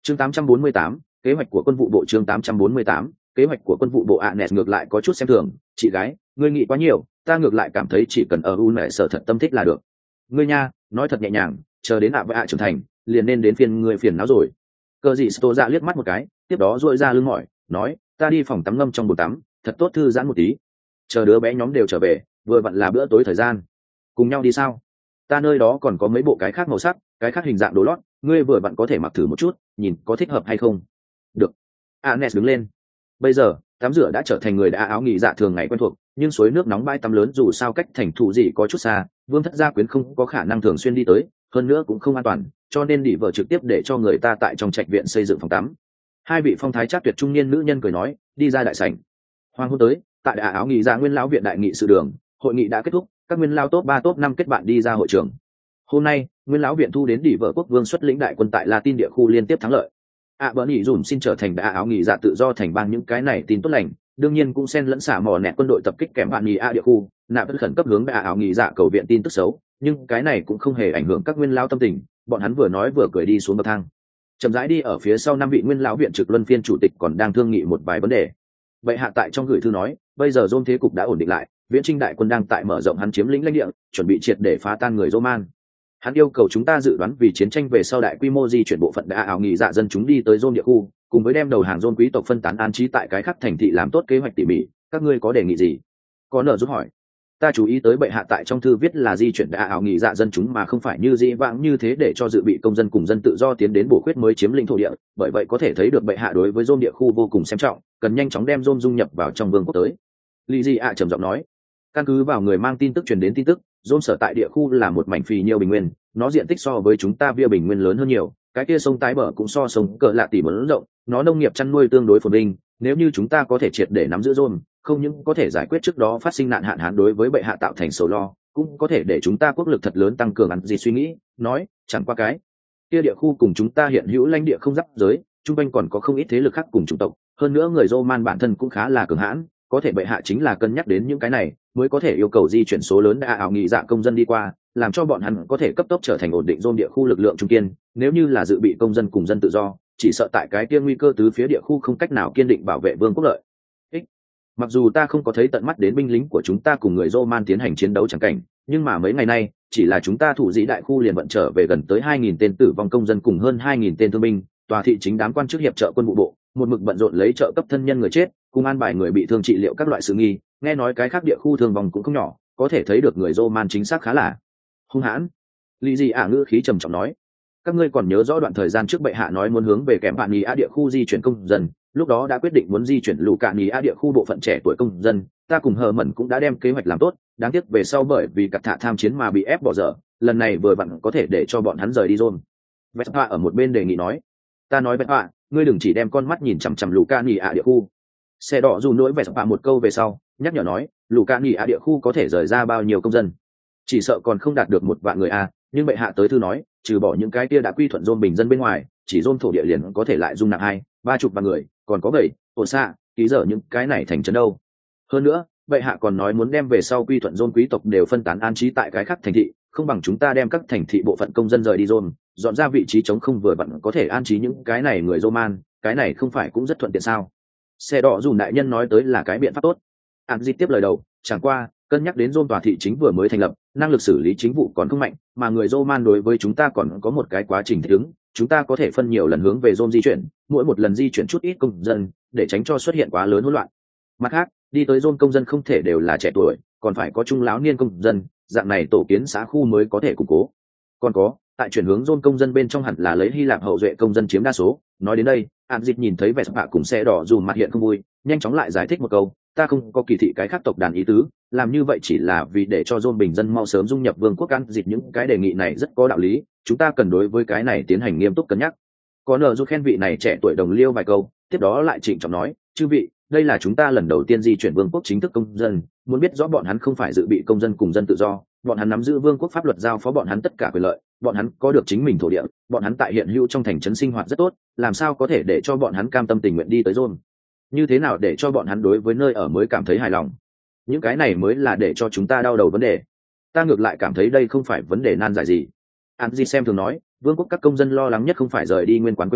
Chương 848, kế hoạch của quân vụ bộ. Chương 848, kế hoạch của quân vụ bộ. Anes ngược lại có chút xem thường, chị gái, ngươi nghĩ quá nhiều, ta ngược lại cảm thấy chỉ cần ở u nệ sở thật tâm thích là được. Ngươi nha, nói thật nhẹ nhàng, chờ đến ạ và trưởng thành, liền nên đến phiên ngươi phiền não rồi. Cờ dị Sto ra liếc mắt một cái, tiếp đó duỗi ra lưng mỏi, nói, ta đi phòng tắm ngâm trong bồn tắm, thật tốt thư giãn một tí. Chờ đứa bé nhóm đều trở về, vừa vặn là bữa tối thời gian. Cùng nhau đi sao? Ta nơi đó còn có mấy bộ cái khác màu sắc, cái khác hình dạng đồ lót, ngươi vừa vặn có thể mặc thử một chút, nhìn có thích hợp hay không. Được. Anes đứng lên. Bây giờ tắm rửa đã trở thành người đã áo nghỉ dạ thường ngày quen thuộc, nhưng suối nước nóng bãi tắm lớn dù sao cách thành thủ gì có chút xa, Vương thất gia quyến không có khả năng thường xuyên đi tới, hơn nữa cũng không an toàn, cho nên đi vợ trực tiếp để cho người ta tại trong trạch viện xây dựng phòng tắm. Hai vị phong thái chắc tuyệt trung niên nữ nhân cười nói, đi ra đại sảnh. Hoàng hôn tới, tại đã áo nghỉ dạ nguyên lão viện đại nghị sự đường, hội nghị đã kết thúc, các nguyên lao top 3 top 5 kết bạn đi ra hội trường. Hôm nay nguyên lão viện thu đến đỉ vợ quốc vương xuất lĩnh đại quân tại Latin địa khu liên tiếp thắng lợi. Bernny nghỉ dùm xin trở thành đã áo nghỉ dạ tự do thành bang những cái này tin tốt lành, đương nhiên cũng xen lẫn xả mò nẹt quân đội tập kích kèm bạn nghỉ địa khu, nạp vẫn khẩn cấp hướng đã áo nghỉ dạ cầu viện tin tức xấu, nhưng cái này cũng không hề ảnh hưởng các nguyên lao tâm tình, bọn hắn vừa nói vừa cười đi xuống bậc thang. Chậm rãi đi ở phía sau năm vị nguyên lão viện trực luân phiên chủ tịch còn đang thương nghị một vài vấn đề. Vậy hạ tại trong gửi thư nói, bây giờ Rome thế cục đã ổn định lại, viễn trinh đại quân đang tại mở rộng hắn chiếm lĩnh lãnh địa, chuẩn bị triệt để phá tan người Roman. Hắn yêu cầu chúng ta dự đoán vì chiến tranh về sau đại quy mô di chuyển bộ phận đã ảo nghỉ dạ dân chúng đi tới Rome địa khu, cùng với đem đầu hàng Rome quý tộc phân tán an trí tại cái khác thành thị làm tốt kế hoạch tỉ mỉ. Các ngươi có đề nghị gì? Có nợ giúp hỏi. Ta chú ý tới bệ hạ tại trong thư viết là di chuyển đã ảo nghỉ dạ dân chúng mà không phải như dĩ vãng như thế để cho dự bị công dân cùng dân tự do tiến đến bổ khuyết mới chiếm lĩnh thổ địa, bởi vậy có thể thấy được bệ hạ đối với Rome địa khu vô cùng xem trọng, cần nhanh chóng đem Rome dung nhập vào trong vương quốc tới. Lý Di ạ trầm giọng nói, căn cứ vào người mang tin tức truyền đến tin tức, Rome sở tại địa khu là một mảnh phì nhiêu bình nguyên, nó diện tích so với chúng ta via bình nguyên lớn hơn nhiều, cái kia sông tái bờ cũng so sông cỡ lạ tỉ mẫn rộng, nó nông nghiệp chăn nuôi tương đối phồn vinh, nếu như chúng ta có thể triệt để nắm giữ Rome, không những có thể giải quyết trước đó phát sinh nạn hạn hán đối với bệ hạ tạo thành sầu lo, cũng có thể để chúng ta quốc lực thật lớn tăng cường. Ăn gì suy nghĩ, nói, chẳng qua cái kia địa khu cùng chúng ta hiện hữu lãnh địa không giáp giới, trung quanh còn có không ít thế lực khác cùng chủng tộc, hơn nữa người Roman bản thân cũng khá là cường hãn, có thể bệ hạ chính là cân nhắc đến những cái này mới có thể yêu cầu di chuyển số lớn đã ảo nghị dạ công dân đi qua, làm cho bọn hắn có thể cấp tốc trở thành ổn định Rome địa khu lực lượng trung kiên. Nếu như là dự bị công dân cùng dân tự do, chỉ sợ tại cái kia nguy cơ tứ phía địa khu không cách nào kiên định bảo vệ vương quốc lợi ích. Mặc dù ta không có thấy tận mắt đến binh lính của chúng ta cùng người Roman tiến hành chiến đấu chẳng cảnh, nhưng mà mấy ngày nay chỉ là chúng ta thủ dĩ đại khu liền vận trở về gần tới 2.000 tên tử vong công dân cùng hơn 2.000 tên thương binh, tòa thị chính đám quan chức hiệp trợ quân vụ bộ một mực bận rộn lấy trợ cấp thân nhân người chết cùng an bài người bị thương trị liệu các loại sự nghi. Nghe nói cái khác địa khu thương vong cũng không nhỏ, có thể thấy được người Roman chính xác khá là hung hãn. Lý Di ạ ngữ khí trầm trọng nói, các ngươi còn nhớ rõ đoạn thời gian trước bệ hạ nói muốn hướng về kém bạn Ý địa khu di chuyển công dân, lúc đó đã quyết định muốn di chuyển lũ cạn Ý địa khu bộ phận trẻ tuổi công dân, ta cùng Hờ Mẩn cũng đã đem kế hoạch làm tốt, đáng tiếc về sau bởi vì cặp thạ tham chiến mà bị ép bỏ dở, lần này vừa vặn có thể để cho bọn hắn rời đi Rome. Vespa ở một bên đề nghị nói, ta nói Vespa, ngươi đừng chỉ đem con mắt nhìn chằm chằm lũ cạn Ý địa khu. Xe đỏ dù nỗi Vespa một câu về sau nhắc nhở nói, lũ cạn Ý địa khu có thể rời ra bao nhiêu công dân? Chỉ sợ còn không đạt được 1 vạn người a, nhưng bệ hạ tới thư nói, trừ bỏ những cái kia đã quy thuận Rome bình dân bên ngoài, chỉ Rome thổ địa liền có thể lại dung nạp 2-30 vạn người, còn có 7, ổn xạ, ký giờ những cái này thành trấn đâu. Hơn nữa, bệ hạ còn nói muốn đem về sau quy thuận Rome quý tộc đều phân tán an trí tại cái khác thành thị, không bằng chúng ta đem các thành thị bộ phận công dân rời đi Rome, dọn ra vị trí trống không vừa vặn có thể an trí những cái này người Roman, cái này không phải cũng rất thuận tiện sao? Xe đỏ dù đại nhân nói tới là cái biện pháp tốt. Anzi tiếp lời đầu, chẳng qua cân nhắc đến Rome tòa thị chính vừa mới thành lập, năng lực xử lý chính vụ còn không mạnh, mà người Roman đối với chúng ta còn có một cái quá trình thích ứng, chúng ta có thể phân nhiều lần hướng về Rome di chuyển, mỗi một lần di chuyển chút ít công dân, để tránh cho xuất hiện quá lớn hỗn loạn. Mặt khác, đi tới Rome công dân không thể đều là trẻ tuổi, còn phải có trung lão niên công dân, dạng này tổ kiến xã khu mới có thể củng cố. Còn có, tại chuyển hướng Rome công dân bên trong hẳn là lấy Hy Lạp hậu duệ công dân chiếm đa số. Nói đến đây, Anzit nhìn thấy vẻ sạ cùng xe đỏ dù mặt hiện không vui, nhanh chóng lại giải thích một câu, ta không có kỳ thị cái khác tộc đàn ý tứ, làm như vậy chỉ là vì để cho Rome bình dân mau sớm dung nhập vương quốc. Anzit những cái đề nghị này rất có đạo lý, chúng ta cần đối với cái này tiến hành nghiêm túc cân nhắc. Có nợ giúp khen vị này trẻ tuổi đồng liêu vài câu, tiếp đó lại trịnh trọng nói, chư vị, đây là chúng ta lần đầu tiên di chuyển vương quốc chính thức công dân, muốn biết rõ bọn hắn không phải dự bị công dân cùng dân tự do, bọn hắn nắm giữ vương quốc pháp luật giao phó bọn hắn tất cả quyền lợi, bọn hắn có được chính mình thổ địa, bọn hắn tại hiện hữu trong thành trấn sinh hoạt rất tốt, làm sao có thể để cho bọn hắn cam tâm tình nguyện đi tới Rome? Như thế nào để cho bọn hắn đối với nơi ở mới cảm thấy hài lòng? Những cái này mới là để cho chúng ta đau đầu vấn đề. Ta ngược lại cảm thấy đây không phải vấn đề nan giải gì. Anji xem thường nói, vương quốc các công dân lo lắng nhất không phải rời đi nguyên quán quê hương,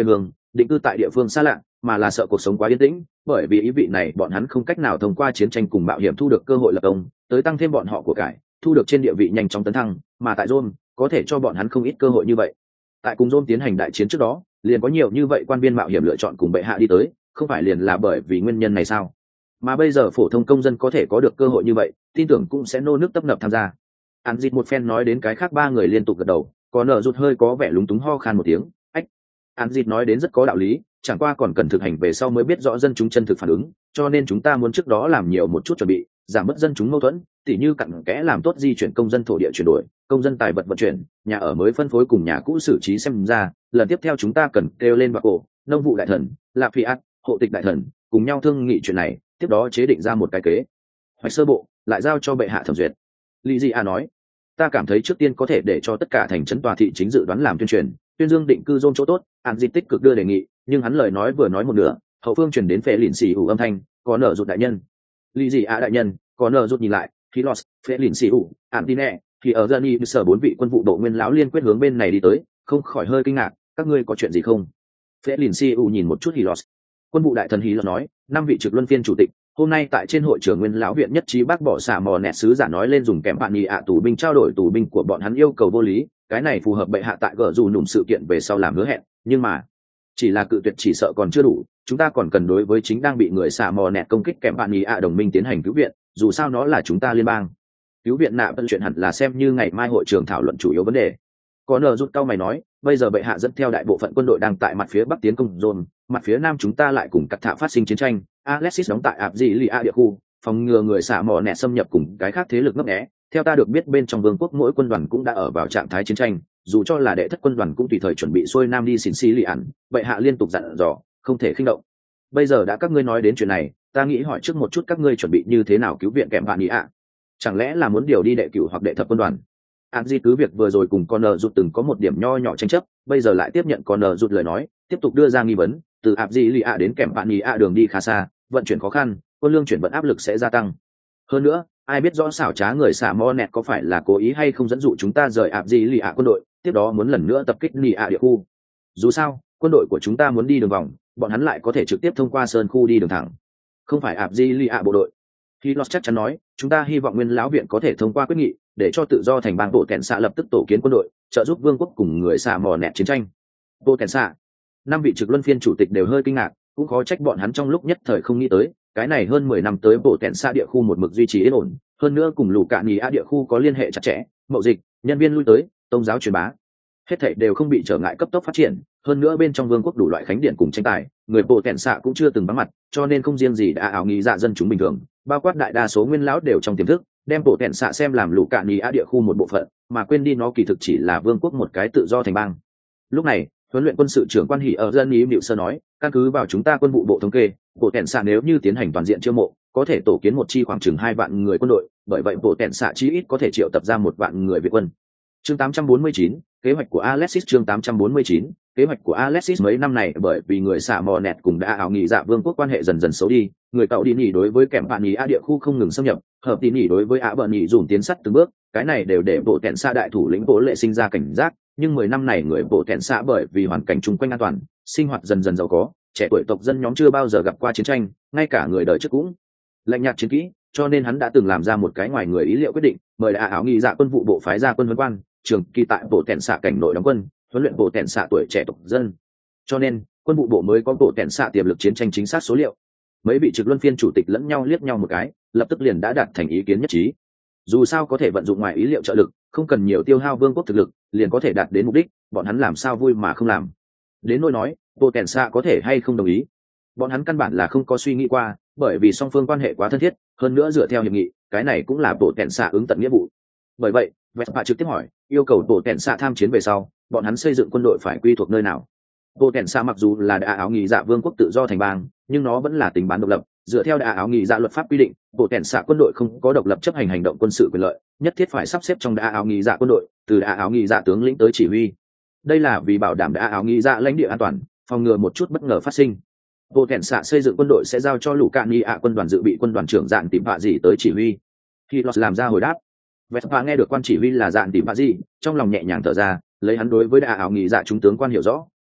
định cư tại địa phương xa lạ, mà là sợ cuộc sống quá yên tĩnh, bởi vì ý vị này bọn hắn không cách nào thông qua chiến tranh cùng mạo hiểm thu được cơ hội lập công, tới tăng thêm bọn họ của cải, thu được trên địa vị nhanh chóng tấn thăng, mà tại Rome có thể cho bọn hắn không ít cơ hội như vậy. Tại cùng Rome tiến hành đại chiến trước đó, liền có nhiều như vậy quan viên mạo hiểm lựa chọn cùng bệ hạ đi tới, không phải liền là bởi vì nguyên nhân này sao? Mà bây giờ phổ thông công dân có thể có được cơ hội như vậy, tin tưởng cũng sẽ nô nước tấp nập tham gia. Án Dịch một phen nói đến cái khác ba người liên tục gật đầu, có nợ rụt hơi có vẻ lúng túng ho khan một tiếng. Ách. Án Dịch nói đến rất có đạo lý, chẳng qua còn cần thực hành về sau mới biết rõ dân chúng chân thực phản ứng, cho nên chúng ta muốn trước đó làm nhiều một chút chuẩn bị, giảm bớt dân chúng mâu thuẫn, tỉ như cặn kẽ làm tốt di chuyển công dân thổ địa chuyển đổi, công dân tài vật vận chuyển, nhà ở mới phân phối cùng nhà cũ xử trí xem ra, lần tiếp theo chúng ta cần kêu lên bạc cổ, nông vụ đại thần, lạp phi át, hộ tịch đại thần, cùng nhau thương nghị chuyện này, tiếp đó chế định ra một cái kế hoạch sơ bộ, lại giao cho bệ hạ thẩm duyệt. Lý Di A nói, ta cảm thấy trước tiên có thể để cho tất cả thành trấn tòa thị chính dự đoán làm tuyên truyền, tuyên dương định cư Rome chỗ tốt. Án Dịch tích cực đưa đề nghị, nhưng hắn lời nói vừa nói một nửa, hậu phương truyền đến phệ lìn xì ủ âm thanh, có nợ rụt đại nhân. Lý Di A đại nhân, có nợ rụt nhìn lại, Philos, phệ lìn xì ủ, Antine, thì ở dân y sở 4 vị quân vụ bộ nguyên lão liên quyết hướng bên này đi tới, không khỏi hơi kinh ngạc, các ngươi có chuyện gì không? Phệ lìn xì ủ nhìn một chút Philos. Quân vụ đại thần Philos nói, 5 vị trực luân phiên chủ tịch hôm nay tại trên hội trưởng nguyên lão viện nhất trí bác bỏ xả mò nẹt sứ giả nói lên dùng kèm bạn nhì ạ tù binh trao đổi tù binh của bọn hắn yêu cầu vô lý, cái này phù hợp bệ hạ tại gỡ dù nụm sự kiện về sau làm hứa hẹn, nhưng mà chỉ là cự tuyệt chỉ sợ còn chưa đủ, chúng ta còn cần đối với chính đang bị người xả mò nẹt công kích kèm bạn nhì ạ đồng minh tiến hành cứu viện, dù sao nó là chúng ta liên bang. Cứu viện nạ vận chuyện hẳn là xem như ngày mai hội trưởng thảo luận chủ yếu vấn đề. Có nợ rút cao mày nói, bây giờ bệ hạ dẫn theo đại bộ phận quân đội đang tại mặt phía bắc tiến công Rome, mặt phía nam chúng ta lại cùng cắt thạ phát sinh chiến tranh. Alexis đóng tại Abdilia địa khu, phòng ngừa người xả mỏ nẹt xâm nhập cùng cái khác thế lực ngấp nghé. Theo ta được biết bên trong vương quốc mỗi quân đoàn cũng đã ở vào trạng thái chiến tranh, dù cho là đệ thất quân đoàn cũng tùy thời chuẩn bị xuôi nam đi xin xí lì ẩn. Bệ hạ liên tục dặn dò, không thể khinh động. Bây giờ đã các ngươi nói đến chuyện này, ta nghĩ hỏi trước một chút các ngươi chuẩn bị như thế nào cứu viện kèm bạn ý ạ? Chẳng lẽ là muốn điều đi đệ cửu hoặc đệ thập quân đoàn? Án Di cứ việc vừa rồi cùng con nợ rụt từng có một điểm nho nhỏ tranh chấp, bây giờ lại tiếp nhận con nợ rụt lời nói, tiếp tục đưa ra nghi vấn, từ Abdilia đến kèm bạn ý ạ đường đi khá xa, vận chuyển khó khăn, quân lương chuyển vận áp lực sẽ gia tăng. Hơn nữa, ai biết rõ xảo trá người xả mo nẹt có phải là cố ý hay không dẫn dụ chúng ta rời Abdilia quân đội, tiếp đó muốn lần nữa tập kích Nị ạ địa khu. Dù sao, quân đội của chúng ta muốn đi đường vòng, bọn hắn lại có thể trực tiếp thông qua sơn khu đi đường thẳng, không phải Abdilia bộ đội. Hilos chắc chắn nói, chúng ta hy vọng nguyên lão viện có thể thông qua quyết nghị, để cho tự do thành bang bộ kèn xạ lập tức tổ kiến quân đội, trợ giúp vương quốc cùng người xả mò nẹt chiến tranh. Bộ kèn xạ, 5 vị trực luân phiên chủ tịch đều hơi kinh ngạc, cũng khó trách bọn hắn trong lúc nhất thời không nghĩ tới, cái này hơn 10 năm tới bộ kèn xạ địa khu một mực duy trì yên ổn, hơn nữa cùng lũ cạn nhì a địa khu có liên hệ chặt chẽ, mậu dịch, nhân viên lui tới, tôn giáo truyền bá, hết thảy đều không bị trở ngại cấp tốc phát triển. Hơn nữa bên trong vương quốc đủ loại khánh điện cùng tranh tài, người bộ kèn xạ cũng chưa từng vắng mặt, cho nên không riêng gì đã ảo nghĩ dạ dân chúng bình thường, bao quát đại đa số nguyên lão đều trong tiềm thức đem bộ kèn xạ xem làm lũ cạn nhì a địa khu một bộ phận, mà quên đi nó kỳ thực chỉ là vương quốc một cái tự do thành bang. Lúc này huấn luyện quân sự trưởng quan hỉ ở dân ý Niệu Sơ nói, căn cứ vào chúng ta quân vụ bộ thống kê, bộ kèn xạ nếu như tiến hành toàn diện chiêu mộ, có thể tổ kiến một chi khoảng chừng 2 vạn người quân đội, bởi vậy bộ kèn xạ chí ít có thể triệu tập ra 1 vạn người Việt quân. Chương 849, kế hoạch của Alexis. Chương 849, kế hoạch của Alexis. Mấy năm này bởi vì người xả mò nẹt cùng đã ảo nghị dạ vương quốc quan hệ dần dần xấu đi, người cậu đi nhỉ đối với kèm bạn nhỉ a địa khu không ngừng xâm nhập, hợp đi nhỉ đối với ạ bờ nhỉ dùng tiến sắt từng bước, cái này đều để bộ kèn xạ đại thủ lĩnh Bố Lệ sinh ra cảnh giác. Nhưng 10 năm này người bộ kèn xạ bởi vì hoàn cảnh chung quanh an toàn, sinh hoạt dần dần giàu có, trẻ tuổi tộc dân nhóm chưa bao giờ gặp qua chiến tranh, ngay cả người đời trước cũng lạnh nhạt chiến kỹ, cho nên hắn đã từng làm ra một cái ngoài người ý liệu quyết định, mời đã ảo nghị dạ quân vụ bộ phái ra quân huấn quan, trường kỳ tại bộ kèn xạ cảnh nội đóng quân, huấn luyện bộ kèn xạ tuổi trẻ tộc dân. Cho nên quân vụ bộ mới có bộ kèn xạ tiềm lực chiến tranh chính xác số liệu. Mấy vị trực luân phiên chủ tịch lẫn nhau liếc nhau một cái, lập tức liền đã đạt thành ý kiến nhất trí. Dù sao có thể vận dụng ngoài ý liệu trợ lực, không cần nhiều tiêu hao vương quốc thực lực, liền có thể đạt đến mục đích, bọn hắn làm sao vui mà không làm. Đến nỗi nói bộ kèn xạ có thể hay không đồng ý, bọn hắn căn bản là không có suy nghĩ qua, bởi vì song phương quan hệ quá thân thiết, hơn nữa dựa theo hiệp nghị, cái này cũng là bộ kèn xạ ứng tận nghĩa vụ. Bởi vậy Vespa trực tiếp hỏi, yêu cầu bộ kèn xạ tham chiến về sau, bọn hắn xây dựng quân đội phải quy thuộc nơi nào? Bộ kèn xạ mặc dù là đã áo nghị dạ vương quốc tự do thành bang, nhưng nó vẫn là tính bán độc lập, dựa theo đã áo nghị dạ luật pháp quy định, bộ kèn xạ quân đội không có độc lập chấp hành hành động quân sự quyền lợi, nhất thiết phải sắp xếp trong đã áo nghị dạ quân đội, từ đã áo nghị dạ tướng lĩnh tới chỉ huy. Đây là vì bảo đảm đã áo nghị dạ lãnh địa an toàn, phòng ngừa một chút bất ngờ phát sinh. Bộ kèn xạ xây dựng quân đội sẽ giao cho lũ cạn nhì ạ quân đoàn dự bị quân đoàn trưởng dạn tìm bạ gì tới chỉ huy. Khi Los làm ra hồi đáp, Vespa nghe được quan chỉ huy là dạn tìm bạ gì, trong lòng nhẹ nhàng thở ra, lấy hắn đối với đã áo nghị dạ chúng tướng quan hiểu rõ,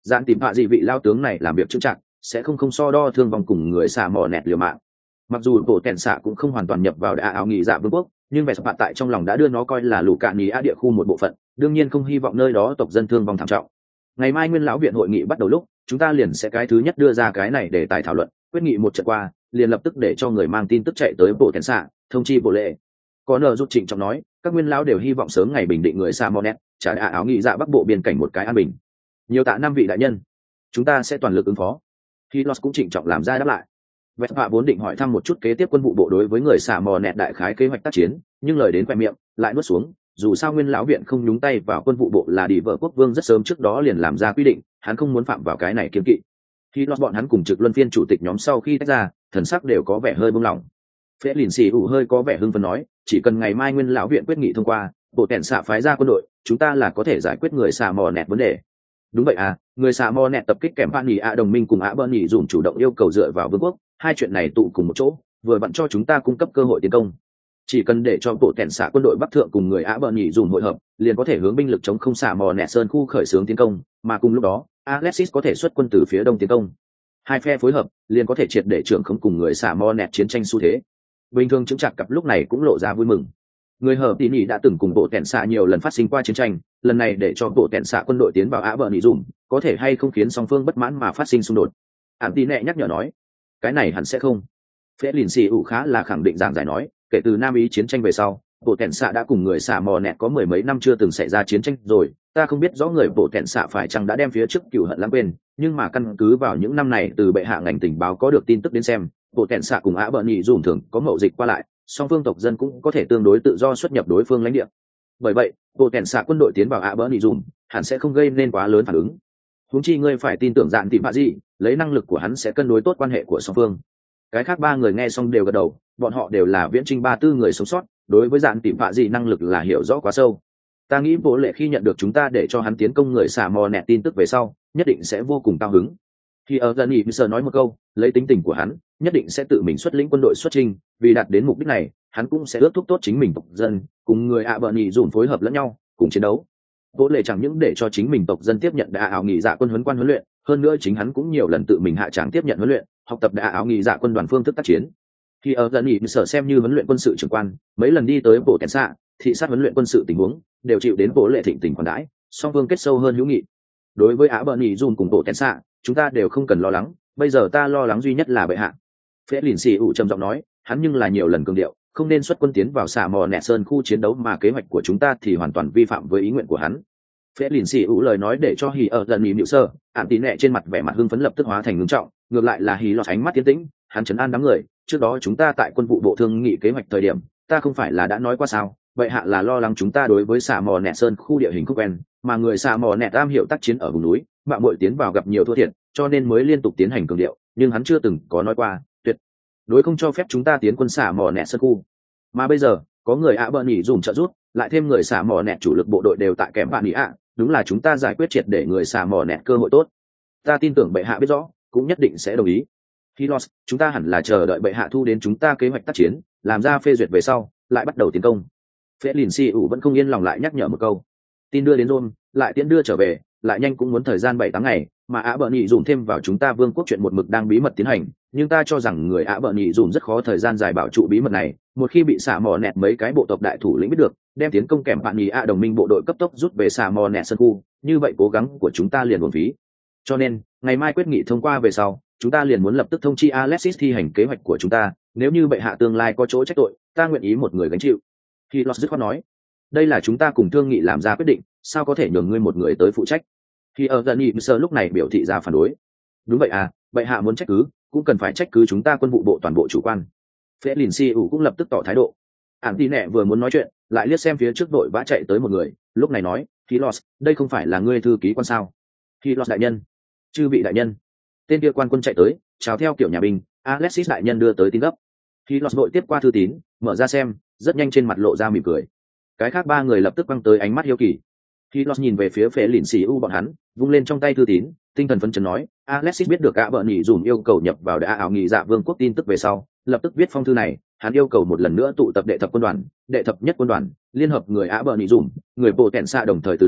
dạn tìm hạ gì vị lao tướng này làm việc chững chạc, sẽ không so đo thương vong cùng người xà mò nẹt liều mạng. Mặc dù bộ tẹn xạ cũng không hoàn toàn nhập vào đại áo nghị dạ vương quốc, nhưng vẻ sập tại trong lòng đã đưa nó coi là lũ cạn nhì a địa khu một bộ phận, đương nhiên không hy vọng nơi đó tộc dân thương vong thảm trọng. Ngày mai nguyên lão viện hội nghị bắt đầu lúc, chúng ta liền sẽ cái thứ nhất đưa ra cái này để tài thảo luận, quyết nghị một trận qua, liền lập tức để cho người mang tin tức chạy tới bộ tẹn xạ, thông chi bộ lệ. Có nợ rút trịnh trọng nói, các nguyên lão đều hy vọng sớm ngày bình định người sa monet, trả đại áo nghị dạ bắc bộ biên cảnh một cái an bình. Nhiều tạ năm vị đại nhân, chúng ta sẽ toàn lực ứng phó. Hilos cũng trịnh trọng làm ra đáp lại. Vespa vốn định hỏi thăm một chút kế tiếp quân vụ bộ đối với người xà mò nẹt đại khái kế hoạch tác chiến, nhưng lời đến khoe miệng lại nuốt xuống. Dù sao nguyên lão viện không nhúng tay vào quân vụ bộ là đi vợ quốc vương rất sớm trước đó liền làm ra quy định, hắn không muốn phạm vào cái này kiêng kỵ. Khi lọt bọn hắn cùng trực luân phiên chủ tịch nhóm sau khi tách ra, thần sắc đều có vẻ hơi buông lỏng. Phế lìn xì ủ hơi có vẻ hưng phấn nói, chỉ cần ngày mai nguyên lão viện quyết nghị thông qua, bộ kẻn xạ phái ra quân đội, chúng ta là có thể giải quyết người xà mò nẹt vấn đề. Đúng vậy à, người xà mò nẹt tập kích kèm bạn nhì ạ đồng minh cùng ạ bơ nhì dùng chủ động yêu cầu dựa vào vương quốc, hai chuyện này tụ cùng một chỗ, vừa vặn cho chúng ta cung cấp cơ hội tiến công. Chỉ cần để cho bộ kẻn xạ quân đội bắc thượng cùng người ạ bơ nhì dùng hội hợp, liền có thể hướng binh lực chống không xà mò nẹt sơn khu khởi xướng tiến công, mà cùng lúc đó, Alexis có thể xuất quân từ phía đông tiến công. Hai phe phối hợp, liền có thể triệt để trưởng không cùng người xà mò nẹt chiến tranh xu thế. Bình thường chứng chặt cặp lúc này cũng lộ ra vui mừng. Người hợp tỷ nhị đã từng cùng bộ kẻn xạ nhiều lần phát sinh qua chiến tranh, lần này để cho bộ kẻn xạ quân đội tiến vào ạ bờ nhị dùm, có thể hay không khiến song phương bất mãn mà phát sinh xung đột. Ản tí nẹ nhắc nhở nói, cái này hẳn sẽ không. Phế lìn xì ủ khá là khẳng định giảng giải nói, kể từ Nam Ý chiến tranh về sau, bộ kẻn xạ đã cùng người xà mò nẹt có mười mấy năm chưa từng xảy ra chiến tranh rồi. Ta không biết rõ người bộ kẻn xạ phải chăng đã đem phía trước cựu hận lãng quên, nhưng mà căn cứ vào những năm này từ bệ hạ ngành tình báo có được tin tức đến xem, bộ kẻn xạ cùng ạ bờ nhị dùm thường có mậu dịch qua lại, song phương tộc dân cũng có thể tương đối tự do xuất nhập đối phương lãnh địa. Bởi vậy bộ kẻn xạ quân đội tiến vào ạ bờ nhị dùm hẳn sẽ không gây nên quá lớn phản ứng. Huống chi ngươi phải tin tưởng dạn tìm bạ gì, lấy năng lực của hắn sẽ cân đối tốt quan hệ của song phương. Cái khác ba người nghe xong đều gật đầu, bọn họ đều là viễn trinh ba tư người sống sót, đối với dạn tìm bạ gì năng lực là hiểu rõ quá sâu. Ta nghĩ bộ lệ khi nhận được chúng ta để cho hắn tiến công người xà mò nẹt tin tức về sau, nhất định sẽ vô cùng cao hứng. Khi ở gần nhị sờ nói một câu, lấy tính tình của hắn, nhất định sẽ tự mình xuất lĩnh quân đội xuất chinh, vì đạt đến mục đích này, hắn cũng sẽ ước thúc tốt chính mình tộc dân, cùng người ạ bờ nhị dùn phối hợp lẫn nhau, cùng chiến đấu. Bộ lệ chẳng những để cho chính mình tộc dân tiếp nhận đại áo nghỉ dạ quân huấn quan huấn luyện, hơn nữa chính hắn cũng nhiều lần tự mình hạ tràng tiếp nhận huấn luyện, học tập đại áo nghỉ dạ quân đoàn phương thức tác chiến. Khi ở gần nhị sở xem như huấn luyện quân sự trưởng quan, mấy lần đi tới bộ kén xạ, thị sát huấn luyện quân sự tình huống, đều chịu đến bộ lệ thịnh tình khoản đãi, song phương kết sâu hơn hữu nghị. Đối với ạ bờ nhị dùn cùng bộ kén xạ, chúng ta đều không cần lo lắng, bây giờ ta lo lắng duy nhất là bệ hạ. Phế lìn xì ủ trầm giọng nói, hắn nhưng là nhiều lần cường điệu, không nên xuất quân tiến vào xà mò nẹt sơn khu chiến đấu mà kế hoạch của chúng ta thì hoàn toàn vi phạm với ý nguyện của hắn. Phế lìn xì ủ lời nói để cho hì ở gần nhịu sơ, ạn tí nẹ trên mặt vẻ mặt hưng phấn lập tức hóa thành ngưng trọng, ngược lại là hì lọt ánh mắt tiến tĩnh, hắn trấn an đám người. Trước đó chúng ta tại quân vụ bộ thương nghị kế hoạch thời điểm, ta không phải là đã nói qua sao? Vậy hạ là lo lắng chúng ta đối với xà mò nẹt sơn khu địa hình không quen, mà người xà mò nẹt am hiểu tác chiến ở vùng núi, mạng muội tiến vào gặp nhiều thua thiệt, cho nên mới liên tục tiến hành cường điệu, nhưng hắn chưa từng có nói qua tuyệt đối không cho phép chúng ta tiến quân xả mỏ nẹt sơn khu. Mà bây giờ có người ạ bờ nhỉ dùng trợ giúp, lại thêm người xả mỏ nẹt chủ lực bộ đội đều tại kèm bạn nhỉ ạ, đúng là chúng ta giải quyết triệt để người xả mỏ nẹt cơ hội tốt. Ta tin tưởng bệ hạ biết rõ, cũng nhất định sẽ đồng ý. Hilos, chúng ta hẳn là chờ đợi bệ hạ thu đến chúng ta kế hoạch tác chiến, làm ra phê duyệt về sau, lại bắt đầu tiến công. Phế lìn si ủ vẫn không yên lòng lại nhắc nhở một câu. Tin đưa đến Rome, lại tiễn đưa trở về, lại nhanh cũng muốn thời gian 7-8 ngày, mà ạ bờ nhị dùng thêm vào chúng ta vương quốc chuyện một mực đang bí mật tiến hành, nhưng ta cho rằng người ạ bờ nhị dùng rất khó thời gian dài bảo trụ bí mật này, một khi bị xả mò nẹt mấy cái bộ tộc đại thủ lĩnh biết được, đem tiến công kèm bạn nhị ạ đồng minh bộ đội cấp tốc rút về xả mò nẹt sân khu, như vậy cố gắng của chúng ta liền uổng phí. Cho nên ngày mai quyết nghị thông qua về sau, chúng ta liền muốn lập tức thông chi Alexis thi hành kế hoạch của chúng ta, nếu như bệ hạ tương lai có chỗ trách tội, ta nguyện ý một người gánh chịu. Khi Lọt dứt khoát nói, đây là chúng ta cùng thương nghị làm ra quyết định, sao có thể nhường ngươi một người tới phụ trách? Khi ở gần nhị sơ lúc này biểu thị ra phản đối. Đúng vậy à, bệ hạ muốn trách cứ, cũng cần phải trách cứ chúng ta quân vụ bộ toàn bộ chủ quan. Phế lìn si ủ cũng lập tức tỏ thái độ. Ản tí nẹ vừa muốn nói chuyện, lại liếc xem phía trước đội vã chạy tới một người, lúc này nói, Hilos, đây không phải là ngươi thư ký quan sao? Hilos đại nhân, chư vị đại nhân. Tên kia quan quân chạy tới, chào theo kiểu nhà binh, Alexis đại nhân đưa tới tin gấp. Hilos đội tiếp qua thư tín, mở ra xem, rất nhanh trên mặt lộ ra mỉm cười. Cái khác ba người lập tức quăng tới ánh mắt hiếu kỳ. Hilos nhìn về phía phế lìn xì u bọn hắn, vung lên trong tay thư tín, tinh thần phấn chấn nói, Alexis biết được ạ bợ nhỉ dùm yêu cầu nhập vào đại ảo nghỉ dạ vương quốc tin tức về sau, lập tức viết phong thư này, hắn yêu cầu một lần nữa tụ tập đệ thập quân đoàn, đệ thập nhất quân đoàn, liên hợp người ạ bợ nhỉ dùm, người bộ tẹn xạ đồng thời từ đông,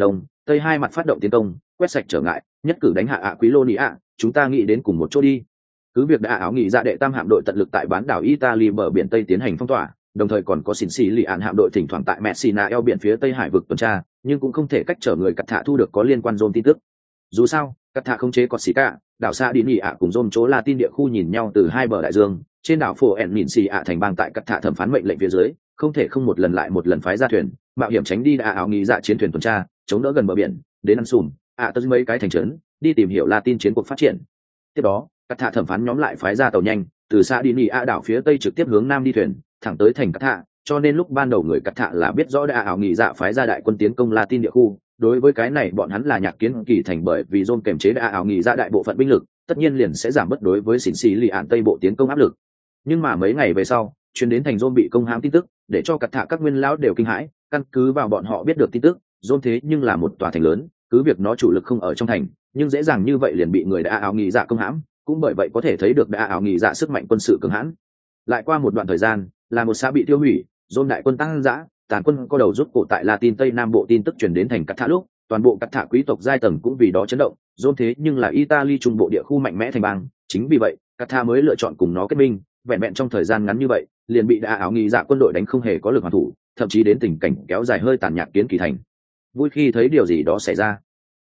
tây hai mặt phát động tiến công, quét sạch trở ngại, nhất cử đánh hạ Aquilonia, chúng ta nghĩ đến cùng một chỗ đi. Cứ việc đã áo nghị dạ đệ tam hạm đội tận lực tại bán đảo Italy bờ biển Tây tiến hành phong tỏa, đồng thời còn có xỉn xì lì ạn hạm đội thỉnh thoảng tại Messina eo biển phía Tây hải vực tuần tra, nhưng cũng không thể cách trở người cắt thả thu được có liên quan Rome tin tức. Dù sao, cắt thả không chế Corsica, đảo xa đi nghỉ ạ cùng Rome chỗ Latin địa khu nhìn nhau từ hai bờ đại dương, trên đảo phổ ẻn mìn xì ạ thành bang tại cắt thả thẩm phán mệnh lệnh phía dưới, không thể không một lần lại một lần phái ra thuyền, mạo hiểm tránh đi đã áo nghị dạ chiến thuyền tuần tra, chống đỡ gần bờ biển, đến ăn sùm, tới mấy cái thành trấn, đi tìm hiểu Latin chiến cuộc phát triển. Tiếp đó, cắt thả thẩm phán nhóm lại phái ra tàu nhanh từ xa đi nghỉ ạ đảo phía tây trực tiếp hướng nam đi thuyền thẳng tới thành cắt thả, cho nên lúc ban đầu người cắt thả là biết rõ đã ảo nghị dạ phái ra đại quân tiến công Latin địa khu. Đối với cái này bọn hắn là nhạc kiến kỳ thành, bởi vì Rome kềm chế đã ảo nghị dạ đại bộ phận binh lực, tất nhiên liền sẽ giảm bớt đối với xỉn xì lì ạn tây bộ tiến công áp lực. Nhưng mà mấy ngày về sau, chuyến đến thành Rome bị công hãm tin tức, để cho cắt thả các nguyên lão đều kinh hãi. Căn cứ vào bọn họ biết được tin tức, Rome thế nhưng là một tòa thành lớn, cứ việc nó chủ lực không ở trong thành, nhưng dễ dàng như vậy liền bị người đã ảo nghị dạ công hãm, cũng bởi vậy có thể thấy được đã ảo nghị dạ sức mạnh quân sự cường hãn. Lại qua một đoạn thời gian, là một xã bị tiêu hủy, Rome đại quân tăng dã, tàn quân có đầu rút cổ tại Latin Tây Nam bộ tin tức truyền đến thành cắt thả lúc, toàn bộ cắt thả quý tộc giai tầng cũng vì đó chấn động. Rome thế nhưng là Italy trung bộ địa khu mạnh mẽ thành bang, chính vì vậy cắt thả mới lựa chọn cùng nó kết minh. Vẹn vẹn trong thời gian ngắn như vậy, liền bị đã ảo nghị dạ quân đội đánh không hề có lực hoàn thủ, thậm chí đến tình cảnh kéo dài hơi tàn nhạc kiến kỳ thành. Vui khi thấy điều gì đó xảy ra.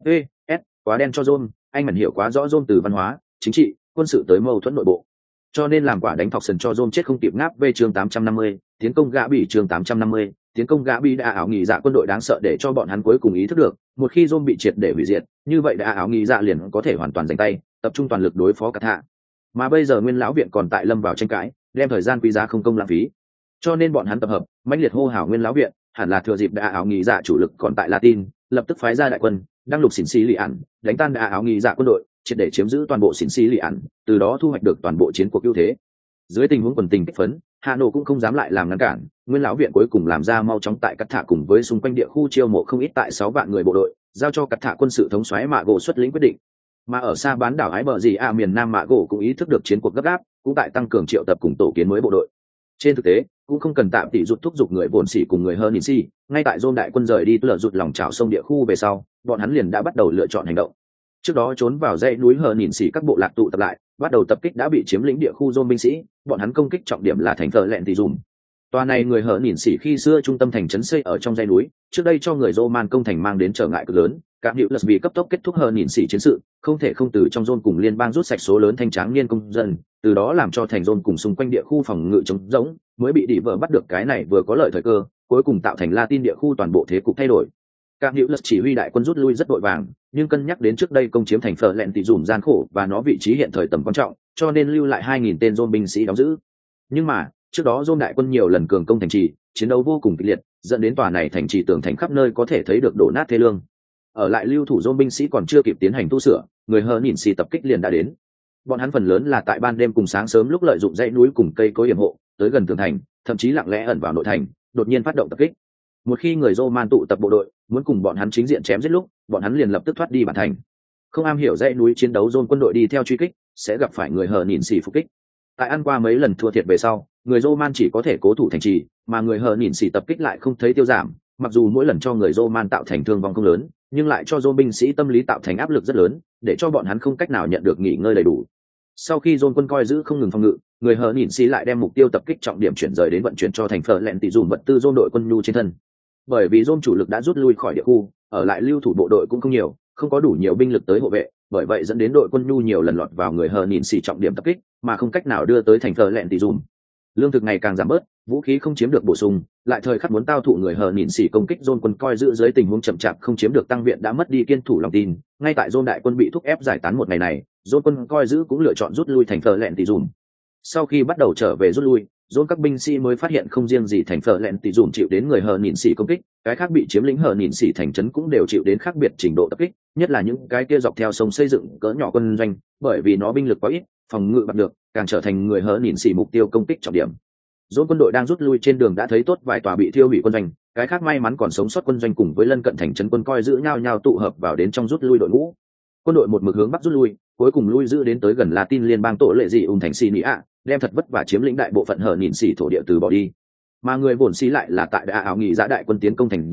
Quá đen cho Rome, anh mẩn hiểu quá rõ Rome từ văn hóa, chính trị, quân sự tới mâu thuẫn nội bộ, cho nên làm quả đánh thọc sần cho Rome chết không kịp ngáp. Về chương 850, tiến công gã bỉ. Chương 850, tiến công gã bỉ. Đã ảo nghị dạ quân đội đáng sợ để cho bọn hắn cuối cùng ý thức được, một khi Rome bị triệt để hủy diệt, như vậy đã ảo nghị dạ liền có thể hoàn toàn giành tay, tập trung toàn lực đối phó cắt thả. Mà bây giờ nguyên lão viện còn tại lâm vào tranh cãi, đem thời gian quý giá không công lãng phí, cho nên bọn hắn tập hợp mãnh liệt hô hào nguyên lão viện hẳn là thừa dịp đã ảo nghị dạ chủ lực còn tại Latin, lập tức phái ra đại quân đăng lục xỉn xì lì ạn, đánh tan đã ảo nghị dạ quân đội, triệt để chiếm giữ toàn bộ xỉn xì lì ạn, từ đó thu hoạch được toàn bộ chiến cuộc ưu thế. Dưới tình huống quần tình kích phấn, Hà Nội cũng không dám lại làm ngăn cản, nguyên lão viện cuối cùng làm ra mau chóng tại cắt thả cùng với xung quanh địa khu chiêu mộ không ít tại 6 vạn người bộ đội, giao cho cắt thả quân sự thống soái Mạ Gỗ xuất lĩnh quyết định. Mà ở xa bán đảo Ái Bờ Gì miền Nam, Mạ Gỗ cũng ý thức được chiến cuộc gấp gáp, cũng tại tăng cường triệu tập cùng tổ kiến mới bộ đội. Trên thực tế, cũng không cần tạm tỷ rút thúc giục người bổn sĩ cùng người hơn si, ngay tại Rome đại quân rời đi lở rụt lòng chảo sông địa khu về sau, bọn hắn liền đã bắt đầu lựa chọn hành động. Trước đó trốn vào dãy núi hơn xỉ các bộ lạc tụ tập lại, bắt đầu tập kích đã bị chiếm lĩnh địa khu Rome binh sĩ, bọn hắn công kích trọng điểm là thành thờ lẹn tỷ dùm. Tòa này người hở nhìn xỉ khi xưa trung tâm thành trấn xây ở trong dãy núi, trước đây cho người Roman công thành mang đến trở ngại cực lớn. Các hiệu vì cấp tốc kết thúc hở nhìn xỉ chiến sự, không thể không từ trong Rome cùng liên bang rút sạch số lớn thanh tráng niên công dân, từ đó làm cho thành Rome cùng xung quanh địa khu phòng ngự trống rỗng, mới bị đỉ vợ bắt được cái này vừa có lợi thời cơ, cuối cùng tạo thành Latin địa khu toàn bộ thế cục thay đổi. Các hiệu chỉ huy đại quân rút lui rất vội vàng, nhưng cân nhắc đến trước đây công chiếm thành phở lẹn tỷ dùm gian khổ và nó vị trí hiện thời tầm quan trọng, cho nên lưu lại 2.000 tên Rome binh sĩ đóng giữ. Nhưng mà trước đó Rome đại quân nhiều lần cường công thành trì, chiến đấu vô cùng kịch liệt, dẫn đến tòa này thành trì tường thành khắp nơi có thể thấy được đổ nát thê lương. Ở lại lưu thủ Rome binh sĩ còn chưa kịp tiến hành tu sửa, người hờ nhìn xì tập kích liền đã đến. Bọn hắn phần lớn là tại ban đêm cùng sáng sớm lúc lợi dụng dãy núi cùng cây cối yểm hộ, tới gần tường thành, thậm chí lặng lẽ ẩn vào nội thành, đột nhiên phát động tập kích. Một khi người Roman tụ tập bộ đội, muốn cùng bọn hắn chính diện chém giết lúc, bọn hắn liền lập tức thoát đi bản thành. Không am hiểu dãy núi chiến đấu, Rome quân đội đi theo truy kích, sẽ gặp phải người hờ nhìn xì phục kích. Tại ăn qua mấy lần thua thiệt về sau, người Roman chỉ có thể cố thủ thành trì, mà người hờ nhìn xì tập kích lại không thấy tiêu giảm. Mặc dù mỗi lần cho người Roman tạo thành thương vong không lớn, nhưng lại cho Rome binh sĩ tâm lý tạo thành áp lực rất lớn, để cho bọn hắn không cách nào nhận được nghỉ ngơi đầy đủ. Sau khi Rome quân coi giữ không ngừng phòng ngự, người hờ nhìn xì lại đem mục tiêu tập kích trọng điểm chuyển rời đến vận chuyển cho thành phở lẹn tỷ dùm vật tư Rome đội quân nhu trên thân. Bởi vì Rome chủ lực đã rút lui khỏi địa khu, ở lại lưu thủ bộ đội cũng không nhiều, không có đủ nhiều binh lực tới hộ vệ, bởi vậy dẫn đến đội quân nhu nhiều lần lọt vào người hờ nhìn xì trọng điểm tập kích, mà không cách nào đưa tới thành phở lẹn tỷ dùm. Lương thực ngày càng giảm bớt, vũ khí không chiếm được bổ sung, lại thời khắc muốn tao thụ người hờ nhìn xỉ công kích, Rome quân coi giữ dưới tình huống chậm chạp không chiếm được tăng viện đã mất đi kiên thủ lòng tin. Ngay tại Rome đại quân bị thúc ép giải tán một ngày này, Rome quân coi giữ cũng lựa chọn rút lui thành phở lẹn tỷ dùm. Sau khi bắt đầu trở về rút lui, Rome các binh sĩ mới phát hiện không riêng gì thành phở lẹn tỷ dùm chịu đến người hờ nhìn xỉ công kích, cái khác bị chiếm lĩnh hờ nhìn xỉ thành trấn cũng đều chịu đến khác biệt trình độ tập kích, nhất là những cái kia dọc theo sông xây dựng cỡ nhỏ quân doanh, bởi vì nó binh lực quá ít, phòng ngự bạc được, càng trở thành người hờ nhìn xỉ mục tiêu công kích trọng điểm. Rome quân đội đang rút lui trên đường đã thấy tốt vài tòa bị thiêu hủy quân doanh, cái khác may mắn còn sống sót quân doanh cùng với lân cận thành trấn quân coi giữ nhau nhau tụ hợp vào đến trong rút lui đội ngũ. Quân đội một mực hướng bắc rút lui, cuối cùng lui giữ đến tới gần Latin liên bang tổ lệ dị thành Sinia, đem thật vất vả chiếm lĩnh đại bộ phận hở nhìn xỉ thổ địa từ bỏ đi. Mà người bổn xí lại là tại đã ảo nghị giã đại quân tiến công thành Rome,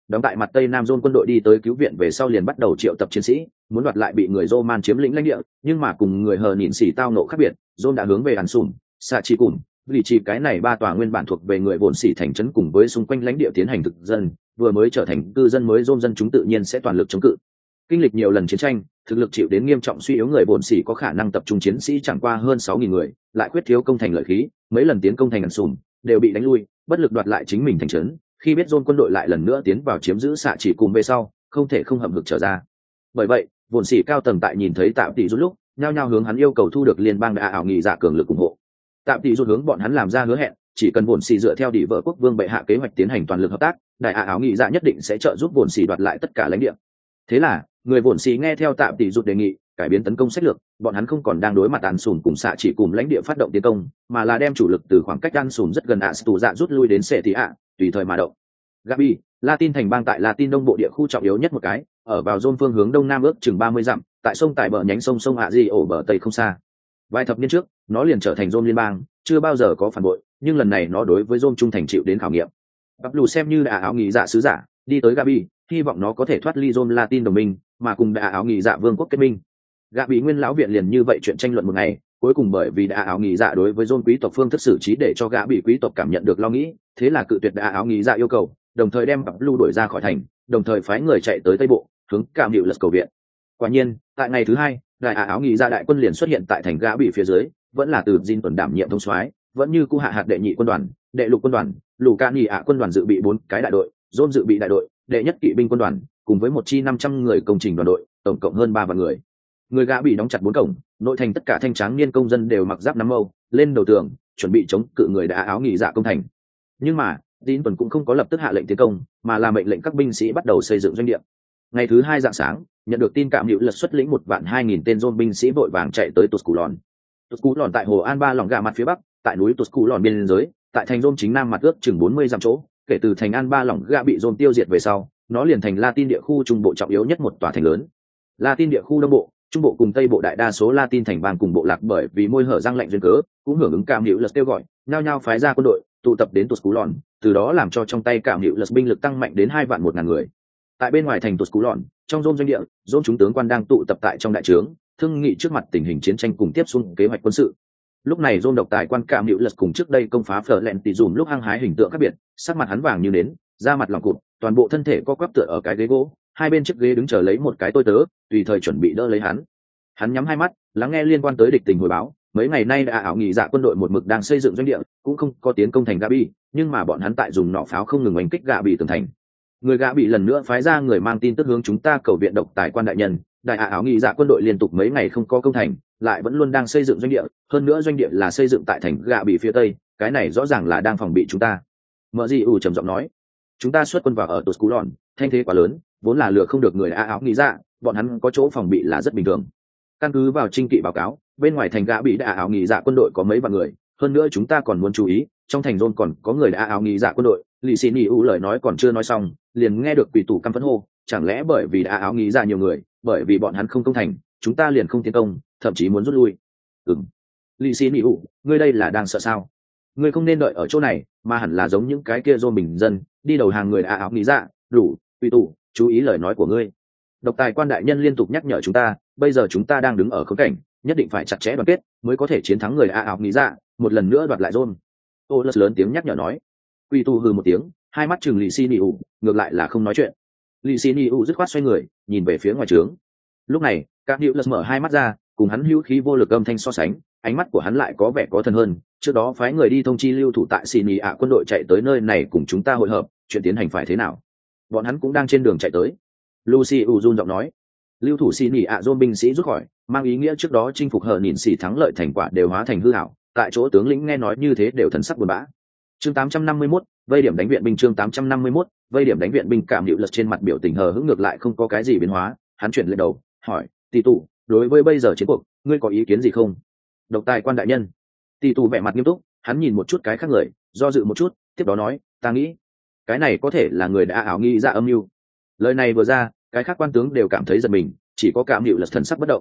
Đóng tại mặt tây nam Zone quân đội đi tới cứu viện về sau liền bắt đầu triệu tập chiến sĩ, muốn đoạt lại bị người Roman chiếm lĩnh lãnh địa, nhưng mà cùng người hờ nhịn xỉ tao nộ khác biệt, Zone đã hướng về An Sùm, Sa Chi Cùm, vị trí cái này ba tòa nguyên bản thuộc về người vốn xỉ thành trấn cùng với xung quanh lãnh địa tiến hành thực dân, vừa mới trở thành cư dân mới Zone dân chúng tự nhiên sẽ toàn lực chống cự. Kinh lịch nhiều lần chiến tranh, thực lực chịu đến nghiêm trọng suy yếu người vốn xỉ có khả năng tập trung chiến sĩ chẳng qua hơn 6.000 người, lại khuyết thiếu công thành lợi khí, mấy lần tiến công thành An Sùm đều bị đánh lui, bất lực đoạt lại chính mình thành trấn. Khi biết Zone quân đội lại lần nữa tiến vào chiếm giữ xạ chỉ cùng về sau, không thể không hậm hực trở ra. Bởi vậy, vốn sĩ cao tầng tại nhìn thấy Tạm Tỷ rút lúc, nhao nhao hướng hắn yêu cầu thu được liên bang đại ảo nghị giả cường lực ủng hộ. Tạm Tỷ rút hướng bọn hắn làm ra hứa hẹn, chỉ cần vốn sĩ dựa theo đỉ vợ quốc vương bệ hạ kế hoạch tiến hành toàn lực hợp tác, đại ảo nghị giả nhất định sẽ trợ giúp vốn sĩ đoạt lại tất cả lãnh địa. Thế là, người vốn sĩ nghe theo Tạm Tỷ rút đề nghị, cải biến tấn công sách lược, bọn hắn không còn đang đối mặt An Sùn cùng xạ chỉ cùng lãnh địa phát động tiến công, mà là đem chủ lực từ khoảng cách An Sùn rất gần Astu dạ rút lui đến Sệ Thị ạ, tùy thời mà động. Gabi, Latin thành bang tại Latin đông bộ địa khu trọng yếu nhất một cái, ở vào Zone phương hướng đông nam ước chừng 30 dặm, tại sông tại bờ nhánh sông Hạ Di ổ bờ tây không xa. Vài thập niên trước, nó liền trở thành Zone liên bang, chưa bao giờ có phản bội, nhưng lần này nó đối với Zone trung thành chịu đến khảo nghiệm. Bablu xem như đại áo nghị dạ sứ giả, đi tới Gabi, hy vọng nó có thể thoát ly Zone Latin đồng minh, mà cùng đại áo nghị dạ vương quốc kết minh. Gabi nguyên lão viện liền như vậy chuyện tranh luận một ngày, cuối cùng bởi vì đại áo nghị dạ đối với Zone quý tộc phương thức xử trí để cho Gabi quý tộc cảm nhận được lo nghĩ, thế là cự tuyệt đại áo nghị dạ yêu cầu, đồng thời đem Bablu đuổi ra khỏi thành, đồng thời phái người chạy tới tây bộ, hướng Cam Hiệu Lật cầu viện. Quả nhiên, tại ngày thứ hai, đại áo nghị dạ đại quân liền xuất hiện tại thành Gabi phía dưới, vẫn là từ Jin tuần đảm nhiệm thống soái, vẫn như cũ hạ hạt đệ nhị quân đoàn, đệ lục quân đoàn, lù ca nhị ạ quân đoàn dự bị 4 cái đại đội, Zone dự bị đại đội, đệ nhất kỵ binh quân đoàn, cùng với một chi 500 người công trình đoàn đội, tổng cộng hơn 3 vạn người. Người gã bị đóng chặt 4 cổng, nội thành tất cả thanh tráng niên công dân đều mặc giáp nắm mâu, lên đầu tường, chuẩn bị chống cự người đã áo nghị dạ công thành. Nhưng mà, Jin tuần cũng không có lập tức hạ lệnh tiến công, mà là mệnh lệnh các binh sĩ bắt đầu xây dựng doanh địa. Ngày thứ hai rạng sáng, nhận được tin Cam Hiệu Lật xuất lĩnh 1.200.000 tên Zone binh sĩ vội vàng chạy tới Tusculon. Tusculon tại hồ An Ba lỏng gà mặt phía bắc, tại núi Tusculon biên giới, tại thành Zone chính nam mặt ước chừng 40 dặm chỗ, kể từ thành An Ba lỏng gà bị Zone tiêu diệt về sau, nó liền thành Latin địa khu trung bộ trọng yếu nhất một tòa thành lớn. Latin địa khu đông bộ, trung bộ cùng tây bộ đại đa số Latin thành bang cùng bộ lạc bởi vì môi hở răng lạnh duyên cớ, cũng hưởng ứng Cam Hiệu Lật kêu gọi, nhao nhao phái ra quân đội, tụ tập đến Tusculon, từ đó làm cho trong tay Cam Hiệu Lật binh lực tăng mạnh đến 2.100.000 người. Tại bên ngoài thành Tusculon, trong Zone doanh địa, Zone chúng tướng quan đang tụ tập tại trong đại trướng, thương nghị trước mặt tình hình chiến tranh cùng tiếp xuống kế hoạch quân sự. Lúc này Zone độc tài quan Cam Hiệu Lật cùng trước đây công phá Florent tỷ dùm lúc hăng hái hình tượng khác biệt, sắc mặt hắn vàng như nến, da mặt lỏng cụt, toàn bộ thân thể co quắp tựa ở cái ghế gỗ, hai bên chiếc ghế đứng chờ lấy một cái tôi tớ, tùy thời chuẩn bị đỡ lấy hắn. Hắn nhắm hai mắt, lắng nghe liên quan tới địch tình hồi báo. Mấy ngày nay đã ảo nghị dạ quân đội một mực đang xây dựng doanh địa, cũng không có tiến công thành Gabi, nhưng mà bọn hắn tại dùng nỏ pháo không ngừng oanh kích Gabi tường thành. Người Gabi lần nữa phái ra người mang tin tức hướng chúng ta cầu viện độc tài quan đại nhân. Đại ảo nghị dạ quân đội liên tục mấy ngày không có công thành, lại vẫn luôn đang xây dựng doanh địa, hơn nữa doanh địa là xây dựng tại thành Gabi phía tây, cái này rõ ràng là đang phòng bị chúng ta. Mở gì trầm giọng nói, chúng ta xuất quân vào ở Tusculon, thanh thế quá lớn, vốn là lừa không được người ảo nghị dạ, bọn hắn có chỗ phòng bị là rất bình thường. Căn cứ vào trinh kỵ báo cáo, bên ngoài thành Gabi đã ảo nghị dạ quân đội có mấy vạn người, hơn nữa chúng ta còn muốn chú ý, trong thành Zone còn có người đã ảo nghị dạ quân đội. Lì Xì Nỉ U lời nói còn chưa nói xong, liền nghe được quỷ tủ căm phẫn hô, chẳng lẽ bởi vì đã áo nghị dạ nhiều người, bởi vì bọn hắn không công thành, chúng ta liền không tiến công, thậm chí muốn rút lui. Lì Xì Nỉ U, ngươi đây là đang sợ sao? Ngươi không nên đợi ở chỗ này, mà hẳn là giống những cái kia Zone bình dân, đi đầu hàng người đã áo nghị dạ. Đủ, quỷ tủ, chú ý lời nói của ngươi. Độc tài quan đại nhân liên tục nhắc nhở chúng ta, bây giờ chúng ta đang đứng ở khốn cảnh, nhất định phải chặt chẽ đoàn kết, mới có thể chiến thắng người đã áo nghị dạ, một lần nữa đoạt lại Zone. Ô Lật lớn tiếng nhắc nhở nói. Quỷ tu hừ một tiếng, hai mắt chừng Lì Xì Nỉ U, ngược lại là không nói chuyện. Lì Xì Nỉ U dứt khoát xoay người, nhìn về phía ngoài trướng. Lúc này, Cam Hiệu Lật mở hai mắt ra, cùng hắn hữu khí vô lực âm thanh so sánh, ánh mắt của hắn lại có vẻ có thần hơn. Trước đó phái người đi thông chi lưu thủ tại Xì Nỉ ạ quân đội chạy tới nơi này cùng chúng ta hội hợp, chuyện tiến hành phải thế nào? Bọn hắn cũng đang trên đường chạy tới. Lucy run giọng nói. Lưu thủ Xì Nỉ ạ Zone binh sĩ rút khỏi, mang ý nghĩa trước đó chinh phục hờ nhìn xỉ thắng lợi thành quả đều hóa thành hư ảo. Tại chỗ tướng lĩnh nghe nói như thế đều thần sắc buồn bã. Chương 851, vây điểm đánh viện binh. Chương 851, vây điểm đánh viện binh. Cảm Hiệu Lật trên mặt biểu tình hờ hững ngược lại không có cái gì biến hóa, hắn chuyển lên đầu, hỏi, tỷ tụ, đối với bây giờ chiến cuộc, ngươi có ý kiến gì không? Độc tài quan đại nhân. Tỷ tụ vẻ mặt nghiêm túc, hắn nhìn một chút cái khác người, do dự một chút, tiếp đó nói, ta nghĩ, cái này có thể là người đã ảo nghi ra âm mưu. Lời này vừa ra, cái khác quan tướng đều cảm thấy giật mình, chỉ có Cảm Hiệu Lật thần sắc bất động.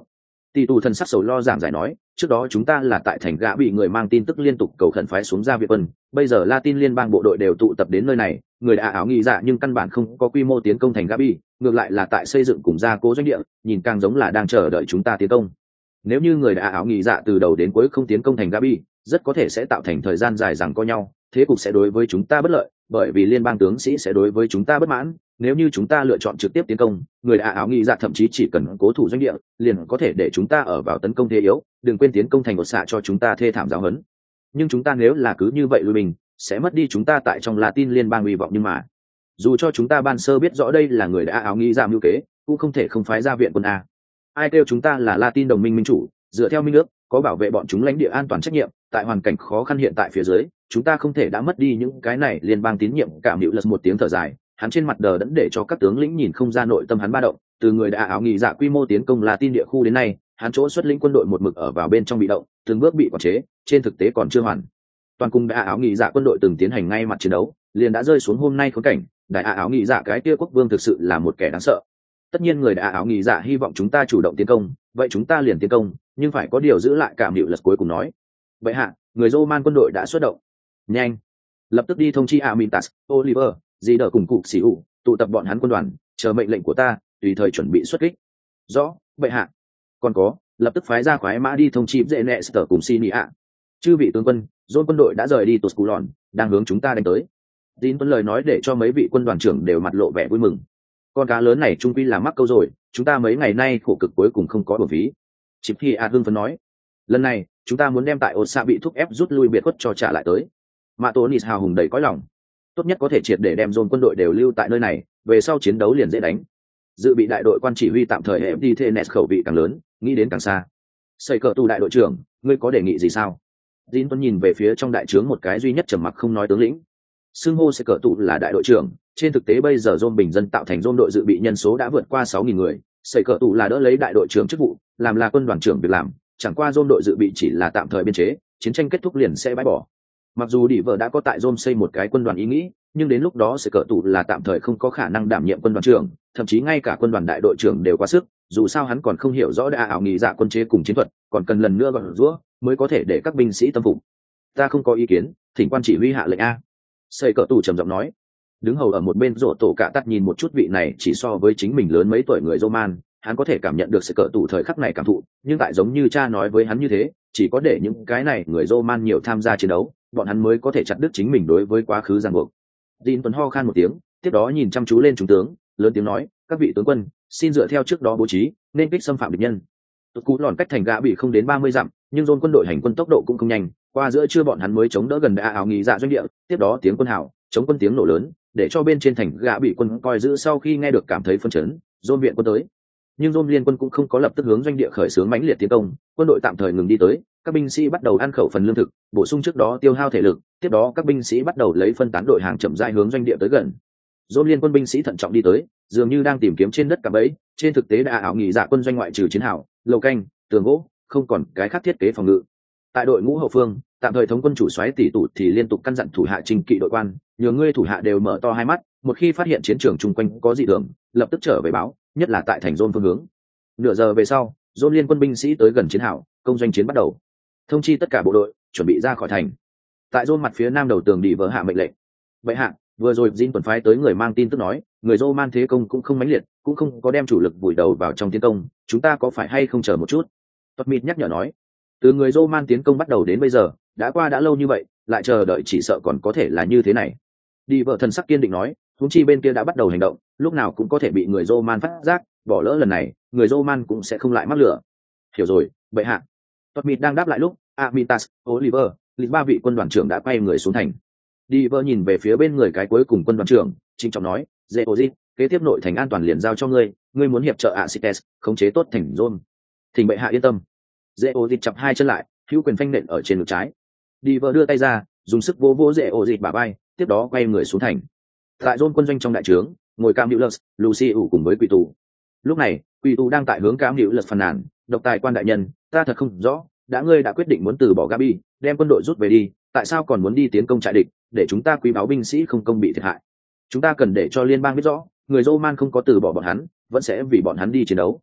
Tỷ tù thần sắc sầu lo giảng giải nói, trước đó chúng ta là tại thành gã bị người mang tin tức liên tục cầu khẩn phái xuống ra viện quân, bây giờ Latin liên bang bộ đội đều tụ tập đến nơi này, người đã áo nghi dạ nhưng căn bản không có quy mô tiến công thành gã bị, ngược lại là tại xây dựng cùng gia cố doanh địa, nhìn càng giống là đang chờ đợi chúng ta tiến công. Nếu như người đã áo nghi dạ từ đầu đến cuối không tiến công thành gã bị, rất có thể sẽ tạo thành thời gian dài rằng co nhau, thế cục sẽ đối với chúng ta bất lợi, bởi vì liên bang tướng sĩ sẽ đối với chúng ta bất mãn. Nếu như chúng ta lựa chọn trực tiếp tiến công, người đã áo nghi dạ thậm chí chỉ cần cố thủ doanh địa liền có thể để chúng ta ở vào tấn công thế yếu, đừng quên tiến công thành một xạ cho chúng ta thê thảm giáo huấn. Nhưng chúng ta nếu là cứ như vậy lui mình, sẽ mất đi chúng ta tại trong Latin liên bang hy vọng. Nhưng mà dù cho chúng ta ban sơ biết rõ đây là người đã áo nghi dạ mưu kế, cũng không thể không phái ra viện quân a. Ai kêu chúng ta là Latin đồng minh minh chủ, dựa theo minh ước có bảo vệ bọn chúng lãnh địa an toàn trách nhiệm, tại hoàn cảnh khó khăn hiện tại phía dưới, chúng ta không thể đã mất đi những cái này. Liên bang tín nhiệm cảm hữu lật một tiếng thở dài, hắn trên mặt đờ đẫn để cho các tướng lĩnh nhìn không ra nội tâm hắn ba động. Từ người đã áo nghi dạ quy mô tiến công Latin địa khu đến nay, hắn chỗ xuất lĩnh quân đội một mực ở vào bên trong bị động, từng bước bị quản chế, trên thực tế còn chưa hoàn toàn cùng đã áo nghi dạ quân đội từng tiến hành ngay mặt chiến đấu, liền đã rơi xuống hôm nay khốn cảnh. Đại áo nghi dạ cái kia quốc vương thực sự là một kẻ đáng sợ. Tất nhiên người đã áo nghi dạ hy vọng chúng ta chủ động tiến công, vậy chúng ta liền tiến công, nhưng phải có điều giữ lại. Cảm hiệu lật cuối cùng nói, vậy hạ, người Roman quân đội đã xuất động, nhanh lập tức đi thông chi Amintas, Oliver, dì đỡ cùng cục xỉ ủ, tụ tập bọn hắn quân đoàn, chờ mệnh lệnh của ta, tùy thời chuẩn bị xuất kích. Rõ, vậy hạ. Còn có, lập tức phái ra khoái mã đi thông chi dễ nẹ sở cùng Sinia. Chư vị tướng quân, John quân đội đã rời đi Tusculon, đang hướng chúng ta đánh tới. Tín tuấn lời nói để cho mấy vị quân đoàn trưởng đều mặt lộ vẻ vui mừng. Con cá lớn này trung quy là mắc câu rồi, chúng ta mấy ngày nay khổ cực cuối cùng không có uổng phí. Chịp khi hưng phấn nói, lần này chúng ta muốn đem tại Osa bị thúc ép rút lui biệt khuất cho trả lại tới. Mạ Tonis hào hùng đầy cõi lòng, tốt nhất có thể triệt để đem dồn quân đội đều lưu tại nơi này, về sau chiến đấu liền dễ đánh. Dự bị đại đội quan chỉ huy tạm thời FD Tenet khẩu vị càng lớn, nghĩ đến càng xa. Xây cờ tù đại đội trưởng, ngươi có đề nghị gì sao? Tín tuấn nhìn về phía trong đại trướng một cái duy nhất trầm mặc không nói tướng lĩnh. Xưng hô xây cờ tù là đại đội trưởng, trên thực tế bây giờ dồn bình dân tạo thành dồn đội dự bị nhân số đã vượt qua 6.000 người. Xây cờ tù là đỡ lấy đại đội trưởng chức vụ, làm là quân đoàn trưởng việc làm, chẳng qua dồn đội dự bị chỉ là tạm thời biên chế, chiến tranh kết thúc liền sẽ bãi bỏ. Mặc dù Đi Vợ đã có tại Rome xây một cái quân đoàn ý nghĩ, nhưng đến lúc đó sẽ cỡ tụ là tạm thời không có khả năng đảm nhiệm quân đoàn trưởng, thậm chí ngay cả quân đoàn đại đội trưởng đều quá sức. Dù sao hắn còn không hiểu rõ đa ảo nghị dạ quân chế cùng chiến thuật, còn cần lần nữa gọi rũa mới có thể để các binh sĩ tâm phục. Ta không có ý kiến, thỉnh quan chỉ huy hạ lệnh a. Xây cỡ tụ trầm giọng nói. Đứng hầu ở một bên rộ tổ cả tắt nhìn một chút vị này chỉ so với chính mình lớn mấy tuổi người Roman, hắn có thể cảm nhận được sự cỡ tụ thời khắc này cảm thụ, nhưng tại giống như cha nói với hắn như thế, chỉ có để những cái này người Roman nhiều tham gia chiến đấu, bọn hắn mới có thể chặt đứt chính mình đối với quá khứ ràng buộc. Dean Tuấn ho khan một tiếng, tiếp đó nhìn chăm chú lên trung tướng, lớn tiếng nói, các vị tướng quân, xin dựa theo trước đó bố trí, nên kích xâm phạm địch nhân. Tụt cú lòn cách thành gã bị không đến 30 dặm, nhưng dồn quân đội hành quân tốc độ cũng không nhanh, qua giữa trưa bọn hắn mới chống đỡ gần đã áo nghỉ dạ doanh địa, tiếp đó tiếng quân hào, chống quân tiếng nổ lớn, để cho bên trên thành gã bị quân coi giữ sau khi nghe được cảm thấy phân chấn, dồn viện quân tới. Nhưng dồn liên quân cũng không có lập tức hướng doanh địa khởi xướng mãnh liệt tiến công, quân đội tạm thời ngừng đi tới, các binh sĩ bắt đầu ăn khẩu phần lương thực, bổ sung trước đó tiêu hao thể lực, tiếp đó các binh sĩ bắt đầu lấy phân tán đội hàng chậm rãi hướng doanh địa tới gần. Dồn liên quân binh sĩ thận trọng đi tới, dường như đang tìm kiếm trên đất cả bẫy, trên thực tế đã ảo nghỉ dạ quân doanh ngoại trừ chiến hào, lầu canh, tường gỗ, không còn cái khác thiết kế phòng ngự. Tại đội ngũ hậu phương, tạm thời thống quân chủ soái tỷ tụ thì liên tục căn dặn thủ hạ trình kỵ đội quan, nhờ ngươi thủ hạ đều mở to hai mắt, một khi phát hiện chiến trường chung quanh có dị thường, lập tức trở về báo, nhất là tại thành Dồn phương hướng. Nửa giờ về sau, Dồn liên quân binh sĩ tới gần chiến hào, công doanh chiến bắt đầu. Thông chi tất cả bộ đội chuẩn bị ra khỏi thành. Tại Dồn mặt phía nam đầu tường Đi Vợ hạ mệnh lệnh. Vậy hạ, vừa rồi Jin tuần phái tới người mang tin tức nói, người Roman thế công cũng không mãnh liệt, cũng không có đem chủ lực vùi đầu vào trong tiến công, chúng ta có phải hay không chờ một chút? Tommit nhắc nhở nói, từ người Roman tiến công bắt đầu đến bây giờ, đã lâu như vậy, lại chờ đợi chỉ sợ còn có thể là như thế này. Đi Vợ thần sắc kiên định nói, huống chi bên kia đã bắt đầu hành động, lúc nào cũng có thể bị người Roman phát giác, bỏ lỡ lần này, người Roman cũng sẽ không lại mắc lửa. Hiểu rồi, bệ hạ. Tommit đang đáp lại lúc, Amitas, Oliver, lịch ba vị quân đoàn trưởng đã quay người xuống thành. Đi Vợ nhìn về phía bên người cái cuối cùng quân đoàn trưởng, trịnh trọng nói, Zeozit, kế tiếp nội thành an toàn liền giao cho ngươi, ngươi muốn hiệp trợ Acites, khống chế tốt thành Rome. Thỉnh bệ hạ yên tâm. Zeozit chập hai chân lại, hữu quyền phanh nện ở trên ngực trái. Đi Vợ đưa tay ra, dùng sức vỗ vỗ Zeozit bả vai, tiếp đó quay người xuống thành. Tại Rome quân doanh trong đại trướng, ngồi Cam Hữu Lật, Lucy ủ cùng với Quỷ Tù. Lúc này, Quỷ Tù đang tại hướng Cam Hữu Lật phàn nàn, độc tài quan đại nhân, ta thật không rõ, ngươi đã quyết định muốn từ bỏ Gabi, đem quân đội rút về đi, tại sao còn muốn đi tiến công trại địch, để chúng ta quý báu binh sĩ không công bị thiệt hại. Chúng ta cần để cho liên bang biết rõ, người Roman không có từ bỏ bọn hắn, vẫn sẽ vì bọn hắn đi chiến đấu.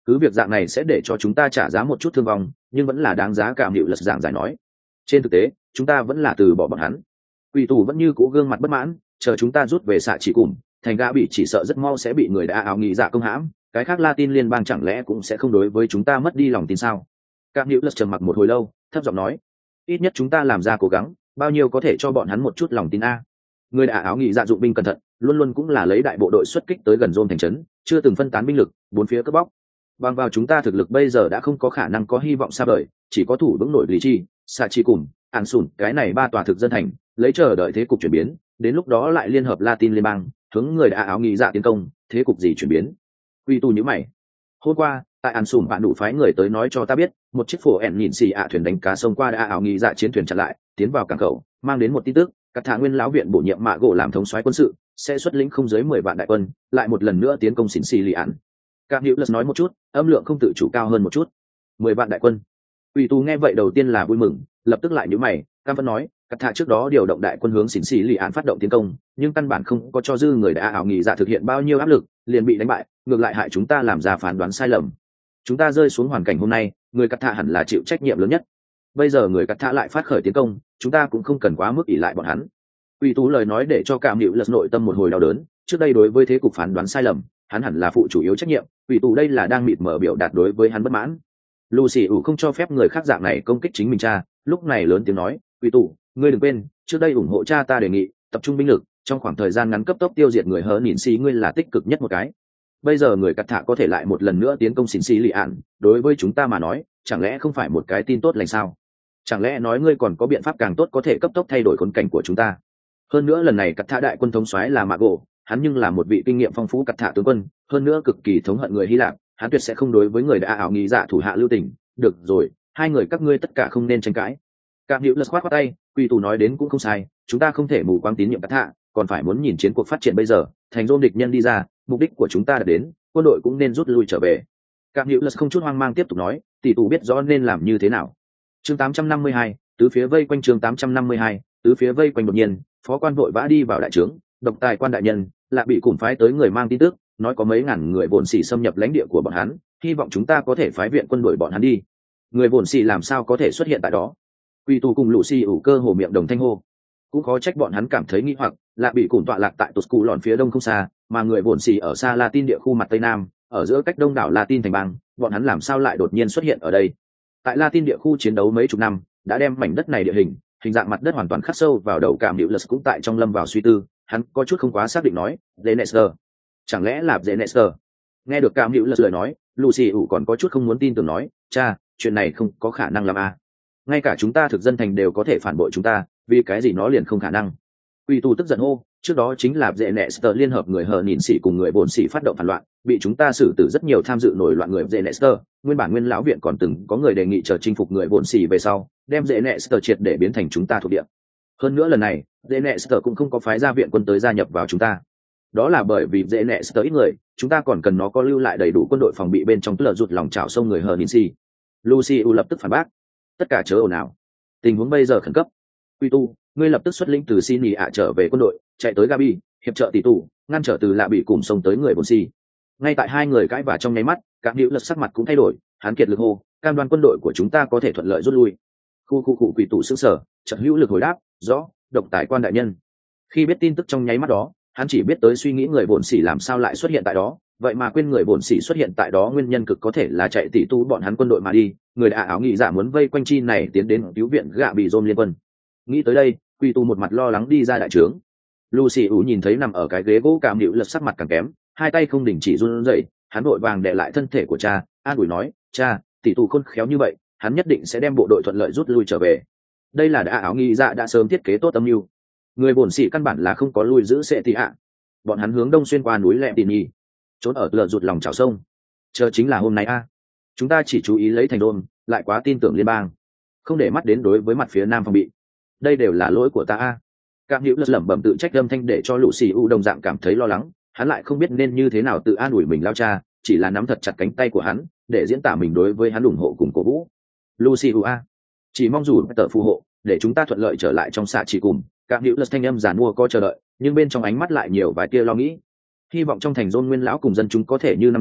cứ việc dạng này sẽ để cho chúng ta trả giá một chút thương vong, nhưng vẫn là đáng giá. Cảm hiệu lật giảng giải nói, trên thực tế chúng ta vẫn là từ bỏ bọn hắn. Quỷ tù vẫn như cũ gương mặt bất mãn, chờ chúng ta rút về xạ chỉ cùng thành gã bị chỉ sợ rất mau sẽ bị người đã áo nghĩ dạ công hãm, cái khác Latin liên bang chẳng lẽ cũng sẽ không đối với chúng ta mất đi lòng tin sao? Cảm hiệu lật trầm mặc một hồi lâu, thấp giọng nói, ít nhất chúng ta làm ra cố gắng, bao nhiêu có thể cho bọn hắn một chút lòng tin a. Người đã áo nghĩ dạ dụng binh cẩn thận, luôn luôn cũng là lấy đại bộ đội xuất kích tới gần Rome thành trấn, chưa từng phân tán binh lực bốn phía cướp bóc. Bằng vào chúng ta thực lực bây giờ đã không có khả năng có hy vọng xa vời, chỉ có thủ vững nội lý chi xạ chi cùng an sùn cái này ba tòa thực dân thành, lấy chờ đợi thế cục chuyển biến, đến lúc đó lại liên hợp Latin liên bang hướng người đã áo nghĩ dạ tiến công, thế cục gì chuyển biến? Quy tu nhíu mày. Hôm qua tại an sùn bạn đủ phái người tới nói cho ta biết, một chiếc phổ ẻn nhìn xì ạ thuyền đánh cá sông qua đã áo nghĩ dạ chiến thuyền chặn lại, tiến vào cảng khẩu, mang đến một tin tức, các thả nguyên lão viện bổ nhiệm mạ gỗ làm thống soái quân sự, sẽ xuất lĩnh không dưới 10 vạn đại quân, lại một lần nữa tiến công xỉn xì lì ạn. Các hữu lật nói một chút, âm lượng không tự chủ cao hơn một chút. 10 vạn đại quân. Quỷ tù nghe vậy đầu tiên là vui mừng, lập tức lại nhíu mày, cam vẫn nói, các thả trước đó điều động đại quân hướng xỉn xì lì ạn phát động tiến công, nhưng căn bản không có cho dư người đã ảo nghỉ dạ thực hiện bao nhiêu áp lực, liền bị đánh bại, ngược lại hại chúng ta làm ra phán đoán sai lầm. Chúng ta rơi xuống hoàn cảnh hôm nay, người cắt thả hẳn là chịu trách nhiệm lớn nhất. Bây giờ người cắt thả lại phát khởi tiến công, chúng ta cũng không cần quá mức ỷ lại bọn hắn. Quỷ tú lời nói để cho Cảm Hữu lật nội tâm một hồi đau đớn, trước đây đối với thế cục phán đoán sai lầm, hắn hẳn là phụ chủ yếu trách nhiệm, quỷ tú đây là đang mịt mở biểu đạt đối với hắn bất mãn. Lucy ủ không cho phép người khác dạng này công kích chính mình cha, lúc này lớn tiếng nói, quỷ tú, ngươi đừng quên, trước đây ủng hộ cha ta đề nghị, tập trung binh lực, trong khoảng thời gian ngắn cấp tốc tiêu diệt người hớ nhìn xì, ngươi là tích cực nhất một cái. Bây giờ người cắt thả có thể lại một lần nữa tiến công xỉn xì lì ạn, đối với chúng ta mà nói, chẳng lẽ không phải một cái tin tốt lành sao? Chẳng lẽ nói ngươi còn có biện pháp càng tốt có thể cấp tốc thay đổi khốn cảnh của chúng ta? Hơn nữa lần này cắt thả đại quân thống soái là Mạc Gỗ, hắn nhưng là một vị kinh nghiệm phong phú cắt thả tướng quân, hơn nữa cực kỳ thống hận người Hy Lạp, hắn tuyệt sẽ không đối với người đã ảo nghĩ dạ thủ hạ lưu tình. Được rồi, hai người các ngươi tất cả không nên tranh cãi. Cảm Hữu lật khoát qua tay, Quỷ tù nói đến cũng không sai, chúng ta không thể mù quáng tín nhiệm cắt thả, còn phải muốn nhìn chiến cuộc phát triển bây giờ, thành Rome địch nhân đi ra, mục đích của chúng ta đã đến, quân đội cũng nên rút lui trở về. Cảm Hữu lật không chút hoang mang tiếp tục nói, tỷ tù biết rõ nên làm như thế nào. Chương 852, tứ phía vây quanh. Chương 852, tứ phía vây quanh. Đột nhiên, phó quan vội vã đi vào đại trướng, độc tài quan đại nhân lại bị cùng phái tới người mang tin tức, nói có mấy ngàn người vồn xỉ xâm nhập lãnh địa của bọn hắn, hy vọng chúng ta có thể phái viện quân đội bọn hắn đi. Người vồn xỉ làm sao có thể xuất hiện tại đó? Quỷ tù cùng Lucy ủ cơ hồ miệng đồng thanh hô. Cũng khó trách bọn hắn cảm thấy nghi hoặc, lại bị cùng tọa lạc tại Toscu lòn phía đông không xa, mà người vồn xỉ ở xa Latin địa khu mặt tây nam, ở giữa cách đông đảo Latin thành bang, bọn hắn làm sao lại đột nhiên xuất hiện ở đây? Tại Latin địa khu chiến đấu mấy chục năm, đã đem mảnh đất này địa hình dạng mặt đất hoàn toàn khắc sâu vào đầu. Cảm Hữu lật cũng tại trong lâm vào suy tư, hắn có chút không quá xác định nói, Zenester, chẳng lẽ là Zenester? Nghe được Cảm Hữu lật lời nói, Lucy ủ còn có chút không muốn tin tưởng nói, cha, chuyện này không có khả năng làm à? Ngay cả chúng ta thực dân thành đều có thể phản bội chúng ta, vì cái gì nó liền không khả năng? Quỷ tù tức giận hô, trước đó chính là Zenester liên hợp người hờ nhìn xỉ cùng người bổn xỉ phát động phản loạn, bị chúng ta xử tử rất nhiều tham dự nổi loạn người Zenester. Nguyên bản nguyên lão viện còn từng có người đề nghị chờ chinh phục người bổn xỉ về sau, đem Zenester triệt để biến thành chúng ta thuộc địa. Hơn nữa lần này, Zenester cũng không có phái ra viện quân tới gia nhập vào chúng ta. Đó là bởi vì Zenester ít người, chúng ta còn cần nó có lưu lại đầy đủ quân đội phòng bị bên trong, tức là rụt lòng chảo sông người hờ nhìn xỉ. Lucy lập tức phản bác, tất cả chớ ồn ào, tình huống bây giờ khẩn cấp. Quy tu, ngươi lập tức xuất lĩnh từ Xin ạ trở về quân đội, chạy tới Gabi, hiệp trợ tỷ tù, ngăn trở từ lạ bị cùng sông tới người bồn xỉ. Ngay tại hai người cãi vã trong nháy mắt, Cảm Hữu lật sắc mặt cũng thay đổi, hắn kiệt lực hô, cam đoan quân đội của chúng ta có thể thuận lợi rút lui. Khu quỷ tụ sững sờ, chợt hữu lực hồi đáp, rõ, độc tài quan đại nhân. Khi biết tin tức trong nháy mắt đó, hắn chỉ biết tới suy nghĩ người bổn xỉ làm sao lại xuất hiện tại đó, vậy mà quên người bổn xỉ xuất hiện tại đó nguyên nhân cực có thể là chạy tỷ tu bọn hắn quân đội mà đi, người đã áo nghĩ giả muốn vây quanh chi này tiến đến cứu viện gạ bị Rome liên quân. Nghĩ tới đây, quỷ tụ một mặt lo lắng đi ra đại trướng. Lucy nhìn thấy nằm ở cái ghế gỗ Cảm Hữu lật sắc mặt càng kém, hai tay không đình chỉ run rẩy, hắn vội vàng đè lại thân thể của cha, an ủi nói, cha, tỷ tù khôn khéo như vậy, hắn nhất định sẽ đem bộ đội thuận lợi rút lui trở về. Đây là đã áo nghĩ dạ đã sớm thiết kế tốt âm mưu. Người bổn xỉ căn bản là không có lui giữ sẽ tị ạ. Bọn hắn hướng đông xuyên qua núi lẹ tỉ nhì, trốn ở lờ rụt lòng chảo sông. Chờ chính là hôm nay a. Chúng ta chỉ chú ý lấy thành đôn, lại quá tin tưởng liên bang, không để mắt đến đối với mặt phía nam phòng bị. Đây đều là lỗi của ta a. Cảm Hữu lẩm bẩm tự trách âm thanh để cho Lucy đồng dạng cảm thấy lo lắng, hắn lại không biết nên như thế nào tự an ủi mình lao cha, chỉ là nắm thật chặt cánh tay của hắn để diễn tả mình đối với hắn ủng hộ cùng cổ vũ. Lucy chỉ mong dù tờ phù hộ để chúng ta thuận lợi trở lại trong xạ chỉ cùng. Cảm Hữu thanh âm giàn mua có chờ đợi, nhưng bên trong ánh mắt lại nhiều vài tia lo nghĩ, hy vọng trong thành Rôn nguyên lão cùng dân chúng có thể như năm đó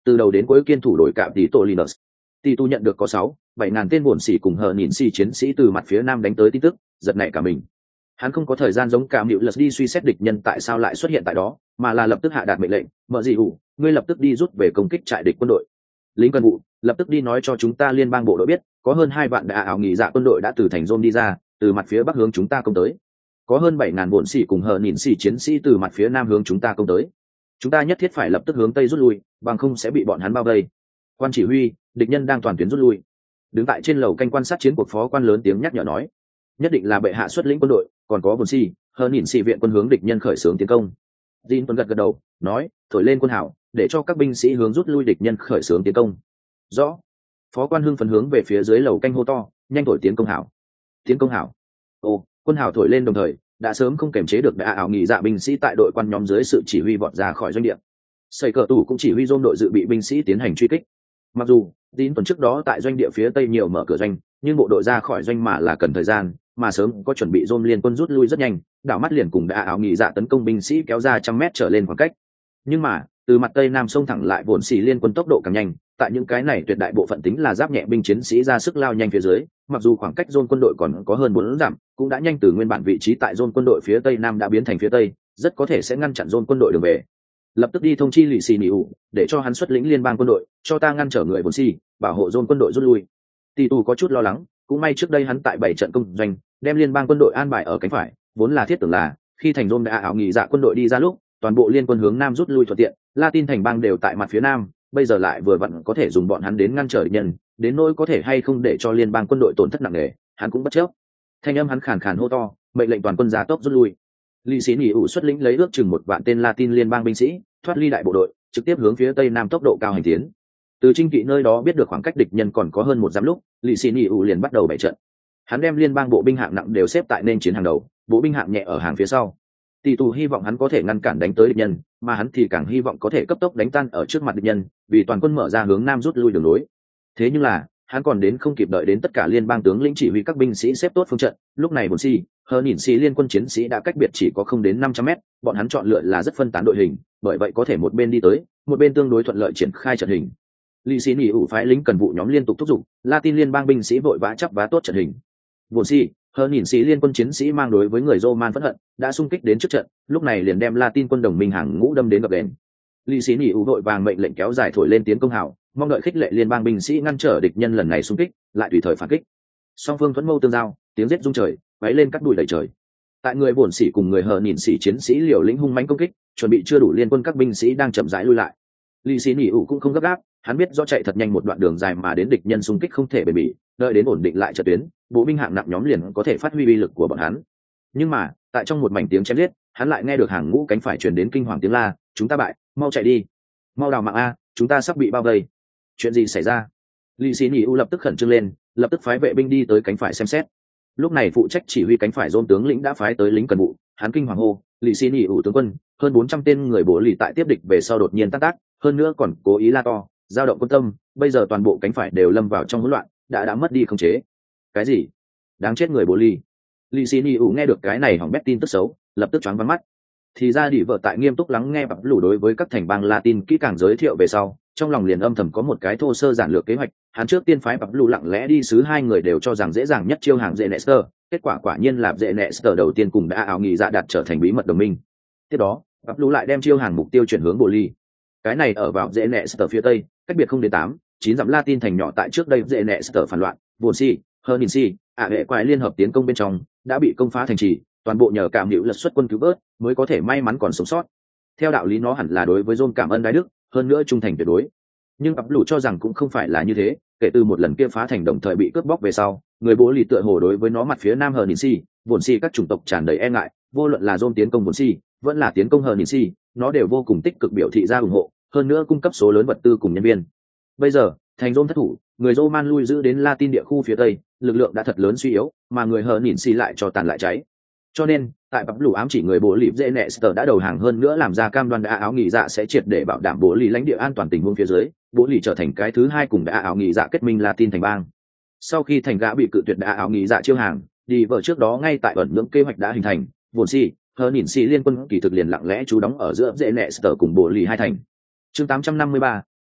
từ đầu đến cuối kiên thủ đội cạm tỷ tổ Linus. Tỷ tu nhận được có 6-7 ngàn tên buồn xỉ cùng hờ nhìn xỉ chiến sĩ từ mặt phía nam đánh tới tin tức, giật nảy cả mình. Hắn không có thời gian giống cả Mịu Lật đi suy xét địch nhân tại sao lại xuất hiện tại đó, mà là lập tức hạ đạt mệnh lệnh, "Mở gì ủ, ngươi lập tức đi rút về công kích trại địch quân đội. Lính cần vụ, lập tức đi nói cho chúng ta liên bang bộ đội biết, có hơn 2 vạn áo nghỉ dạ quân đội đã từ thành Rome đi ra, từ mặt phía bắc hướng chúng ta công tới. Có hơn 7 ngàn buồn xỉ cùng hờ nhìn xỉ chiến sĩ từ mặt phía nam hướng chúng ta công tới. Chúng ta nhất thiết phải lập tức hướng tây rút lui, bằng không sẽ bị bọn hắn bao vây." Quan chỉ huy, địch nhân đang toàn tuyến rút lui. Đứng tại trên lầu canh quan sát chiến cuộc phó quan lớn tiếng nhắc nhở nói, nhất định là bệ hạ xuất lĩnh quân đội, còn có buồn xỉ, hờ nhìn xỉ viện quân hướng địch nhân khởi xướng tiến công. Jin tuấn gật gật đầu, nói, thổi lên quân hảo, để cho các binh sĩ hướng rút lui địch nhân khởi xướng tiến công. Rõ. Phó quan hưng phấn hướng về phía dưới lầu canh hô to, nhanh thổi tiến công hảo. Tiến công hảo. Ồ, quân hảo thổi lên đồng thời, đã sớm không kềm chế được đã ảo nghỉ dạ binh sĩ tại đội quan nhóm dưới sự chỉ huy vọt ra khỏi doanh địa. Sẩy cờ tủ cũng chỉ huy dôm đội dự bị binh sĩ tiến hành truy kích. Mặc dù Jin tuần trước đó tại doanh địa phía tây nhiều mở cửa doanh, nhưng bộ đội ra khỏi doanh mà là cần thời gian, mà sớm có chuẩn bị dôm liên quân rút lui rất nhanh, đảo mắt liền cùng đã áo nghỉ dạ tấn công binh sĩ kéo ra 100 mét trở lên khoảng cách. Nhưng mà từ mặt tây nam sông thẳng lại vồn xì liên quân tốc độ càng nhanh, tại những cái này tuyệt đại bộ phận tính là giáp nhẹ binh chiến sĩ ra sức lao nhanh phía dưới, mặc dù khoảng cách dôn quân đội còn có hơn 4 dặm, cũng đã nhanh từ nguyên bản vị trí tại dôn quân đội phía tây nam đã biến thành phía tây, rất có thể sẽ ngăn chặn dôn quân đội đường về. Lập tức đi thông chi lì xì nỉu, để cho hắn xuất lĩnh liên bang quân đội, cho ta ngăn trở người vồn xì, bảo hộ dôn quân đội rút lui. Tỷ tù có chút lo lắng, cũng may trước đây hắn tại 7 trận công doanh, đem liên bang quân đội an bài ở cánh phải, vốn là thiết tưởng là khi thành Rome đã ảo nghỉ dạ quân đội đi ra lúc, toàn bộ liên quân hướng nam rút lui thuận tiện, Latin thành bang đều tại mặt phía nam, bây giờ lại vừa vặn có thể dùng bọn hắn đến ngăn trở địch nhân, đến nỗi có thể hay không để cho liên bang quân đội tổn thất nặng nề, hắn cũng bất chấp. Thanh âm hắn khàn khàn hô to, mệnh lệnh toàn quân ra tốc rút lui. Lý Sĩ Nhĩ ủ xuất lĩnh lấy ước chừng 1 vạn tên Latin liên bang binh sĩ, thoát ly đại bộ đội, trực tiếp hướng phía tây nam tốc độ cao hành tiến. Từ Trinh Kỵ nơi đó biết được khoảng cách địch nhân còn có hơn 1 dặm lúc, Lý Sĩ Nhĩ ủ liền bắt đầu bày trận. Hắn đem liên bang bộ binh hạng nặng đều xếp tại nên chiến hàng đầu, bộ binh hạng nhẹ ở hàng phía sau. Tỷ tù hy vọng hắn có thể ngăn cản đánh tới địch nhân, mà hắn thì càng hy vọng có thể cấp tốc đánh tan ở trước mặt địch nhân, vì toàn quân mở ra hướng nam rút lui đường lối. Thế nhưng là, hắn còn đến không kịp đợi đến tất cả liên bang tướng lĩnh chỉ huy các binh sĩ xếp tốt phương trận, lúc này Bồn Si, hờ nhìn Si liên quân chiến sĩ đã cách biệt chỉ có không đến 500 mét, bọn hắn chọn lựa là rất phân tán đội hình, bởi vậy có thể một bên đi tới, một bên tương đối thuận lợi triển khai trận hình. Lý Sĩ Nhĩ ủ phái lính cần vụ nhóm liên tục thúc giục, Latin liên bang binh sĩ vội vã chắp vá tốt trận hình. Bồn Si, hờ nhìn sĩ liên quân chiến sĩ mang đối với người Roman phẫn hận, đã xung kích đến trước trận, lúc này liền đem Latin quân đồng minh hàng ngũ đâm đến gập đền. Lý Sĩ Nhĩ ủ vội vàng mệnh lệnh kéo dài thổi lên tiến công hào, mong đợi khích lệ liên bang binh sĩ ngăn trở địch nhân lần này xung kích, lại tùy thời phản kích. Song phương thuẫn mâu tương giao, tiếng giết rung trời, vấy lên cắt đùi đầy trời. Tại người Bồn sĩ cùng người hờ nhìn sĩ chiến sĩ liều lĩnh hung mãnh công kích, chuẩn bị chưa đủ liên quân các binh sĩ đang chậm rãi lui lại. Lý Sĩ Nhĩ ủ cũng không gấp gáp, hắn biết do chạy thật nhanh một đoạn đường dài mà đến địch nhân xung kích không thể bền bỉ, đợi đến ổn định lại trận tuyến, bộ binh hạng nặng nhóm liền có thể phát huy uy lực của bọn hắn. Nhưng mà tại trong một mảnh tiếng chém giết, hắn lại nghe được hàng ngũ cánh phải truyền đến kinh hoàng tiếng la, chúng ta bại, mau chạy đi, mau đào mạng a, chúng ta sắp bị bao vây. Chuyện gì xảy ra? Lý Sĩ Nhĩ lập tức khẩn trương lên, lập tức phái vệ binh đi tới cánh phải xem xét. Lúc này phụ trách chỉ huy cánh phải Dôn tướng lĩnh đã phái tới lính cần vụ, hắn kinh hoàng hô, Lý Sĩ Nhĩ tướng quân, hơn 400 tên người bổ lì tại tiếp địch về sau đột nhiên tan tác, hơn nữa còn cố ý la to, dao động quân tâm, bây giờ toàn bộ cánh phải đều lâm vào trong hỗn loạn, đã mất đi khống chế. Cái gì? Đáng chết người bồ ly. Lý Sĩ Nhĩ nghe được cái này hỏng bét tin tức xấu, lập tức choáng váng mắt. Thì ra đỉ vợ tại nghiêm túc lắng nghe bập lù đối với các thành bang Latin kỹ càng giới thiệu về sau, trong lòng liền âm thầm có một cái thô sơ giản lược kế hoạch. Hắn trước tiên phái bập lù lặng lẽ đi sứ, hai người đều cho rằng dễ dàng nhất chiêu hàng dễ Nester, kết quả quả nhiên là dễ Nester đầu tiên cùng đã ảo nghỉ dạ đạt trở thành bí mật đồng minh. Tiếp đó bập lù lại đem chiêu hàng mục tiêu chuyển hướng bồ ly. Cái này ở vào dễ Nester phía tây, cách biệt không đến 8-9 dặm. Latin thành nhỏ tại trước đây dễ Nester phản loạn, buồn si hơn nhìn si hệ quái liên hợp tiến công bên trong đã bị công phá thành trì, toàn bộ nhờ cảm hữu lật xuất quân cứu vớt mới có thể may mắn còn sống sót. Theo đạo lý nó hẳn là đối với John cảm ơn đái đức, hơn nữa trung thành tuyệt đối, nhưng bập lù cho rằng cũng không phải là như thế. Kể từ một lần kia phá thành đồng thời bị cướp bóc về sau, người bố lì tựa hồ đối với nó mặt phía nam hờ nhìn si buồn si các chủng tộc tràn đầy e ngại, vô luận là John tiến công buồn si vẫn là tiến công hờ nhìn si, nó đều vô cùng tích cực biểu thị ra ủng hộ, hơn nữa cung cấp số lớn vật tư cùng nhân viên. Bây giờ thành Rome thất thủ, người Roman lui giữ đến Latin địa khu phía tây, lực lượng đã thật lớn suy yếu, mà người hờ nhìn xì lại cho tàn lại cháy. Cho nên tại bập lù ám chỉ người bố lì dễ Nester đã đầu hàng, hơn nữa làm ra cam đoan đã áo nghỉ dạ sẽ triệt để bảo đảm bố lì lãnh địa an toàn tình huống phía dưới, bố lì trở thành cái thứ hai cùng đã áo nghỉ dạ kết minh Latin thành bang. Sau khi thành gã bị cự tuyệt đã áo nghỉ dạ chiêu hàng, đi vợ trước đó ngay tại ẩn nhưỡng kế hoạch đã hình thành, buồn si hờ nhìn xì liên quân kỳ thực liền lặng lẽ trú đóng ở giữa dễ Nester cùng bố lì hai thành. Chương 853,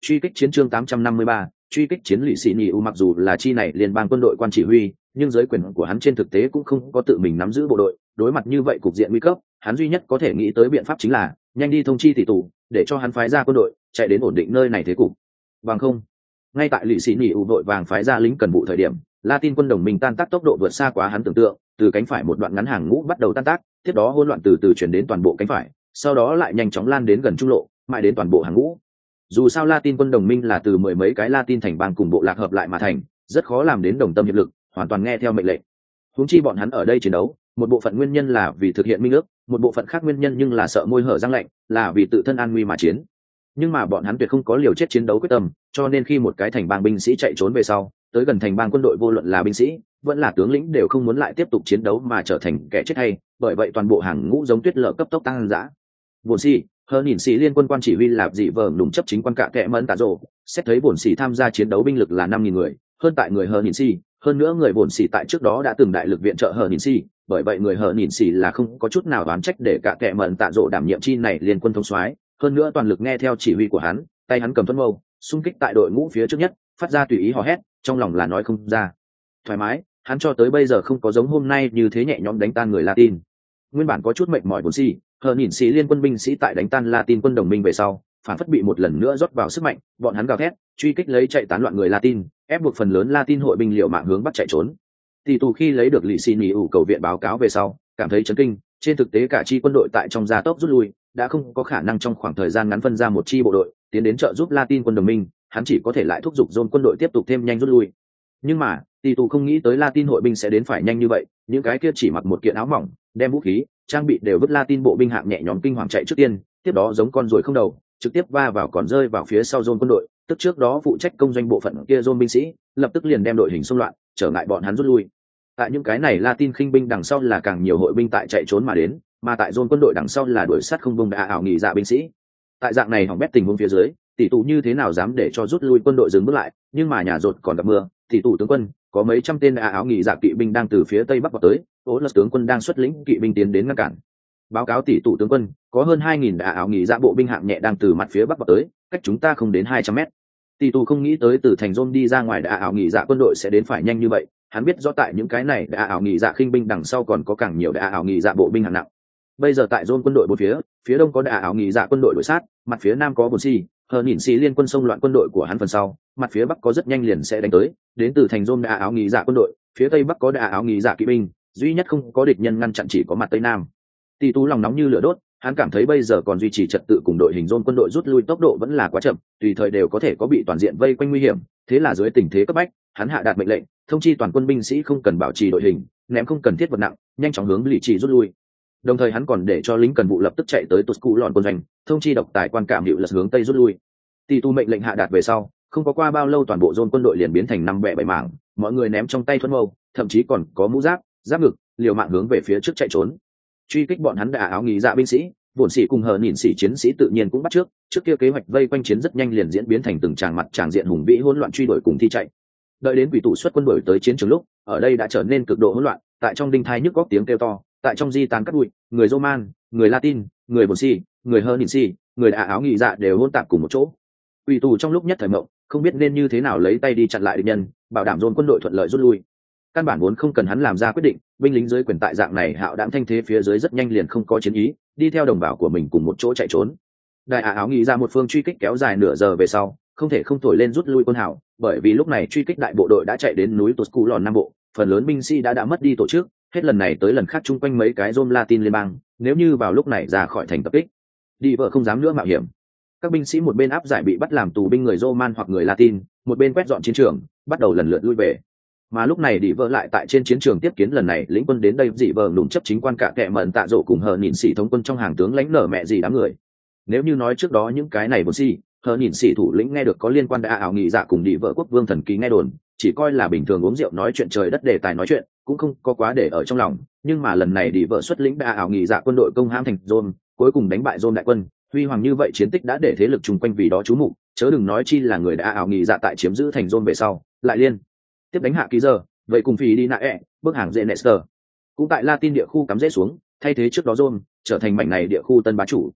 truy kích chiến chương 853, truy kích chiến lỵ xì nhì u. Mặc dù là chi này liên bang quân đội quan chỉ huy, nhưng giới quyền của hắn trên thực tế cũng không có tự mình nắm giữ bộ đội. Đối mặt như vậy cục diện nguy cấp, hắn duy nhất có thể nghĩ tới biện pháp chính là nhanh đi thông chi tỷ tù, để cho hắn phái ra quân đội chạy đến ổn định nơi này thế cục. Bằng không, ngay tại lỵ xì nhì u đội vàng phái ra lính cần vụ thời điểm, Latin quân đồng minh tan tác tốc độ vượt xa quá hắn tưởng tượng, từ cánh phải một đoạn ngắn hàng ngũ bắt đầu tan tác, tiếp đó hỗn loạn từ từ chuyển đến toàn bộ cánh phải, sau đó lại nhanh chóng lan đến gần trung lộ, mãi đến toàn bộ hàng ngũ. Dù sao Latin quân đồng minh là từ mười mấy cái Latin thành bang cùng bộ lạc hợp lại mà thành, rất khó làm đến đồng tâm hiệp lực, hoàn toàn nghe theo mệnh lệnh. Huống chi bọn hắn ở đây chiến đấu, một bộ phận nguyên nhân là vì thực hiện minh ước, một bộ phận khác nguyên nhân nhưng là sợ môi hở răng lạnh, là vì tự thân an nguy mà chiến. Nhưng mà bọn hắn tuyệt không có liều chết chiến đấu quyết tâm, cho nên khi một cái thành bang binh sĩ chạy trốn về sau, tới gần thành bang quân đội vô luận là binh sĩ, vẫn là tướng lĩnh đều không muốn lại tiếp tục chiến đấu mà trở thành kẻ chết hay, bởi vậy toàn bộ hàng ngũ giống tuyết lở cấp tốc tăng dã. Bổn sĩ, hơn nhìn sĩ liên quân quan chỉ huy lạp dị vờ đủng chấp chính quan cạ kệ mẫn tạ rồ, xét thấy bổn sĩ tham gia chiến đấu binh lực là 5.000 người, hơn tại người hơn nhìn sĩ, hơn nữa người bổn sĩ tại trước đó đã từng đại lực viện trợ hơn nhìn sĩ, bởi vậy người hơn nhìn sĩ là không có chút nào đoán trách để cạ kệ mẫn tạ rồ đảm nhiệm chi này liên quân thống soái, hơn nữa toàn lực nghe theo chỉ huy của hắn, tay hắn cầm thuẫn mâu, xung kích tại đội ngũ phía trước nhất, phát ra tùy ý hò hét, trong lòng là nói không ra thoải mái. Hắn cho tới bây giờ không có giống hôm nay như thế nhẹ nhõm đánh tan người Latin. Nguyên bản có chút mệt mỏi vốn si, hờ nhìn sĩ liên quân binh sĩ tại đánh tan Latin quân đồng minh về sau, phản phất bị một lần nữa rót vào sức mạnh, bọn hắn gào thét, truy kích lấy chạy tán loạn người Latin, ép buộc phần lớn Latin hội binh liều mạng hướng bắc chạy trốn. Tỷ tù khi lấy được lì xì nhì ủ cầu viện báo cáo về sau, cảm thấy chấn kinh, trên thực tế cả chi quân đội tại trong gia tốc rút lui, đã không có khả năng trong khoảng thời gian ngắn phân ra một chi bộ đội tiến đến trợ giúp Latin quân đồng minh, hắn chỉ có thể lại thúc giục dồn quân đội tiếp tục thêm nhanh rút lui. Nhưng mà tỷ tù không nghĩ tới Latin hội binh sẽ đến phải nhanh như vậy, những cái kia chỉ mặc một kiện áo mỏng, đem vũ khí trang bị đều vứt Latin bộ binh hạng nhẹ nhõm kinh hoàng chạy trước tiên, tiếp đó giống con ruồi không đầu trực tiếp va vào còn rơi vào phía sau dồn quân đội, tức trước đó phụ trách công doanh bộ phận kia dồn binh sĩ lập tức liền đem đội hình xung loạn trở ngại bọn hắn rút lui. Tại những cái này Latin khinh binh đằng sau là càng nhiều hội binh tại chạy trốn mà đến, mà tại dồn quân đội đằng sau là đuổi sát không bông đã ảo nghỉ dạ binh sĩ. Tại dạng này hỏng bét tình huống phía dưới, tỷ tù như thế nào dám để cho rút lui quân đội dừng bước lại, nhưng mà nhà rột còn gặp mưa, tỷ tù tướng quân có mấy trăm tên áo nghỉ dạ kỵ binh đang từ phía tây bắc vào tới, ố là tướng quân đang xuất lĩnh kỵ binh tiến đến ngăn cản. Báo cáo tỷ tù tướng quân, có hơn 2.000 áo nghỉ dạ bộ binh hạng nhẹ đang từ mặt phía bắc vào tới, cách chúng ta không đến 200 mét. Tỷ tù không nghĩ tới từ thành Rome đi ra ngoài áo nghỉ dạ quân đội sẽ đến phải nhanh như vậy, hắn biết rõ tại những cái này áo nghỉ dạ khinh binh đằng sau còn có càng nhiều áo nghỉ dạ bộ binh hạng nặng. Bây giờ tại Rome quân đội bốn phía đông có áo nghỉ dạ quân đội đuổi sát, mặt phía nam có bồn si hờ nhìn xì liên quân xông loạn quân đội của hắn phần sau, mặt phía bắc có rất nhanh liền sẽ đánh tới, đến từ thành Rome áo nghỉ dạ quân đội, phía tây bắc có áo nghỉ dạ kỵ binh, duy nhất không có địch nhân ngăn chặn chỉ có mặt tây nam. Tỷ tú lòng nóng như lửa đốt, hắn cảm thấy bây giờ còn duy trì trật tự cùng đội hình Rome quân đội rút lui tốc độ vẫn là quá chậm, tùy thời đều có thể có bị toàn diện vây quanh nguy hiểm, thế là dưới tình thế cấp bách, hắn hạ đạt mệnh lệnh, thông chi toàn quân binh sĩ không cần bảo trì đội hình, ném không cần thiết vật nặng, nhanh chóng hướng lì trì rút lui. Đồng thời hắn còn để cho lính cần vụ lập tức chạy tới Tuscu lọn quân doanh, thông chi độc tài quan cảm hiệu lật hướng tây rút lui. Tỷ tu mệnh lệnh hạ đạt về sau, không có qua bao lâu toàn bộ Rome quân đội liền biến thành 5 bè 7 mảng, mọi người ném trong tay thuẫn mâu, thậm chí còn có mũ giáp, giáp ngực, liều mạng hướng về phía trước chạy trốn. Truy kích bọn hắn đã áo nghỉ dạ binh sĩ, vốn sĩ cùng hờ nhìn sĩ chiến sĩ tự nhiên cũng bắt trước kia kế hoạch vây quanh chiến rất nhanh liền diễn biến thành từng tràng mặt tràng diện hùng vĩ hỗn loạn truy đuổi cùng thi chạy. Đợi đến quỷ tụ xuất quân đội tới chiến trường lúc, ở đây đã trở nên cực độ hỗn loạn, tại trong đinh thai nhức góc tiếng kêu to, tại trong di tán cắt bụi, người Roman, người Latin, người Bồn Si, người Hơ Nhìn Si, người áo nghỉ dạ đều hỗn tạp cùng một chỗ. Quỷ tù trong lúc nhất thời mộng, không biết nên như thế nào lấy tay đi chặn lại địch nhân, bảo đảm dồn quân đội thuận lợi rút lui. Căn bản vốn không cần hắn làm ra quyết định, binh lính dưới quyền tại dạng này hạo đãng thanh thế phía dưới rất nhanh liền không có chiến ý, đi theo đồng bào của mình cùng một chỗ chạy trốn. Đại áo nghỉ dạ một phương truy kích kéo dài nửa giờ về sau, không thể không thổi lên rút lui quân hào, bởi vì lúc này truy kích đại bộ đội đã chạy đến núi Tuscu lòn nam bộ, phần lớn binh sĩ đã mất đi tổ chức, hết lần này tới lần khác chung quanh mấy cái Rome Latin liên bang, nếu như vào lúc này ra khỏi thành tập kích, đi vợ không dám nữa mạo hiểm. Các binh sĩ một bên áp giải bị bắt làm tù binh người Roman hoặc người Latin, một bên quét dọn chiến trường, bắt đầu lần lượt lui về. Mà lúc này đi vợ lại tại trên chiến trường tiếp kiến lần này lĩnh quân đến đây dị vợ lùng chấp chính quan cả kệ mận tạ rộ cùng hờ nhìn sĩ thống quân trong hàng tướng lãnh nở mẹ gì đám người. Nếu như nói trước đó những cái này vốn si hờ nhìn sĩ thủ lĩnh nghe được có liên quan đã ảo nghị dạ cùng đi vợ quốc vương thần ký nghe đồn, chỉ coi là bình thường uống rượu nói chuyện trời đất đề tài nói chuyện, cũng không có quá để ở trong lòng. Nhưng mà lần này đi vợ xuất lĩnh đã ảo nghị dạ quân đội công hãm thành Rome, cuối cùng đánh bại Rome đại quân, huy hoàng như vậy chiến tích đã để thế lực chung quanh vì đó chú mục, chớ đừng nói chi là người đã ảo nghị dạ tại chiếm giữ thành Rome về sau lại liên tiếp đánh hạ ký giờ, vậy cùng phí đi nạ bước hàng dễ Nester cũng tại Latin địa khu cắm rễ xuống, thay thế trước đó Rome trở thành mảnh này địa khu tân bá chủ.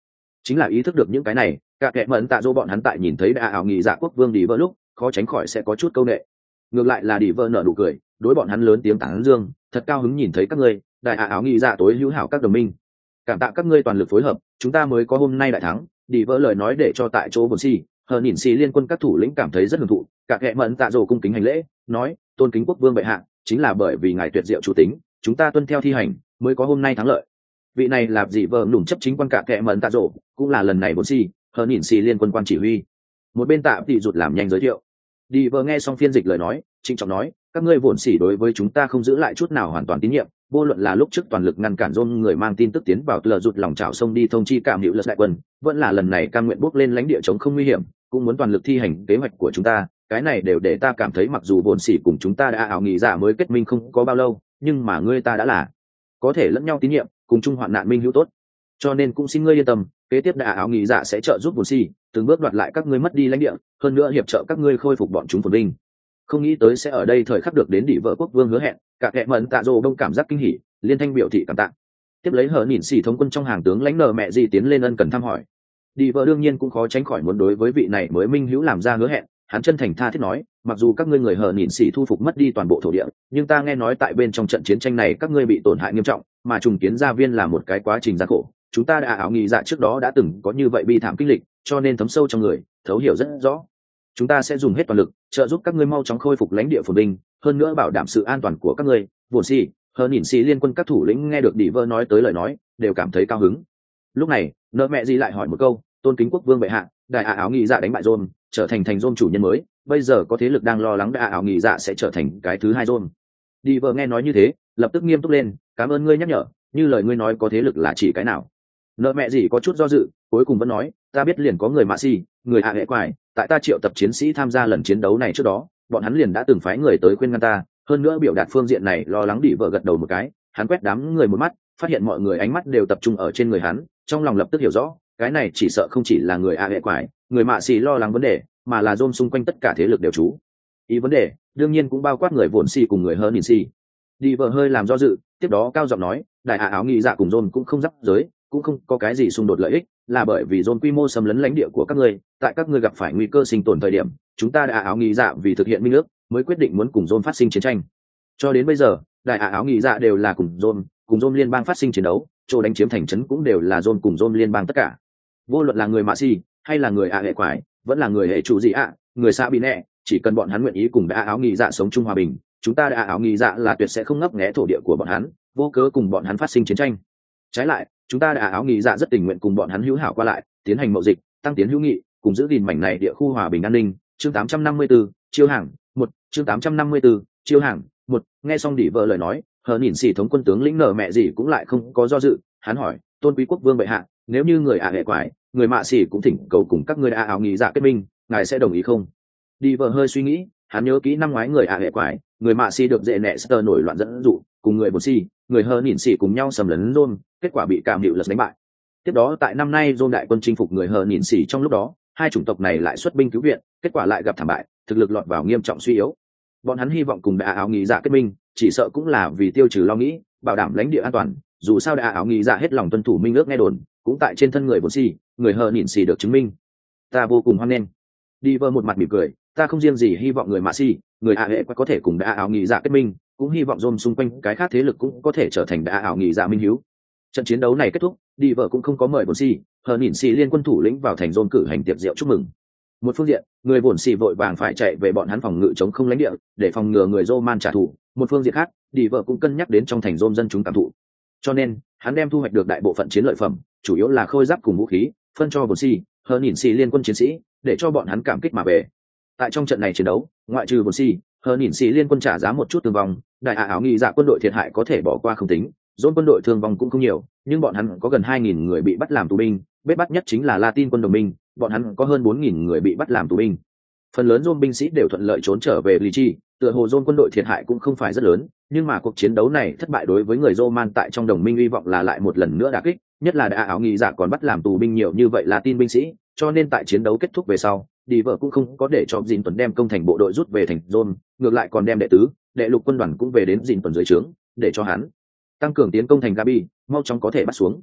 chính là ý thức được những cái này, cả kệ mẫn tạ dỗ bọn hắn tại nhìn thấy đạ ảo nghị dạ quốc vương đi vỡ lúc khó tránh khỏi sẽ có chút câu nệ. Ngược lại là đi vỡ nở nụ cười, đối bọn hắn lớn tiếng tán dương, thật cao hứng nhìn thấy các ngươi, đại ảo nghị dạ tối hữu hảo các đồng minh, cảm tạ các ngươi toàn lực phối hợp, chúng ta mới có hôm nay đại thắng. Đi vỡ lời nói để cho tại chỗ bồn si hờ nhìn si liên quân các thủ lĩnh cảm thấy rất hưởng thụ, cả kệ mẫn tạ dỗ cung kính hành lễ, nói tôn kính quốc vương bệ hạ, chính là bởi vì ngài tuyệt diệu chủ tính, chúng ta tuân theo thi hành mới có hôm nay thắng lợi. Vị này là dị vợ nủng chấp chính quan cả kệ mẫn tạ dỗ, cũng là lần này bồn si hờ nhìn si liên quân quan chỉ huy. Một bên tạ tỷ rụt làm nhanh giới thiệu. Đi vợ nghe xong phiên dịch lời nói, trịnh trọng nói, các ngươi vốn xỉ đối với chúng ta không giữ lại chút nào hoàn toàn tín nhiệm, vô luận là lúc trước toàn lực ngăn cản Rôn người mang tin tức tiến vào lờ rụt lòng chảo sông đi thông chi cảm hữu lật đại quân, vẫn là lần này cam nguyện bước lên lãnh địa chống không nguy hiểm, cũng muốn toàn lực thi hành kế hoạch của chúng ta, cái này đều để ta cảm thấy mặc dù vốn xỉ cùng chúng ta đã ảo nghị giả mới kết minh không có bao lâu, nhưng mà ngươi ta đã là có thể lẫn nhau tín nhiệm, cùng chung hoạn nạn minh hữu tốt. Cho nên cũng xin ngươi yên tâm, kế tiếp đã ảo nghị giả sẽ trợ giúp vốn xỉ từng bước đoạt lại các ngươi mất đi lãnh địa, hơn nữa hiệp trợ các ngươi khôi phục bọn chúng phồn vinh. Không nghĩ tới sẽ ở đây thời khắc được đến đỉ vợ quốc vương hứa hẹn, cả kệ mẫn tạ dỗ đông cảm giác kinh hỉ, liên thanh biểu thị cảm tạ. Tiếp lấy hờ nhìn xỉ thống quân trong hàng tướng lãnh nờ mẹ gì tiến lên ân cần thăm hỏi. Đi vợ đương nhiên cũng khó tránh khỏi muốn đối với vị này mới minh hữu làm ra hứa hẹn, hắn chân thành tha thiết nói, mặc dù các ngươi người hờ nhìn xỉ thu phục mất đi toàn bộ thổ địa, nhưng ta nghe nói tại bên trong trận chiến tranh này các ngươi bị tổn hại nghiêm trọng, mà trùng kiến gia viên là một cái quá trình gian khổ, chúng ta đã ảo nghị dạ trước đó đã từng có như vậy bi thảm kinh lịch, cho nên thấm sâu trong người, thấu hiểu rất rõ. Chúng ta sẽ dùng hết toàn lực trợ giúp các ngươi mau chóng khôi phục lãnh địa phồn vinh, hơn nữa bảo đảm sự an toàn của các ngươi. Buồn si hờ nhìn xì liên quân các thủ lĩnh nghe được đi vơ nói tới lời nói đều cảm thấy cao hứng. Lúc này nợ mẹ gì lại hỏi một câu, tôn kính quốc vương bệ hạ, đại ảo nghị dạ đánh bại Rôn, trở thành Rôn chủ nhân mới, bây giờ có thế lực đang lo lắng đại ảo nghị dạ sẽ trở thành cái thứ hai Rôn. Đi vơ nghe nói như thế lập tức nghiêm túc lên, cảm ơn ngươi nhắc nhở, như lời ngươi nói có thế lực là chỉ cái nào? Nợ mẹ gì có chút do dự, cuối cùng vẫn nói, ta biết liền có người mạ si, người hạ hệ quải, tại ta triệu tập chiến sĩ tham gia lần chiến đấu này trước đó, bọn hắn liền đã từng phái người tới khuyên ngăn ta, hơn nữa biểu đạt phương diện này lo lắng. Đi vợ gật đầu một cái, hắn quét đám người một mắt, phát hiện mọi người ánh mắt đều tập trung ở trên người hắn, trong lòng lập tức hiểu rõ, cái này chỉ sợ không chỉ là người hạ hệ quải, người mạ si lo lắng vấn đề, mà là Rôn xung quanh tất cả thế lực đều chú ý vấn đề, đương nhiên cũng bao quát người vồn si cùng người hơn nhìn si. Đi vợ hơi làm do dự, tiếp đó cao giọng nói, đại hạ áo nghị dạ cùng Rôn cũng không giáp giới, cũng không có cái gì xung đột lợi ích, là bởi vì Rôn quy mô xâm lấn lãnh địa của các ngươi, tại các ngươi gặp phải nguy cơ sinh tồn thời điểm, chúng ta đã áo nghị dạ vì thực hiện minh ước mới quyết định muốn cùng Rôn phát sinh chiến tranh. Cho đến bây giờ, đại hạ áo nghị dạ đều là cùng Rôn liên bang phát sinh chiến đấu, chỗ đánh chiếm thành trấn cũng đều là Rôn cùng Rôn liên bang tất cả. Vô luận là người mạ si hay là người hệ quái, vẫn là người hệ chủ gì người xa bị nẹ, chỉ cần bọn hắn nguyện ý cùng đại áo nghị dạ sống chung hòa bình, chúng ta đã áo nghị dạ là tuyệt sẽ không ngấp nghé thổ địa của bọn hắn, vô cớ cùng bọn hắn phát sinh chiến tranh. Trái lại, chúng ta đã áo nghị dạ rất tình nguyện cùng bọn hắn hữu hảo qua lại, tiến hành mậu dịch, tăng tiến hữu nghị, cùng giữ gìn mảnh này địa khu hòa bình an ninh. Chương 854, chiêu hàng 1, chương 854, chiêu hàng 1. Nghe xong Đỉ vợ lời nói, hờ nhìn xỉ thống quân tướng lĩnh nở mẹ gì cũng lại không có do dự, hắn hỏi, tôn quý quốc vương bệ hạ, nếu như người hệ quái, người mạ xỉ cũng thỉnh cầu cùng các ngươi đã áo nghị dạ kết minh, ngài sẽ đồng ý không? Đỉ vợ hơi suy nghĩ, hắn nhớ kỹ năm ngoái người hệ quái, người mạ xỉ được dễ nẹ sơ nổi loạn dẫn dụ, cùng người bồn xỉ, người hờ nhìn xỉ cùng nhau sầm lấn Rôn, kết quả bị cảm hiệu lật đánh bại. Tiếp đó tại năm nay Rôn đại quân chinh phục người hờ nhìn xỉ, trong lúc đó hai chủng tộc này lại xuất binh cứu viện, kết quả lại gặp thảm bại, thực lực lọt vào nghiêm trọng suy yếu. Bọn hắn hy vọng cùng đại áo nghị dạ kết minh, chỉ sợ cũng là vì tiêu trừ lo nghĩ, bảo đảm lãnh địa an toàn. Dù sao đại áo nghị dạ hết lòng tuân thủ minh ước nghe đồn, cũng tại trên thân người bồn xỉ, người hờ nhìn xỉ được chứng minh. Ta vô cùng hoan nghênh. Đi vơ một mặt mỉm cười, ta không riêng gì hy vọng người mạ xỉ, người hệ có thể cùng đại áo nghị dạ kết minh, cũng hy vọng Rôn xung quanh cái khác thế lực cũng có thể trở thành đại ảo nghị dạ minh hiếu. Trận chiến đấu này kết thúc, Đi vợ cũng không có mời bổn xỉ, hờ nhìn xỉ liên quân thủ lĩnh vào thành Rôn cử hành tiệc rượu chúc mừng. Một phương diện, người bổn xỉ vội vàng phải chạy về bọn hắn phòng ngự chống không lãnh địa, để phòng ngừa người Roman trả thù. Một phương diện khác, Đi vợ cũng cân nhắc đến trong thành Rôn dân chúng cảm thụ. Cho nên, hắn đem thu hoạch được đại bộ phận chiến lợi phẩm, chủ yếu là khôi giáp cùng vũ khí, phân cho bổn xỉ, hờ nhìn xỉ liên quân chiến sĩ, để cho bọn hắn cảm kích mà về. Tại trong trận này chiến đấu, ngoại trừ bổn xỉ, hờ nhìn xỉ liên quân trả giá một chút thương vong, đại áo nghị dạ quân đội thiệt hại có thể bỏ qua không tính, Rôn quân đội thương vong cũng không nhiều, nhưng bọn hắn có gần 2.000 người bị bắt làm tù binh, bết bắt nhất chính là Latin quân đồng minh, bọn hắn có hơn 4.000 người bị bắt làm tù binh. Phần lớn Rôn binh sĩ đều thuận lợi trốn trở về Lychi, tựa hồ Rôn quân đội thiệt hại cũng không phải rất lớn, nhưng mà cuộc chiến đấu này thất bại đối với người Roman tại trong đồng minh hy vọng là lại một lần nữa đả kích, nhất là đại áo nghị dạ còn bắt làm tù binh nhiều như vậy Latin binh sĩ, cho nên tại chiến đấu kết thúc về sau, Đi vợ cũng không có để cho Dìn Tuấn đem công thành bộ đội rút về thành Rôn, ngược lại còn đem đệ tứ, đệ lục quân đoàn cũng về đến Dìn Tuấn dưới trướng, để cho hắn tăng cường tiến công thành Gabi, mau chóng có thể bắt xuống.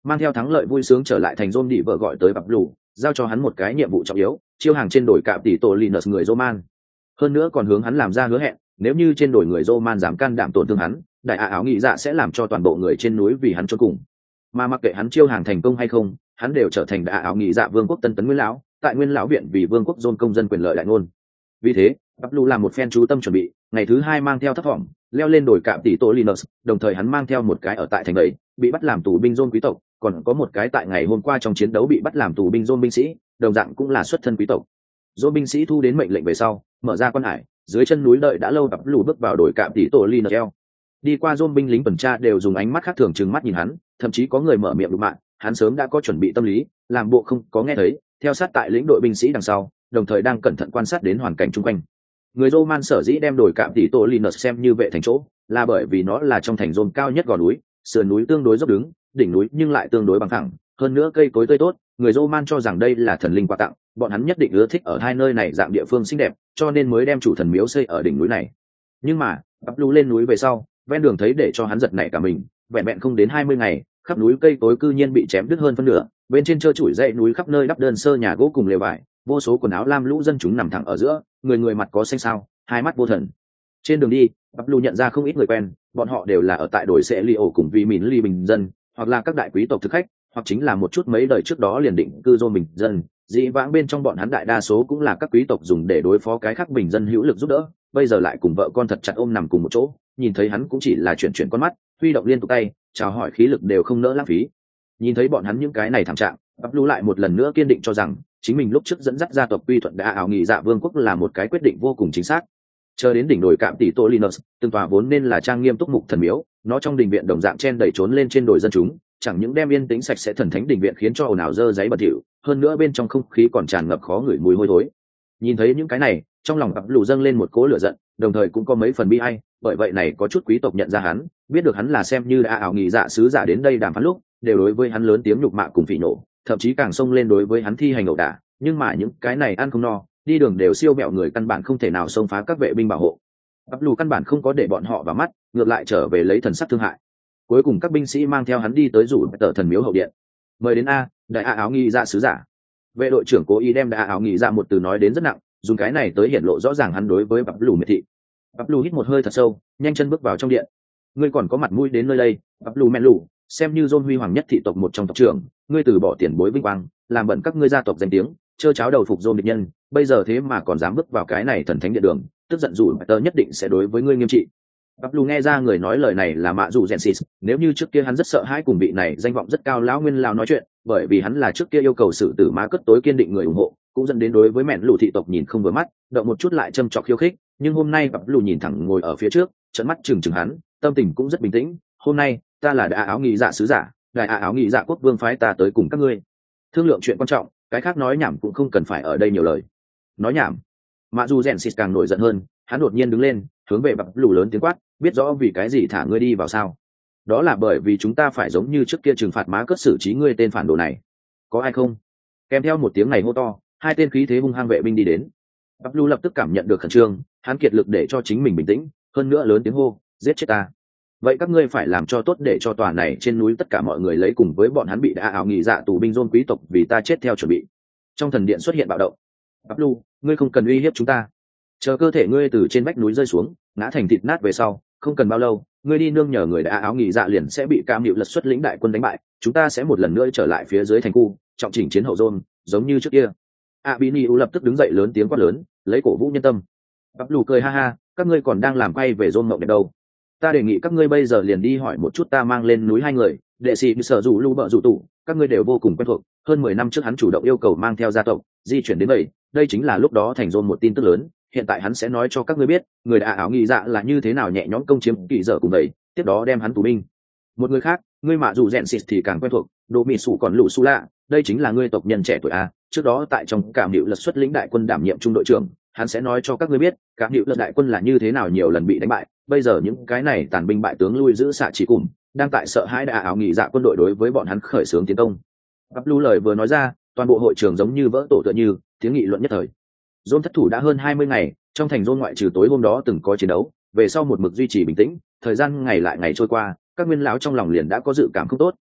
mang theo thắng lợi vui sướng trở lại thành Rôm đi vợ gọi tới bập lù, giao cho hắn một cái nhiệm vụ trọng yếu, chiêu hàng trên đồi cạm tỷ tổ Linus người Roman. Hơn nữa còn hướng hắn làm ra hứa hẹn, nếu như trên đồi người Roman dám can đảm tổn thương hắn, đại áo nghị dạ sẽ làm cho toàn bộ người trên núi vì hắn chôn cùng. Mà mặc kệ hắn chiêu hàng thành công hay không, hắn đều trở thành đại áo nghị dạ vương quốc tân tấn nguyên lão, tại nguyên lão viện vì vương quốc Rôm công dân quyền lợi đại ngôn. Vì thế, bập lù làm một phen chú tâm chuẩn bị, ngày thứ hai mang theo thấp vọng leo lên đồi cạm tỷ tổ Linus, đồng thời hắn mang theo một cái ở tại thành ấy bị bắt làm tù binh Rôm quý tộc, còn có một cái tại ngày hôm qua trong chiến đấu bị bắt làm tù binh Rôm binh sĩ, đồng dạng cũng là xuất thân quý tộc. Rôm binh sĩ thu đến mệnh lệnh về sau, mở ra quan hải, dưới chân núi đợi đã lâu bập lù bước vào đồi cạm tỷ tổ Linus. Đi qua Rôm binh lính tuần tra đều dùng ánh mắt khác thường trừng mắt nhìn hắn, thậm chí có người mở miệng đụng mạng, hắn sớm đã có chuẩn bị tâm lý, làm bộ không có nghe thấy, theo sát tại lĩnh đội binh sĩ đằng sau, đồng thời đang cẩn thận quan sát đến hoàn cảnh xung quanh. Người Roman sở dĩ đem đồi cạm tỷ tổ Linus xem như vệ thành chỗ, là bởi vì nó là trong thành Rome cao nhất gò núi, sườn núi tương đối dốc đứng, đỉnh núi nhưng lại tương đối bằng phẳng, hơn nữa cây cối tươi tốt, người Roman cho rằng đây là thần linh quà tặng, bọn hắn nhất định ưa thích ở hai nơi này dạng địa phương xinh đẹp, cho nên mới đem chủ thần miếu xây ở đỉnh núi này. Nhưng mà, bắp lú lên núi về sau, ven đường thấy để cho hắn giật nảy cả mình, vẹn vẹn không đến 20 ngày, khắp núi cây cối cư nhiên bị chém đứt hơn phân nửa, bên trên trơ trụi dãy núi khắp nơi đắp đơn sơ nhà gỗ cùng lều vải, vô số quần áo lam lũ dân chúng nằm thẳng ở giữa, người người mặt có xanh xao, hai mắt vô thần. Trên đường đi, bắp lù nhận ra không ít người quen, bọn họ đều là ở tại đồi sẽ li ổ cùng vì mìn ly bình dân, hoặc là các đại quý tộc thực khách, hoặc chính là một chút mấy đời trước đó liền định cư Rôm bình dân. Dĩ vãng bên trong bọn hắn đại đa số cũng là các quý tộc dùng để đối phó cái khác bình dân hữu lực giúp đỡ, bây giờ lại cùng vợ con thật chặt ôm nằm cùng một chỗ, nhìn thấy hắn cũng chỉ là chuyển con mắt, huy động liên tục tay, chào hỏi khí lực đều không nỡ lãng phí. Nhìn thấy bọn hắn những cái này thảm trạng, bắp lù lại một lần nữa kiên định cho rằng chính mình lúc trước dẫn dắt gia tộc quy thuận đã ảo nghị dạ vương quốc là một cái quyết định vô cùng chính xác. Chờ đến đỉnh đồi cạm tỷ tổ Linus, từng tòa vốn nên là trang nghiêm túc mục thần miếu, nó trong đình viện đồng dạng chen đẩy trốn lên trên đồi dân chúng, chẳng những đem yên tĩnh sạch sẽ thần thánh đình viện khiến cho ồn ào dơ giấy bẩn thỉu, hơn nữa bên trong không khí còn tràn ngập khó ngửi mùi hôi thối. Nhìn thấy những cái này, trong lòng bắp lù dâng lên một cỗ lửa giận, đồng thời cũng có mấy phần bi ai, bởi vậy này có chút quý tộc nhận ra hắn, biết được hắn là xem như đã ảo nghị dạ sứ giả đến đây đàm phán lúc, đều đối với hắn lớn tiếng nhục mạ cùng phỉ nổ, thậm chí càng xông lên đối với hắn thi hành ẩu đả, nhưng mà những cái này ăn không no, đi đường đều siêu mẹo người căn bản không thể nào xông phá các vệ binh bảo hộ. Bắp lù căn bản không có để bọn họ vào mắt, ngược lại trở về lấy thần sắc thương hại. Cuối cùng các binh sĩ mang theo hắn đi tới rủ tờ thần miếu hậu điện, mời đến đại áo nghị dạ sứ giả. Vệ đội trưởng cố ý đem đại áo nghị dạ một từ nói đến rất nặng, dùng cái này tới hiển lộ rõ ràng hắn đối với bắp lù miệt thị. Bắp lù hít một hơi thật sâu, nhanh chân bước vào trong điện. Ngươi còn có mặt mũi đến nơi đây, bắp lù men lù, xem như John huy hoàng nhất thị tộc một trong tộc trưởng, ngươi từ bỏ tiền bối vinh quang, làm bận các ngươi gia tộc danh tiếng, chơ cháo đầu phục John địch nhân, bây giờ thế mà còn dám bước vào cái này thần thánh địa đường, tức giận dù tớ nhất định sẽ đối với ngươi nghiêm trị. Bắp lù nghe ra người nói lời này là Mạ Dù Genesis, nếu như trước kia hắn rất sợ hãi cùng vị này danh vọng rất cao lão nguyên lão nói chuyện, bởi vì hắn là trước kia yêu cầu xử tử má cất tối kiên định người ủng hộ, cũng dẫn đến đối với mẹn lù thị tộc nhìn không vừa mắt, động một chút lại châm chọc khiêu khích, nhưng hôm nay bắp lù nhìn thẳng ngồi ở phía trước, trợn mắt chừng hắn, tâm tình cũng rất bình tĩnh. Hôm nay ta là đại áo nghị dạ sứ giả, đại áo nghị dạ quốc vương phái ta tới cùng các ngươi thương lượng chuyện quan trọng, cái khác nói nhảm cũng không cần phải ở đây nhiều lời. Nói nhảm? Mạ Dù Genesis càng nổi giận hơn, hắn đột nhiên đứng lên, hướng về bắp lù lớn tiếng quát, biết rõ vì cái gì thả ngươi đi vào sao? Đó là bởi vì chúng ta phải giống như trước kia trừng phạt má cất xử trí ngươi tên phản đồ này. Có ai không? Kèm theo một tiếng này hô to, hai tên khí thế hung hăng vệ binh đi đến. Bắp lù lập tức cảm nhận được khẩn trương, hắn kiệt lực để cho chính mình bình tĩnh, hơn nữa lớn tiếng hô, giết chết ta. Vậy các ngươi phải làm cho tốt để cho tòa này trên núi tất cả mọi người lấy cùng với bọn hắn bị đã ảo nghị dạ tù binh John quý tộc vì ta chết theo chuẩn bị. Trong thần điện xuất hiện bạo động. Bắp lù, ngươi không cần uy hiếp chúng ta. Chờ cơ thể ngươi từ trên vách núi rơi xuống, ngã thành thịt nát về sau, không cần bao lâu, ngươi đi nương nhờ người đã áo nghị dạ liền sẽ bị cam hiệu lật xuất lĩnh đại quân đánh bại, chúng ta sẽ một lần nữa trở lại phía dưới thành khu, trọng chỉnh chiến hậu John, giống như trước kia. Abiniu lập tức đứng dậy lớn tiếng quát lớn, lấy cổ vũ nhân tâm. Bắp lù cười ha ha, các ngươi còn đang làm quay về John mộng đẹp đâu? Ta đề nghị các ngươi bây giờ liền đi hỏi một chút ta mang lên núi hai người, đệ sĩ sở dù lưu bợ dù tủ, các ngươi đều vô cùng quen thuộc, hơn 10 năm trước hắn chủ động yêu cầu mang theo gia tộc di chuyển đến đây chính là lúc đó thành John một tin tức lớn, hiện tại hắn sẽ nói cho các ngươi biết, người đã áo nghị dạ là như thế nào nhẹ nhõm công chiếm kỳ dở cùng đấy, tiếp đó đem hắn tù binh. Một người khác, ngươi Mạ Dù Genesis thì càng quen thuộc, Đồ Mị Sủ còn Lũ Su Lạ, đây chính là ngươi tộc nhân trẻ tuổi a, trước đó tại trong Cảm Nữu lật xuất lĩnh đại quân đảm nhiệm trung đội trưởng, hắn sẽ nói cho các ngươi biết, Cảm Nữu lật đại quân là như thế nào nhiều lần bị đánh bại, bây giờ những cái này tàn binh bại tướng lui giữ xạ chỉ cùng, đang tại sợ hãi đã áo nghị dạ quân đội đối với bọn hắn khởi xướng tiến công. Bắp Lu lời vừa nói ra, toàn bộ hội trường giống như vỡ tổ tựa như, tiếng nghị luận nhất thời. John thất thủ đã hơn 20 ngày, trong thành John ngoại trừ tối hôm đó từng có chiến đấu, về sau một mực duy trì bình tĩnh, thời gian ngày lại ngày trôi qua, các nguyên lão trong lòng liền đã có dự cảm không tốt,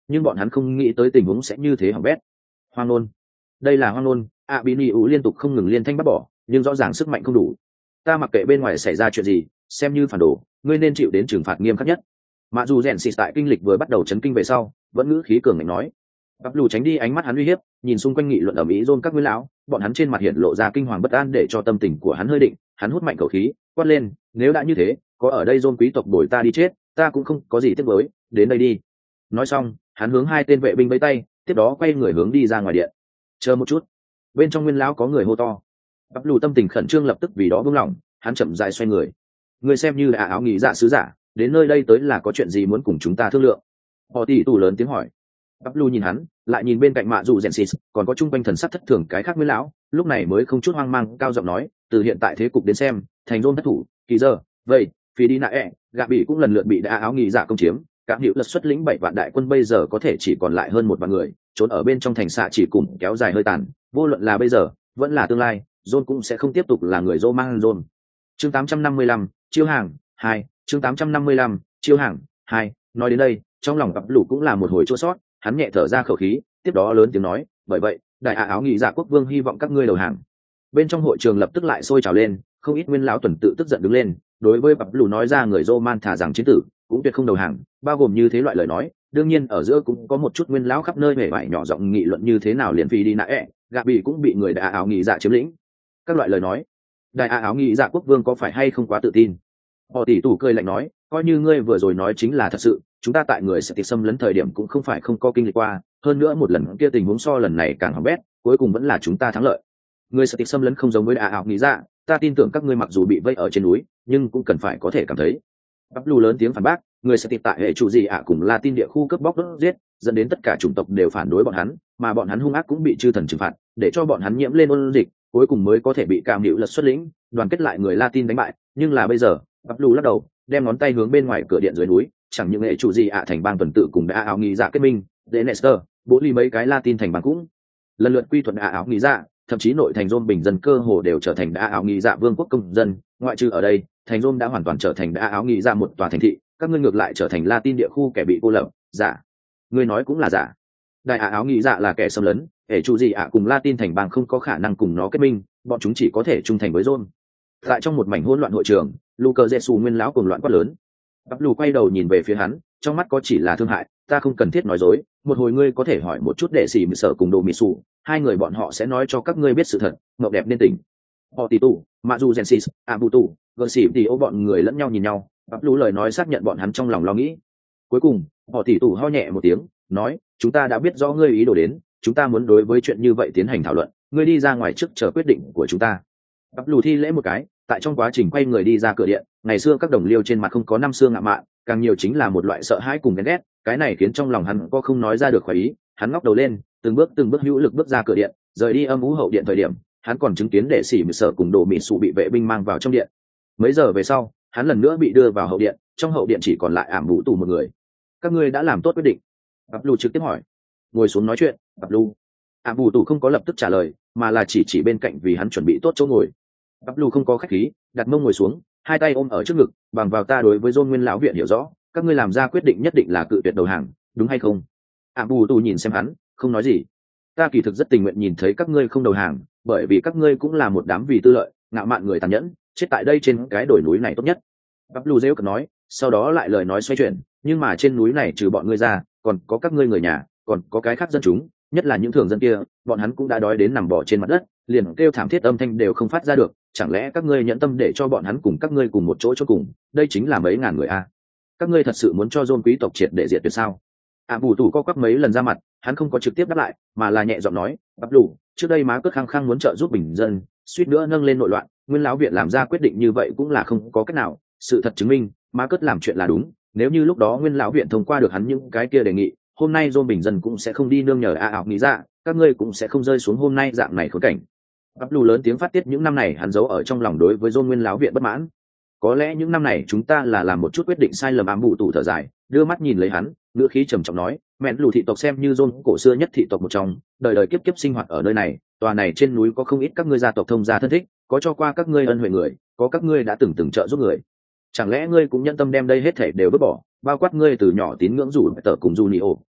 nhưng bọn hắn không nghĩ tới tình huống sẽ như thế hỏng bét. Hoang nôn, đây là hoang nôn. Bini ủ liên tục không ngừng liên thanh bắt bỏ, nhưng rõ ràng sức mạnh không đủ. Ta mặc kệ bên ngoài xảy ra chuyện gì, xem như phản đồ, ngươi nên chịu đến trừng phạt nghiêm khắc nhất. Mặc dù rèn xịt tại kinh lịch vừa bắt đầu chấn kinh về sau, vẫn ngữ khí cường ngạnh nói. Bắp lù tránh đi ánh mắt hắn uy hiếp, nhìn xung quanh nghị luận ở mỹ dôn các nguyên lão, bọn hắn trên mặt hiện lộ ra kinh hoàng bất an để cho tâm tình của hắn hơi định. Hắn hút mạnh khẩu khí, quát lên, nếu đã như thế, có ở đây dôn quý tộc đuổi ta đi chết, ta cũng không có gì tiếc nuối, đến đây đi. Nói xong, hắn hướng hai tên vệ binh vẫy tay, tiếp đó quay người hướng đi ra ngoài điện. Chờ một chút, bên trong nguyên lão có người hô to. Bắp lù tâm tình khẩn trương lập tức vì đó buông lỏng, hắn chậm rãi xoay người. Người xem như là áo nghỉ dạ sứ giả, đến nơi đây tới là có chuyện gì muốn cùng chúng ta thương lượng? Họ tỷ tù lớn tiếng hỏi. Bắp lù nhìn hắn, lại nhìn bên cạnh mạ dù Genesis, còn có chung quanh thần sắc thất thường cái khác nguyên lão, lúc này mới không chút hoang mang cao giọng nói, từ hiện tại thế cục đến xem, thành Rôn thất thủ, kỳ giờ, vậy, phi đi nạ gạ bị cũng lần lượt bị đã áo nghỉ dạ công chiếm, các hiệu lật xuất lĩnh 7 vạn đại quân bây giờ có thể chỉ còn lại hơn 1 vạn người, trốn ở bên trong thành xạ chỉ cùng kéo dài hơi tàn, vô luận là bây giờ, vẫn là tương lai, Rôn cũng sẽ không tiếp tục là người Roman Rôn. Chương 855, chiêu hàng 2, chương 855, chiêu hàng 2, nói đến đây, trong lòng Bắp lù cũng là một hồi chua sót, hắn nhẹ thở ra khẩu khí, tiếp đó lớn tiếng nói, bởi vậy, đại áo nghỉ dạ quốc vương hy vọng các ngươi đầu hàng. Bên trong hội trường lập tức lại sôi trào lên, không ít nguyên lão tuần tự tức giận đứng lên, đối với Bắp lù nói ra người Roman thả rằng chiến tử, cũng tuyệt không đầu hàng, bao gồm như thế loại lời nói, đương nhiên ở giữa cũng có một chút nguyên lão khắp nơi hề bại nhỏ giọng nghị luận như thế nào liền phi đi nạ gạ bị cũng bị người đại áo nghỉ dạ chiếm lĩnh. Các loại lời nói, đại áo nghỉ dạ quốc vương có phải hay không quá tự tin? Họ tỷ tù cười lạnh nói, coi như ngươi vừa rồi nói chính là thật sự, chúng ta tại người sẽ tiệt xâm lấn thời điểm cũng không phải không có kinh lịch qua, hơn nữa một lần kia tình huống so lần này càng hỏng bét, cuối cùng vẫn là chúng ta thắng lợi. Người sẽ tiệt xâm lấn không giống với ảo nghĩ ra, ta tin tưởng các ngươi mặc dù bị vây ở trên núi, nhưng cũng cần phải có thể cảm thấy. Bắp lù lớn tiếng phản bác, người sẽ tiệt tại hệ chủ gì cùng Latin địa khu cướp bóc đốt giết, dẫn đến tất cả chủng tộc đều phản đối bọn hắn, mà bọn hắn hung ác cũng bị chư thần trừng phạt, để cho bọn hắn nhiễm lên ôn dịch, cuối cùng mới có thể bị Cam Hữu lật xuất lĩnh, đoàn kết lại người Latin đánh bại, nhưng là bây giờ, Bắp lù lắc đầu, đem ngón tay hướng bên ngoài cửa điện dưới núi, chẳng những hệ chủ gì thành bang tuần tự cùng đã áo nghĩ dạ kết minh, Denester, bố ly mấy cái Latin thành bang cũng lần lượt quy thuận đã áo nghĩ dạ, thậm chí nội thành Rome bình dân cơ hồ đều trở thành đã áo nghĩ dạ vương quốc công dân, ngoại trừ ở đây, thành Rome đã hoàn toàn trở thành đã áo nghĩ dạ một tòa thành thị, các ngươi ngược lại trở thành Latin địa khu kẻ bị cô lập. Giả, ngươi nói cũng là giả. Đại áo nghĩ dạ là kẻ xâm lấn, hệ chủ gì cùng Latin thành bang không có khả năng cùng nó kết minh, bọn chúng chỉ có thể trung thành với Rome. Tại trong một mảnh hỗn loạn hội trường, Luca Jesu nguyên lão cuồng loạn quát lớn. Bắp lù quay đầu nhìn về phía hắn, trong mắt có chỉ là thương hại, ta không cần thiết nói dối, một hồi ngươi có thể hỏi một chút đệ sĩ mị sở cùng đồ mị sụ, hai người bọn họ sẽ nói cho các ngươi biết sự thật, mộng đẹp nên tỉnh. Họ tỷ tù, mặc dù Gensis, Abutu, gờ sĩ thì ô bọn người lẫn nhau nhìn nhau, bắp lù lời nói xác nhận bọn hắn trong lòng lo nghĩ. Cuối cùng, họ tỷ tù ho nhẹ một tiếng, nói, chúng ta đã biết rõ ngươi ý đồ đến, chúng ta muốn đối với chuyện như vậy tiến hành thảo luận, ngươi đi ra ngoài trước chờ quyết định của chúng ta. Bắp lù thi lễ một cái, tại trong quá trình quay người đi ra cửa điện, ngày xưa các đồng liêu trên mặt không có năm xưa ngạo mạn, càng nhiều chính là một loại sợ hãi cùng ghen ghét, cái này khiến trong lòng hắn có không nói ra được khỏi ý, hắn ngóc đầu lên, từng bước hữu lực bước ra cửa điện, rời đi âm u hậu điện thời điểm, hắn còn chứng kiến đệ sĩ mị sở cùng đồ mị sụ bị vệ binh mang vào trong điện. Mấy giờ về sau, hắn lần nữa bị đưa vào hậu điện, trong hậu điện chỉ còn lại ảm vũ tù một người. Các ngươi đã làm tốt quyết định? Bắp lù trực tiếp hỏi. Ngồi xuống nói chuyện, Bắp lù. Ảm vũ tù không có lập tức trả lời, mà là chỉ bên cạnh vì hắn chuẩn bị tốt chỗ ngồi. Bắp lù không có khách khí, đặt mông ngồi xuống, hai tay ôm ở trước ngực, bằng vào ta đối với John nguyên lão viện hiểu rõ, các ngươi làm ra quyết định nhất định là cự tuyệt đầu hàng, đúng hay không? Bù tù nhìn xem hắn, không nói gì. Ta kỳ thực rất tình nguyện nhìn thấy các ngươi không đầu hàng, bởi vì các ngươi cũng là một đám vì tư lợi, ngạo mạn người tàn nhẫn, chết tại đây trên cái đồi núi này tốt nhất. Bắp lù rêu cực nói, sau đó lại lời nói xoay chuyển, nhưng mà trên núi này trừ bọn ngươi ra, còn có các ngươi người nhà, còn có cái khác dân chúng, nhất là những thường dân kia, bọn hắn cũng đã đói đến nằm bò trên mặt đất, liền kêu thảm thiết âm thanh đều không phát ra được, chẳng lẽ các ngươi nhẫn tâm để cho bọn hắn cùng các ngươi cùng một chỗ cùng, đây chính là mấy ngàn người a. Các ngươi thật sự muốn cho John quý tộc triệt để diệt tuyệt sao? Bù tù co quắp mấy lần ra mặt, hắn không có trực tiếp đáp lại, mà là nhẹ giọng nói, Bắp lù, trước đây má cất khăng khăng muốn trợ giúp bình dân, suýt nữa nâng lên nội loạn, nguyên lão viện làm ra quyết định như vậy cũng là không có cách nào, sự thật chứng minh, má cất làm chuyện là đúng, nếu như lúc đó nguyên lão viện thông qua được hắn những cái kia đề nghị, hôm nay John bình dân cũng sẽ không đi nương nhờ ảo nghĩ ra, các ngươi cũng sẽ không rơi xuống hôm nay dạng này khốn cảnh. Bắp lù lớn tiếng phát tiết những năm này hắn giấu ở trong lòng đối với John nguyên lão viện bất mãn. Có lẽ những năm này chúng ta là làm một chút quyết định sai lầm. Bù tù thở dài, đưa mắt nhìn lấy hắn, ngữ khí trầm trọng nói, mẹn lù thị tộc xem như John cổ xưa nhất thị tộc một trong, đời đời kiếp kiếp sinh hoạt ở nơi này, tòa này trên núi có không ít các ngươi gia tộc thông gia thân thích, có cho qua các ngươi ân huệ người, có các ngươi đã từng trợ giúp người. Chẳng lẽ ngươi cũng nhân tâm đem đây hết thảy đều vứt bỏ, bao quát ngươi từ nhỏ tín ngưỡng rủ tờ cùng Junio,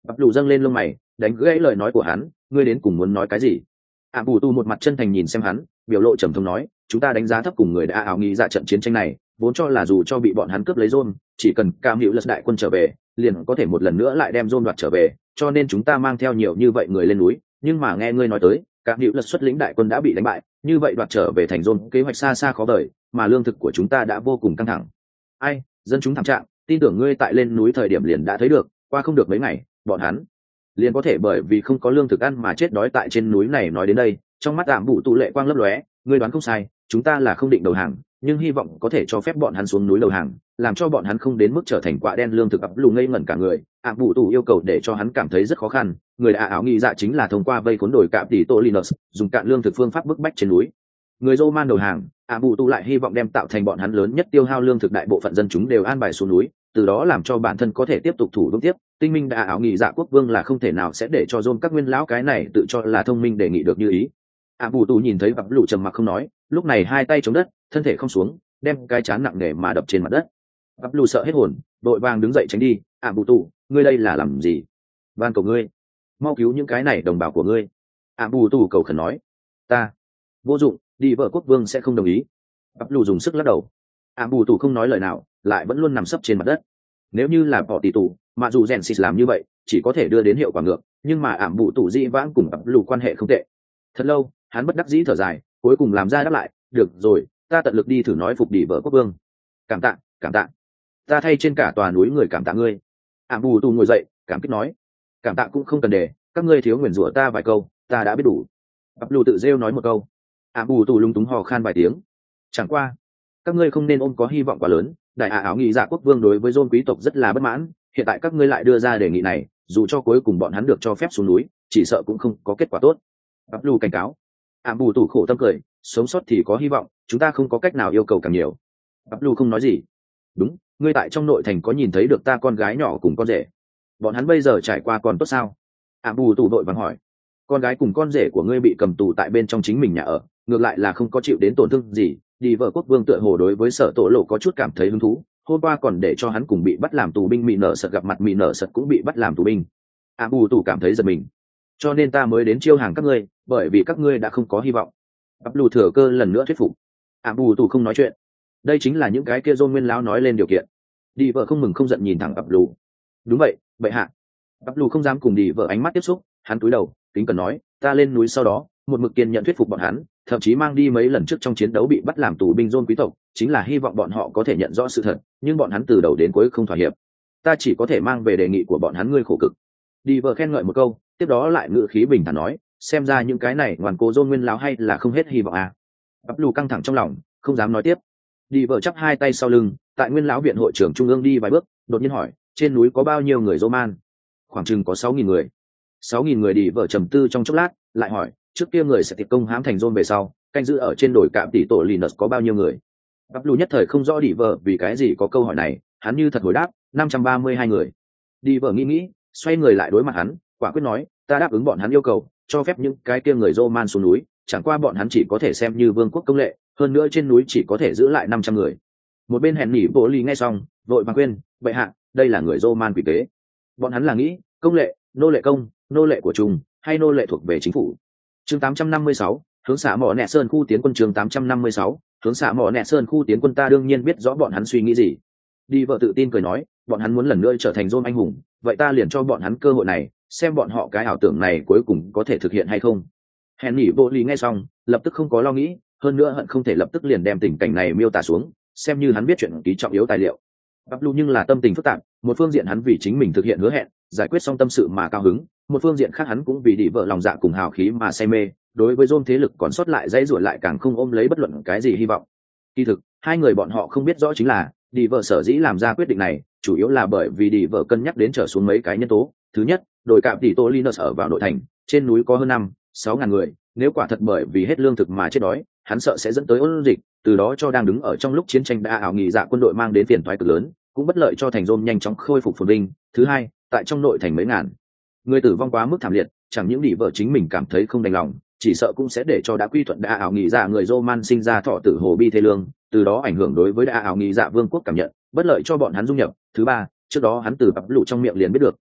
bắp lù dâng lên lông mày, đánh gãy lời nói của hắn. Ngươi đến cùng muốn nói cái gì? Bù tu một mặt chân thành nhìn xem hắn, biểu lộ trầm thông nói, chúng ta đánh giá thấp cùng người đã ảo nghĩ ra trận chiến tranh này, vốn cho là dù cho bị bọn hắn cướp lấy Rome, chỉ cần Cam Hữu Lật đại quân trở về, liền có thể một lần nữa lại đem Rome đoạt trở về, cho nên chúng ta mang theo nhiều như vậy người lên núi. Nhưng mà nghe ngươi nói tới, Cam Hữu Lật xuất lĩnh đại quân đã bị đánh bại, như vậy đoạt trở về thành Rome kế hoạch xa xa khó vời, mà lương thực của chúng ta đã vô cùng căng thẳng. Ai, dân chúng thảm trạng, tin tưởng ngươi tại lên núi thời điểm liền đã thấy được, qua không được mấy ngày, bọn hắn liền có thể bởi vì không có lương thực ăn mà chết đói tại trên núi này. Nói đến đây, trong mắt Bù tu lệ quang lấp lóe, ngươi đoán không sai, chúng ta là không định đầu hàng, nhưng hy vọng có thể cho phép bọn hắn xuống núi đầu hàng, làm cho bọn hắn không đến mức trở thành quạ đen lương thực. Lù ngây ngẩn cả người. Bù tu yêu cầu để cho hắn cảm thấy rất khó khăn. Người đã ảo nghĩ dạ chính là thông qua vây khốn đổi cạm tỷ tô linus, dùng cạn lương thực phương pháp bức bách trên núi người Roman đầu hàng. Bù tu lại hy vọng đem tạo thành bọn hắn lớn nhất tiêu hao lương thực, đại bộ phận dân chúng đều an bài xuống núi, từ đó làm cho bản thân có thể tiếp tục thủ vững tiếp. Tinh minh đã ảo nghĩ dạ quốc vương là không thể nào sẽ để cho Rome các nguyên lão cái này tự cho là thông minh đề nghị được như ý. Bù tu nhìn thấy bắp lù trầm mặc không nói, lúc này hai tay chống đất, thân thể không xuống, đem cái chán nặng nề mà đập trên mặt đất. Bắp lù sợ hết hồn, đội vàng đứng dậy tránh đi. Bù tu, ngươi đây là làm gì? Van cầu ngươi, mau cứu những cái này đồng bào của ngươi. Bù tu cầu khẩn nói. Ta vô dụng, đi vợ quốc vương sẽ không đồng ý. Bắp lù dùng sức lắc đầu. Bù tu không nói lời nào, lại vẫn luôn nằm sấp trên mặt đất. Nếu như là bỏ tỷ tù, mà dù rèn xịt làm như vậy chỉ có thể đưa đến hiệu quả ngược, nhưng mà Bù tu dĩ vãng cùng bắp lù quan hệ không tệ. Thật lâu, hắn bất đắc dĩ thở dài, cuối cùng làm ra đáp lại, được rồi, ta tận lực đi thử nói phục đi vợ quốc vương. Cảm tạ, cảm tạ, ta thay trên cả tòa núi người cảm tạ ngươi. Bù tu ngồi dậy, cảm kích nói, cảm tạ cũng không cần để, các ngươi thiếu nguyền rủa ta vài câu, ta đã biết đủ. Bắp lù tự rêu nói một câu. Bù tu lúng túng hò khan vài tiếng. Chẳng qua, các ngươi không nên ôm có hy vọng quá lớn. Đại ảo nghĩ dạ quốc vương đối với Rome quý tộc rất là bất mãn, hiện tại các ngươi lại đưa ra đề nghị này, dù cho cuối cùng bọn hắn được cho phép xuống núi, chỉ sợ cũng không có kết quả tốt. Bắp lù cảnh cáo. Bù tủ khổ tâm cười, sống sót thì có hy vọng, chúng ta không có cách nào yêu cầu càng nhiều. Bắp lù không nói gì. Đúng, ngươi tại trong nội thành có nhìn thấy được ta con gái nhỏ cùng con rể, bọn hắn bây giờ trải qua còn tốt sao? Bù tủ đội vàng hỏi. Con gái cùng con rể của ngươi bị cầm tù tại bên trong chính mình nhà ở, ngược lại là không có chịu đến tổn thương gì. Đi vợ quốc vương tựa hồ đối với Sở Tổ Lộ có chút cảm thấy hứng thú, hôm qua còn để cho hắn cùng bị bắt làm tù binh. Mị nở sật gặp mặt Mị nở sật cũng bị bắt làm tù binh. Bù tủ cảm thấy giật mình, cho nên ta mới đến chiêu hàng các ngươi, bởi vì các ngươi đã không có hy vọng. Bắp lù thừa cơ lần nữa thuyết phục. Bù tủ không nói chuyện. Đây chính là những cái kia John nguyên lão nói lên điều kiện. Đi vợ không mừng không giận nhìn thẳng bắp lù. Đúng vậy, bệ hạ. Bắp lù không dám cùng đi vợ ánh mắt tiếp xúc, hắn cúi đầu kính cần nói, ta lên núi sau đó một mực kiên nhận thuyết phục bọn hắn, thậm chí mang đi mấy lần trước trong chiến đấu bị bắt làm tù binh John quý tộc, chính là hy vọng bọn họ có thể nhận rõ sự thật, nhưng bọn hắn từ đầu đến cuối không thỏa hiệp. Ta chỉ có thể mang về đề nghị của bọn hắn ngươi khổ cực. Đi vợ khen ngợi một câu, tiếp đó lại ngữ khí bình thản nói, xem ra những cái này ngoan cố John nguyên lão hay là không hết hy vọng à. Bắp lù căng thẳng trong lòng, không dám nói tiếp. Đi vợ chắp hai tay sau lưng, tại nguyên lão viện hội trưởng trung ương đi vài bước, đột nhiên hỏi, trên núi có bao nhiêu người Roman? Khoảng chừng có 6.000 người. 6.000 người. Đi vợ trầm tư trong chốc lát, lại hỏi, trước kia người sẽ tiệp công hãm thành Rome về sau, canh giữ ở trên đồi cạm tỷ tổ Linus có bao nhiêu người? Bắp lù nhất thời không rõ đi vợ vì cái gì có câu hỏi này, hắn như thật hồi đáp, 532 người. Đi vợ nghĩ, xoay người lại đối mặt hắn, quả quyết nói, ta đáp ứng bọn hắn yêu cầu, cho phép những cái kia người Roman xuống núi, chẳng qua bọn hắn chỉ có thể xem như vương quốc công lệ, hơn nữa trên núi chỉ có thể giữ lại 500 người. Một bên hèn nỉ bộ ly nghe xong, vội vàng khuyên, bệ hạ, đây là người Roman quỷ kế. Bọn hắn là nghĩ, công lệ, nô lệ công, nô lệ của chúng, hay nô lệ thuộc về chính phủ. Chương 856, hướng xạ mỏ nẹ sơn khu tiến quân. Chương 856, hướng xạ mỏ nẹ sơn khu tiến quân. Ta đương nhiên biết rõ bọn hắn suy nghĩ gì. Đi vợ tự tin cười nói, bọn hắn muốn lần nữa trở thành Rome anh hùng, vậy ta liền cho bọn hắn cơ hội này, xem bọn họ cái ảo tưởng này cuối cùng có thể thực hiện hay không. Henry vô lý nghe xong, lập tức không có lo nghĩ, hơn nữa hận không thể lập tức liền đem tình cảnh này miêu tả xuống, xem như hắn biết chuyện ký trọng yếu tài liệu. Bắp Lu nhưng là tâm tình phức tạp, một phương diện hắn vì chính mình thực hiện hứa hẹn, giải quyết xong tâm sự mà cao hứng, một phương diện khác hắn cũng vì đi vợ lòng dạ cùng hào khí mà say mê, đối với Rome thế lực còn sót lại dãy ruổi lại càng không ôm lấy bất luận cái gì hy vọng. Kỳ thực, hai người bọn họ không biết rõ chính là, đi vợ sở dĩ làm ra quyết định này, chủ yếu là bởi vì đi vợ cân nhắc đến trở xuống mấy cái nhân tố. Thứ nhất, đội cạm tỷ tô Linus ở vào nội thành, trên núi có hơn 5-6 ngàn người, nếu quả thật bởi vì hết lương thực mà chết đói, hắn sợ sẽ dẫn tới ôn dịch, từ đó cho đang đứng ở trong lúc chiến tranh đã ảo nghỉ dạ quân đội mang đến phiền toái cực lớn, cũng bất lợi cho thành Rome nhanh chóng khôi phục phồn vinh. Thứ hai, tại trong nội thành mấy ngàn người tử vong quá mức thảm liệt, chẳng những đi vợ chính mình cảm thấy không đành lòng, chỉ sợ cũng sẽ để cho đã quy thuận đã ảo nghỉ dạ người Roman sinh ra thọ tử hồ bi thê lương, từ đó ảnh hưởng đối với đã ảo nghỉ dạ vương quốc cảm nhận, bất lợi cho bọn hắn dung nhập. Thứ ba, trước đó hắn từ bắp lụ trong miệng liền biết được,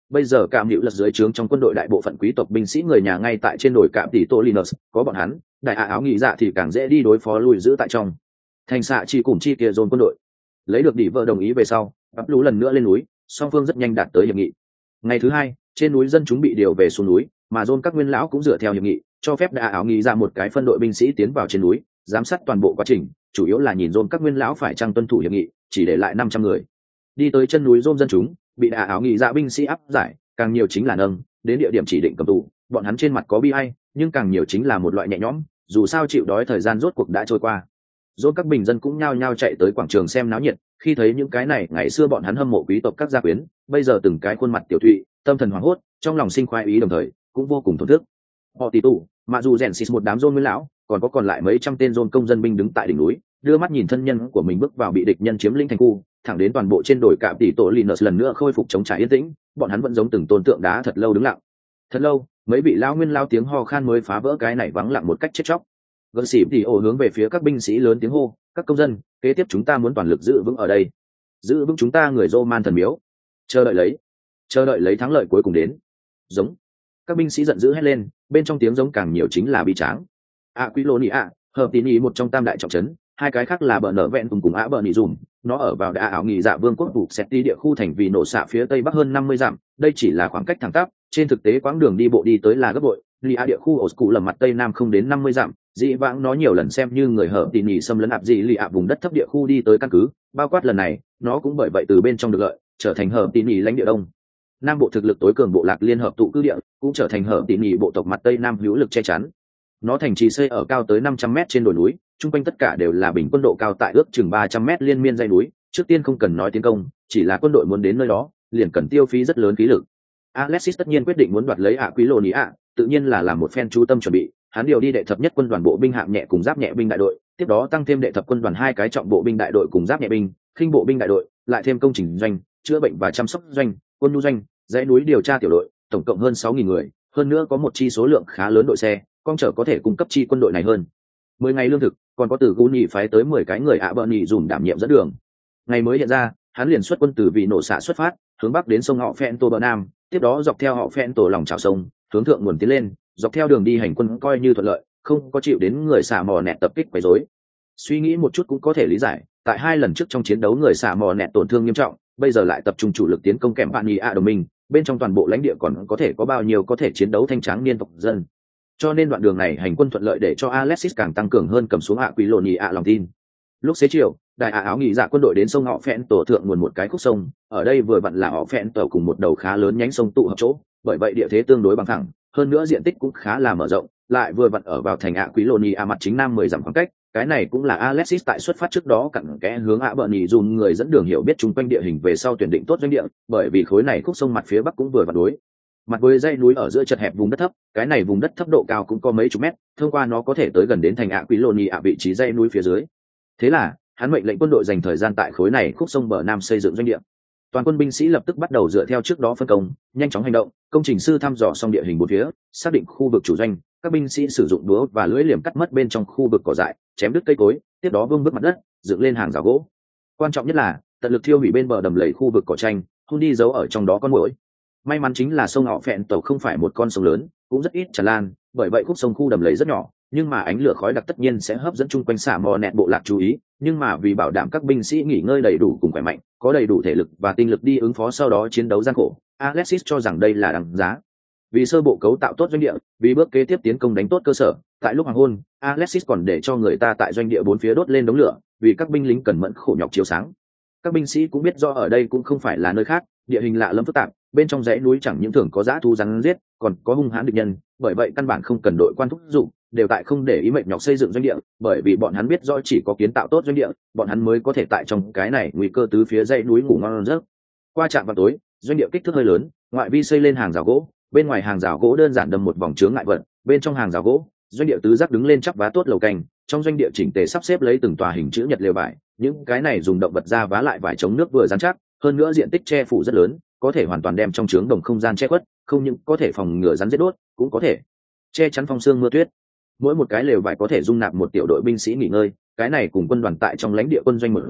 bây giờ Cạm Hữu lật dưới trướng trong quân đội đại bộ phận quý tộc binh sĩ người nhà ngay tại trên đồi Cạm tỷ Tô Linus, có bọn hắn, đại áo nghị dạ thì càng dễ đi đối phó lùi giữ tại trong thành xạ chỉ cùng chi kia dồn quân đội. Lấy được đỉ vợ đồng ý về sau, ấp lú lần nữa lên núi, song phương rất nhanh đạt tới hiệp nghị. Ngày thứ hai, trên núi dân chúng bị điều về xuống núi, mà dồn các nguyên lão cũng dựa theo hiệp nghị, cho phép đại áo nghị dạ một cái phân đội binh sĩ tiến vào trên núi, giám sát toàn bộ quá trình, chủ yếu là nhìn dồn các nguyên lão phải chăng tuân thủ hiệp nghị, chỉ để lại 500 người. Đi tới chân núi dồn dân chúng, bị đại áo nghị dạ binh sĩ áp giải, càng nhiều chính là nâng đến địa điểm chỉ định cầm tù, bọn hắn trên mặt có bi ai, nhưng càng nhiều chính là một loại nhẹ nhõm, dù sao chịu đói thời gian rốt cuộc đã trôi qua. Dồn các bình dân cũng nhao nhao chạy tới quảng trường xem náo nhiệt, khi thấy những cái này ngày xưa bọn hắn hâm mộ quý tộc các gia quyến, bây giờ từng cái khuôn mặt tiểu thụy, tâm thần hoảng hốt, trong lòng sinh khoái ý đồng thời cũng vô cùng thổn thức. Họ tỷ tụ, mặc dù rèn xịt một đám dồn nguyên lão, còn có còn lại mấy trăm tên dồn công dân binh đứng tại đỉnh núi, đưa mắt nhìn thân nhân của mình bước vào bị địch nhân chiếm lĩnh thành khu, thẳng đến toàn bộ trên đồi Cạm tỷ Tổ Linus lần nữa khôi phục chống trải yên tĩnh, bọn hắn vẫn giống từng tôn tượng đá thật lâu đứng lặng. Thật lâu, mấy vị lão nguyên lao tiếng ho khan mới phá vỡ cái này vắng lặng một cách chết chóc. Gần xỉm thì ồ hướng về phía các binh sĩ lớn tiếng hô, các công dân, kế tiếp chúng ta muốn toàn lực giữ vững ở đây, giữ vững chúng ta người Roman thần miếu, chờ đợi lấy thắng lợi cuối cùng đến. Giống. Các binh sĩ giận dữ hét lên, bên trong tiếng giống càng nhiều chính là bi tráng. Aquilonia, hợp tín ý một trong tam đại trọng trấn, hai cái khác là bờ nở vẹn cùng á bờ nỉ dùm, nó ở vào đại ảo nghỉ dạ vương quốc buộc xét đi địa khu thành vì nổ xạ phía tây bắc hơn 50 dặm, đây chỉ là khoảng cách thẳng tắp, trên thực tế quãng đường đi bộ đi tới là gấp bội. Lia địa khu ổ cụ lầm mặt tây nam không đến 50 dặm, dĩ vãng nó nhiều lần xem như người hợp tín ý xâm lấn ạp dị lì ạ vùng đất thấp địa khu đi tới căn cứ, bao quát lần này nó cũng bởi vậy từ bên trong được lợi, trở thành hợp tín ý lãnh địa đông nam bộ thực lực tối cường bộ lạc liên hợp tụ cư địa, cũng trở thành hợp tín ý bộ tộc mặt tây nam hữu lực che chắn. Nó thành trì xây ở cao tới 500m trên đồi núi, chung quanh tất cả đều là bình quân độ cao tại ước chừng 300m liên miên dãy núi, trước tiên không cần nói tiến công, chỉ là quân đội muốn đến nơi đó liền cần tiêu phí rất lớn khí lực. Alexis tất nhiên quyết định muốn đoạt lấy Aquilonia, tự nhiên là làm một phen chú tâm chuẩn bị, hắn điều đi đệ thập nhất quân đoàn bộ binh hạng nhẹ cùng giáp nhẹ binh đại đội, tiếp đó tăng thêm đệ thập quân đoàn hai cái trọng bộ binh đại đội cùng giáp nhẹ binh, khinh bộ binh đại đội, lại thêm công trình doanh, chữa bệnh và chăm sóc doanh, quân nhu doanh, dãy núi điều tra tiểu đội, tổng cộng hơn 6.000 người, hơn nữa có một chi số lượng khá lớn đội xe, con chở có thể cung cấp chi quân đội này hơn 10 ngày lương thực, còn có từ Guni phái tới 10 cái người ạ bờ nhì dùm đảm nhiệm dẫn đường. Ngày mới hiện ra, hắn liền xuất quân từ vị nổ xạ xuất phát, hướng bắc đến sông họ Phen Tô bờ nam, tiếp đó dọc theo họ Phen Tô lòng chảo sông, hướng thượng nguồn tiến lên, dọc theo đường đi hành quân coi như thuận lợi, không có chịu đến người xả mò nẹt tập kích quấy rối. Suy nghĩ một chút cũng có thể lý giải, tại hai lần trước trong chiến đấu người xả mò nẹt tổn thương nghiêm trọng, bây giờ lại tập trung chủ lực tiến công kèm bạn nhì ạ đồng minh, bên trong toàn bộ lãnh địa còn có thể có bao nhiêu có thể chiến đấu thanh tráng niên tộc dân. Cho nên đoạn đường này hành quân thuận lợi để cho Alexis càng tăng cường hơn cầm xuống Aquilonia lòng tin. Lúc xế chiều, đại áo nghỉ dạ quân đội đến sông họ Phen tổ thượng nguồn một cái khúc sông, ở đây vừa vặn là họ Phen tổ cùng một đầu khá lớn nhánh sông tụ hợp chỗ, bởi vậy địa thế tương đối bằng thẳng, hơn nữa diện tích cũng khá là mở rộng, lại vừa vặn ở vào thành Aquilonia mặt chính nam 10 dặm khoảng cách, cái này cũng là Alexis tại xuất phát trước đó cặn kẽ hướng ạ bờ nhì dùn người dẫn đường hiểu biết chung quanh địa hình về sau tuyển định tốt doanh địa, bởi vì khối này khúc sông mặt phía bắc cũng vừa vặn đối mặt với dãy núi ở giữa chật hẹp vùng đất thấp, cái này vùng đất thấp độ cao cũng có mấy chục mét, thông qua nó có thể tới gần đến thành Aquilonia vị trí dãy núi phía dưới. Thế là hắn mệnh lệnh quân đội dành thời gian tại khối này khúc sông bờ nam xây dựng doanh địa. Toàn quân binh sĩ lập tức bắt đầu dựa theo trước đó phân công, nhanh chóng hành động. Công trình sư thăm dò xong địa hình bốn phía, xác định khu vực chủ doanh, các binh sĩ sử dụng búa và lưỡi liềm cắt mất bên trong khu vực cỏ dại, chém đứt cây cối, tiếp đó vương bước mặt đất, dựng lên hàng rào gỗ. Quan trọng nhất là tận lực thiêu hủy bên bờ đầm lầy khu vực cỏ tranh, hun đi dấu ở trong đó con muỗi. May mắn chính là sông họ Phẹn Tàu không phải một con sông lớn, cũng rất ít tràn lan, bởi vậy khúc sông khu đầm lầy rất nhỏ, nhưng mà ánh lửa khói đặc tất nhiên sẽ hấp dẫn chung quanh xả mò nẹt bộ lạc chú ý, nhưng mà vì bảo đảm các binh sĩ nghỉ ngơi đầy đủ cùng khỏe mạnh, có đầy đủ thể lực và tinh lực đi ứng phó sau đó chiến đấu gian khổ, Alexis cho rằng đây là đáng giá. Vì sơ bộ cấu tạo tốt doanh địa, vì bước kế tiếp tiến công đánh tốt cơ sở, tại lúc hoàng hôn, Alexis còn để cho người ta tại doanh địa bốn phía đốt lên đống lửa, vì các binh lính cần mẫn khổ nhọc chiếu sáng. Các binh sĩ cũng biết rõ ở đây cũng không phải là nơi khác, địa hình lạ lẫm phức tạp, bên trong dãy núi chẳng những thường có dã thú rắn giết, còn có hung hãn địch nhân, bởi vậy căn bản không cần đội quan thúc dụng, đều tại không để ý mệt nhọc xây dựng doanh địa, bởi vì bọn hắn biết rõ chỉ có kiến tạo tốt doanh địa, bọn hắn mới có thể tại trong cái này nguy cơ tứ phía dãy núi ngủ ngon giấc. Qua trạm vào tối, doanh địa kích thước hơi lớn, ngoại vi xây lên hàng rào gỗ, bên ngoài hàng rào gỗ đơn giản đâm một vòng chướng ngại vật, bên trong hàng rào gỗ, doanh địa tứ giác đứng lên chắp vá tốt lầu canh, trong doanh địa chỉnh tề sắp xếp lấy từng tòa hình chữ nhật lều vải, những cái này dùng động vật ra vá lại vải chống nước vừa dán chắc, hơn nữa diện tích che phủ rất lớn, có thể hoàn toàn đem trong trướng đồng không gian che khuất, không những có thể phòng ngừa rắn giết đốt, cũng có thể che chắn phong sương mưa tuyết. Mỗi một cái lều vải có thể dung nạp một tiểu đội binh sĩ nghỉ ngơi, cái này cùng quân đoàn tại trong lãnh địa quân doanh một dạng,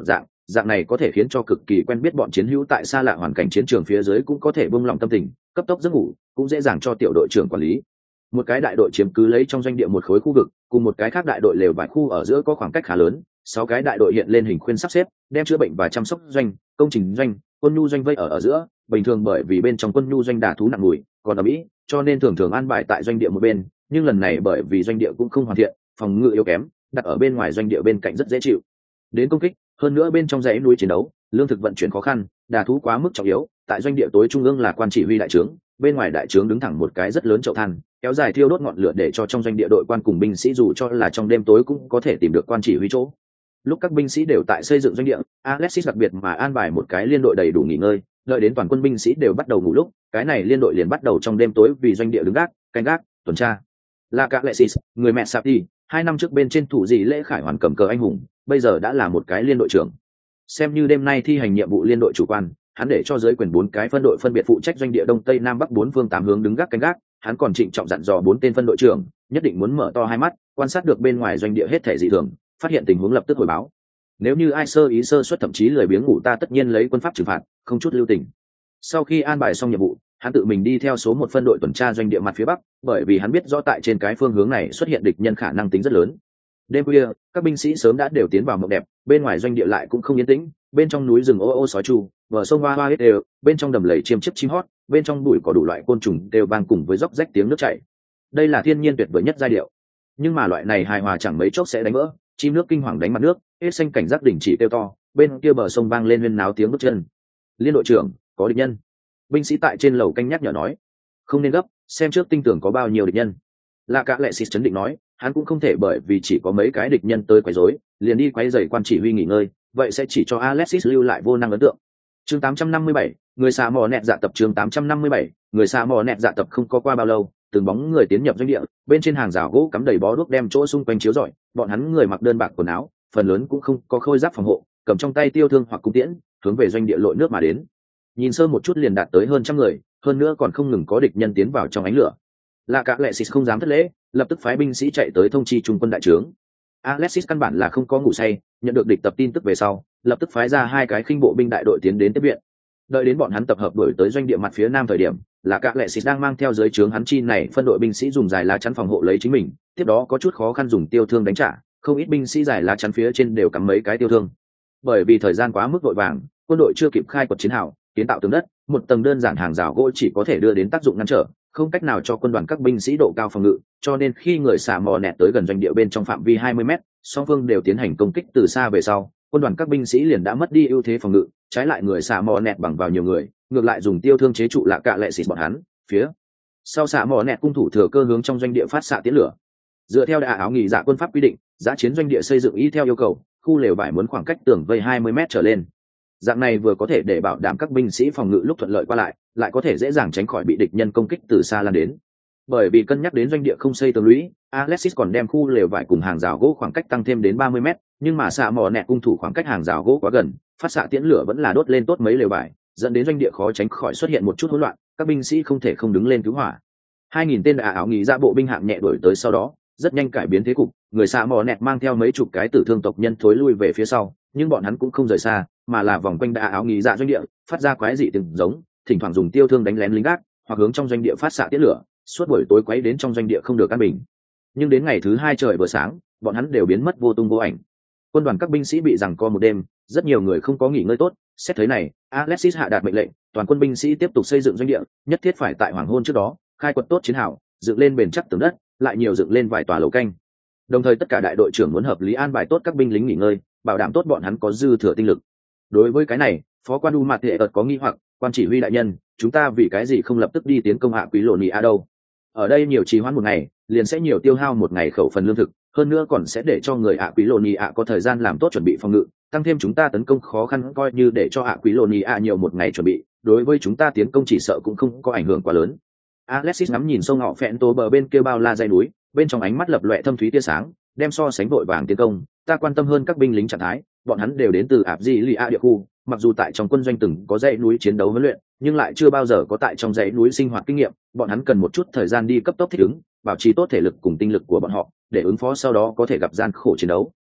dạng này có thể khiến cho cực kỳ quen biết bọn chiến hữu tại xa lạ hoàn cảnh chiến trường phía dưới cũng có thể buông lỏng tâm tình, cấp tốc giấc ngủ, cũng dễ dàng cho tiểu đội trưởng quản lý. Một cái đại đội chiếm cứ lấy trong doanh địa một khối khu vực, cùng một cái khác đại đội lều vài khu ở giữa có khoảng cách khá lớn, 6 cái đại đội hiện lên hình khuyên sắp xếp, đem chữa bệnh và chăm sóc doanh, công trình doanh, quân nhu doanh vây ở giữa. Bình thường bởi vì bên trong quân nhu doanh đả thú nặng mùi, còn ở Mỹ, cho nên thường thường an bài tại doanh địa một bên, nhưng lần này bởi vì doanh địa cũng không hoàn thiện, phòng ngự yếu kém, đặt ở bên ngoài doanh địa bên cạnh rất dễ chịu đến công kích. Hơn nữa bên trong dãy núi chiến đấu, lương thực vận chuyển khó khăn, đả thú quá mức trọng yếu. Tại doanh địa tối trung ương là quan chỉ huy đại trướng, bên ngoài đại trướng đứng thẳng một cái rất lớn chậu than, kéo dài thiêu đốt ngọn lửa để cho trong doanh địa đội quan cùng binh sĩ dù cho là trong đêm tối cũng có thể tìm được quan chỉ huy chỗ. Lúc các binh sĩ đều tại xây dựng doanh địa, Alexis đặc biệt mà an bài một cái liên đội đầy đủ nghỉ ngơi, đợi đến toàn quân binh sĩ đều bắt đầu ngủ lúc, cái này liên đội liền bắt đầu trong đêm tối vì doanh địa đứng gác, canh gác, tuần tra. La Alexis, người mẹ Sapi, 2 năm trước bên trên thủ dị lễ khải hoàn cầm cờ anh hùng, bây giờ đã là một cái liên đội trưởng. Xem như đêm nay thi hành nhiệm vụ liên đội chủ quan, hắn để cho dưới quyền 4 cái phân đội phân biệt phụ trách doanh địa đông tây nam bắc 4 phương 8 hướng đứng gác canh gác. Hắn còn trịnh trọng dặn dò 4 tên phân đội trưởng nhất định muốn mở to hai mắt, quan sát được bên ngoài doanh địa hết thể dị thường, phát hiện tình huống lập tức hồi báo. Nếu như ai sơ ý sơ suất thậm chí lười biếng ngủ, ta tất nhiên lấy quân pháp trừng phạt, không chút lưu tình. Sau khi an bài xong nhiệm vụ, hắn tự mình đi theo số 1 phân đội tuần tra doanh địa mặt phía bắc, bởi vì hắn biết rõ tại trên cái phương hướng này xuất hiện địch nhân khả năng tính rất lớn. Đêm khuya, các binh sĩ sớm đã đều tiến vào mộng đẹp, bên ngoài doanh địa lại cũng không yên tĩnh, bên trong núi rừng ô ô sói chu, bờ sông hoa hoa hết đều, bên trong đầm lầy chiêm chiếp chim hót, bên trong bụi có đủ loại côn trùng đều vang cùng với róc rách tiếng nước chảy. Đây là thiên nhiên tuyệt vời nhất giai điệu. Nhưng mà loại này hài hòa chẳng mấy chốc sẽ đánh vỡ, chim nước kinh hoàng đánh mặt nước, hết xanh cảnh giác đỉnh chỉ kêu to, bên kia bờ sông vang lên huyên náo tiếng bước chân. Liên đội trưởng, có địch nhân. Binh sĩ tại trên lầu canh nhắc nhở nói, không nên gấp, xem trước tinh tưởng có bao nhiêu địch nhân. Là cả lệ xịt chấn định nói, hắn cũng không thể bởi vì chỉ có mấy cái địch nhân tới quấy rối, liền đi quấy rầy quan chỉ huy nghỉ ngơi, vậy sẽ chỉ cho Alexis lưu lại vô năng ấn tượng. Chương 857, người xà mò nẹt dạ tập. Chương 857, người xà mò nẹt dạ tập. Không có qua bao lâu, từng bóng người tiến nhập doanh địa, bên trên hàng rào gỗ cắm đầy bó đuốc đem chỗ xung quanh chiếu rọi, bọn hắn người mặc đơn bạc quần áo, phần lớn cũng không có khôi giáp phòng hộ, cầm trong tay tiêu thương hoặc cung tiễn, hướng về doanh địa lội nước mà đến. Nhìn sơ một chút liền đạt tới hơn trăm người, hơn nữa còn không ngừng có địch nhân tiến vào trong ánh lửa. Là cả lệ xịt không dám thất lễ, lập tức phái binh sĩ chạy tới thông chi trung quân đại trướng. Alexis căn bản là không có ngủ say, nhận được địch tập tin tức về sau, lập tức phái ra 2 cái khinh bộ binh đại đội tiến đến tiếp viện. Đợi đến bọn hắn tập hợp đuổi tới doanh địa mặt phía nam thời điểm, là cả lệ xịt đang mang theo dưới trướng hắn chi này phân đội binh sĩ dùng dài lá chắn phòng hộ lấy chính mình, tiếp đó có chút khó khăn dùng tiêu thương đánh trả, không ít binh sĩ dài lá chắn phía trên đều cắm mấy cái tiêu thương. Bởi vì thời gian quá mức vội vàng, quân đội chưa kịp khai quật chiến hào, kiến tạo tường đất, một tầng đơn giản hàng rào gỗ chỉ có thể đưa đến tác dụng ngăn trở, không cách nào cho quân đoàn các binh sĩ độ cao phòng ngự, cho nên khi người xà mò nẹt tới gần doanh địa bên trong phạm vi 20 m, song phương đều tiến hành công kích từ xa về sau, quân đoàn các binh sĩ liền đã mất đi ưu thế phòng ngự, trái lại người xà mò nẹt bằng vào nhiều người, ngược lại dùng tiêu thương chế trụ Lạ Cạ Lệ Xịt bọn hắn. Phía sau xà mò nẹt cung thủ thừa cơ hướng trong doanh địa phát xạ tiến lửa. Dựa theo áo nghỉ dạ quân pháp quy định, giá chiến doanh địa xây dựng y theo yêu cầu, khu lều vải muốn khoảng cách tường vây 20 m trở lên. Dạng này vừa có thể để bảo đảm các binh sĩ phòng ngự lúc thuận lợi qua lại có thể dễ dàng tránh khỏi bị địch nhân công kích từ xa lan đến. Bởi vì cân nhắc đến doanh địa không xây tường lũy, Alexis còn đem khu lều vải cùng hàng rào gỗ khoảng cách tăng thêm đến 30 m, nhưng mà xạ mò nẹt cung thủ khoảng cách hàng rào gỗ quá gần, phát xạ tiễn lửa vẫn là đốt lên tốt mấy lều vải, dẫn đến doanh địa khó tránh khỏi xuất hiện một chút hỗn loạn, các binh sĩ không thể không đứng lên cứu hỏa. 2000 tên áo nghỉ dạ bộ binh hạng nhẹ đuổi tới sau đó, rất nhanh cải biến thế cục, người xạ mò nẹt mang theo mấy chục cái tử thương tộc nhân thối lui về phía sau, nhưng bọn hắn cũng không rời xa, mà là vòng quanh áo nghỉ dạ doanh địa, phát ra quái dị từng giống, thỉnh thoảng dùng tiêu thương đánh lén lính gác, hoặc hướng trong doanh địa phát xạ tiễn lửa, suốt buổi tối quấy đến trong doanh địa không được an bình. Nhưng đến ngày thứ 2 trời vừa sáng, bọn hắn đều biến mất vô tung vô ảnh. Quân đoàn các binh sĩ bị giằng co một đêm, rất nhiều người không có nghỉ ngơi tốt. Xét thấy này, Alexis hạ đạt mệnh lệnh, toàn quân binh sĩ tiếp tục xây dựng doanh địa, nhất thiết phải tại hoàng hôn trước đó khai quật tốt chiến hào, dựng lên bền chắc tường đất, lại nhiều dựng lên vài tòa lầu canh. Đồng thời tất cả đại đội trưởng muốn hợp lý an bài tốt các binh lính nghỉ ngơi, bảo đảm tốt bọn hắn có dư thừa tinh lực. Đối với cái này, phó quan Du Mạt Thệ ợt có nghi hoặc, quan chỉ huy đại nhân, chúng ta vì cái gì không lập tức đi tiến công hạ Quý Lô Nị A đâu? Ở đây nhiều trì hoãn một ngày, liền sẽ nhiều tiêu hao một ngày khẩu phần lương thực, hơn nữa còn sẽ để cho người ạ Quý Lô Nị A có thời gian làm tốt chuẩn bị phòng ngự, tăng thêm chúng ta tấn công khó khăn, coi như để cho ạ Quý Lô Nị A nhiều một ngày chuẩn bị, đối với chúng ta tiến công chỉ sợ cũng không có ảnh hưởng quá lớn. Alexis ngắm nhìn sông họ phẹn tố bờ bên kia bao la dãy núi, bên trong ánh mắt lập loè thâm thúy tia sáng, đem so sánh vội vàng tiến công, ta quan tâm hơn các binh lính trạng thái, bọn hắn đều đến từ ạp di lì a địa khu, mặc dù tại trong quân doanh từng có dãy núi chiến đấu huấn luyện, nhưng lại chưa bao giờ có tại trong dãy núi sinh hoạt kinh nghiệm, bọn hắn cần một chút thời gian đi cấp tốc thích ứng, bảo trì tốt thể lực cùng tinh lực của bọn họ, để ứng phó sau đó có thể gặp gian khổ chiến đấu.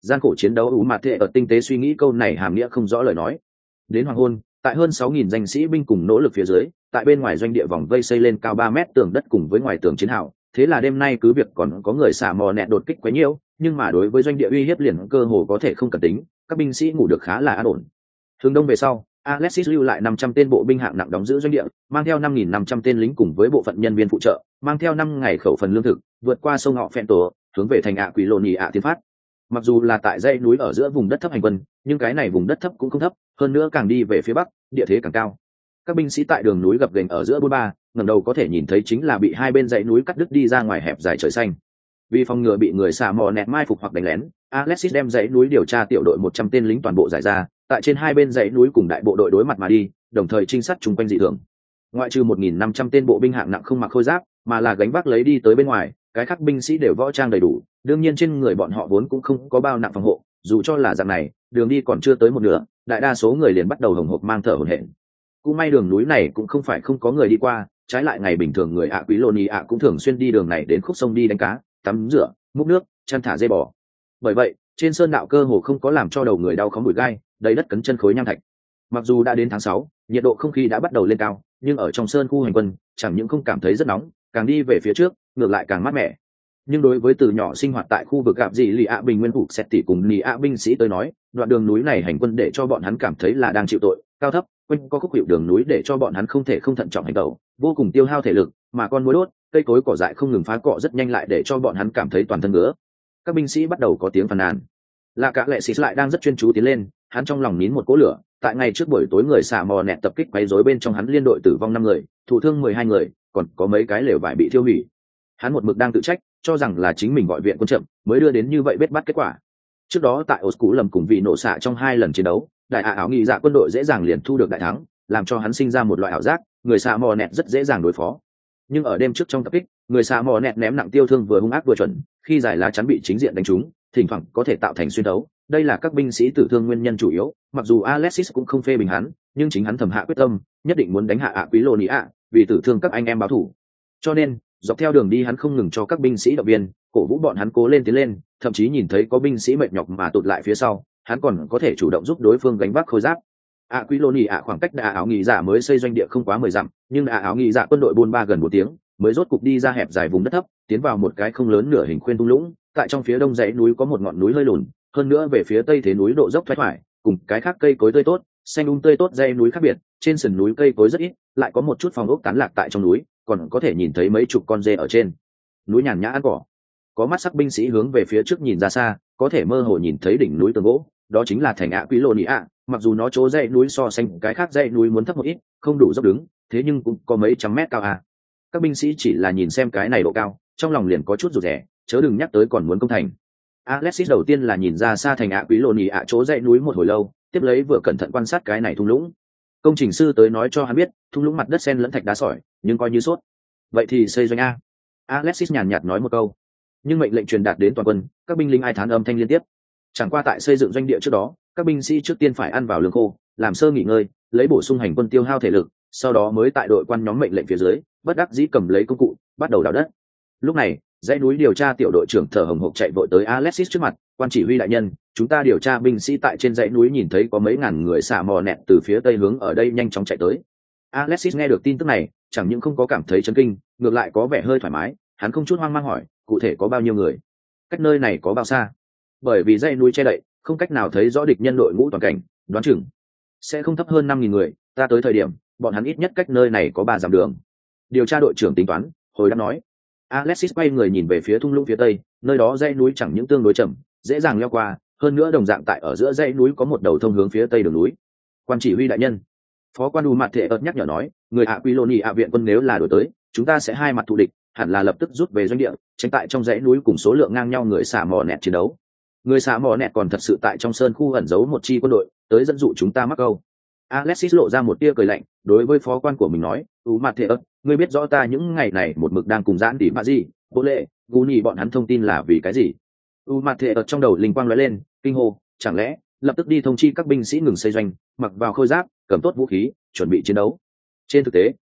Gian khổ chiến đấu ủ mặt thệ ở tinh tế suy nghĩ câu này hàm nghĩa không rõ lời nói. Đến hoàng hôn, tại hơn 6.000 danh sĩ binh cùng nỗ lực phía dưới, tại bên ngoài doanh địa vòng vây xây lên cao 3 mét tường đất cùng với ngoài tường chiến hào, thế là đêm nay cứ việc còn có người xả mò nẹt đột kích quá nhiều, nhưng mà đối với doanh địa uy hiếp liền cơ hồ có thể không cần tính, các binh sĩ ngủ được khá là an ổn. Hướng đông về sau, Alexis lưu lại 500 tên bộ binh hạng nặng đóng giữ doanh địa, mang theo 5.500 tên lính cùng với bộ phận nhân viên phụ trợ, mang theo 5 ngày khẩu phần lương thực, vượt qua sông họ phèn tổ, hướng về thành Quỷ Lô Nì ạ tiến phát. Mặc dù là tại dãy núi ở giữa vùng đất thấp hành quân, nhưng cái này vùng đất thấp cũng không thấp, hơn nữa càng đi về phía bắc, địa thế càng cao. Các binh sĩ tại đường núi gập ghềnh ở giữa bôn ba, ngẩng đầu có thể nhìn thấy chính là bị hai bên dãy núi cắt đứt đi ra ngoài hẹp dài trời xanh. Vì phòng ngừa bị người xả mò nẹt mai phục hoặc đánh lén, Alexis đem dãy núi điều tra tiểu đội 100 tên lính toàn bộ giải ra, tại trên hai bên dãy núi cùng đại bộ đội đối mặt mà đi, đồng thời trinh sát chung quanh dị thường. Ngoại trừ 1.500 tên bộ binh hạng nặng không mặc khôi giáp, mà là gánh vác lấy đi tới bên ngoài, cái khác binh sĩ đều võ trang đầy đủ, đương nhiên trên người bọn họ vốn cũng không có bao nặng phòng hộ, dù cho là dạng này, đường đi còn chưa tới một nửa, đại đa số người liền bắt đầu hồng hộc mang thở hổn hển. Cũng may đường núi này cũng không phải không có người đi qua, trái lại ngày bình thường người Quý Lô Nì ạ cũng thường xuyên đi đường này đến khúc sông đi đánh cá, tắm rửa, múc nước, chăn thả dây bò. Bởi vậy, trên sơn đạo cơ hồ không có làm cho đầu người đau khóm bụi gai, đầy đất cấn chân khối nham thạch. Mặc dù đã đến tháng 6, nhiệt độ không khí đã bắt đầu lên cao, nhưng ở trong sơn khu hành quân, chẳng những không cảm thấy rất nóng, càng đi về phía trước, ngược lại càng mát mẻ. Nhưng đối với từ nhỏ sinh hoạt tại khu vực gặp dị lì ạ bình nguyên thủ xét tỷ cùng nì ạ binh sĩ tới nói, đoạn đường núi này hành quân để cho bọn hắn cảm thấy là đang chịu tội, cao thấp, quanh có khúc hiệu đường núi để cho bọn hắn không thể không thận trọng hành động, vô cùng tiêu hao thể lực, mà con muối đốt, cây cối cỏ dại không ngừng phá cọ rất nhanh lại để cho bọn hắn cảm thấy toàn thân ngứa. Các binh sĩ bắt đầu có tiếng phàn nàn. Là cả lệ sĩ lại đang rất chuyên chú tiến lên, hắn trong lòng nín một cỗ lửa, tại ngày trước buổi tối người xả mò nẹt tập kích quấy rối bên trong hắn liên đội tử vong 5 người, thụ thương 12 người, còn có mấy cái lều vải bị thiêu hủy. Hắn một mực đang tự trách, cho rằng là chính mình gọi viện quân chậm, mới đưa đến như vậy bết bắt kết quả. Trước đó tại Oscu lầm cùng vị nổ xạ trong 2 lần chiến đấu, đại áo nghị dạ quân đội dễ dàng liền thu được đại thắng, làm cho hắn sinh ra một loại ảo giác, người xả mò nẹt rất dễ dàng đối phó. Nhưng ở đêm trước trong tập kích, người xả mò nẹt ném nặng tiêu thương vừa hung ác vừa chuẩn, khi giải lá chắn bị chính diện đánh trúng, thỉnh thoảng có thể tạo thành xuyên đấu. Đây là các binh sĩ tử thương nguyên nhân chủ yếu, mặc dù Alexis cũng không phê bình hắn, nhưng chính hắn thầm hạ quyết tâm, nhất định muốn đánh hạ Quý Lô Nì ạ, vì tử thương các anh em báo thù. Cho nên, dọc theo đường đi hắn không ngừng cho các binh sĩ động viên, cổ vũ bọn hắn cố lên tiến lên, thậm chí nhìn thấy có binh sĩ mệt nhọc mà tụt lại phía sau, hắn còn có thể chủ động giúp đối phương gánh vác khôi giáp. Quý Lô Nì ạ khoảng cách Đà Áo Nghị Dạ mới xây doanh địa không quá 10 dặm, nhưng Đà Áo Nghị Dạ quân đội buôn ba gần 1 tiếng, mới rốt cục đi ra hẹp dài vùng đất thấp, tiến vào một cái không lớn nửa hình khuyên thung lũng, tại trong phía đông dãy núi có một ngọn núi hơi lùn, hơn nữa về phía tây thế núi độ dốc thoái thoải, cùng cái khác cây cối tươi tốt, xanh tươi tốt dãy núi khác biệt, trên sườn núi cây cối rất ít, lại có một chút phòng ốc tán lạc tại trong núi, còn có thể nhìn thấy mấy chục con dê ở trên núi nhàn nhã ăn cỏ. Có mắt sắc binh sĩ hướng về phía trước nhìn ra xa, có thể mơ hồ nhìn thấy đỉnh núi tường gỗ, đó chính là thành Quý Lô Nì ạ. Mặc dù nó chỗ dãy núi so sánh cái khác dãy núi muốn thấp một ít, không đủ dốc đứng, thế nhưng cũng có mấy trăm mét cao à. Các binh sĩ chỉ là nhìn xem cái này độ cao, trong lòng liền có chút rụt rè, chớ đừng nhắc tới còn muốn công thành. Alexis đầu tiên là nhìn ra xa thành Quý Lô Nì ạ chỗ dãy núi một hồi lâu, tiếp lấy vừa cẩn thận quan sát cái này thung lũng. Công trình sư tới nói cho hắn biết, thung lũng mặt đất sen lẫn thạch đá sỏi, nhưng coi như sốt. Vậy thì xây doanh a. Alexis nhàn nhạt nói một câu. Nhưng mệnh lệnh truyền đạt đến toàn quân, các binh lính ai thán âm thanh liên tiếp. Chẳng qua tại xây dựng doanh địa trước đó, các binh sĩ trước tiên phải ăn vào lương khô, làm sơ nghỉ ngơi, lấy bổ sung hành quân tiêu hao thể lực, sau đó mới tại đội quan nhóm mệnh lệnh phía dưới, bất đắc dĩ cầm lấy công cụ, bắt đầu đào đất. Lúc này, dãy núi điều tra tiểu đội trưởng thở hồng hộc chạy vội tới Alexis trước mặt, quan chỉ huy đại nhân, chúng ta điều tra binh sĩ tại trên dãy núi nhìn thấy có mấy ngàn người xả mò nẹt từ phía tây hướng ở đây nhanh chóng chạy tới. Alexis nghe được tin tức này, chẳng những không có cảm thấy chấn kinh, ngược lại có vẻ hơi thoải mái, hắn không chút hoang mang hỏi, cụ thể có bao nhiêu người? Cách nơi này có bao xa? Bởi vì dãy núi che đậy, không cách nào thấy rõ địch nhân đội ngũ toàn cảnh, đoán chừng sẽ không thấp hơn 5.000 người, ta tới thời điểm, bọn hắn ít nhất cách nơi này có 3 dặm đường. Điều tra đội trưởng tính toán, hồi đáp nói. Alexis quay người nhìn về phía thung lũng phía tây, nơi đó dãy núi chẳng những tương đối chậm, dễ dàng leo qua, hơn nữa đồng dạng tại ở giữa dãy núi có một đầu thông hướng phía tây đường núi. Quan chỉ huy đại nhân, phó quan mặt thệ ợt nhắc nhở nói, người Quý Lô Nì ạ viện quân nếu là đổi tới, chúng ta sẽ hai mặt thù địch, hẳn là lập tức rút về doanh địa, tránh tại trong dãy núi cùng số lượng ngang nhau người xả mò nẹt chiến đấu. Người xả mò nẹt còn thật sự tại trong sơn khu ẩn giấu một chi quân đội, tới dẫn dụ chúng ta mắc câu. Alexis lộ ra một tia cười lạnh, đối với phó quan của mình nói, mặt thệ ợt, ngươi biết rõ ta những ngày này một mực đang cùng giãn tỉ bà gì, bố lệ, Guni bọn hắn thông tin là vì cái gì? Mặt thệ ợt trong đầu linh quang lóe lên, kinh hô, chẳng lẽ lập tức đi thông chi các binh sĩ ngừng xây doanh, mặc vào khôi giáp, cầm tốt vũ khí, chuẩn bị chiến đấu. Trên thực tế,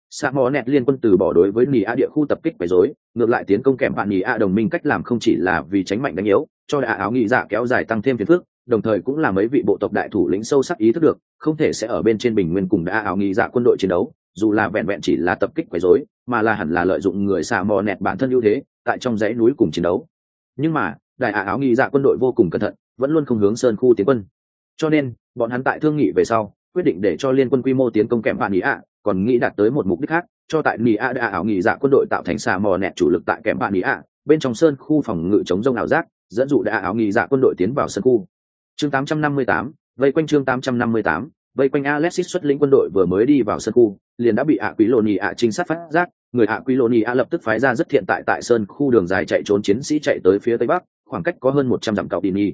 Sa mò nẹt liên quân từ bỏ đối với nỉ a địa khu tập kích quấy rối, ngược lại tiến công kèm bạn nỉ a đồng minh cách làm không chỉ là vì tránh mạnh đánh yếu, cho đại áo nghị dạ kéo dài tăng thêm phiền phức, đồng thời cũng là mấy vị bộ tộc đại thủ lĩnh sâu sắc ý thức được không thể sẽ ở bên trên bình nguyên cùng đại áo nghị dạ quân đội chiến đấu, dù là vẹn vẹn chỉ là tập kích quấy rối, mà là hẳn là lợi dụng người sa mò nẹt bản thân ưu thế tại trong dãy núi cùng chiến đấu. Nhưng mà đại áo nghị dạ quân đội vô cùng cẩn thận, vẫn luôn không hướng sơn khu tiến quân, cho nên bọn hắn tại thương nghị về sau quyết định để cho liên quân quy mô tiến công kèm bạn nỉ a, còn nghĩ đạt tới một mục đích khác, cho tại nỉ a đại áo nghị dạ quân đội tạo thành sa mò nẹt chủ lực tại kèm bạn nỉ a bên trong sơn khu phòng ngự chống rông ảo giác, dẫn dụ đại áo nghị dạ quân đội tiến vào sân khu. Chương 858, vây quanh chương 858, vây quanh Alexis xuất lĩnh quân đội vừa mới đi vào sân khu, liền đã bị Aquiloni trinh sát phát giác, người Aquiloni lập tức phái ra rất thiện tại sơn khu đường dài chạy trốn chiến sĩ chạy tới phía tây bắc, khoảng cách có hơn 100 dặm Cao Đi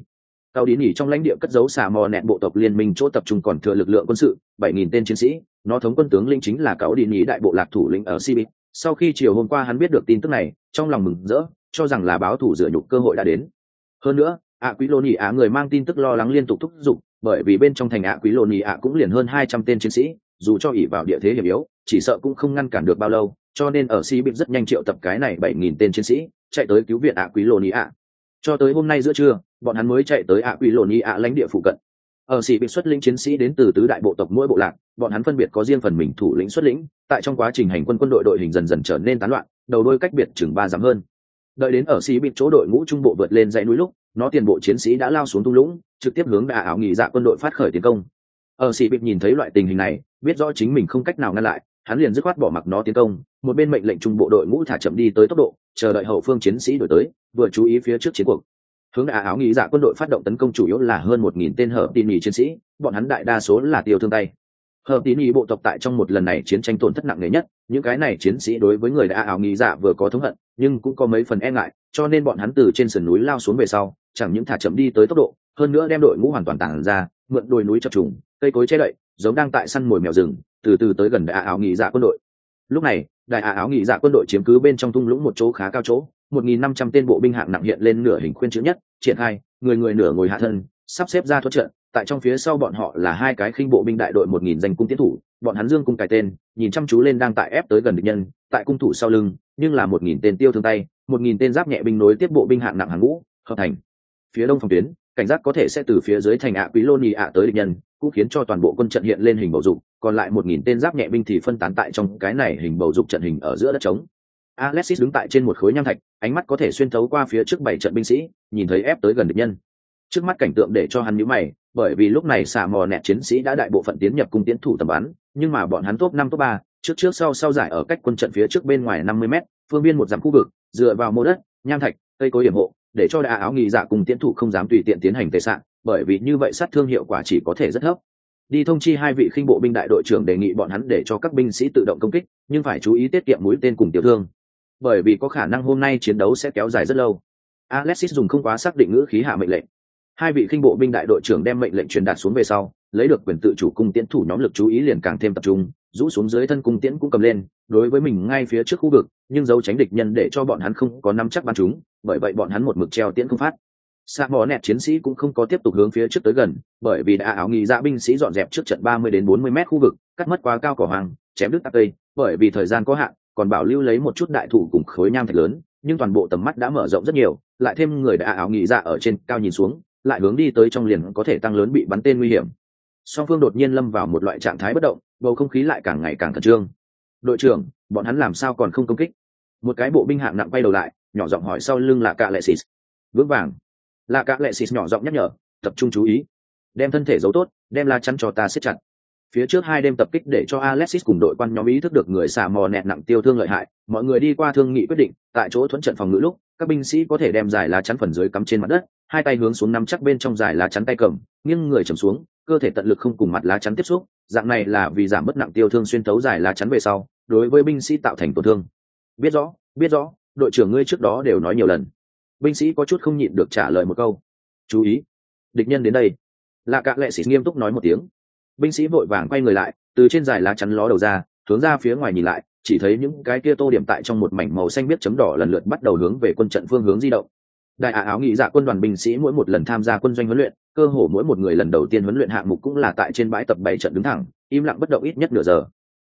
Nỉ trong lãnh địa cất giấu xà mò nẹt bộ tộc liên minh chỗ tập trung còn thừa lực lượng quân sự 7.000 tên chiến sĩ, nó thống quân tướng lĩnh chính là Cao Đi Nỉ đại bộ lạc thủ lĩnh ở Sibic. Sau khi chiều hôm qua hắn biết được tin tức này, trong lòng mừng rỡ, cho rằng là báo thù rửa nhục cơ hội đã đến. Hơn nữa, Aquiloni người mang tin tức lo lắng liên tục thúc giục, bởi vì bên trong thành Aquiloni cũng liền hơn 200 tên chiến sĩ, dù cho ỷ vào địa thế hiểm yếu, chỉ sợ cũng không ngăn cản được bao lâu, cho nên ở Sibic rất nhanh triệu tập cái này 7.000 tên chiến sĩ, chạy tới cứu viện Aquiloni. Cho tới hôm nay giữa trưa, bọn hắn mới chạy tới Aquiloni lãnh địa phụ cận. Ở Sibic xuất lĩnh chiến sĩ đến từ tứ đại bộ tộc mỗi bộ lạc, bọn hắn phân biệt có riêng phần mình thủ lĩnh xuất lĩnh, tại trong quá trình hành quân đội hình dần dần trở nên tán loạn, đầu đuôi cách biệt chừng 3 dặm hơn. Đợi đến ở Sibic chỗ đội ngũ trung bộ vượt lên dãy núi lúc, nó tiền bộ chiến sĩ đã lao xuống thung lũng, trực tiếp hướng đại áo nghị dạ quân đội phát khởi tiến công. Ở Sibic nhìn thấy loại tình hình này, biết rõ chính mình không cách nào ngăn lại, hắn liền dứt khoát bỏ mặc nó tiến công, một bên mệnh lệnh trung bộ đội ngũ thả chậm đi tới tốc độ, chờ đợi hậu phương chiến sĩ đuổi tới, vừa chú ý phía trước chiến cuộc. Hướng đại áo nghị dạ quân đội phát động tấn công chủ yếu là hơn 1.000 tên hợp tín nhì chiến sĩ, bọn hắn đại đa số là tiêu thương tay. Hợp tín nhì bộ tộc tại trong một lần này chiến tranh tổn thất nặng nề nhất, những cái này chiến sĩ đối với người đại áo nghị dạ vừa có thống hận, nhưng cũng có mấy phần e ngại, cho nên bọn hắn từ trên sườn núi lao xuống về sau, chẳng những thả chậm đi tới tốc độ, hơn nữa đem đội ngũ hoàn toàn tản ra, mượn đồi núi chập trùng, cây cối che đậy, giống đang tại săn mồi mèo rừng, từ từ tới gần đại áo nghị dạ quân đội. Lúc này, đại áo nghị dạ quân đội chiếm cứ bên trong thung lũng một chỗ khá cao chỗ, 1.500 tên bộ binh hạng nặng hiện lên nửa hình khuyên chữ nhất, triển khai, người nửa ngồi hạ thân, sắp xếp ra thoát trận. Tại trong phía sau bọn họ là hai cái khinh bộ binh đại đội 1.000 danh cung tiến thủ, bọn hắn dương cung cài tên, nhìn chăm chú lên đang tại ép tới gần địch nhân. Tại cung thủ sau lưng, nhưng là 1.000 tên tiêu thương tay, 1.000 tên giáp nhẹ binh nối tiếp bộ binh hạng nặng hàng ngũ, hợp thành. Phía đông phòng tuyến, cảnh giác có thể sẽ từ phía dưới thành Aquiloni tới địch nhân, cũng khiến cho toàn bộ quân trận hiện lên hình bầu dục, còn lại 1.000 tên giáp nhẹ binh thì phân tán tại trong cái này hình bầu dục trận hình ở giữa đất trống. Alexis đứng tại trên một khối nham thạch, ánh mắt có thể xuyên thấu qua phía trước 7 trận binh sĩ, nhìn thấy ép tới gần địch nhân. Trước mắt cảnh tượng để cho hắn nhíu mày, bởi vì lúc này xà mò nẹt chiến sĩ đã đại bộ phận tiến nhập cung tiến thủ tầm bắn, nhưng mà bọn hắn top 5 top 3, trước sau giải ở cách quân trận phía trước bên ngoài 50m, phương biên một dặm khu vực, dựa vào mô đất, nham thạch, cây cối hiểm hộ, để cho đại áo nghị dạ cùng tiến thủ không dám tùy tiện tiến hành tề xạ, bởi vì như vậy sát thương hiệu quả chỉ có thể rất thấp. Đi thông chi hai vị khinh bộ binh đại đội trưởng đề nghị bọn hắn để cho các binh sĩ tự động công kích, nhưng phải chú ý tiết kiệm mũi tên cùng tiểu thương, bởi vì có khả năng hôm nay chiến đấu sẽ kéo dài rất lâu. Alexis dùng không quá xác định ngữ khí hạ mệnh lệnh. Hai vị khinh bộ binh đại đội trưởng đem mệnh lệnh truyền đạt xuống về sau, lấy được quyền tự chủ cung tiễn thủ nhóm lực chú ý liền càng thêm tập trung, rũ xuống dưới thân cung tiễn cũng cầm lên, đối với mình ngay phía trước khu vực, nhưng giấu tránh địch nhân để cho bọn hắn không có nắm chắc bắn chúng, bởi vậy bọn hắn một mực treo tiễn không phát. Sa mò nẹt chiến sĩ cũng không có tiếp tục hướng phía trước tới gần, bởi vì đã áo nghị dạ binh sĩ dọn dẹp trước trận 30 đến 40m khu vực, cắt mất quá cao cỏ hoang, chém đứt tắc cây, bởi vì thời gian có hạn, còn bảo lưu lấy một chút đại thụ cùng khối nham thạch lớn, nhưng toàn bộ tầm mắt đã mở rộng rất nhiều, lại thêm người đã áo nghị dạ ở trên cao nhìn xuống, lại hướng đi tới trong liền có thể tăng lớn bị bắn tên nguy hiểm. Song phương đột nhiên lâm vào một loại trạng thái bất động, bầu không khí lại càng ngày càng khẩn trương. Đội trưởng, bọn hắn làm sao còn không công kích? Một cái bộ binh hạng nặng quay đầu lại, nhỏ giọng hỏi sau lưng là Cạ Lệ Xịt. Vững vàng. Là Cạ Lệ Xịt nhỏ giọng nhắc nhở, tập trung chú ý, đem thân thể giấu tốt, đem la chắn cho ta siết chặt. Phía trước 2 đêm tập kích để cho Alexis cùng đội quan nhóm ý thức được người xà mò nẹt nặng tiêu thương lợi hại, mọi người đi qua thương nghị quyết định, tại chỗ thuẫn trận phòng ngự lúc, các binh sĩ có thể đem dài lá chắn phần dưới cắm trên mặt đất, hai tay hướng xuống nắm chắc bên trong dài lá chắn tay cầm, nghiêng người trầm xuống, cơ thể tận lực không cùng mặt lá chắn tiếp xúc, dạng này là vì giảm bớt nặng tiêu thương xuyên thấu dài lá chắn về sau, đối với binh sĩ tạo thành tổn thương. Biết rõ, đội trưởng ngươi trước đó đều nói nhiều lần. Binh sĩ có chút không nhịn được trả lời một câu. Chú ý, địch nhân đến đây. Là Cạ Lệ Xịt nghiêm túc nói một tiếng. Binh sĩ vội vàng quay người lại, từ trên dài lá chắn ló đầu ra, hướng ra phía ngoài nhìn lại, chỉ thấy những cái kia tô điểm tại trong một mảnh màu xanh biếc chấm đỏ lần lượt bắt đầu hướng về quân trận phương hướng di động. Đại áo nghị dạ quân đoàn binh sĩ mỗi một lần tham gia quân doanh huấn luyện, cơ hồ mỗi một người lần đầu tiên huấn luyện hạng mục cũng là tại trên bãi tập 7 trận đứng thẳng, im lặng bất động ít nhất nửa giờ.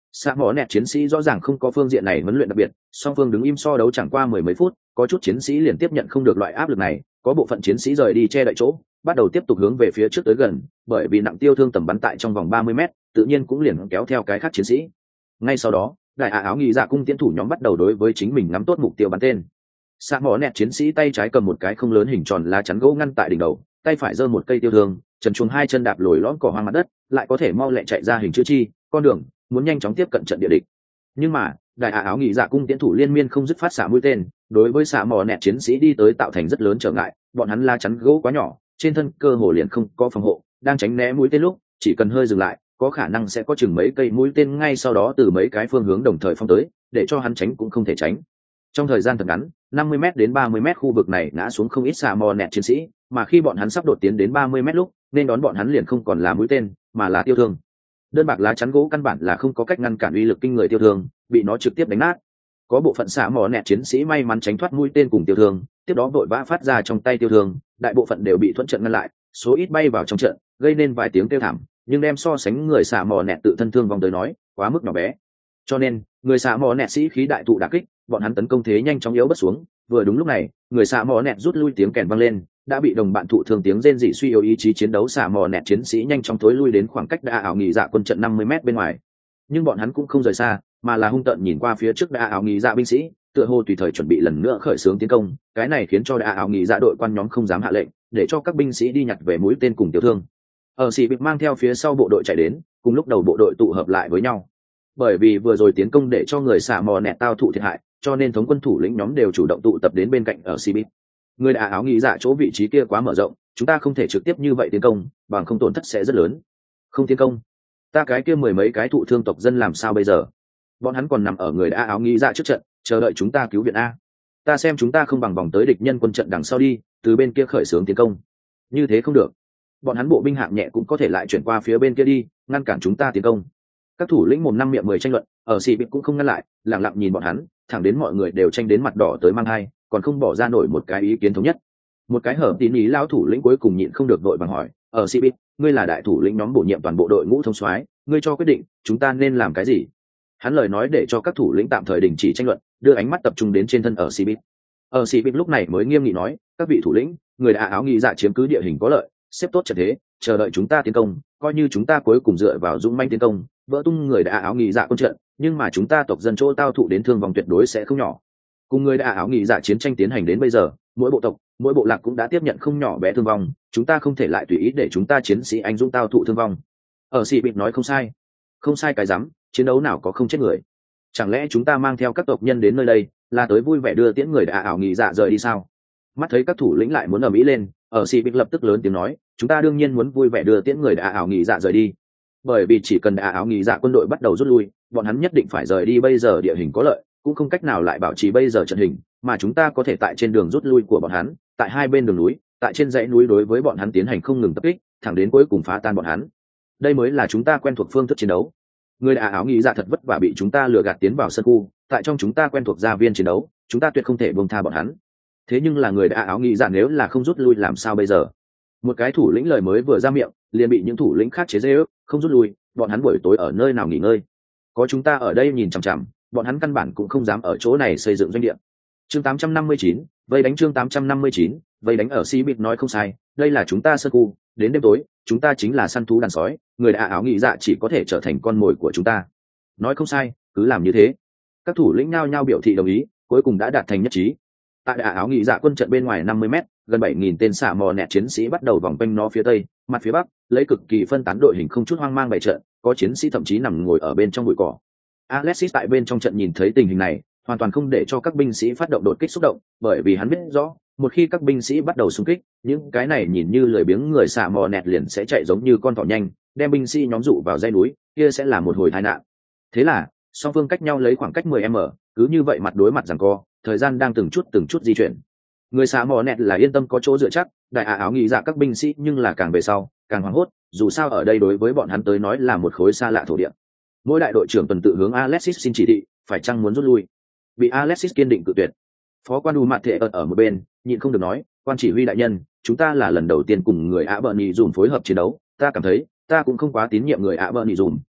Sa mỏ nẹt chiến sĩ rõ ràng không có phương diện này huấn luyện đặc biệt, song phương đứng im so đấu chẳng qua mười mấy phút, có chút chiến sĩ liền tiếp nhận không được loại áp lực này, có bộ phận chiến sĩ rời đi che đậy chỗ, bắt đầu tiếp tục hướng về phía trước tới gần, bởi vì nặng tiêu thương tầm bắn tại trong vòng 30 mét, tự nhiên cũng liền kéo theo cái khác chiến sĩ. Ngay sau đó, đại áo nghị dạ cung tiến thủ nhóm bắt đầu đối với chính mình nắm tốt mục tiêu bắn tên. Sa mỏ nẹt chiến sĩ tay trái cầm một cái không lớn hình tròn lá chắn gỗ ngăn tại đỉnh đầu, tay phải giơ một cây tiêu thương, trần chuồng hai chân đạp lồi lõm cỏ hoang mặt đất, lại có thể mau lẹ chạy ra hình chữ chi, con đường, muốn nhanh chóng tiếp cận trận địa địch. Nhưng mà đại áo nghị dạ cung tiến thủ liên miên không dứt phát xạ mũi tên, đối với xạ mò nẹt chiến sĩ đi tới tạo thành rất lớn trở ngại, bọn hắn la chắn gỗ quá nhỏ, trên thân cơ hồ liền không có phòng hộ, đang tránh né mũi tên lúc chỉ cần hơi dừng lại, có khả năng sẽ có chừng mấy cây mũi tên ngay sau đó từ mấy cái phương hướng đồng thời phong tới, để cho hắn tránh cũng không thể tránh. Trong thời gian thật ngắn, 50m đến 30m khu vực này ngã xuống không ít xạ mò nẹt chiến sĩ, mà khi bọn hắn sắp đột tiến đến 30m lúc, nên đón bọn hắn liền không còn là mũi tên, mà là tiêu thương. Đơn bạc lá chắn gỗ căn bản là không có cách ngăn cản uy lực kinh người tiêu thương, bị nó trực tiếp đánh nát. Có bộ phận xạ mỏ nẹt chiến sĩ may mắn tránh thoát mũi tên cùng tiêu thương, tiếp đó vội vã phát ra trong tay tiêu thương, đại bộ phận đều bị thuẫn trận ngăn lại, số ít bay vào trong trận, gây nên vài tiếng kêu thảm, nhưng đem so sánh người xạ mỏ nẹt tự thân thương vong tới nói, quá mức nhỏ bé. Cho nên, người xạ mỏ nẹt sĩ khí đại tụ đả kích, bọn hắn tấn công thế nhanh chóng yếu bất xuống, vừa đúng lúc này, người xạ mỏ nẹt rút lui tiếng kèn vang lên, đã bị đồng bạn thụ thương tiếng rên rỉ suy yếu ý chí chiến đấu xạ mò nẹt chiến sĩ nhanh chóng thối lui đến khoảng cách đã ảo nghỉ dạ quân trận 50m bên ngoài. Nhưng bọn hắn cũng không rời xa, mà là hung tợn nhìn qua phía trước đã ảo nghỉ dạ binh sĩ, tựa hồ tùy thời chuẩn bị lần nữa khởi xướng tiến công. Cái này khiến cho đã ảo nghỉ dạ đội quan nhóm không dám hạ lệnh, để cho các binh sĩ đi nhặt về mũi tên cùng tiểu thương. Ở sĩ bịt mang theo phía sau bộ đội chạy đến, cùng lúc đầu bộ đội tụ hợp lại với nhau. Bởi vì vừa rồi tiến công để cho người xạ mò nẹt tao thụ thiệt hại, cho nên thống quân thủ lĩnh nhóm đều chủ động tụ tập đến bên cạnh ở sĩ bịt. Người đã áo nghĩ dạ chỗ vị trí kia quá mở rộng, chúng ta không thể trực tiếp như vậy tiến công, bằng không tổn thất sẽ rất lớn. Không tiến công, ta cái kia mười mấy cái thụ thương tộc dân làm sao bây giờ? Bọn hắn còn nằm ở người đã áo nghĩ dạ trước trận, chờ đợi chúng ta cứu viện a. Ta xem chúng ta không bằng vòng tới địch nhân quân trận đằng sau đi, từ bên kia khởi xướng tiến công. Như thế không được. Bọn hắn bộ binh hạng nhẹ cũng có thể lại chuyển qua phía bên kia đi, ngăn cản chúng ta tiến công. Các thủ lĩnh mồm năm miệng mười tranh luận, ở sĩ bịt cũng không ngăn lại, lặng lặng nhìn bọn hắn, thẳng đến mọi người đều tranh đến mặt đỏ tới mang hai, còn không bỏ ra nổi một cái ý kiến thống nhất. Một cái hở tín ý lao thủ lĩnh cuối cùng nhịn không được vội vàng hỏi, ở sĩ bịt, ngươi là đại thủ lĩnh nhóm bổ nhiệm toàn bộ đội ngũ thông soái, ngươi cho quyết định chúng ta nên làm cái gì? Hắn lời nói để cho các thủ lĩnh tạm thời đình chỉ tranh luận, đưa ánh mắt tập trung đến trên thân ở sĩ bịt. Ở sĩ bịt lúc này mới nghiêm nghị nói, các vị thủ lĩnh, người đã áo nghĩ dạ chiếm cứ địa hình có lợi, xếp tốt trận thế, chờ đợi chúng ta tiến công, coi như chúng ta cuối cùng dựa vào dũng manh tiến công, vỡ tung người đã áo nghĩ dạ quân trận, nhưng mà chúng ta tộc dân chỗ tao thụ đến thương vong tuyệt đối sẽ không nhỏ. Cùng người đã áo nghĩ dạ chiến tranh tiến hành đến bây giờ, mỗi bộ tộc, mỗi bộ lạc cũng đã tiếp nhận không nhỏ bé thương vong, chúng ta không thể lại tùy ý để chúng ta chiến sĩ anh dũng tao thụ thương vong. Ở sĩ bịt nói không sai. Không sai cái rắm, chiến đấu nào có không chết người. Chẳng lẽ chúng ta mang theo các tộc nhân đến nơi đây là tới vui vẻ đưa tiễn người đã ảo nghĩ dạ rời đi sao? Mắt thấy các thủ lĩnh lại muốn ầm ĩ lên, ở sĩ bịt lập tức lớn tiếng nói, chúng ta đương nhiên muốn vui vẻ đưa tiễn người đã ảo nghĩ dạ rời đi, bởi vì chỉ cần đã ảo nghĩ dạ quân đội bắt đầu rút lui, bọn hắn nhất định phải rời đi. Bây giờ địa hình có lợi, cũng không cách nào lại bảo trì bây giờ trận hình, mà chúng ta có thể tại trên đường rút lui của bọn hắn, tại hai bên đường núi, tại trên dãy núi đối với bọn hắn tiến hành không ngừng tập kích, thẳng đến cuối cùng phá tan bọn hắn. Đây mới là chúng ta quen thuộc phương thức chiến đấu. Người đã áo nghĩ dạ thật vất vả bị chúng ta lừa gạt tiến vào sân khu, tại trong chúng ta quen thuộc gia viên chiến đấu, chúng ta tuyệt không thể buông tha bọn hắn. Thế nhưng là người đã áo nghĩ dạ nếu là không rút lui làm sao bây giờ? Một cái thủ lĩnh lời mới vừa ra miệng, liền bị những thủ lĩnh khác chế giễu, không rút lui, bọn hắn buổi tối ở nơi nào nghỉ ngơi? Có chúng ta ở đây nhìn chằm chằm, bọn hắn căn bản cũng không dám ở chỗ này xây dựng doanh địa. Chương 859, vây đánh chương 859, vây đánh ở Sĩ Bịt nói không sai, đây là chúng ta sân khu, đến đêm tối, chúng ta chính là săn thú đàn sói, người đã áo nghĩ dạ chỉ có thể trở thành con mồi của chúng ta. Nói không sai, cứ làm như thế. Các thủ lĩnh nhao nhao biểu thị đồng ý, cuối cùng đã đạt thành nhất trí. Tại đã áo nghĩ dạ quân trận bên ngoài 50m, gần 7.000 tên xạ mò nẹt chiến sĩ bắt đầu vòng quanh nó phía tây, mặt phía bắc, lấy cực kỳ phân tán đội hình không chút hoang mang bày trận, có chiến sĩ thậm chí nằm ngồi ở bên trong bụi cỏ. Alexis tại bên trong trận nhìn thấy tình hình này, hoàn toàn không để cho các binh sĩ phát động đột kích xúc động, bởi vì hắn biết rõ, một khi các binh sĩ bắt đầu xung kích, những cái này nhìn như lười biếng người xạ mò nẹt liền sẽ chạy giống như con thỏ nhanh, đem binh sĩ nhóm dụ vào dãy núi, kia sẽ là một hồi tai nạn. Thế là, song phương cách nhau lấy khoảng cách 10m, cứ như vậy mặt đối mặt giằng co, thời gian đang từng chút di chuyển. Người xạ mò nẹt là yên tâm có chỗ dựa chắc, đại áo nghĩ dạ các binh sĩ nhưng là càng về sau, càng hoảng hốt, dù sao ở đây đối với bọn hắn tới nói là một khối xa lạ thổ địa. Mỗi đại đội trưởng tuần tự hướng Alexis xin chỉ thị, phải chăng muốn rút lui. Bị Alexis kiên định cự tuyệt. Phó quan U Mạt Thệ ở một bên, nhịn không được nói, quan chỉ huy đại nhân, chúng ta là lần đầu tiên cùng người ạ bợ nhì dùm phối hợp chiến đấu, ta cảm thấy ta cũng không quá tín nhiệm người ạ bợ nhì dùm.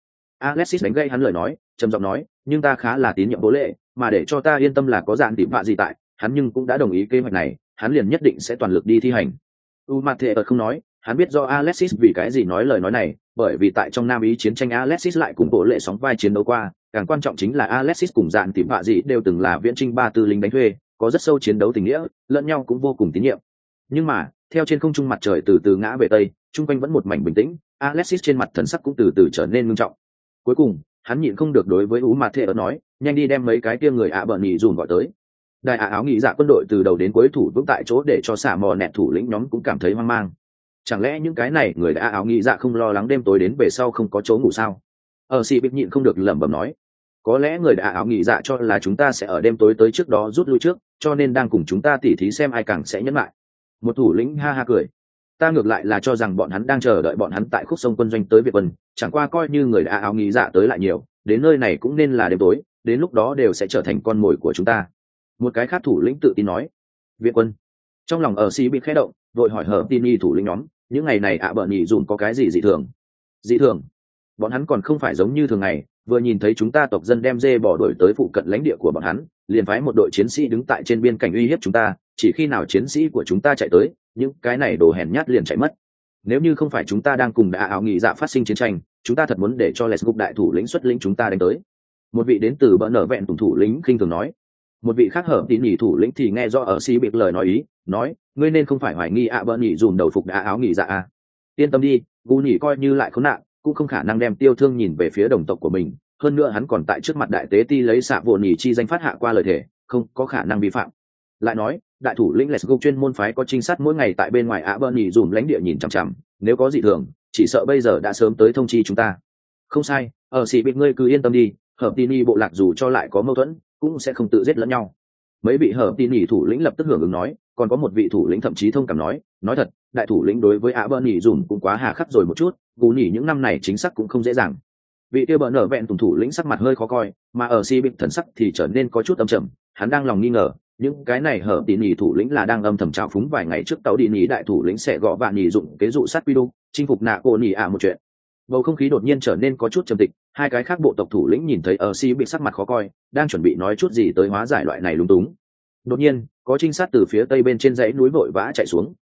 Alexis đánh gây hắn lời nói, trầm giọng nói, nhưng ta khá là tín nhiệm bố lệ, mà để cho ta yên tâm là có dạn tìm vạ gì tại, hắn nhưng cũng đã đồng ý kế hoạch này, hắn liền nhất định sẽ toàn lực đi thi hành. Matthew không nói, hắn biết do Alexis vì cái gì nói lời nói này, bởi vì tại trong Nam Ý chiến tranh Alexis lại cùng bố lệ sóng vai chiến đấu qua, càng quan trọng chính là Alexis cùng dạn tìm vạ gì đều từng là viễn trinh ba tư lính đánh thuê, có rất sâu chiến đấu tình nghĩa, lẫn nhau cũng vô cùng tín nhiệm. Nhưng mà, theo trên không trung mặt trời từ từ ngã về tây, trung quanh vẫn một mảnh bình tĩnh, Alexis trên mặt thần sắc cũng từ từ trở nên nghiêm trọng. Cuối cùng, hắn nhịn không được đối với Matthew nói, nhanh đi đem mấy cái kia người ạ bợn nhị dùn gọi tới. Đại áo nghĩ dạ quân đội từ đầu đến cuối thủ vững tại chỗ để cho xả mò nẹt thủ lĩnh nhóm cũng cảm thấy hoang mang. Chẳng lẽ những cái này người đã áo nghĩ dạ không lo lắng đêm tối đến về sau không có chỗ ngủ sao? Sĩ Bích nhịn không được lẩm bẩm nói, có lẽ người đã áo nghĩ dạ cho là chúng ta sẽ ở đêm tối tới trước đó rút lui trước, cho nên đang cùng chúng ta tỉ thí xem ai càng sẽ nhẫn lại. Một thủ lĩnh ha ha cười, ta ngược lại là cho rằng bọn hắn đang chờ đợi bọn hắn tại khúc sông quân doanh tới Việt quân, chẳng qua coi như người đã áo nghĩ dạ tới lại nhiều, đến nơi này cũng nên là đêm tối, đến lúc đó đều sẽ trở thành con mồi của chúng ta. Một cái khác thủ lĩnh tự tin nói, Việt quân. Trong lòng Sĩ bị khẽ động, vội hỏi hở tin y thủ lĩnh nhóm, những ngày này bợn nhị dùn có cái gì dị thường? Dị thường? Bọn hắn còn không phải giống như thường ngày, vừa nhìn thấy chúng ta tộc dân đem dê bỏ đuổi tới phụ cận lãnh địa của bọn hắn, liền phái một đội chiến sĩ đứng tại trên biên cảnh uy hiếp chúng ta, chỉ khi nào chiến sĩ của chúng ta chạy tới, những cái này đồ hèn nhát liền chạy mất. Nếu như không phải chúng ta đang cùng đã áo nghị dạ phát sinh chiến tranh, chúng ta thật muốn để cho Lesguk đại thủ lĩnh xuất lĩnh chúng ta đánh tới. Một vị đến từ bỡ nở vẹn thủ lĩnh khinh thường nói. Một vị khác hở tín nhị thủ lĩnh thì nghe rõ Sĩ bị lời nói ý, nói, ngươi nên không phải hoài nghi bỡ nhị dùn đầu phục đã áo nghị dạ à. Yên tâm đi, Gu nhị coi như lại khốn nạn, cũng không khả năng đem tiêu thương nhìn về phía đồng tộc của mình, hơn nữa hắn còn tại trước mặt đại tế ti lấy xạ vô nhị chi danh phát hạ qua lời thể, không có khả năng vi phạm. Lại nói, đại thủ lĩnh Lesguk chuyên môn phái có trinh sát mỗi ngày tại bên ngoài bỡ nhị dùn lãnh địa nhìn chằm chằm, nếu có dị thường, chỉ sợ bây giờ đã sớm tới thông chi chúng ta. Không sai, Sĩ bị ngươi cứ yên tâm đi, hợp tin y bộ lạc dù cho lại có mâu thuẫn, cũng sẽ không tự giết lẫn nhau. Mấy vị hợp tin nhị thủ lĩnh lập tức hưởng ứng nói, còn có một vị thủ lĩnh thậm chí thông cảm nói thật, đại thủ lĩnh đối với bỡ nhị dùn cũng quá hà khắc rồi một chút, Gu nhị những năm này chính xác cũng không dễ dàng. Vị kia bỡ nở vẹn thủ lĩnh sắc mặt hơi khó coi, mà Sĩ bị thần sắc thì trở nên có chút âm trầm, hắn đang lòng nghi ngờ, những cái này hợp tin nhị thủ lĩnh là đang âm thầm trào phúng vài ngày trước tàu đi nhị đại thủ lĩnh sẽ gõ vạn nhị dụng kế dụ sát quy đô, chinh phục nạ cô nhị một chuyện. Bầu không khí đột nhiên trở nên có chút trầm tịch, hai cái khác bộ tộc thủ lĩnh nhìn thấy Sĩ bị sắc mặt khó coi, đang chuẩn bị nói chút gì tới hóa giải loại này lúng túng. Đột nhiên, có trinh sát từ phía tây bên trên dãy núi vội vã chạy xuống,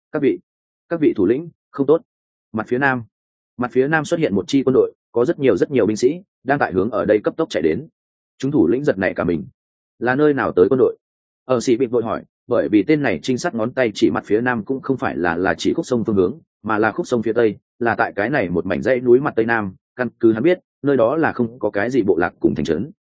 các vị thủ lĩnh, không tốt. Mặt phía nam xuất hiện một chi quân đội, có rất nhiều binh sĩ đang tại hướng ở đây cấp tốc chạy đến. Chúng thủ lĩnh giật nảy cả mình. Là nơi nào tới quân đội? Sĩ bị vội hỏi, bởi vì tên này trinh sát ngón tay chỉ mặt phía nam cũng không phải là chỉ khúc sông phương hướng, mà là khúc sông phía tây, là tại cái này một mảnh dãy núi mặt tây nam, căn cứ hắn biết, nơi đó là không có cái gì bộ lạc cùng thành trấn.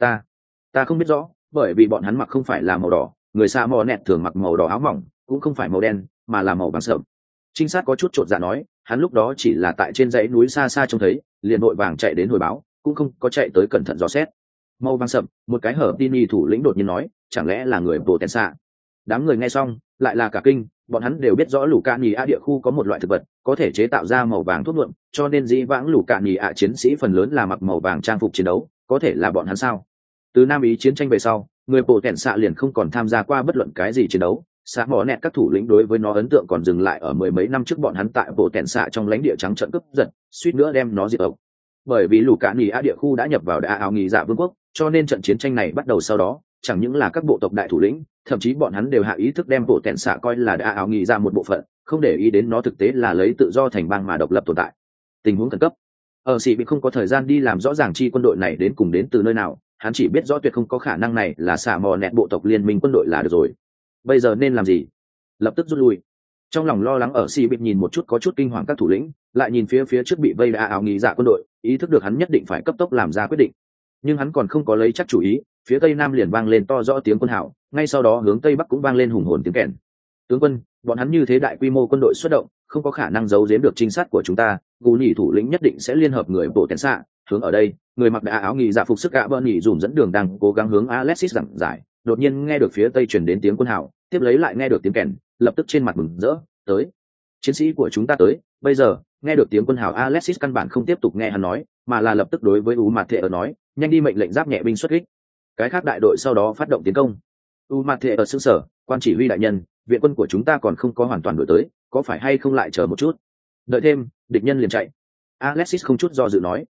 Ta không biết rõ, bởi vì bọn hắn mặc không phải là màu đỏ, người xa mò nẹt thường mặc màu đỏ áo mỏng, cũng không phải màu đen, mà là màu vàng sậm. Trinh sát có chút chột dạ nói, hắn lúc đó chỉ là tại trên dãy núi xa xa trông thấy, liền vội vàng chạy đến hồi báo, cũng không có chạy tới cẩn thận dò xét. Màu vàng sậm, một cái hở tin y thủ lĩnh đột nhiên nói, chẳng lẽ là người bồ tèn xạ? Đám người nghe xong, lại là cả kinh, bọn hắn đều biết rõ lũ cạn nhì địa khu có một loại thực vật có thể chế tạo ra màu vàng thuốc nhuộm, cho nên dĩ vãng lũ cạn nhì chiến sĩ phần lớn là mặc màu vàng trang phục chiến đấu, có thể là bọn hắn sao? Từ Nam Ý chiến tranh về sau, người bồ tèn xạ liền không còn tham gia qua bất luận cái gì chiến đấu. Xã mỏ nẹt các thủ lĩnh đối với nó ấn tượng còn dừng lại ở mười mấy năm trước bọn hắn tại bộ tèn xạ trong lãnh địa trắng trận cướp giật, suýt nữa đem nó diệt ộc. Bởi vì lũ cạn nhì địa khu đã nhập vào đã áo nghỉ dạ vương quốc, cho nên trận chiến tranh này bắt đầu sau đó, chẳng những là các bộ tộc đại thủ lĩnh, thậm chí bọn hắn đều hạ ý thức đem bộ tèn xạ coi là đã áo nghỉ dạ một bộ phận, không để ý đến nó thực tế là lấy tự do thành bang mà độc lập tồn tại. Tình huống khẩn cấp, Sĩ bị không có thời gian đi làm rõ ràng chi quân đội này đến cùng đến từ nơi nào, hắn chỉ biết rõ tuyệt không có khả năng này là xả mò nẹt bộ tộc liên minh quân đội là được rồi. Bây giờ nên làm gì? Lập tức rút lui. Trong lòng lo lắng Sĩ bị nhìn một chút có chút kinh hoàng các thủ lĩnh, lại nhìn phía trước bị vây đã áo nghỉ dạ quân đội, ý thức được hắn nhất định phải cấp tốc làm ra quyết định. Nhưng hắn còn không có lấy chắc chủ ý, phía tây nam liền vang lên to rõ tiếng quân hào, ngay sau đó hướng tây bắc cũng vang lên hùng hồn tiếng kèn. Tướng quân, bọn hắn như thế đại quy mô quân đội xuất động, không có khả năng giấu giếm được trinh sát của chúng ta, Gù nhỉ thủ lĩnh nhất định sẽ liên hợp người bộ tèn xạ hướng ở đây. Người mặc đã áo nghỉ dạ phục sức gã bơn nhỉ dùm dẫn đường đang cố gắng hướng Alexis giảng giải, đột nhiên nghe được phía tây truyền đến tiếng quân hào, tiếp lấy lại nghe được tiếng kèn, lập tức trên mặt mừng rỡ, tới, chiến sĩ của chúng ta tới. Bây giờ nghe được tiếng quân hào, Alexis căn bản không tiếp tục nghe hắn nói, mà là lập tức đối với Matthew nói, nhanh đi mệnh lệnh giáp nhẹ binh xuất kích. Cái khác đại đội sau đó phát động tiến công. Matthew sững sờ, quan chỉ huy đại nhân, viện quân của chúng ta còn không có hoàn toàn đổi tới, có phải hay không lại chờ một chút, đợi thêm địch nhân liền chạy. Alexis không chút do dự nói,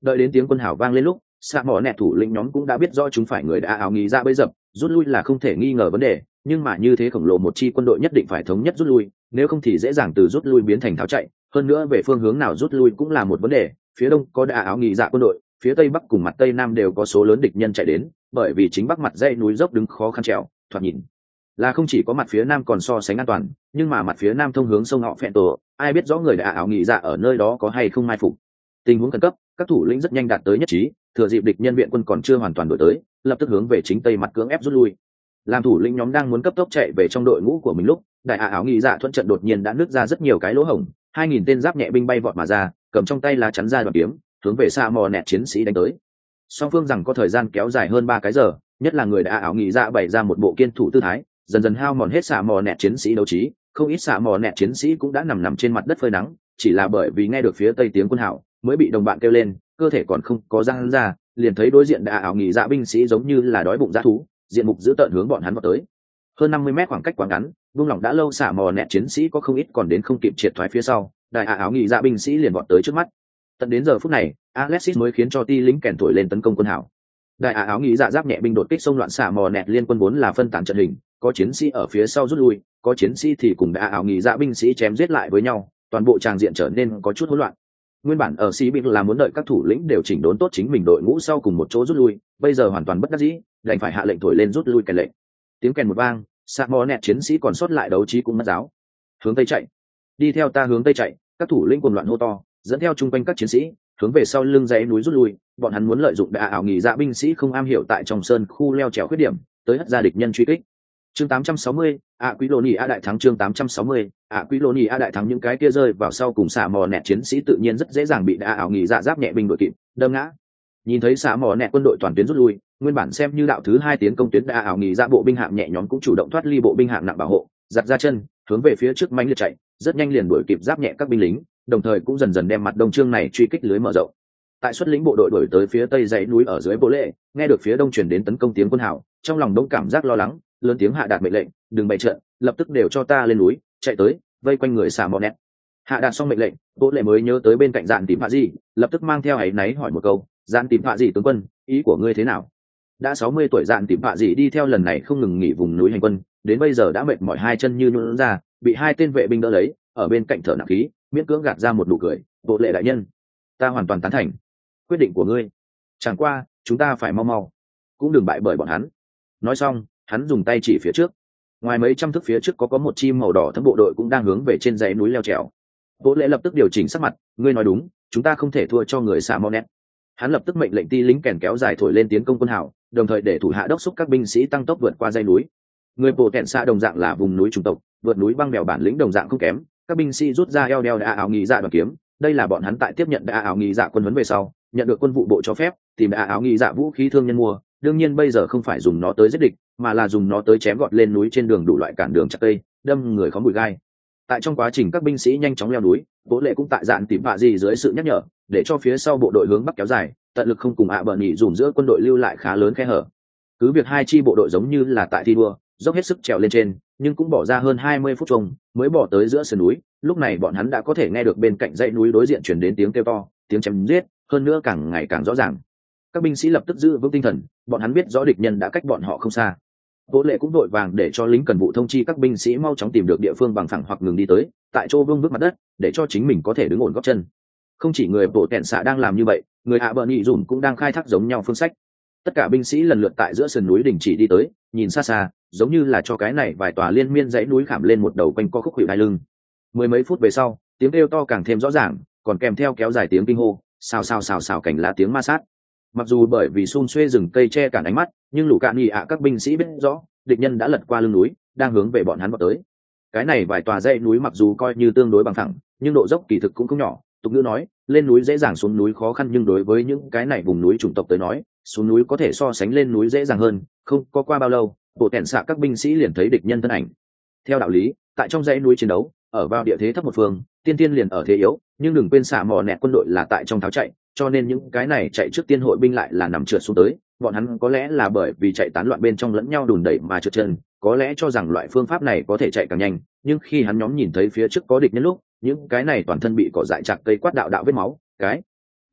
Đợi đến tiếng quân hào vang lên lúc, xạ mỏ nẹt thủ lĩnh nhóm cũng đã biết rõ chúng phải người đã áo nghĩ ra bấy dập, rút lui là không thể nghi ngờ vấn đề, nhưng mà như thế khổng lồ một chi quân đội nhất định phải thống nhất rút lui, nếu không thì dễ dàng từ rút lui biến thành tháo chạy, hơn nữa về phương hướng nào rút lui cũng là một vấn đề. Phía đông có đã áo nghĩ dạ quân đội, phía tây bắc cùng mặt tây nam đều có số lớn địch nhân chạy đến, bởi vì chính bắc mặt dãy núi dốc đứng khó khăn trèo, thoạt nhìn là không chỉ có mặt phía nam còn so sánh an toàn, nhưng mà mặt phía nam thông hướng sông họ phẹn tổ, ai biết rõ người đã áo nghĩ dạ ở nơi đó có hay không mai phục. Tình huống khẩn cấp, các thủ lĩnh rất nhanh đạt tới nhất trí, thừa dịp địch nhân viện quân còn chưa hoàn toàn đổi tới, lập tức hướng về chính tây mặt cưỡng ép rút lui. Làm thủ lĩnh nhóm đang muốn cấp tốc chạy về trong đội ngũ của mình lúc, đại áo nghĩ dạ thuận trận đột nhiên đã nứt ra rất nhiều cái lỗ hổng, 2000 tên giáp nhẹ binh bay vọt mà ra, cầm trong tay lá chắn ra đoạn kiếm, hướng về xa mò nẹt chiến sĩ đánh tới. Song phương rằng có thời gian kéo dài hơn 3 cái giờ, nhất là người đã áo nghĩ dạ bày ra một bộ kiên thủ tư thái, dần dần hao mòn hết xạ mò nẹt chiến sĩ đấu trí, không ít xạ mò nẹt chiến sĩ cũng đã nằm trên mặt đất phơi nắng, chỉ là bởi vì nghe được phía tây tiếng quân hào mới bị đồng bạn kêu lên, cơ thể còn không có răng ra, liền thấy đối diện đã áo nghỉ dạ binh sĩ giống như là đói bụng dã thú, diện mục dữ tợn hướng bọn hắn vào tới. Hơn 50 mét khoảng cách quá ngắn, buông lỏng đã lâu xả mò nẹt chiến sĩ có không ít còn đến không kịp triệt thoái phía sau, đại áo nghỉ dạ binh sĩ liền vọt tới trước mắt. Tận đến giờ phút này, Alexis mới khiến cho ti lính kèn thổi lên tấn công quân hào. Đại áo nghỉ dạ giáp nhẹ binh đột kích xông loạn xả mò nẹt liên quân vốn là phân tán trận hình, có chiến sĩ ở phía sau rút lui, có chiến sĩ thì cùng đại áo nghỉ dạ binh sĩ chém giết lại với nhau, toàn bộ tràng diện trở nên có chút hỗn loạn. Nguyên bản ở sĩ binh là muốn đợi các thủ lĩnh đều chỉnh đốn tốt chính mình đội ngũ sau cùng một chỗ rút lui, bây giờ hoàn toàn bất đắc dĩ, đành phải hạ lệnh thổi lên rút lui kèn lệnh. Tiếng kèn một vang, sạc mò nẹt chiến sĩ còn sót lại đấu trí cũng mất giáo. Hướng tây chạy, đi theo ta hướng tây chạy, các thủ lĩnh cuồng loạn hô to, dẫn theo chung quanh các chiến sĩ hướng về sau lưng dãy núi rút lui. Bọn hắn muốn lợi dụng đại ảo nghỉ dạ binh sĩ không am hiểu tại trong sơn khu leo trèo khuyết điểm, tới hất ra địch nhân truy kích. Chương 860, Quý Lô Nhĩ A đại thắng. Chương 860, Quý Lô Nhĩ A đại thắng. Những cái kia rơi vào sau cùng xả mò nẹt chiến sĩ tự nhiên rất dễ dàng bị đại ảo nghỉ dạ giáp nhẹ binh đội kịp đâm ngã. Nhìn thấy xả mò nẹt quân đội toàn tuyến rút lui, nguyên bản xem như đạo thứ 2 tiến công tuyến đại ảo nghỉ dạ bộ binh hạng nhẹ nhóm cũng chủ động thoát ly bộ binh hạng nặng bảo hộ, giật ra chân hướng về phía trước mãnh liệt chạy, rất nhanh liền đuổi kịp giáp nhẹ các binh lính, đồng thời cũng dần dần đem mặt đông trương này truy kích lưới mở rộng. Tại xuất lĩnh bộ đội đuổi tới phía tây dãy núi ở dưới Bố Lệ, nghe được phía đông truyền đến tấn công tiếng quân hào, trong lòng đông cảm giác lo lắng, lớn tiếng hạ đạt mệnh lệnh, đừng bày trận, lập tức đều cho ta lên núi, chạy tới, vây quanh người xả mò nẹt. Hạ đạt xong mệnh lệnh, Bố Lệ mới nhớ tới bên cạnh Dạn Tìm Phạ Dị, lập tức mang theo áy náy hỏi một câu, Dạn Tìm Phạ Dị tướng quân, ý của ngươi thế nào? Đã 60 tuổi Dạn Tìm Phạ Dị đi theo lần này không ngừng nghỉ vùng núi hành quân, đến bây giờ đã mệt mỏi hai chân như nhũn ra, bị hai tên vệ binh đỡ lấy, ở bên cạnh thở nặng khí, miễn cưỡng gạt ra một nụ cười. Bố Lệ đại nhân, ta hoàn toàn tán thành quyết định của ngươi, chẳng qua chúng ta phải mau cũng đừng bại bởi bọn hắn. Nói xong, hắn dùng tay chỉ phía trước, ngoài mấy trăm thước phía trước có một chim màu đỏ thấm bộ đội cũng đang hướng về trên dãy núi leo trèo. Bố Lễ lập tức điều chỉnh sắc mặt, ngươi nói đúng, chúng ta không thể thua cho người xạ mò nẹt. Hắn lập tức mệnh lệnh ti lính kèn kéo dài thổi lên tiến công quân hào, đồng thời để thủ hạ đốc thúc các binh sĩ tăng tốc vượt qua dãy núi. Người bộ kèn xạ đồng dạng là vùng núi chủng tộc, vượt núi băng bèo bản lĩnh đồng dạng không kém, các binh sĩ rút ra eo đeo đã áo nghỉ dạ đoàn kiếm, đây là bọn hắn tại tiếp nhận đã áo nghỉ dạ quân huấn về sau nhận được quân vụ bộ cho phép tìm đã áo nghỉ dạ vũ khí thương nhân mua, đương nhiên bây giờ không phải dùng nó tới giết địch, mà là dùng nó tới chém gọt lên núi trên đường đủ loại cản đường chặt cây, đâm người khó bụi gai. Tại trong quá trình các binh sĩ nhanh chóng leo núi, Bố Lệ cũng tại Dạn Tìm Phạ Dị dưới sự nhắc nhở, để cho phía sau bộ đội hướng bắc kéo dài, tận lực không cùng bờ nhị dùm giữa quân đội lưu lại khá lớn khe hở. Cứ việc hai chi bộ đội giống như là tại thi đua, dốc hết sức trèo lên trên, nhưng cũng bỏ ra hơn 20 phút chung mới bỏ tới giữa sườn núi. Lúc này bọn hắn đã có thể nghe được bên cạnh dãy núi đối diện truyền đến tiếng kêu to, tiếng chém giết, hơn nữa càng ngày càng rõ ràng. Các binh sĩ lập tức giữ vững tinh thần, bọn hắn biết rõ địch nhân đã cách bọn họ không xa. Bố Lệ cũng đội vàng để cho lính cần vụ thông chi các binh sĩ mau chóng tìm được địa phương bằng phẳng hoặc ngừng đi tới, tại chỗ vương vức mặt đất, để cho chính mình có thể đứng ổn gót chân. Không chỉ người bộ kẹn xạ đang làm như vậy, người bờ nhị dùm cũng đang khai thác giống nhau phương sách. Tất cả binh sĩ lần lượt tại giữa sườn núi đình chỉ đi tới, nhìn xa xa, giống như là cho cái này vài tòa liên miên dãy núi khảm lên một đầu quanh co khúc hiệu đai lưng. Mười mấy phút về sau, tiếng kêu to càng thêm rõ ràng, còn kèm theo kéo dài tiếng kinh hô, xào cảnh lá tiếng ma sát. Mặc dù bởi vì xun xuê rừng cây che cản ánh mắt, nhưng lũ cạn nhị các binh sĩ biết rõ địch nhân đã lật qua lưng núi, đang hướng về bọn hắn vào tới. Cái này vài tòa dãy núi mặc dù coi như tương đối bằng phẳng, nhưng độ dốc kỳ thực cũng không nhỏ. Tục ngữ nói, lên núi dễ dàng xuống núi khó khăn, nhưng đối với những cái này vùng núi chủng tộc tới nói, xuống núi có thể so sánh lên núi dễ dàng hơn. Không có qua bao lâu, bộ kèn xạ các binh sĩ liền thấy địch nhân thân ảnh. Theo đạo lý, tại trong dãy núi chiến đấu, ở vào địa thế thấp một phương, tiên tiên liền ở thế yếu, nhưng đừng quên xạ mò nẹt quân đội là tại trong tháo chạy, cho nên những cái này chạy trước tiên hội binh lại là nằm trượt xuống tới. Bọn hắn có lẽ là bởi vì chạy tán loạn bên trong lẫn nhau đùn đẩy mà trượt chân, có lẽ cho rằng loại phương pháp này có thể chạy càng nhanh, nhưng khi hắn nhóm nhìn thấy phía trước có địch nhân lúc, những cái này toàn thân bị cỏ dại chặt cây quát đạo vết máu, cái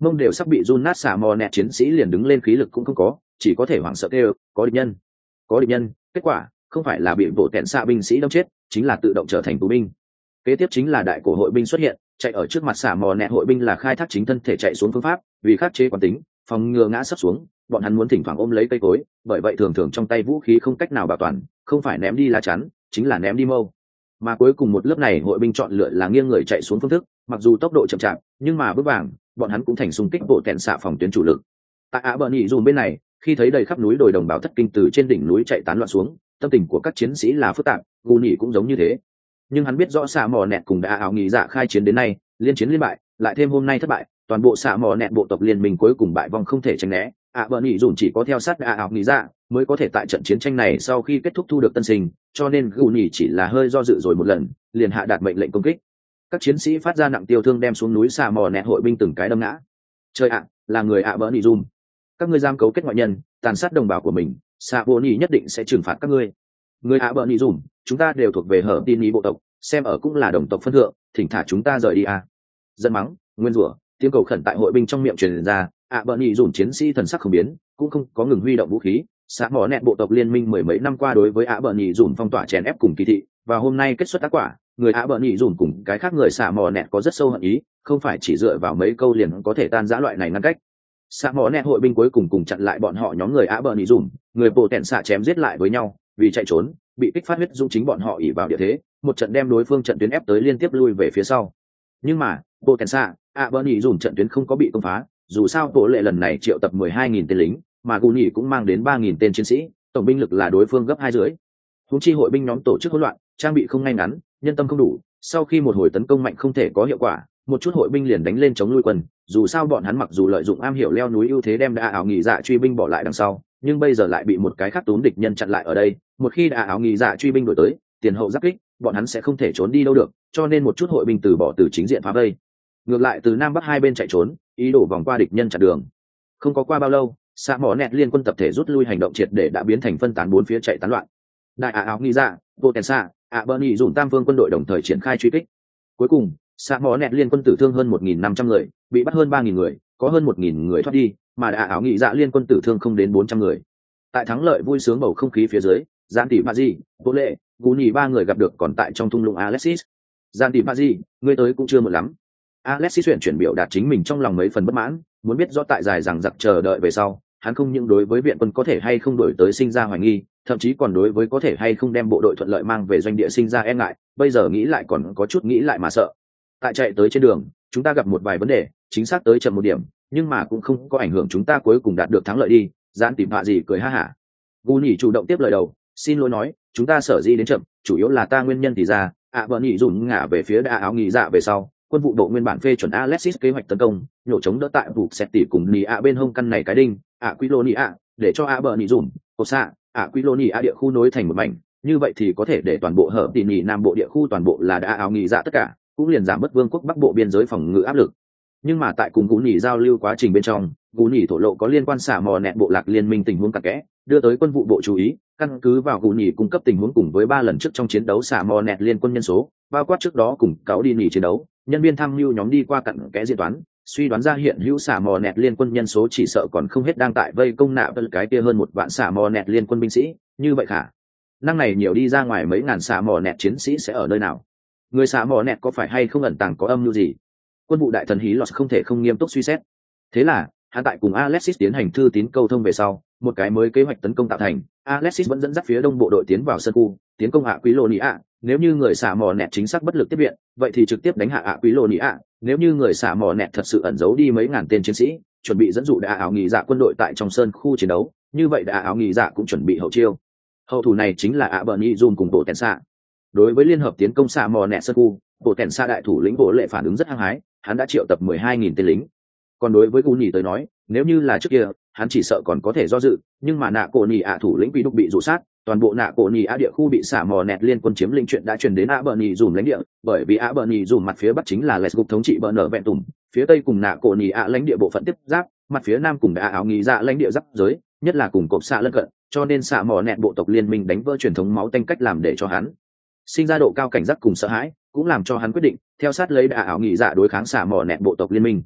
mông đều sắp bị run nát, xạ mò nẹt chiến sĩ liền đứng lên khí lực cũng không có, chỉ có thể hoảng sợ kêu có địch nhân, có địch nhân. Kết quả không phải là bị bộ tẹn xạ binh sĩ đâm chết, chính là tự động trở thành tù binh. Kế tiếp chính là đại cổ hội binh xuất hiện, chạy ở trước mặt xạ mò nẹt hội binh là khai thác chính thân thể chạy xuống phương pháp, vì khắc chế quán tính, phòng ngừa ngã sấp xuống, bọn hắn muốn thỉnh thoảng ôm lấy cây cối, bởi vậy thường thường trong tay vũ khí không cách nào bảo toàn, không phải ném đi lá chắn, chính là ném đi mâu. Mà cuối cùng một lớp này hội binh chọn lựa là nghiêng người chạy xuống phương thức, mặc dù tốc độ chậm chạp, nhưng mà bước vàng, bọn hắn cũng thành xung kích bộ tẹn xạ phòng tuyến chủ lực. Tại ạ bờ nhị dùm bên này, khi thấy đầy khắp núi đồi đồng bào thất kinh từ trên đỉnh núi chạy tán loạn xuống, tâm tình của các chiến sĩ là phức tạp, gù nhị cũng giống như thế. Nhưng hắn biết rõ xạ mò nẹt cùng đã áo nghỉ dạ khai chiến đến nay, liên chiến liên bại, lại thêm hôm nay thất bại, toàn bộ xạ mò nẹt bộ tộc liên minh cuối cùng bại vong không thể tránh né. ạ bờ nhị dùm chỉ có theo sát đã áo nghỉ dạ mới có thể tại trận chiến tranh này sau khi kết thúc thu được tân sinh, cho nên gù nhị chỉ là hơi do dự rồi một lần, liền hạ đạt mệnh lệnh công kích. Các chiến sĩ phát ra nặng tiêu thương đem xuống núi xạ mò nẹt hội binh từng cái đâm ngã. Trời ạ, là người ạ bờ nhị dùm, các ngươi giam cấu kết ngoại nhân, tàn sát đồng bào của mình, xạ bờ nhị nhất định sẽ trừng phạt các ngươi. Người ạ bờ nhị dùm, chúng ta đều thuộc về hở tin ý bộ tộc, xem ở cũng là đồng tộc phân thượng, thỉnh thả chúng ta rời đi à. Dân mắng, nguyên rủa, tiếng cầu khẩn tại hội binh trong miệng truyền ra, ạ bờ nhị dùm chiến sĩ thần sắc không biến, cũng không có ngừng huy động vũ khí. Xạ mò nẹt bộ tộc liên minh mười mấy năm qua đối với ạ bờ nhị dùm phong tỏa chèn ép cùng kỳ thị, và hôm nay kết xuất tác quả, người ạ bờ nhị dùm cùng cái khác người xạ mò nẹt có rất sâu hận ý, không phải chỉ dựa vào mấy câu liền có thể tan rã loại này ngăn cách. Xạ mò nẹt hội binh cuối cùng chặn lại bọn họ nhóm người ạ bờ nhị dùm, người bộ tẹn xạ chém giết lại với nhau, vì chạy trốn bị kích phát huyết dũng chính bọn họ ỉ vào địa thế, một trận đem đối phương trận tuyến ép tới liên tiếp lui về phía sau. Nhưng mà bộ tẹn xạ ạ bờ nhị dùm trận tuyến không có bị công phá, dù sao tổ lệ lần này triệu tập 12.000 tên lính, mà gù nhị cũng mang đến 3.000 tên chiến sĩ, tổng binh lực là đối phương gấp 2 rưỡi. Húng chi hội binh nhóm tổ chức hỗn loạn, trang bị không ngay ngắn, nhân tâm không đủ, sau khi một hồi tấn công mạnh không thể có hiệu quả, một chút hội binh liền đánh lên chống lui quân. Dù sao bọn hắn mặc dù lợi dụng am hiểu leo núi ưu thế đem đã áo nghỉ dạ truy binh bỏ lại đằng sau, nhưng bây giờ lại bị một cái khác túm địch nhân chặn lại ở đây. Một khi đã áo nghỉ dạ truy binh đổi tới, tiền hậu giáp kích, bọn hắn sẽ không thể trốn đi đâu được, cho nên một chút hội binh từ bỏ từ chính diện phá vây, ngược lại từ nam bắc hai bên chạy trốn, ý đồ vòng qua địch nhân chặn đường. Không có qua bao lâu, xạ mỏ nẹt liên quân tập thể rút lui, hành động triệt để đã biến thành phân tán bốn phía chạy tán loạn. Đại áo nghỉ dạ, vô tèn xạ, bờ nhị dùm tam phương quân đội đồng thời triển khai truy kích. Cuối cùng xạ mỏ nẹt liên quân tử thương hơn 1.500 người, bị bắt hơn 3.000 người, có hơn 1.000 người thoát đi, mà đại áo nghỉ dạ liên quân tử thương không đến 400 người. Tại thắng lợi vui sướng bầu không khí phía dưới, Giản tỷ Mạ Di, Vô Lệ, Gú Nhì ba người gặp được còn tại trong thung lũng Alexis. Giản tỷ Mạ Di, ngươi tới cũng chưa muộn lắm. Alexis chuyển biểu đạt chính mình trong lòng mấy phần bất mãn, muốn biết rõ tại dài rằng giặc chờ đợi về sau, hắn không những đối với viện quân có thể hay không đổi tới sinh ra hoài nghi, thậm chí còn đối với có thể hay không đem bộ đội thuận lợi mang về doanh địa sinh ra e ngại, bây giờ nghĩ lại còn có chút nghĩ lại mà sợ. Tại chạy tới trên đường, chúng ta gặp một vài vấn đề, chính xác tới chậm một điểm, nhưng mà cũng không có ảnh hưởng chúng ta cuối cùng đạt được thắng lợi đi. Giản tỷ Mạ Di cười ha hả. Gu Nhì chủ động tiếp lời đầu, xin lỗi nói, chúng ta sở dĩ đến chậm, chủ yếu là ta nguyên nhân thì ra, bờ nhị dùm ngả về phía đã áo nghỉ dạ về sau, quân vụ bộ nguyên bản phê chuẩn Alexis kế hoạch tấn công, nhổ chống đỡ tại vụ xẹt tỉ cùng Nì bên hông căn này cái đinh, Aquilo Nì để cho bờ nhị dùm, Osa, Aquilo Nì địa khu nối thành một mảnh, như vậy thì có thể để toàn bộ hợp tỉ Nì nam bộ địa khu toàn bộ là đã áo nghỉ dạ tất cả, cũng liền giảm mất vương quốc bắc bộ biên giới phòng ngự áp lực. Nhưng mà tại cùng Gu Nhì giao lưu quá trình bên trong, Gu Nhì thổ lộ có liên quan xả mò nẹt bộ lạc liên minh tình huống cặn kẽ, đưa tới quân vụ bộ chú ý, căn cứ vào Gu Nhì cung cấp tình huống cùng với 3 lần trước trong chiến đấu xả mò nẹt liên quân nhân số, bao quát trước đó cùng cáo đi nỉ chiến đấu, nhân viên tham mưu nhóm đi qua cặn kẽ diễn toán, suy đoán ra hiện hữu xả mò nẹt liên quân nhân số chỉ sợ còn không hết đang tại vây công nạ cái kia hơn 1 vạn xả mò nẹt liên quân binh sĩ, như vậy khả năng này nhiều đi ra ngoài mấy ngàn xả mò nẹt chiến sĩ sẽ ở nơi nào? Người xả mò nẹt có phải hay không ẩn tàng có âm mưu gì? Quân vụ đại thần hí lọt không thể không nghiêm túc suy xét. Thế là hắn tại cùng Alexis tiến hành thư tín câu thông về sau, một cái mới kế hoạch tấn công tạo thành. Alexis vẫn dẫn dắt phía đông bộ đội tiến vào sân khu, tiến công Aquilo Nì nếu như người xả mò nẹt chính xác bất lực tiếp viện, vậy thì trực tiếp đánh hạ Aquilo Nì nếu như người xả mò nẹt thật sự ẩn giấu đi mấy ngàn tên chiến sĩ, chuẩn bị dẫn dụ đã áo nghỉ dạ quân đội tại trong sơn khu chiến đấu, như vậy đã áo nghỉ dạ cũng chuẩn bị hậu chiêu. Hậu thủ này chính là bờ nhị dùm cùng bộ tèn xạ. Đối với liên hợp tiến công xả mò nẹt sơn khu, bộ tèn xạ đại thủ lĩnh Bộ Lệ phản ứng rất hăng hái, hắn đã triệu tập 12.000 tên lính. Còn đối với Gu Nhì tới nói, nếu như là trước kia, hắn chỉ sợ còn có thể do dự, nhưng mà nạ cổ Nhì thủ lĩnh bị đục bị dụ sát, toàn bộ nạ cổ Nhì địa khu bị xả mò nẹt liên quân chiếm lĩnh chuyện đã truyền đến bờ nhì dùm lãnh địa, bởi vì bờ nhì dùm mặt phía bắc chính là Lesguk thống trị bờ nở vẹn tùng, phía tây cùng nạ cổ Nhì lãnh địa bộ phận tiếp giáp, mặt phía nam cùng đã áo nghỉ dạ lãnh địa giáp giới, nhất là cùng cộp xạ lân cận, cho nên xả mò nẹt bộ tộc liên minh đánh vỡ truyền thống máu tanh cách làm để cho hắn sinh ra độ cao cảnh giác cùng sợ hãi, cũng làm cho hắn quyết định theo sát lấy đã áo nghỉ dạ đối kháng xả mò nẹt bộ tộc liên minh.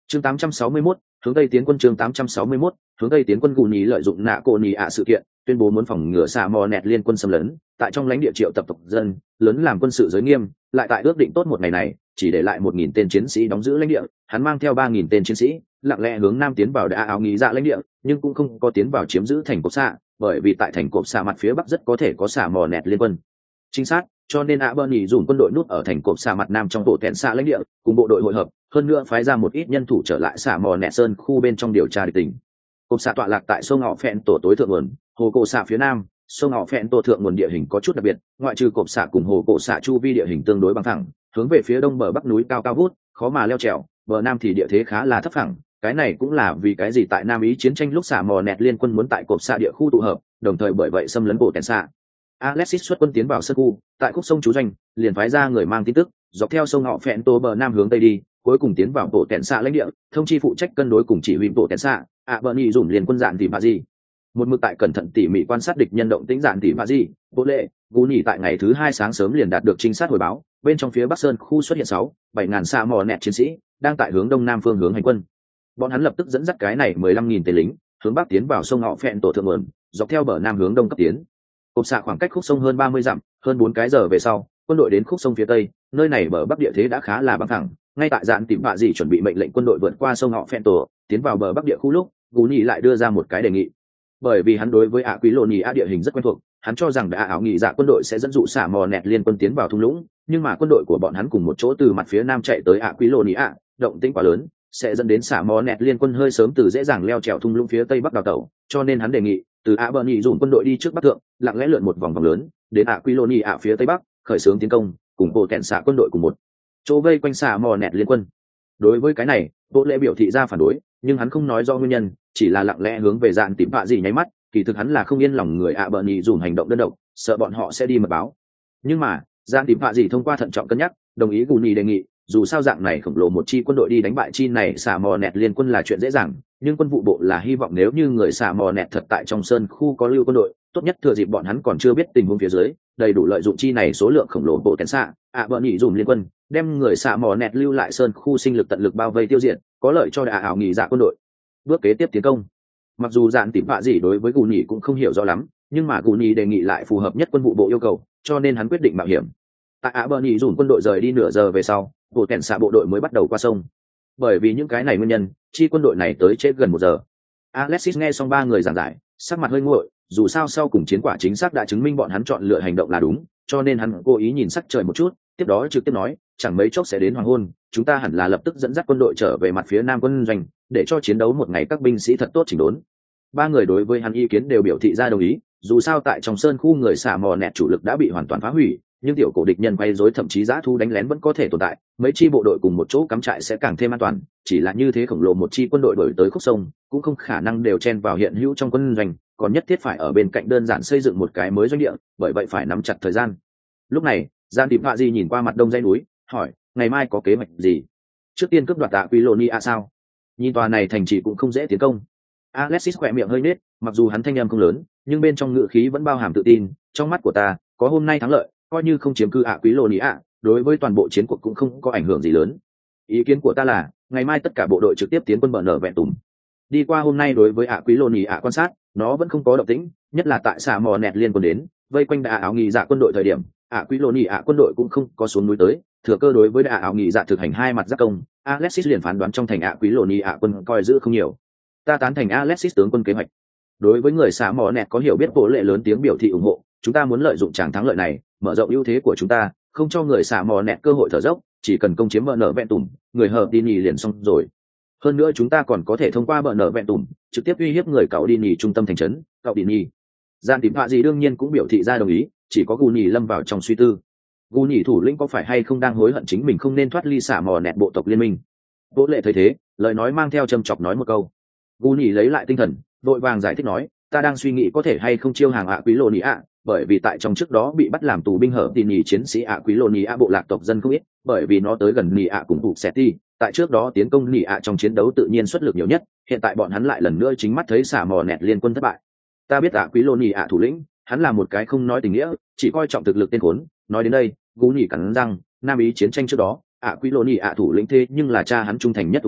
Chương 861, hướng tây tiến quân. Chương 861, hướng tây tiến quân. Gù nhì lợi dụng nạ cổ nhì ạ sự kiện, tuyên bố muốn phòng ngừa xạ mò nẹt liên quân xâm lấn, tại trong lãnh địa triệu tập tộc dân lớn làm quân sự giới nghiêm, lại tại ước định tốt một ngày này chỉ để lại 1.000 tên chiến sĩ đóng giữ lãnh địa. Hắn mang theo 3.000 tên chiến sĩ lặng lẽ hướng nam tiến vào đã áo nghĩ dạ lãnh địa, nhưng cũng không có tiến vào chiếm giữ thành cộp xạ, bởi vì tại thành cộp xạ mặt phía bắc rất có thể có xạ mò nẹt liên quân trinh sát, cho nên ạ bơ nhì dùng quân đội nút ở thành cộp xạ mặt nam trong bộ kẹn xạ lãnh địa, cùng bộ đội hội hợp, hơn nữa phái ra một ít nhân thủ trở lại xạ mò nẹt sơn khu bên trong điều tra địch tình. Cộp xạ tọa lạc tại sông ngọ phẹn tổ tối thượng nguồn hồ cổ xạ phía nam. Sông ngọ phẹn tổ thượng nguồn địa hình có chút đặc biệt, ngoại trừ cộp xạ cùng hồ cổ xạ chu vi địa hình tương đối bằng thẳng, hướng về phía đông bờ bắc núi cao cao vút, khó mà leo trèo, bờ nam thì địa thế khá là thấp phẳng. Cái này cũng là vì cái gì tại nam ý chiến tranh lúc xạ mò nẹt liên quân muốn tại cộp xạ địa khu tụ hợp, đồng thời bởi vậy xâm lấn bộ kẹn xạ. Alexis xuất quân tiến vào sơn khu, tại khúc sông trú doanh, liền phái ra người mang tin tức, dọc theo sông ngọ phẹn tổ bờ nam hướng tây đi, cuối cùng tiến vào bộ kẹn xạ lãnh địa, thông chi phụ trách cân đối cùng chỉ huy bộ kẹn xạ. Bờ nhì dùng liền quân dạn thì bà gì, một mực tại cẩn thận tỉ mỉ quan sát địch nhân động tĩnh dạn thì bà gì. Bộ lệ Gù nhì tại ngày thứ 2 sáng sớm liền đạt được trinh sát hồi báo, bên trong phía bắc sơn khu xuất hiện 6-7 ngàn xạ mò nẹt chiến sĩ đang tại hướng đông nam phương hướng hành quân. Bọn hắn lập tức dẫn dắt cái này 15.000 tên lính hướng bắc tiến vào sông ngọ phẹn tổ thượng nguồn, dọc theo bờ nam hướng đông cấp tiến. Cộp xạ khoảng cách khúc sông hơn 30 dặm, hơn 4 cái giờ về sau, quân đội đến khúc sông phía tây, nơi này bờ bắc địa thế đã khá là bằng thẳng. Ngay tại dạn tìm bạ gì chuẩn bị mệnh lệnh quân đội vượt qua sông ngọ phẹn tổ, tiến vào bờ bắc địa khu lúc, Gù nhì lại đưa ra một cái đề nghị. Bởi vì hắn đối với ạ quý lộ nhì ạ địa hình rất quen thuộc, hắn cho rằng đã áo nghỉ dạ quân đội sẽ dẫn dụ xả mò nẹt liên quân tiến vào thung lũng, nhưng mà quân đội của bọn hắn cùng một chỗ từ mặt phía nam chạy tới ạ quý lộ nhì ạ, động tĩnh quá lớn, sẽ dẫn đến xả mò nẹt liên quân hơi sớm từ dễ dàng leo trèo thung lũng phía tây bắc đào tẩu, cho nên hắn đề nghị từ ạ bờ nhì dùng quân đội đi trước bắc thượng, lặng lẽ lượn một vòng vòng lớn đến ạ quý lộ nhì ạ phía tây bắc, khởi xướng tiến công, cùng bộ kẹn xạ quân đội cùng một chỗ vây quanh xả mò nẹt liên quân. Đối với cái này, bộ lệ biểu thị ra phản đối, nhưng hắn không nói do nguyên nhân, chỉ là lặng lẽ hướng về dạn tìm bạ gì nháy mắt, kỳ thực hắn là không yên lòng người ạ bờ nhì dùng hành động đơn độc, sợ bọn họ sẽ đi mật báo. Nhưng mà dạn tìm bạ gì thông qua thận trọng cân nhắc, đồng ý Gù nhì đề nghị, dù sao dạng này khổng lồ một chi quân đội đi đánh bại chi này xả mò nẹt liên quân là chuyện dễ dàng, nhưng quân vụ bộ là hy vọng nếu như người xả mò nẹt thật tại trong sơn khu có lưu quân đội, tốt nhất thừa dịp bọn hắn còn chưa biết tình huống phía dưới, đầy đủ lợi dụng chi này số lượng khổng lồ bộ kén xạ bờ nhì dùng liên quân, đem người xả mò nẹt lưu lại sơn khu sinh lực tận lực bao vây tiêu diệt, có lợi cho ảo nghỉ dạ quân đội bước kế tiếp tiến công. Mặc dù dạn tìm bạ gì đối với Gù nhì cũng không hiểu rõ lắm, nhưng mà Gù nhì đề nghị lại phù hợp nhất quân vụ bộ yêu cầu, cho nên hắn quyết định mạo hiểm. Tại bờ nhì dùng quân đội rời đi nửa giờ về sau, bộ kẹn xạ bộ đội mới bắt đầu qua sông. Bởi vì những cái này nguyên nhân, chi quân đội này tới trễ gần 1 giờ. Alexis nghe xong 3 người giảng giải, sắc mặt hơi nguội, dù sao sau cùng chiến quả chính xác đã chứng minh bọn hắn chọn lựa hành động là đúng, cho nên hắn cố ý nhìn sắc trời một chút, tiếp đó trực tiếp nói, chẳng mấy chốc sẽ đến hoàng hôn, chúng ta hẳn là lập tức dẫn dắt quân đội trở về mặt phía nam quân doanh, để cho chiến đấu một ngày các binh sĩ thật tốt chỉnh đốn. 3 người đối với hắn ý kiến đều biểu thị ra đồng ý, dù sao tại trong sơn khu người xả mò nẹt chủ lực đã bị hoàn toàn phá hủy, nhưng tiểu cổ địch nhân quay rối thậm chí giã thu đánh lén vẫn có thể tồn tại, mấy chi bộ đội cùng một chỗ cắm trại sẽ càng thêm an toàn, chỉ là như thế khổng lồ một chi quân đội đổi tới khúc sông cũng không khả năng đều chen vào hiện hữu trong quân doanh, còn nhất thiết phải ở bên cạnh đơn giản xây dựng một cái mới doanh địa, bởi vậy phải nắm chặt thời gian. Lúc này Gian Tìm Hạ Di nhìn qua mặt đông dãy núi, hỏi, ngày mai có kế hoạch gì? Trước tiên cướp đoạt tạ Quilonia sao? Nhìn tòa này thành trì cũng không dễ tiến công. Alexis khỏe miệng hơi nết, mặc dù hắn thanh âm không lớn, nhưng bên trong ngữ khí vẫn bao hàm tự tin. Trong mắt của ta, có hôm nay thắng lợi, coi như không chiếm cư Quilonia, đối với toàn bộ chiến cuộc cũng không có ảnh hưởng gì lớn. Ý kiến của ta là, ngày mai tất cả bộ đội trực tiếp tiến quân bờ nở vẹn tùm. Đi qua hôm nay đối với Quilonia quan sát, nó vẫn không có động tĩnh, nhất là tại xà mò nẹt liên quân đến, vây quanh đại áo nghỉ dạ quân đội thời điểm, Quilonia quân đội cũng không có xuống núi tới, thừa cơ đối với đại áo nghỉ dạ thực hành 2 mặt giáp công. Alexis liền phán đoán trong thành Quilonia quân coi giữ không nhiều. Ta tán thành Alexis tướng quân kế hoạch. Đối với người xà mò nẹt có hiểu biết bộ lệ lớn tiếng biểu thị ủng hộ, chúng ta muốn lợi dụng tràng thắng lợi này, mở rộng ưu thế của chúng ta, không cho người xà mò nẹt cơ hội thở dốc, chỉ cần công chiếm bờ nở vẹn tùm, người hợp đi nhì liền xong rồi. Hơn nữa chúng ta còn có thể thông qua bờ nở vẹn tùm trực tiếp uy hiếp người cậu đi nhì trung tâm thành trấn cậu đi nhì. Gian Tìm Hạ gì đương nhiên cũng biểu thị ra đồng ý, chỉ có Gù nhì lâm vào trong suy tư. Gù nhì thủ lĩnh có phải hay không đang hối hận chính mình không nên thoát ly xả mò nẹt bộ tộc liên minh? Bộ lệ thấy thế, lời nói mang theo châm chọc nói một câu. Gù nhì lấy lại tinh thần, vội vàng giải thích nói, ta đang suy nghĩ có thể hay không chiêu hàng Quý Lô Nị ạ, bởi vì tại trong trước đó bị bắt làm tù binh hở thì nhì chiến sĩ Quý Lô Nị ạ bộ lạc tộc dân không ít, bởi vì nó tới gần Nị ạ cùng tụ Seti, tại trước đó tiến công Nị ạ trong chiến đấu tự nhiên xuất lực nhiều nhất, hiện tại bọn hắn lại lần nữa chính mắt thấy xả mò nẹt liên quân thất bại. Ta biết Quý Lô Nị ạ thủ lĩnh, hắn là một cái không nói tình nghĩa, chỉ coi trọng thực lực tên khốn. Nói đến đây, Gù nhì cắn răng, Nam Ý chiến tranh trước đó, Quý Lô Nị ạ thủ lĩnh thế nhưng là cha hắn trung thành nhất tùng đội,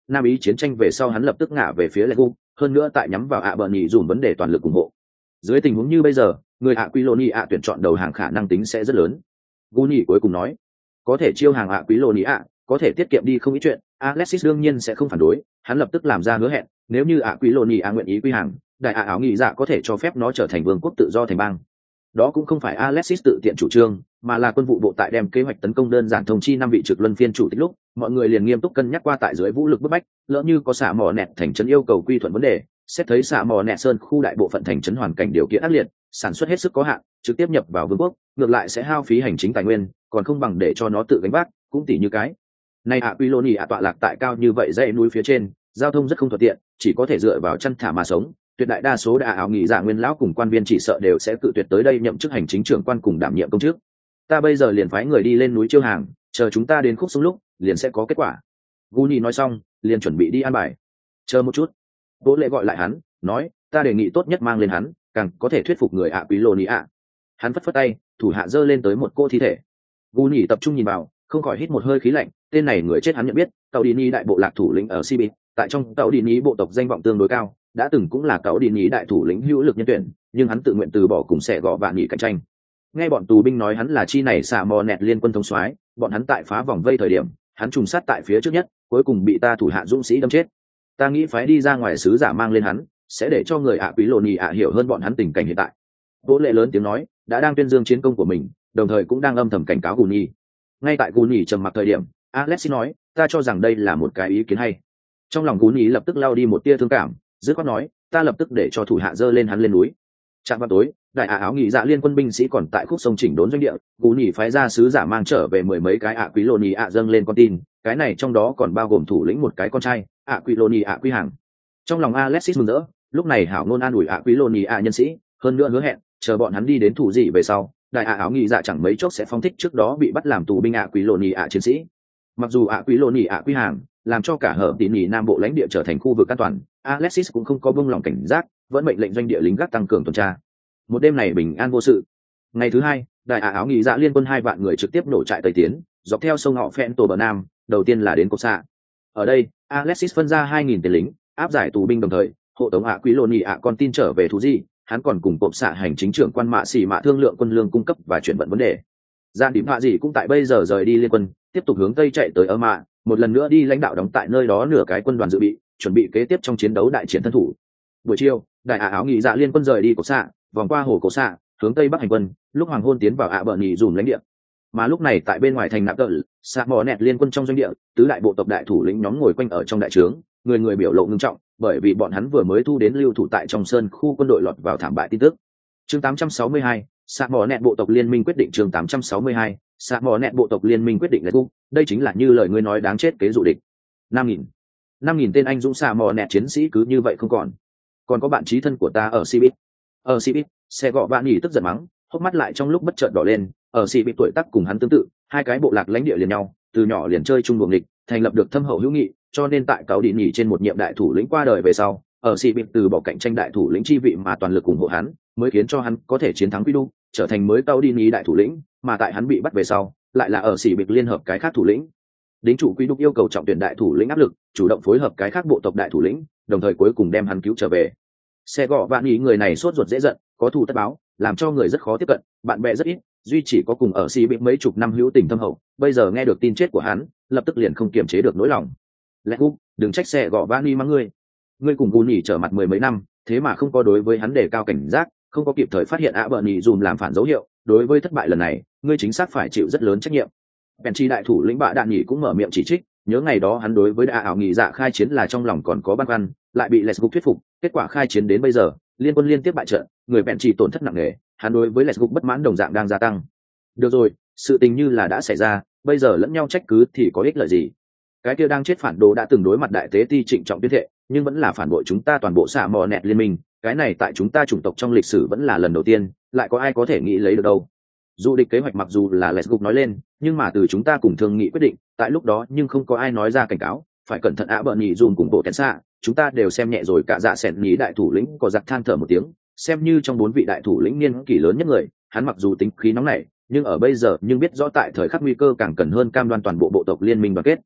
Nam Ý chiến tranh về sau hắn lập tức ngả về phía Legu, hơn nữa tại nhắm vào ạ bờ nhì dùm vấn đề toàn lực ủng hộ. Dưới tình huống như bây giờ, người ạ Quý Lô Nhĩ ạ tuyển chọn đầu hàng khả năng tính sẽ rất lớn. Guni cuối cùng nói, có thể chiêu hàng ạ Quý Lô Nhĩ ạ, có thể tiết kiệm đi không ít chuyện. Alexis đương nhiên sẽ không phản đối, hắn lập tức làm ra hứa hẹn, nếu như ạ Quý Lô Nhĩ ạ nguyện ý quy hàng, đại ạ áo nghị dạ có thể cho phép nó trở thành vương quốc tự do thành bang. Đó cũng không phải Alexis tự tiện chủ trương, mà là quân vụ bộ tại đem kế hoạch tấn công đơn giản thông chi 5 vị trực luân phiên chủ tịch lúc, mọi người liền nghiêm túc cân nhắc qua tại dưới vũ lực bức bách, lỡ như có xả mỏ nẹt thành trấn yêu cầu quy thuận vấn đề, xét thấy xả mỏ nẹt sơn khu đại bộ phận thành trấn hoàn cảnh điều kiện ác liệt, sản xuất hết sức có hạn, trực tiếp nhập vào vương quốc, ngược lại sẽ hao phí hành chính tài nguyên, còn không bằng để cho nó tự gánh vác, cũng tỷ như cái. Nay ạ Quy Lô Nhĩ ạ tọa lạc tại cao như vậy dãy núi phía trên, giao thông rất không thuận tiện, chỉ có thể dựa vào chăn thả mà sống. Tuyệt đại đa số đại áo nghỉ dạ nguyên lão cùng quan viên chỉ sợ đều sẽ cự tuyệt tới đây nhậm chức hành chính trưởng quan cùng đảm nhiệm công chức. Ta bây giờ liền phái người đi lên núi chiêu hàng, chờ chúng ta đến khúc sông lúc liền sẽ có kết quả. Guni nói xong liền chuẩn bị đi an bài. Chờ một chút, Bố Lệ gọi lại hắn, nói, ta đề nghị tốt nhất mang lên hắn, càng có thể thuyết phục người ạ Quý Lô Nhĩ ạ. Hắn phất phất tay, thủ hạ giơ lên tới một cô thi thể. Guni tập trung nhìn vào, không khỏi hít một hơi khí lạnh, tên này người chết hắn nhận biết, Tàu Đi Ni đại bộ lạc thủ lĩnh ở Sibi, tại trong Tàu Đi Ni bộ tộc danh vọng tương đối cao, đã từng cũng là Tàu Đi Ni đại thủ lĩnh hữu lực nhân tuyển, nhưng hắn tự nguyện từ bỏ cùng sẽ gọ vạn nghị cạnh tranh. Nghe bọn tù binh nói hắn là chi này xả mò nẹt liên quân thống soái, bọn hắn tại phá vòng vây thời điểm, hắn trùng sát tại phía trước nhất, cuối cùng bị ta thủ hạ dũng sĩ đâm chết. Ta nghĩ phái đi ra ngoài sứ giả mang lên hắn, sẽ để cho người ạ Quý Lô Nhĩ ạ hiểu hơn bọn hắn tình cảnh hiện tại. Bố Lệ lớn tiếng nói, đã đang tuyên dương chiến công của mình, đồng thời cũng đang âm thầm cảnh cáo Guni. Ngay tại Guni trầm mặc thời điểm, Alexis nói, ta cho rằng đây là một cái ý kiến hay. Trong lòng Guni lập tức lao đi một tia thương cảm, dứt khoát nói, ta lập tức để cho thủ hạ dơ lên hắn lên núi. Trạng vào tối, đại ạ áo nghỉ dạ liên quân binh sĩ còn tại khúc sông chỉnh đốn doanh địa, Guni phái ra sứ giả mang trở về 10 mấy cái ạ Quý Lô Nhĩ ạ dâng lên con tin, cái này trong đó còn bao gồm thủ lĩnh một cái con trai, ạ Quý Lô Nhĩ ạ Quý hàng. Trong lòng Alexis mừng rỡ, lúc này hảo ngôn an ủi ạ Quý Lô Nhĩ ạ nhân sĩ, hơn nữa hứa hẹn, chờ bọn hắn đi đến thủ gì về sau, đại ạ áo nghỉ dạ chẳng mấy chốc sẽ phóng thích trước đó bị bắt làm tù binh ạ Quý Lô Nhĩ ạ chiến sĩ. Mặc dù ạ Quý Lô Nhĩ ạ Quý hàng làm cho cả Hợp Tín Nhĩ Nam bộ lãnh địa trở thành khu vực an toàn, Alexis cũng không có buông lòng cảnh giác, vẫn mệnh lệnh doanh địa lính gác tăng cường tuần tra. Một đêm này bình an vô sự. Ngày thứ hai, đại áo nghỉ dạ liên quân 2 vạn người trực tiếp nổ trại tây tiến, dọc theo sông họ Phen Tô bờ Nam, đầu tiên là đến Cột Xạ. Ở đây, Alexis phân ra 2.000 tên lính, áp giải tù binh đồng thời, hộ tống ạ Quý Lô Nhĩ ạ con tin trở về thú gì, hắn còn cùng Cột Xạ hành chính trưởng quan Mạ Xỉ Mạ thương lượng quân lương cung cấp và chuyển vận vấn đề. Gian điểm Mạ gì cũng tại bây giờ rời đi liên quân, tiếp tục hướng tây chạy tới ở Mạ, một lần nữa đi lãnh đạo đóng tại nơi đó nửa cái quân đoàn dự bị, chuẩn bị kế tiếp trong chiến đấu đại chiến thân thủ. Buổi chiều, đại áo nghỉ dạ liên quân rời đi Cột Xạ, vòng qua hồ Cột Xạ, hướng tây bắc hành quân, lúc hoàng hôn tiến vào ạ bờ nhì dùm lãnh địa. Mà lúc này tại bên ngoài thành nạp tợ, xạ mò nẹt liên quân trong doanh địa, tứ đại bộ tộc đại thủ lĩnh nhóm ngồi quanh ở trong đại trướng, người người biểu lộ ngưng trọng, bởi vì bọn hắn vừa mới thu đến lưu thủ tại trong sơn khu quân đội lọt vào thảm bại tin tức. Chương 862, xạ mò nẹt bộ tộc liên minh quyết định. Chương 862, xạ mò nẹt bộ tộc liên minh quyết định là cung, đây chính là như lời ngươi nói đáng chết kế dụ địch. 5.000 tên anh dũng xạ mò nẹt chiến sĩ cứ như vậy không còn có bạn chí thân của ta ở Sibit. Ở Sibit, xe gọ bạn nhỉ tức giận mắng, hốc mắt lại trong lúc bất chợt đỏ lên, ở Sibit tuổi tác cùng hắn tương tự, hai cái bộ lạc lãnh địa liền nhau, từ nhỏ liền chơi chung đuồng nghịch, thành lập được thâm hậu hữu nghị, cho nên tại cáo đi nhỉ trên một nhiệm đại thủ lĩnh qua đời về sau, ở Sibit từ bỏ cạnh tranh đại thủ lĩnh chi vị mà toàn lực ủng hộ hắn, mới khiến cho hắn có thể chiến thắng Quy Đu, trở thành mới cáo đi nhỉ đại thủ lĩnh, mà tại hắn bị bắt về sau, lại là ở Sibit liên hợp cái khác thủ lĩnh. Đính chủ Quy Đu yêu cầu trọng tuyển đại thủ lĩnh áp lực, chủ động phối hợp cái khác bộ tộc đại thủ lĩnh, đồng thời cuối cùng đem hắn cứu trở về. Xe gọ bạn ý người này sốt ruột dễ giận, có thù tất báo, làm cho người rất khó tiếp cận, bạn bè rất ít, duy chỉ có cùng ở si bị mấy chục năm hữu tình thâm hậu, bây giờ nghe được tin chết của hắn, lập tức liền không kiềm chế được nỗi lòng. Lẽ úp, đừng trách xe gọ bạn ý mắng ngươi cùng Gù nhỉ trở mặt 10 mấy năm, thế mà không có đối với hắn đề cao cảnh giác, không có kịp thời phát hiện ạ bờ nhỉ dùm làm phản dấu hiệu, đối với thất bại lần này, ngươi chính xác phải chịu rất lớn trách nhiệm. Bèn chi đại thủ lĩnh bạ đạn nhỉ cũng mở miệng chỉ trích, nhớ ngày đó hắn đối với đại ảo nghỉ dạ khai chiến là trong lòng còn có băn khoăn, lại bị Lesguk thuyết phục, kết quả khai chiến đến bây giờ, liên quân liên tiếp bại trận, người bèn chỉ tổn thất nặng nề, hắn đối với Lesguk bất mãn đồng dạng đang gia tăng. Được rồi, sự tình như là đã xảy ra, bây giờ lẫn nhau trách cứ thì có ích lợi gì? Cái kia đang chết phản đồ đã từng đối mặt đại tế ti trịnh trọng tuyên thệ, nhưng vẫn là phản bội chúng ta toàn bộ xạ mò nẹt liên minh, cái này tại chúng ta chủng tộc trong lịch sử vẫn là lần đầu tiên, lại có ai có thể nghĩ lấy được đâu? Dù địch kế hoạch mặc dù là Lesguk nói lên, nhưng mà từ chúng ta cùng thương nghị quyết định, tại lúc đó nhưng không có ai nói ra cảnh cáo, phải cẩn thận ạ bợ nhỉ dùm cùng bộ kén xạ, chúng ta đều xem nhẹ rồi cả dạ sẻn nhí đại thủ lĩnh có giặc than thở một tiếng, xem như trong 4 vị đại thủ lĩnh niên kỷ lớn nhất người, hắn mặc dù tính khí nóng nảy, nhưng ở bây giờ nhưng biết rõ tại thời khắc nguy cơ càng cần hơn cam đoan toàn bộ bộ tộc liên minh đoàn kết.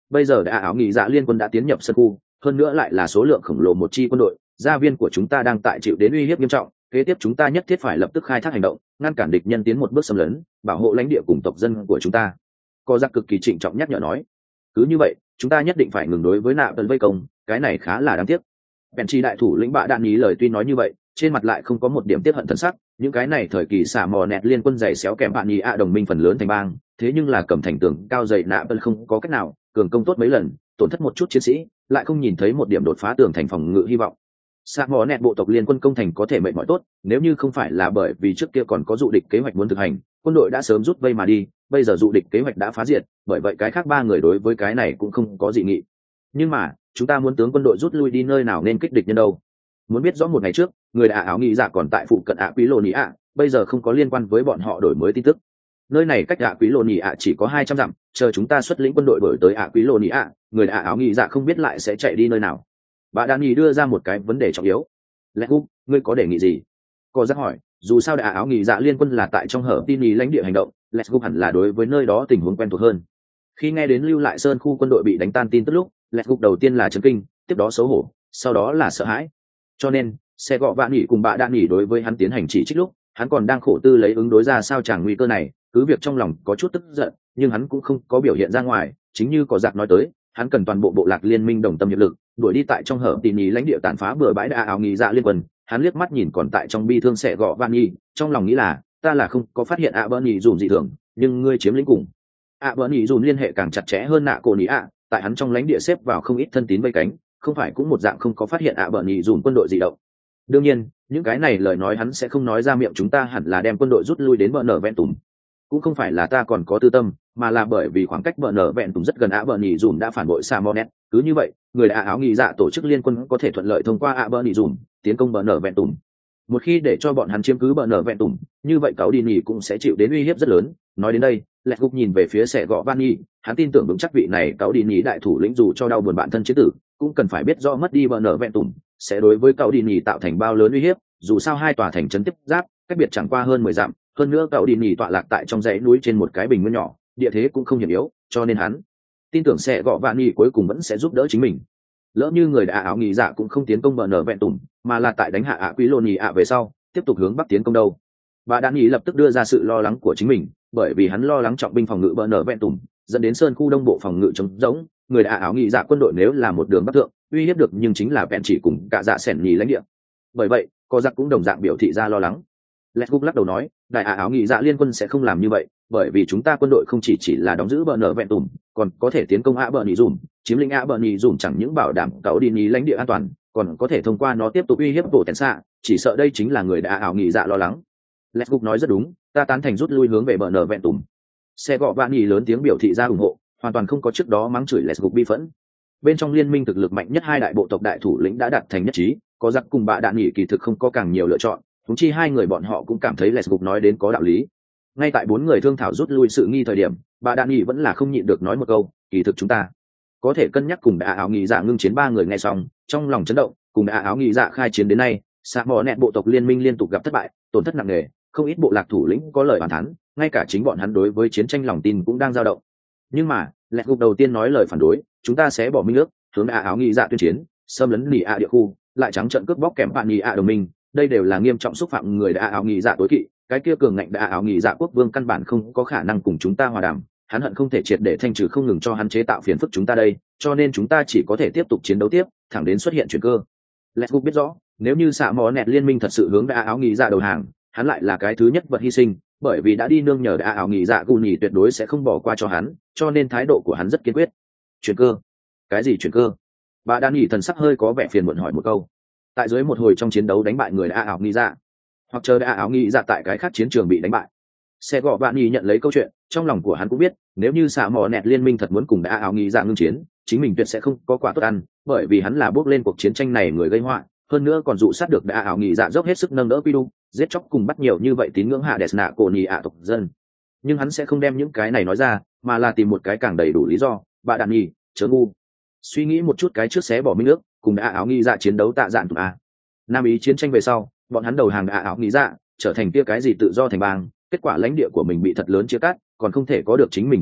bây giờ đã áo nghị dạ liên quân đã tiến nhập sân khu, hơn nữa lại là số lượng khổng lồ một chi quân đội, gia viên của chúng ta đang tại chịu đến uy hiếp nghiêm trọng, kế tiếp chúng ta nhất thiết phải lập tức khai thác hành động, ngăn cản địch nhân tiến một bước xâm lấn, bảo hộ lãnh địa cùng tộc dân của chúng ta. Có giặc cực kỳ trịnh trọng nhắc nhở nói, cứ như vậy chúng ta nhất định phải ngừng đối với nạ tần vây công, cái này khá là đáng tiếc. Bèn chi đại thủ lĩnh bạ đạn ý lời tuy nói như vậy, trên mặt lại không có một điểm tiếc hận thân sắc. Những cái này thời kỳ xả mò nẹt liên quân dày xéo kèm bạn ý đồng minh phần lớn thành bang, thế nhưng là cầm thành tường cao dày nạ tần không có cách nào, cường công tốt mấy lần, tổn thất một chút chiến sĩ, lại không nhìn thấy một điểm đột phá tường thành phòng ngự hy vọng. Xả mò nẹt bộ tộc liên quân công thành có thể mệt mỏi tốt, nếu như không phải là bởi vì trước kia còn có dụ địch kế hoạch muốn thực hành, quân đội đã sớm rút vây mà đi, bây giờ dụ địch kế hoạch đã phá diệt, bởi vậy cái khác ba người đối với cái này cũng không có dị nghị. Nhưng mà chúng ta muốn tướng quân đội rút lui đi nơi nào nên kích địch nhân đâu? Muốn biết rõ một ngày trước người đã áo nghĩ dạ còn tại phụ cận ạ quý lô nỉ ạ, bây giờ không có liên quan với bọn họ đổi mới tin tức. Nơi này cách ạ quý lô nỉ ạ chỉ có 200 dặm, chờ chúng ta xuất lĩnh quân đội đổi tới ạ quý lô nỉ ạ, người đã áo nghĩ dạ không biết lại sẽ chạy đi nơi nào. Bà đan nhì đưa ra một cái vấn đề trọng yếu. Lẽ Úc, ngươi có đề nghị gì? Có giác hỏi, dù sao đã áo nghĩ dạ liên quân là tại trong hở tin ý lãnh địa hành động, Lẽ Úc hẳn là đối với nơi đó tình huống quen thuộc hơn. Khi nghe đến lưu lại sơn khu quân đội bị đánh tan tin tức lúc, Lẹt gục đầu tiên là chấn kinh, tiếp đó xấu hổ, sau đó là sợ hãi. Cho nên xe gọ vạn nghỉ cùng bạ đạn nghỉ đối với hắn tiến hành chỉ trích lúc, hắn còn đang khổ tư lấy ứng đối ra sao chẳng nguy cơ này, cứ việc trong lòng có chút tức giận, nhưng hắn cũng không có biểu hiện ra ngoài. Chính như có giặc nói tới, hắn cần toàn bộ bộ lạc liên minh đồng tâm hiệp lực, đuổi đi tại trong hở tỉ nhì lãnh địa tàn phá bừa bãi đã áo nghỉ dạ liên quân. Hắn liếc mắt nhìn còn tại trong bi thương xe gọ vạn nghỉ, trong lòng nghĩ là ta là không có phát hiện ạ bơ nhì dùm dị thường, nhưng ngươi chiếm lĩnh cùng ạ bơ nhì dùm liên hệ càng chặt chẽ hơn nạ cổ nhì ạ, tại hắn trong lãnh địa xếp vào không ít thân tín vây cánh, không phải cũng một dạng không có phát hiện ạ bờ nhì dùm quân đội di động. Đương nhiên những cái này lời nói hắn sẽ không nói ra miệng, chúng ta hẳn là đem quân đội rút lui đến bờ nở vẹn tùm. Cũng không phải là ta còn có tư tâm, mà là bởi vì khoảng cách bờ nở vẹn tùm rất gần, ạ bờ nhì dùm đã phản bội sa monet, cứ như vậy người đã áo nghị dạ tổ chức liên quân có thể thuận lợi thông qua ạ bờ nhì dùm tiến công bờ nở vẹn tùm. Một khi để cho bọn hắn chiếm cứ bờ nở vẹn tùm, như vậy cáo đi nhì cũng sẽ chịu đến uy hiếp rất lớn. Nói đến đây Lẹt gục nhìn về phía sẻ gọ van nhi, hắn tin tưởng vững chắc vị này cáo đi nhì đại thủ lĩnh dù cho đau buồn bản thân chế tử, cũng cần phải biết rõ mất đi bờ nở vẹn tùm sẽ đối với cáo đi nhì tạo thành bao lớn uy hiếp. Dù sao hai tòa thành trấn tiếp giáp, cách biệt chẳng qua hơn 10 dặm, hơn nữa cáo đi nhì tọa lạc tại trong dãy núi trên một cái bình nguyên nhỏ, địa thế cũng không hiểm yếu, cho nên hắn tin tưởng sẻ gọ van nhi cuối cùng vẫn sẽ giúp đỡ chính mình. Lỡ như người đã áo nghỉ dạ cũng không tiến công bờ nở vẹn tùm, mà là tại đánh hạ ạ quý lô nhì ạ về sau tiếp tục hướng bắc tiến công đâu. Bà đã nghĩ lập tức đưa ra sự lo lắng của chính mình, bởi vì hắn lo lắng trọng binh phòng ngự bờ nở vẹn tùm dẫn đến sơn khu đông bộ phòng ngự trống rỗng. Người đã áo nghỉ dạ quân đội nếu là một đường bắc thượng uy hiếp được, nhưng chính là vẹn chỉ cùng cả dạ sẻn nhì lãnh địa. Bởi vậy có giặc cũng đồng dạng biểu thị ra lo lắng. Lẹt gục lắc đầu nói, đại áo nghỉ dạ liên quân sẽ không làm như vậy, bởi vì chúng ta quân đội không chỉ là đóng giữ bờ nở vẹn tùm, còn có thể tiến công ạ bờ nhì dùm, chiếm lĩnh ạ bờ nhì dùm chẳng những bảo đảm cáo đi nhì lãnh địa an toàn, còn có thể thông qua nó tiếp tục uy hiếp bộ tèn xạ. Chỉ sợ đây chính là người đã áo nghỉ dạ lo lắng. Lẹt gục nói rất đúng, ta tán thành rút lui hướng về bờ nở vẹn tùm. Xe gọ vạn nhì lớn tiếng biểu thị ra ủng hộ, hoàn toàn không có trước đó mắng chửi Lẹt gục bi phẫn. Bên trong liên minh thực lực mạnh nhất hai đại bộ tộc đại thủ lĩnh đã đạt thành nhất trí, có giặc cùng bạ đạn nhì kỳ thực không có càng nhiều lựa chọn, thúng chi hai người bọn họ cũng cảm thấy Lẹt gục nói đến có đạo lý. Ngay tại bốn người thương thảo rút lui sự nghi thời điểm, bà đạn nhì vẫn là không nhịn được nói một câu, kỳ thực chúng ta có thể cân nhắc cùng đã áo nghỉ dạ ngưng chiến. Ba người nghe xong trong lòng chấn động. Cùng đã áo nghỉ dạ khai chiến đến nay, xạ mò nẹt bộ tộc liên minh liên tục gặp thất bại, tổn thất nặng nề, không ít bộ lạc thủ lĩnh có lời bàn thán, ngay cả chính bọn hắn đối với chiến tranh lòng tin cũng đang dao động. Nhưng mà Lẹt gục đầu tiên nói lời phản đối, chúng ta sẽ bỏ minh ước hướng đã áo nghỉ dạ tuyên chiến, xâm lấn nỉ ạ địa khu, lại trắng trợn cướp bóc kèm bạn nỉ ạ đồng minh, đây đều là nghiêm trọng xúc phạm người đã áo nghỉ dạ tối kỵ. Cái kia cường ngạnh đã áo nghỉ dạ quốc vương căn bản không có khả năng cùng chúng ta hòa đàm, hắn hận không thể triệt để thanh trừ, không ngừng cho hắn chế tạo phiền phức chúng ta đây, cho nên chúng ta chỉ có thể tiếp tục chiến đấu tiếp, thẳng đến xuất hiện chuyển cơ. Lẹt gục biết rõ, nếu như xạ mò nẹt liên minh thật sự hướng đã áo nghỉ dạ đầu hàng, hắn lại là cái thứ nhất vật hy sinh, bởi vì đã đi nương nhờ đã áo nghỉ dạ gù nhì tuyệt đối sẽ không bỏ qua cho hắn, cho nên thái độ của hắn rất kiên quyết. Chuyển cơ? Cái gì chuyển cơ? Bà đan nhì thần sắc hơi có vẻ phiền muộn hỏi một câu. Tại dưới một hồi trong chiến đấu đánh bại người đã áo nghỉ dạ, hoặc chờ đã áo nghỉ dạ tại cái khác chiến trường bị đánh bại. Xe gọ bạn nhì nhận lấy câu chuyện, trong lòng của hắn cũng biết, nếu như xạ mò nẹt liên minh thật muốn cùng đã áo nghỉ dạ ngưng chiến, chính mình tuyệt sẽ không có quả tốt ăn, bởi vì hắn là bước lên cuộc chiến tranh này người gây họa, hơn nữa còn dụ sát được đã áo nghỉ dạ dốc hết sức nâng đỡ quy đu, giết chóc cùng bắt nhiều như vậy tín ngưỡng hạ đẹp nạ cổ nhì ạ tộc dân. Nhưng hắn sẽ không đem những cái này nói ra, mà là tìm một cái càng đầy đủ lý do. Bà đàn nhì chớ ngu, suy nghĩ một chút cái trước xé bỏ minh ước cùng đã áo nghỉ dạ chiến đấu tạ dạn tụt a. Nam ý chiến tranh về sau, bọn hắn đầu hàng đã áo nghỉ dạ, trở thành kia cái gì tự do thành bang, kết quả lãnh địa của mình bị thật lớn chia cắt, còn không thể có được chính mình quân đội,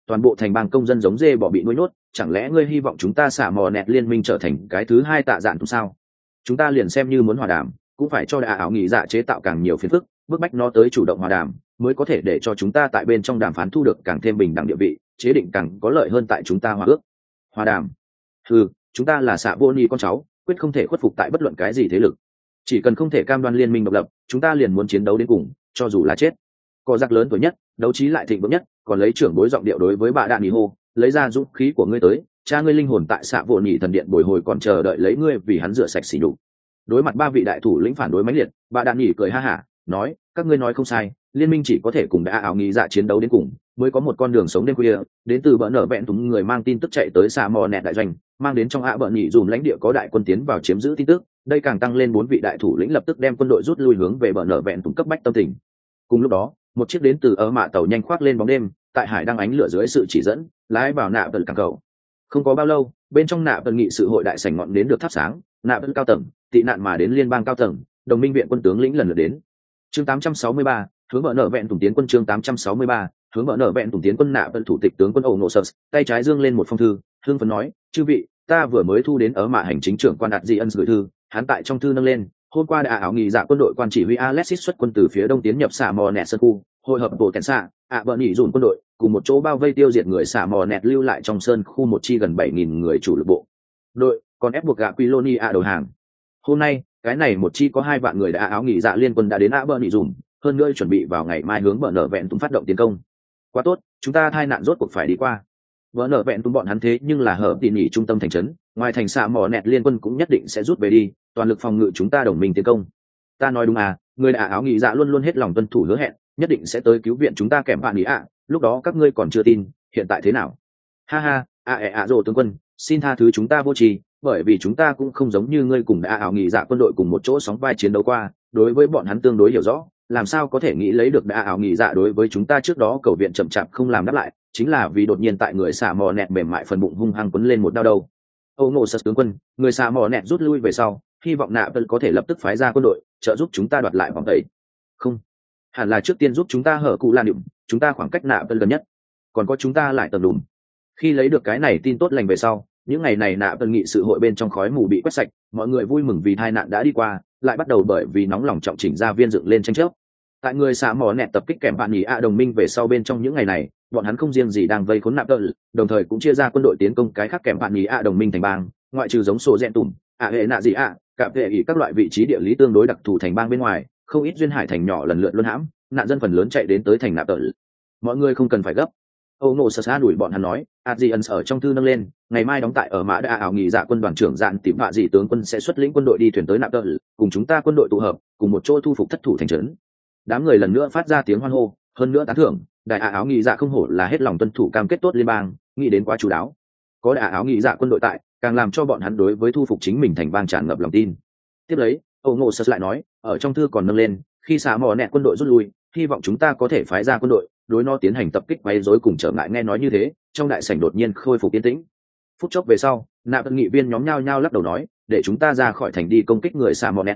toàn bộ thành bang công dân giống dê bỏ bị nuôi nhốt, chẳng lẽ ngươi hy vọng chúng ta xả mò nẹt liên minh trở thành cái thứ hai tạ dạn tùng sao? Chúng ta liền xem như muốn hòa đàm cũng phải cho đại ảo nghị dạ chế tạo càng nhiều phiền phức, bức bách nó tới chủ động hòa đàm mới có thể để cho chúng ta tại bên trong đàm phán thu được càng thêm bình đẳng địa vị, chế định càng có lợi hơn tại chúng ta hòa ước. Hòa đàm? Chúng ta là xạ vô ni con cháu, quyết không thể khuất phục tại bất luận cái gì thế lực. Chỉ cần không thể cam đoan liên minh độc lập, chúng ta liền muốn chiến đấu đến cùng, cho dù là chết. Cỏ giặc lớn tuổi nhất, đấu trí lại thịnh vượng nhất, còn lấy trưởng bối giọng điệu đối với bà đạn nhì hô, lấy ra dũng khí của ngươi tới, cha ngươi linh hồn tại xạ vô nhị thần điện bồi hồi còn chờ đợi lấy ngươi vì hắn rửa sạch sỉ nhục. Đối mặt ba vị đại thủ lĩnh phản đối mãnh liệt, bà đạn nhì cười ha hả, nói, các ngươi nói không sai, liên minh chỉ có thể cùng đã ảo nghĩ dạ chiến đấu đến cùng, mới có một con đường sống đêm khuya. Đến từ bờ nở vẹn túng người mang tin tức chạy tới xạ mò nẹt đại doanh, mang đến trong bờ nhị dùm lãnh địa có đại quân tiến vào chiếm giữ tin tức, đây càng tăng lên bốn vị đại thủ lĩnh lập tức đem quân đội rút lui hướng về bờ nở vẹn túng cấp bách tâm tình. Cùng lúc đó, một chiếc đến từ mạ tàu nhanh khoác lên bóng đêm, tại hải đang ánh lửa dưới sự chỉ dẫn, lái vào nạ vân cảng cầu. Không có bao lâu, bên trong nạ vân nghị sự hội đại sảnh ngọn nến được thắp sáng, nạ vân cao tầng, tị nạn mà đến liên bang cao tầng, đồng minh viện quân tướng lĩnh lần lượt đến. Chương 863, hướng bờ nở vẹn tùng tiến quân. Chương 863, hướng bờ nở vẹn tùng tiến quân. Nạ vân thủ tịch tướng quân ổ nộ sơ, tay trái dương lên một phong thư, hưng phấn nói, chư vị, ta vừa mới thu đến mạ hành chính trưởng quan đạt di ân gửi thư. Hắn tại trong thư nâng lên, hôm qua đã ảo nghị dạ quân đội quan chỉ huy Alexis xuất quân từ phía đông tiến nhập xạ mò nẹt sơn khu, hội hợp bộ kèn xạ bờ nhỉ dùn quân đội cùng một chỗ bao vây tiêu diệt người xạ mò nẹt lưu lại trong sơn khu một chi gần 7.000 người chủ lực bộ đội, còn ép buộc gạ Quiloni đầu hàng. Hôm nay cái này một chi có 2 vạn người đã áo nghỉ dạ liên quân đã đến bờ nhỉ dùn, hơn nữa chuẩn bị vào ngày mai hướng bờ nở vẹn tung phát động tiến công. Quá tốt, chúng ta tai nạn rốt cuộc phải đi qua. Bờ nở vẹn tung bọn hắn thế nhưng là hợp tỉ nhỉ trung tâm thành trấn, ngoài thành xạ mò nẹt liên quân cũng nhất định sẽ rút về đi, toàn lực phòng ngự chúng ta đồng minh tiến công. Ta nói đúng à, người đã áo nghỉ dạ luôn luôn hết lòng tuân thủ hứa hẹn, nhất định sẽ tới cứu viện chúng ta kèm bạn ý ạ. Lúc đó các ngươi còn chưa tin, hiện tại thế nào? Ha ha, rồ tướng quân, xin tha thứ chúng ta vô tri, bởi vì chúng ta cũng không giống như ngươi cùng đã ảo nghị dạ quân đội cùng một chỗ sóng vai chiến đấu qua, đối với bọn hắn tương đối hiểu rõ, làm sao có thể nghĩ lấy được đã ảo nghị dạ đối với chúng ta trước đó cầu viện chậm chạp không làm đáp lại, chính là vì đột nhiên tại người xả mò nẹt mềm mại phần bụng hung hăng quấn lên một đao đầu. Âu Ngộ Sật tướng quân, người xả mò nẹt rút lui về sau, hy vọng nạ vẫn có thể lập tức phái ra quân đội trợ giúp chúng ta đoạt lại vòng tẩy. Không, hẳn là trước tiên giúp chúng ta hở cụ lan điểm, chúng ta khoảng cách nạ vân gần nhất, còn có chúng ta lại tầm đùm. Khi lấy được cái này tin tốt lành về sau, những ngày này nạ vân nghị sự hội bên trong khói mù bị quét sạch, mọi người vui mừng vì tai nạn đã đi qua, lại bắt đầu bởi vì nóng lòng trọng chỉnh ra viên dựng lên tranh chấp. Tại người xả mò nẹt tập kích kèm bạn nhì đồng minh về sau, bên trong những ngày này bọn hắn không riêng gì đang vây khốn nạ vân, đồng thời cũng chia ra quân đội tiến công cái khác kèm bạn nhì đồng minh thành bang, ngoại trừ giống sổ rẽn tùm hệ nạ gì cạm vệ ý các loại vị trí địa lý tương đối đặc thù thành bang bên ngoài, không ít duyên hải thành nhỏ lần lượt luân hãm, nạn dân phần lớn chạy đến tới thành nạp tợ. Mọi người không cần phải gấp. Âu Ngộ Sơ đuổi bọn hắn nói, Adrian ở trong thư nâng lên, ngày mai đóng tại ở mã đã ảo nghỉ dạ quân đoàn trưởng dạn tìm vạ dị tướng quân sẽ xuất lĩnh quân đội đi thuyền tới nạp tợ, cùng chúng ta quân đội tụ hợp, cùng một chỗ thu phục thất thủ thành trấn. Đám người lần nữa phát ra tiếng hoan hô, hơn nữa tán thưởng, đại áo nghỉ dạ không hổ là hết lòng tuân thủ cam kết tốt liên bang, nghĩ đến quá chú đáo. Có đại áo nghỉ dạ quân đội tại, càng làm cho bọn hắn đối với thu phục chính mình thành bang tràn ngập lòng tin. Tiếp lấy, Âu Ngộ Sơ lại nói, ở trong thư còn nâng lên, khi xả mò nẹt quân đội rút lui, hy vọng chúng ta có thể phái ra quân đội đối nó tiến hành tập kích quấy rối cùng trở ngại. Nghe nói như thế, trong đại sảnh đột nhiên khôi phục yên tĩnh. Phút chốc về sau, nạ vân nghị viên nhóm nhao nhao lắc đầu nói, để chúng ta ra khỏi thành đi công kích người xả mò nẹt.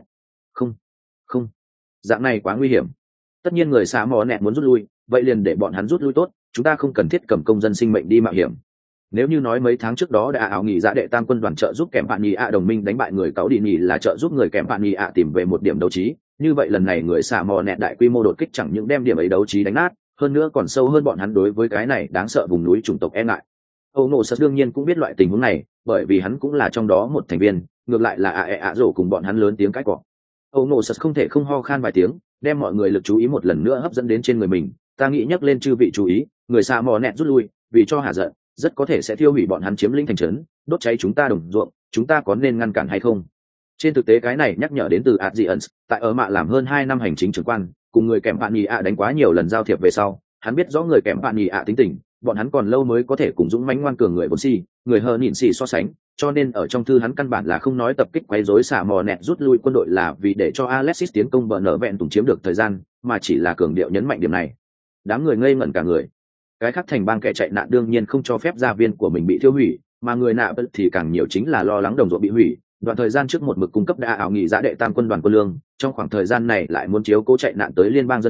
Không, dạng này quá nguy hiểm. Tất nhiên người xả mò nẹt muốn rút lui, vậy liền để bọn hắn rút lui tốt, chúng ta không cần thiết cầm công dân sinh mệnh đi mạo hiểm. Nếu như nói mấy tháng trước đó đã ảo nghỉ dạ đệ tam quân đoàn trợ giúp kèm bạn nhì đồng minh đánh bại người cáu đi nhì là trợ giúp người kèm bạn nhì tìm về một điểm đấu trí, như vậy lần này người xả mò nẹt đại quy mô đột kích chẳng những đem điểm ấy đấu trí đánh nát, hơn nữa còn sâu hơn bọn hắn đối với cái này đáng sợ vùng núi chủng tộc e ngại. Âu Ngộ Sật đương nhiên cũng biết loại tình huống này, bởi vì hắn cũng là trong đó một thành viên, ngược lại là rổ cùng bọn hắn lớn tiếng cãi cọ. Âu Ngộ Sật không thể không ho khan vài tiếng, đem mọi người lực chú ý một lần nữa hấp dẫn đến trên người mình. Ta nghĩ nhắc lên chư vị chú ý, người xả mò nẹt rút lui, vì cho hả giận, rất có thể sẽ thiêu hủy bọn hắn chiếm lĩnh thành trấn, đốt cháy chúng ta đồng ruộng, chúng ta có nên ngăn cản hay không? Trên thực tế cái này nhắc nhở đến từ Adrian, tại ở mạ làm hơn 2 năm hành chính trưởng quan, cùng người kèm bạn nhì đánh quá nhiều lần giao thiệp về sau, hắn biết rõ người kèm bạn nhì tính tình, bọn hắn còn lâu mới có thể cùng dũng mãnh ngoan cường người vốn si, người hờ nhịn xì so sánh, cho nên ở trong thư hắn căn bản là không nói tập kích quấy rối xả mò nẹt rút lui quân đội là vì để cho Alexis tiến công bờ nở vẹn tùng chiếm được thời gian, mà chỉ là cường điệu nhấn mạnh điểm này. Đám người ngây ngẩn cả người. Cái khác thành bang kẻ chạy nạn đương nhiên không cho phép gia viên của mình bị thiêu hủy, mà người nạ thì càng nhiều chính là lo lắng đồng ruộng bị hủy. Đoạn thời gian trước một mực cung cấp đã ảo nghỉ dạ đệ tam quân đoàn quân lương, trong khoảng thời gian này lại muốn chiếu cố chạy nạn tới liên bang dân chúng,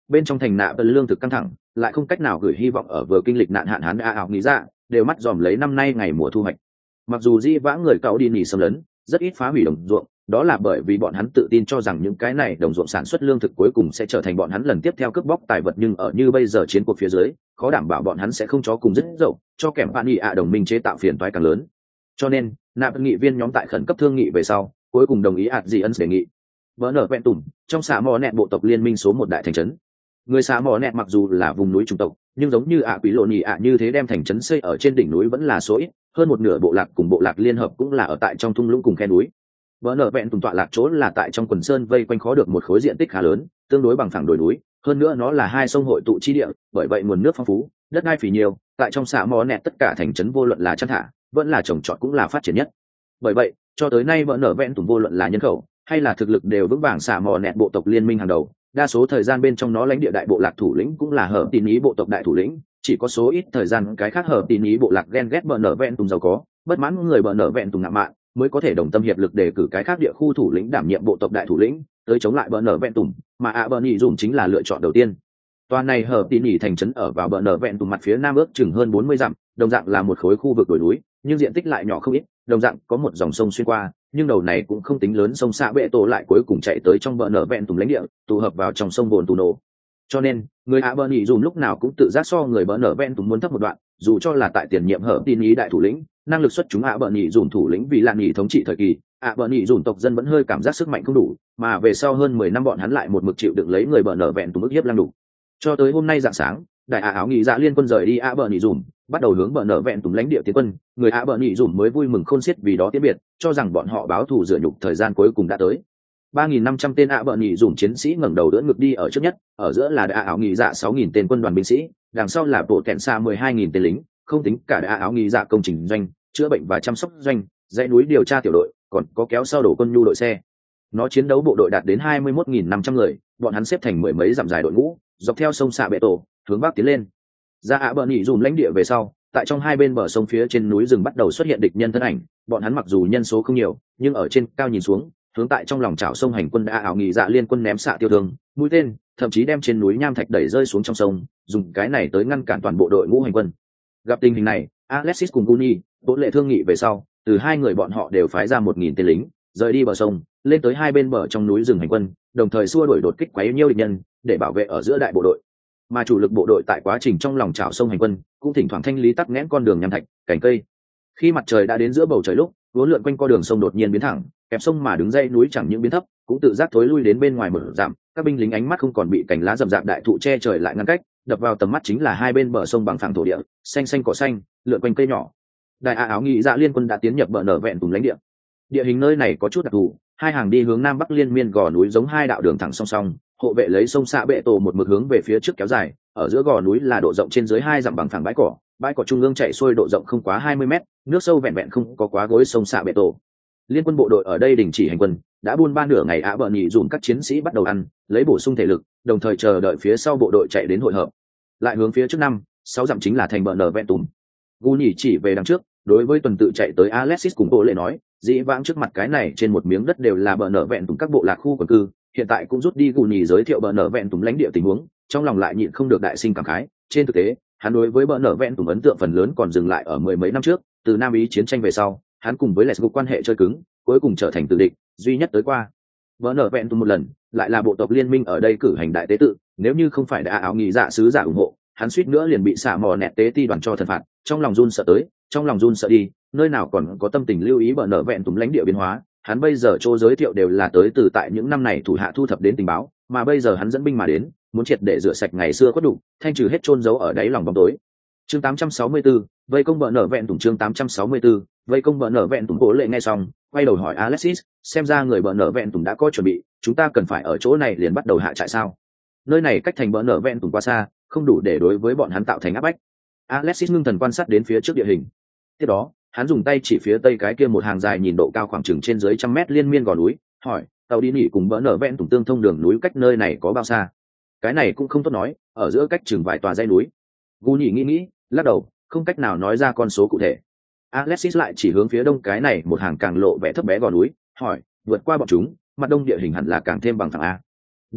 bên trong thành nạ bật lương thực căng thẳng, lại không cách nào gửi hy vọng ở vừa kinh lịch nạn hạn hán ảo nghĩ ra, đều mắt dòm lấy năm nay ngày mùa thu hoạch. Mặc dù di vãng người cậu đi nỉ xâm lấn, rất ít phá hủy đồng ruộng, đó là bởi vì bọn hắn tự tin cho rằng những cái này đồng ruộng sản xuất lương thực cuối cùng sẽ trở thành bọn hắn lần tiếp theo cướp bóc tài vật, nhưng ở như bây giờ chiến cuộc phía dưới, khó đảm bảo bọn hắn sẽ không chó cùng dứt dậu, cho kèm bạn nghị đồng minh chế tạo phiền toái càng lớn. Cho nên, nạp nghị viên nhóm tại khẩn cấp thương nghị về sau, cuối cùng đồng ý gì ân đề nghị. Vỡ nở vẹn tủm, trong xã mò nẹt bộ tộc liên minh số một đại thành trấn. Người xã mò nẹt mặc dù là vùng núi chủng tộc, nhưng giống như quỷ lộ nhị như thế đem thành trấn xây ở trên đỉnh núi vẫn là số ít, hơn một nửa bộ lạc cùng bộ lạc liên hợp cũng là ở tại trong thung lũng cùng khe núi. Vỡ nở vẹn tủm tọa lạc chỗ là tại trong quần sơn vây quanh khó được một khối diện tích khá lớn, tương đối bằng phẳng đồi núi, hơn nữa nó là hai sông hội tụ chi địa, bởi vậy nguồn nước phong phú, đất đai phì nhiều, tại trong xã mò nẹt tất cả thành trấn vô luận là chăn thả, vẫn là trồng trọt cũng là phát triển nhất. Bởi vậy, cho tới nay vỡ nở vẹn tủm vô luận là nhân khẩu hay là thực lực đều vững vàng xã mò nẹt bộ tộc liên minh hàng đầu, đa số thời gian bên trong nó lãnh địa đại bộ lạc thủ lĩnh cũng là hợp tín ý bộ tộc đại thủ lĩnh, chỉ có số ít thời gian cái khác hợp tín ý bộ lạc ghen ghét vỡ nở vẹn tủm giàu có, bất mãn người vỡ nở vẹn tủm ngạo mạn, mới có thể đồng tâm hiệp lực để cử cái khác địa khu thủ lĩnh đảm nhiệm bộ tộc đại thủ lĩnh tới chống lại vỡ nở vẹn tủm, mà bờ nhị dùm chính là lựa chọn đầu tiên. Toàn này hợp tín ý thành trấn ở vào bờ nở vẹn tủm mặt phía nam ước chừng hơn 40 dặm, đồng dạng là một khối khu vực đồi núi, nhưng diện tích lại nhỏ không ít, đồng dạng có một dòng sông xuyên qua, nhưng đầu này cũng không tính lớn, sông xạ bệ tổ lại cuối cùng chạy tới trong bờ nở vẹn tùm lãnh địa, tụ hợp vào trong sông bồn tù nổ. Cho nên người bờ nhị dùm lúc nào cũng tự giác so người bờ nở vẹn tùm muốn thấp một đoạn, dù cho là tại tiền nhiệm hợp tin ý đại thủ lĩnh, năng lực xuất chúng bờ nhị dùm thủ lĩnh vì làn nhị thống trị thời kỳ, bờ nhị dùm tộc dân vẫn hơi cảm giác sức mạnh không đủ, mà về sau hơn 10 năm bọn hắn lại một mực chịu đựng lấy người bờ nở vẹn tùm ức hiếp lăng đủ. Cho tới hôm nay rạng sáng, đại áo nghị dạ liên quân rời đi bờ nhị dùm, bắt đầu hướng bờ nở vẹn tùm lãnh địa tiến quân, người bờ nhị dùm mới vui mừng khôn xiết vì đó tiễn biệt, cho rằng bọn họ báo thù rửa nhục thời gian cuối cùng đã tới. 3.500 tên bờ nhị dùm chiến sĩ ngẩng đầu đỡ ngực đi ở trước nhất, ở giữa là đại áo nghị dạ 6.000 tên quân đoàn binh sĩ, đằng sau là bộ kẹn xa 12.000 tên lính, không tính cả đại áo nghị dạ công trình doanh, chữa bệnh và chăm sóc doanh, dãy núi điều tra tiểu đội, còn có kéo sau đổ quân nhu đội xe. Nó chiến đấu bộ đội đạt đến 21.500 người, bọn hắn xếp thành mười mấy dặm dài đội ngũ, dọc theo sông xạ bệ tổ hướng bắc tiến lên. Ra bờ nhị dùm lãnh địa về sau, tại trong hai bên bờ sông phía trên núi rừng bắt đầu xuất hiện địch nhân thân ảnh, bọn hắn mặc dù nhân số không nhiều, nhưng ở trên cao nhìn xuống, hướng tại trong lòng chảo sông hành quân đã ảo nghị dạ liên quân ném xạ tiêu thương, mũi tên, thậm chí đem trên núi nham thạch đẩy rơi xuống trong sông, dùng cái này tới ngăn cản toàn bộ đội ngũ hành quân. Gặp tình hình này, Alexis cùng Guni bộ lệ thương nghị về sau, từ hai người bọn họ đều phái ra 1.000 tên lính, rời đi bờ sông, lên tới hai bên bờ trong núi rừng hành quân, đồng thời xua đuổi đột kích quấy nhiễu địch nhân, để bảo vệ ở giữa đại bộ đội. Mà chủ lực bộ đội tại quá trình trong lòng chảo sông hành quân, cũng thỉnh thoảng thanh lý tắc nghẽn con đường nham thạch, cành cây. Khi mặt trời đã đến giữa bầu trời lúc, uốn lượn quanh co đường sông đột nhiên biến thẳng, kẹp sông mà đứng dây núi chẳng những biến thấp, cũng tự giác thối lui đến bên ngoài mở giảm, các binh lính ánh mắt không còn bị cành lá rậm rạp đại thụ che trời lại ngăn cách, đập vào tầm mắt chính là hai bên bờ sông bằng phẳng thổ địa, xanh xanh cỏ xanh, lượn quanh cây nhỏ. Đại áo nghị dạ liên quân đã tiến nhập bờ nở vẹn tùm lãnh địa. Địa hình nơi này có chút đặc thù, hai hàng đi hướng nam bắc liên miên gò núi giống hai đạo đường thẳng song song, hộ vệ lấy sông xạ bệ tổ một mực hướng về phía trước kéo dài, ở giữa gò núi là độ rộng trên dưới 2 dặm bằng phẳng bãi cỏ trung ương chạy xuôi độ rộng không quá 20 mét, nước sâu vẹn vẹn không có quá gối sông xạ bệ tổ. Liên quân bộ đội ở đây đình chỉ hành quân, đã buôn ba nửa ngày bờ nhị dùm các chiến sĩ bắt đầu ăn, lấy bổ sung thể lực, đồng thời chờ đợi phía sau bộ đội chạy đến hội hợp. Lại hướng phía trước 5-6 dặm chính là thành bờ nở vẹn tùm. Guni chỉ về đằng trước, đối với tuần tự chạy tới Alexis cùng bộ lệ nói, dĩ vãng trước mặt cái này trên một miếng đất đều là bờ nở vẹn tùm các bộ lạc khu quần cư, hiện tại cũng rút đi Guni giới thiệu bờ nở vẹn tùm lãnh địa tình huống, trong lòng lại nhịn không được đại sinh cảm khái. Trên thực tế, hắn đối với bờ nở vẹn tùm ấn tượng phần lớn còn dừng lại ở mười mấy năm trước, từ Nam Ý chiến tranh về sau, hắn cùng với Lesgo quan hệ chơi cứng, cuối cùng trở thành tử địch duy nhất tới qua. Bờ nở vẹn tùm một lần, lại là bộ tộc liên minh ở đây cử hành đại tế tự, nếu như không phải đã áo nghị dạ sứ giả ủng hộ, hắn suýt nữa liền bị xả mò nẹt tế ti đoàn cho thần phạt, trong lòng run sợ tới, trong lòng run sợ đi, nơi nào còn có tâm tình lưu ý bờ nở vẹn tùm lãnh địa biến hóa. Hắn bây giờ chỗ giới thiệu đều là tới từ tại những năm này thủ hạ thu thập đến tình báo, mà bây giờ hắn dẫn binh mà đến, muốn triệt để rửa sạch ngày xưa khuất đủ, thanh trừ hết chôn giấu ở đáy lòng bóng tối. Chương 864, vây công bờ nở vẹn tùm. Chương 864, vây công bờ nở vẹn tùm. Cố lệ nghe xong, quay đầu hỏi Alexis, xem ra người bờ nở vẹn tùm đã có chuẩn bị, chúng ta cần phải ở chỗ này liền bắt đầu hạ trại sao? Nơi này cách thành bờ nở vẹn tùm quá xa, không đủ để đối với bọn hắn tạo thành áp bách. Alexis ngưng thần quan sát đến phía trước địa hình. Tiếp đó, hắn dùng tay chỉ phía tây cái kia một hàng dài nhìn độ cao khoảng chừng trên dưới 100 mét liên miên gò núi, hỏi, tàu đi nghỉ cùng bờ nở vẹn tùm tương thông đường núi cách nơi này có bao xa? Cái này cũng không tốt nói, ở giữa cách chừng vài tòa dãy núi. Guni nghĩ, lắc đầu, không cách nào nói ra con số cụ thể. Alexis lại chỉ hướng phía đông cái này một hàng càng lộ vẻ thấp bé gò núi, hỏi, vượt qua bọn chúng, mặt đông địa hình hẳn là càng thêm bằng phẳng a. Đúng vậy,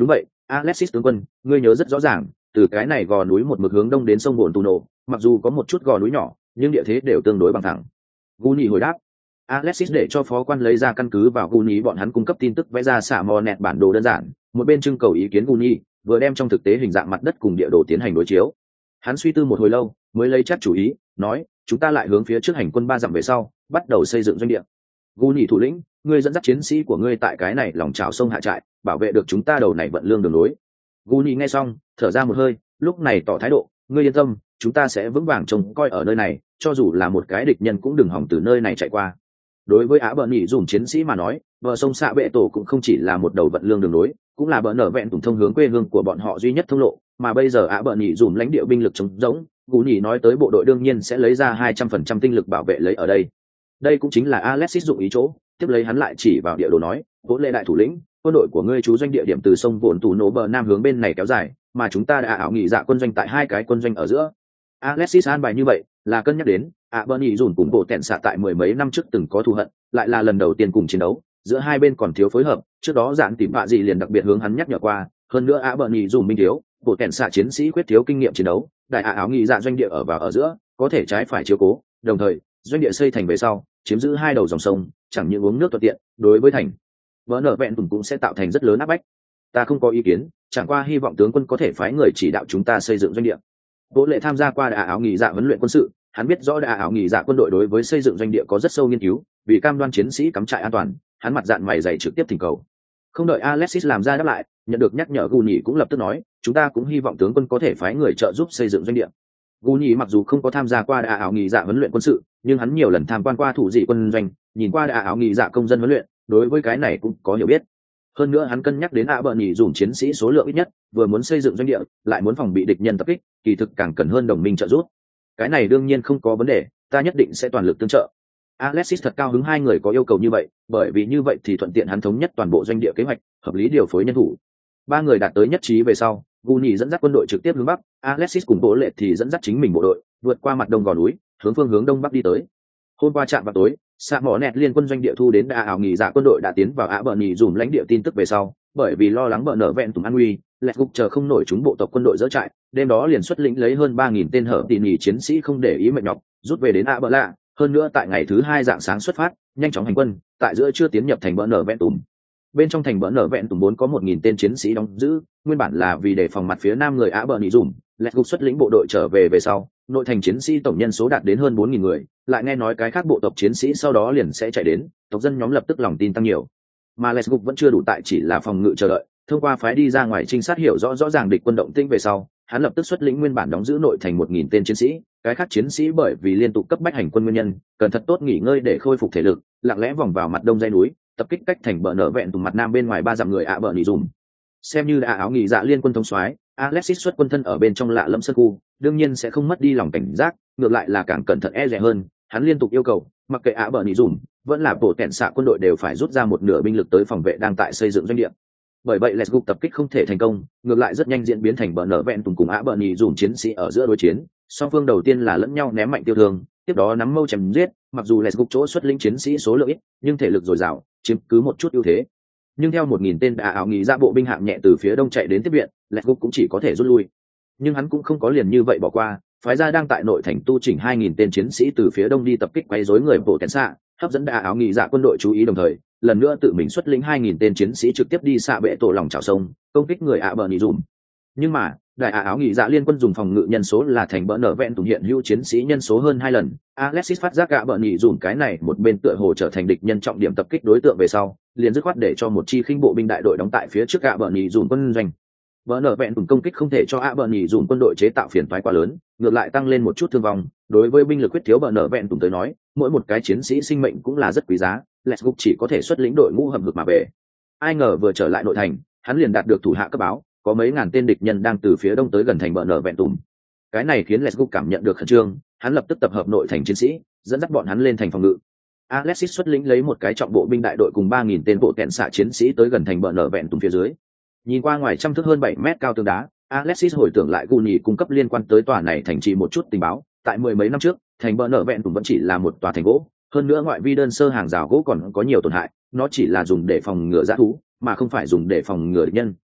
Alexis tướng quân, ngươi nhớ rất rõ ràng, từ cái này gò núi một mực hướng đông đến sông Bồn Tù Nổ, mặc dù có một chút gò núi nhỏ, nhưng địa thế đều tương đối bằng thẳng. Guni hồi đáp. Alexis để cho phó quan lấy ra căn cứ vào Guni bọn hắn cung cấp tin tức vẽ ra xả mò nẹt bản đồ đơn giản, một bên trưng cầu ý kiến Guni, vừa đem trong thực tế hình dạng mặt đất cùng địa đồ tiến hành đối chiếu. Hắn suy tư một hồi lâu, mới lấy chắc chủ ý, nói, chúng ta lại hướng phía trước hành quân 3 dặm về sau, bắt đầu xây dựng doanh địa. Guni thủ lĩnh, ngươi dẫn dắt chiến sĩ của ngươi tại cái này lòng chảo sông hạ trại, bảo vệ được chúng ta đầu này vận lương đường lối. Guni nghe xong, thở ra một hơi, lúc này tỏ thái độ, ngươi yên tâm, chúng ta sẽ vững vàng trông coi ở nơi này, cho dù là một cái địch nhân cũng đừng hỏng từ nơi này chạy qua. Đối với Á Bờ Nhị dùng chiến sĩ mà nói, bờ sông xạ bệ tổ cũng không chỉ là một đầu vận lương đường lối, cũng là bờ nở vẹn tùng thông hướng quê hương của bọn họ duy nhất thông lộ, mà bây giờ Á Bờ Nhị dùng lãnh địa binh lực trống rỗng, Guni nói tới bộ đội đương nhiên sẽ lấy ra 200% tinh lực bảo vệ lấy ở đây. Đây cũng chính là Alexis dụng ý chỗ, tiếp lấy hắn lại chỉ vào địa đồ nói, Vỗ Lệ đại thủ lĩnh, quân đội của ngươi trú doanh địa điểm từ sông Vồn Tù Nổ bờ nam hướng bên này kéo dài, mà chúng ta đã ảo nghị dạ quân doanh tại 2 cái quân doanh ở giữa. Alexis an bài như vậy là cân nhắc đến Bernie dùn cùng bộ tẹn xạ tại 10 mấy năm trước từng có thù hận, lại là lần đầu tiên cùng chiến đấu, giữa hai bên còn thiếu phối hợp, trước đó dạng tìm bạ gì liền đặc biệt hướng hắn nhắc nhở qua, hơn nữa Bernie dùn minh thiếu, bộ tẹn xạ chiến sĩ quyết thiếu kinh nghiệm chiến đấu, đại áo nghị dạ doanh địa ở vào ở giữa, có thể trái phải chiếu cố, đồng thời, doanh địa xây thành về sau, chiếm giữ 2 đầu dòng sông, chẳng những uống nước thuận tiện, đối với thành vỡ nở vẹn cũng sẽ tạo thành rất lớn áp bách. Ta không có ý kiến, chẳng qua hy vọng tướng quân có thể phái người chỉ đạo chúng ta xây dựng doanh địa. Vỗ Lệ tham gia qua đại áo nghỉ dạ huấn luyện quân sự, hắn biết rõ đại áo nghỉ dạ quân đội đối với xây dựng doanh địa có rất sâu nghiên cứu, vì cam đoan chiến sĩ cắm trại an toàn, hắn mặt dạn mày dày trực tiếp thỉnh cầu. Không đợi Alexis làm ra đáp lại, nhận được nhắc nhở Guni cũng lập tức nói, chúng ta cũng hy vọng tướng quân có thể phái người trợ giúp xây dựng doanh địa. Guni mặc dù không có tham gia qua đại áo nghỉ dạ huấn luyện quân sự, nhưng hắn nhiều lần tham quan qua thủ dị quân doanh, nhìn qua đại áo nghỉ dạ công dân huấn luyện, đối với cái này cũng có hiểu biết. Hơn nữa hắn cân nhắc đến bờ nhì dùng chiến sĩ số lượng ít nhất, vừa muốn xây dựng doanh địa, lại muốn phòng bị địch nhân tập kích, kỳ thực càng cần hơn đồng minh trợ giúp. Cái này đương nhiên không có vấn đề, ta nhất định sẽ toàn lực tương trợ. Alexis thật cao hứng hai người có yêu cầu như vậy, bởi vì như vậy thì thuận tiện hắn thống nhất toàn bộ doanh địa kế hoạch, hợp lý điều phối nhân thủ. 3 người đạt tới nhất trí về sau, Guni dẫn dắt quân đội trực tiếp hướng bắc, Alexis cùng Bố Lệ thì dẫn dắt chính mình bộ đội, vượt qua mặt đông gò núi, hướng phương hướng đông bắc đi tới. Hôm qua chạm vào tối, xạ mỏ nẹt liên quân doanh địa thu đến ảo nghỉ dạ quân đội đã tiến vào bờ nhì dùm lãnh địa tin tức về sau, bởi vì lo lắng bờ nở vẹn tùng an nguy, lẹt gục chờ không nổi chúng bộ tộc quân đội dỡ trại, đêm đó liền xuất lĩnh lấy hơn 3.000 tên hở tỉ nhì chiến sĩ không để ý mệt nhọc, rút về đến bờ lạ. Hơn nữa tại ngày thứ 2 dạng sáng xuất phát, nhanh chóng hành quân, tại giữa chưa tiến nhập thành bờ nở vẹn tùng. Bên trong thành bờ nở vẹn tùng 4 có 1.000 tên chiến sĩ đóng giữ, nguyên bản là vì đề phòng mặt phía nam người bờ nhì dùm, lẹt gục xuất lĩnh bộ đội trở về về sau. Nội thành chiến sĩ tổng nhân số đạt đến hơn 4.000 người, lại nghe nói cái khác bộ tộc chiến sĩ sau đó liền sẽ chạy đến, tộc dân nhóm lập tức lòng tin tăng nhiều. Mà Lesguk vẫn chưa đủ tại chỉ là phòng ngự chờ đợi, thông qua phái đi ra ngoài trinh sát hiểu rõ ràng địch quân động tĩnh về sau, hắn lập tức xuất lĩnh nguyên bản đóng giữ nội thành 1.000 tên chiến sĩ, cái khác chiến sĩ bởi vì liên tục cấp bách hành quân nguyên nhân, cần thật tốt nghỉ ngơi để khôi phục thể lực, lặng lẽ vòng vào mặt đông dãy núi, tập kích cách thành bờ nở vẹn tùng mặt nam bên ngoài 3 dặm người bờ nhì dùm. Xem như đã áo nghỉ dạ liên quân thống soái, Alexis xuất quân thân ở bên trong lạ lẫm sơn khu, đương nhiên sẽ không mất đi lòng cảnh giác, ngược lại là càng cẩn thận e dè hơn. Hắn liên tục yêu cầu, mặc kệ bờ nhì dùm, vẫn là bộ tẹn xạ quân đội đều phải rút ra một nửa binh lực tới phòng vệ đang tại xây dựng doanh địa. Bởi vậy Lesguk tập kích không thể thành công, ngược lại rất nhanh diễn biến thành bờ nở vẹn tùng cùng bờ nhì dùm chiến sĩ ở giữa đối chiến. Song phương đầu tiên là lẫn nhau ném mạnh tiêu thương, tiếp đó nắm mâu chém giết. Mặc dù Lesguk chỗ xuất lĩnh chiến sĩ số lượng ít, nhưng thể lực dồi dào, chiếm cứ một chút ưu thế. Nhưng theo 1.000 tên áo nghỉ dạ bộ binh hạng nhẹ từ phía đông chạy đến tiếp viện, Lesguk cũng chỉ có thể rút lui. Nhưng hắn cũng không có liền như vậy bỏ qua, phái ra đang tại nội thành tu chỉnh 2.000 tên chiến sĩ từ phía đông đi tập kích quấy rối người bộ tén xạ, hấp dẫn áo nghỉ dạ quân đội chú ý, đồng thời lần nữa tự mình xuất lĩnh 2.000 tên chiến sĩ trực tiếp đi xạ bệ tổ lòng chảo sông, công kích người bờ nhì dùm. Nhưng mà đại áo nghỉ dạ liên quân dùng phòng ngự nhân số là thành bỡ nở vẹn tùng hiện hữu chiến sĩ nhân số hơn 2 lần. Alexis phát giác bờ nhì dùm cái này một bên tựa hồ trở thành địch nhân trọng điểm tập kích đối tượng về sau, liền dứt khoát để cho một chi khinh bộ binh đại đội đóng tại phía trước bờ nhì dùm quân doanh. Bỡ nở vẹn tùng công kích không thể cho bờ nhì dùm quân đội chế tạo phiền toái quá lớn, ngược lại tăng lên một chút thương vong. Đối với binh lực quyết thiếu bỡ nở vẹn tùng tới nói, mỗi một cái chiến sĩ sinh mệnh cũng là rất quý giá. Lesguk chỉ có thể xuất lĩnh đội ngũ hầm hực mà về. Ai ngờ vừa trở lại nội thành, hắn liền đạt được thủ hạ cấp báo, có mấy ngàn tên địch nhân đang từ phía đông tới gần thành bờ nở vẹn tùng. Cái này khiến Lesguk cảm nhận được khẩn trương, hắn lập tức tập hợp nội thành chiến sĩ, dẫn dắt bọn hắn lên thành phòng ngự. Alexis xuất lĩnh lấy một cái trọng bộ binh đại đội cùng 3.000 tên bộ kẹn xạ chiến sĩ tới gần thành bờ nở vẹn tùng phía dưới. Nhìn qua ngoài trăm thước hơn 7 mét cao tường đá, Alexis hồi tưởng lại Guni cung cấp liên quan tới tòa này thành trì một chút tình báo. Tại 10 mấy năm trước, thành bờ nở vẹn tùng vẫn chỉ là một tòa thành gỗ, hơn nữa ngoại vi đơn sơ hàng rào gỗ còn có nhiều tổn hại, nó chỉ là dùng để phòng ngừa dã thú, mà không phải dùng để phòng ngừa địch nhân.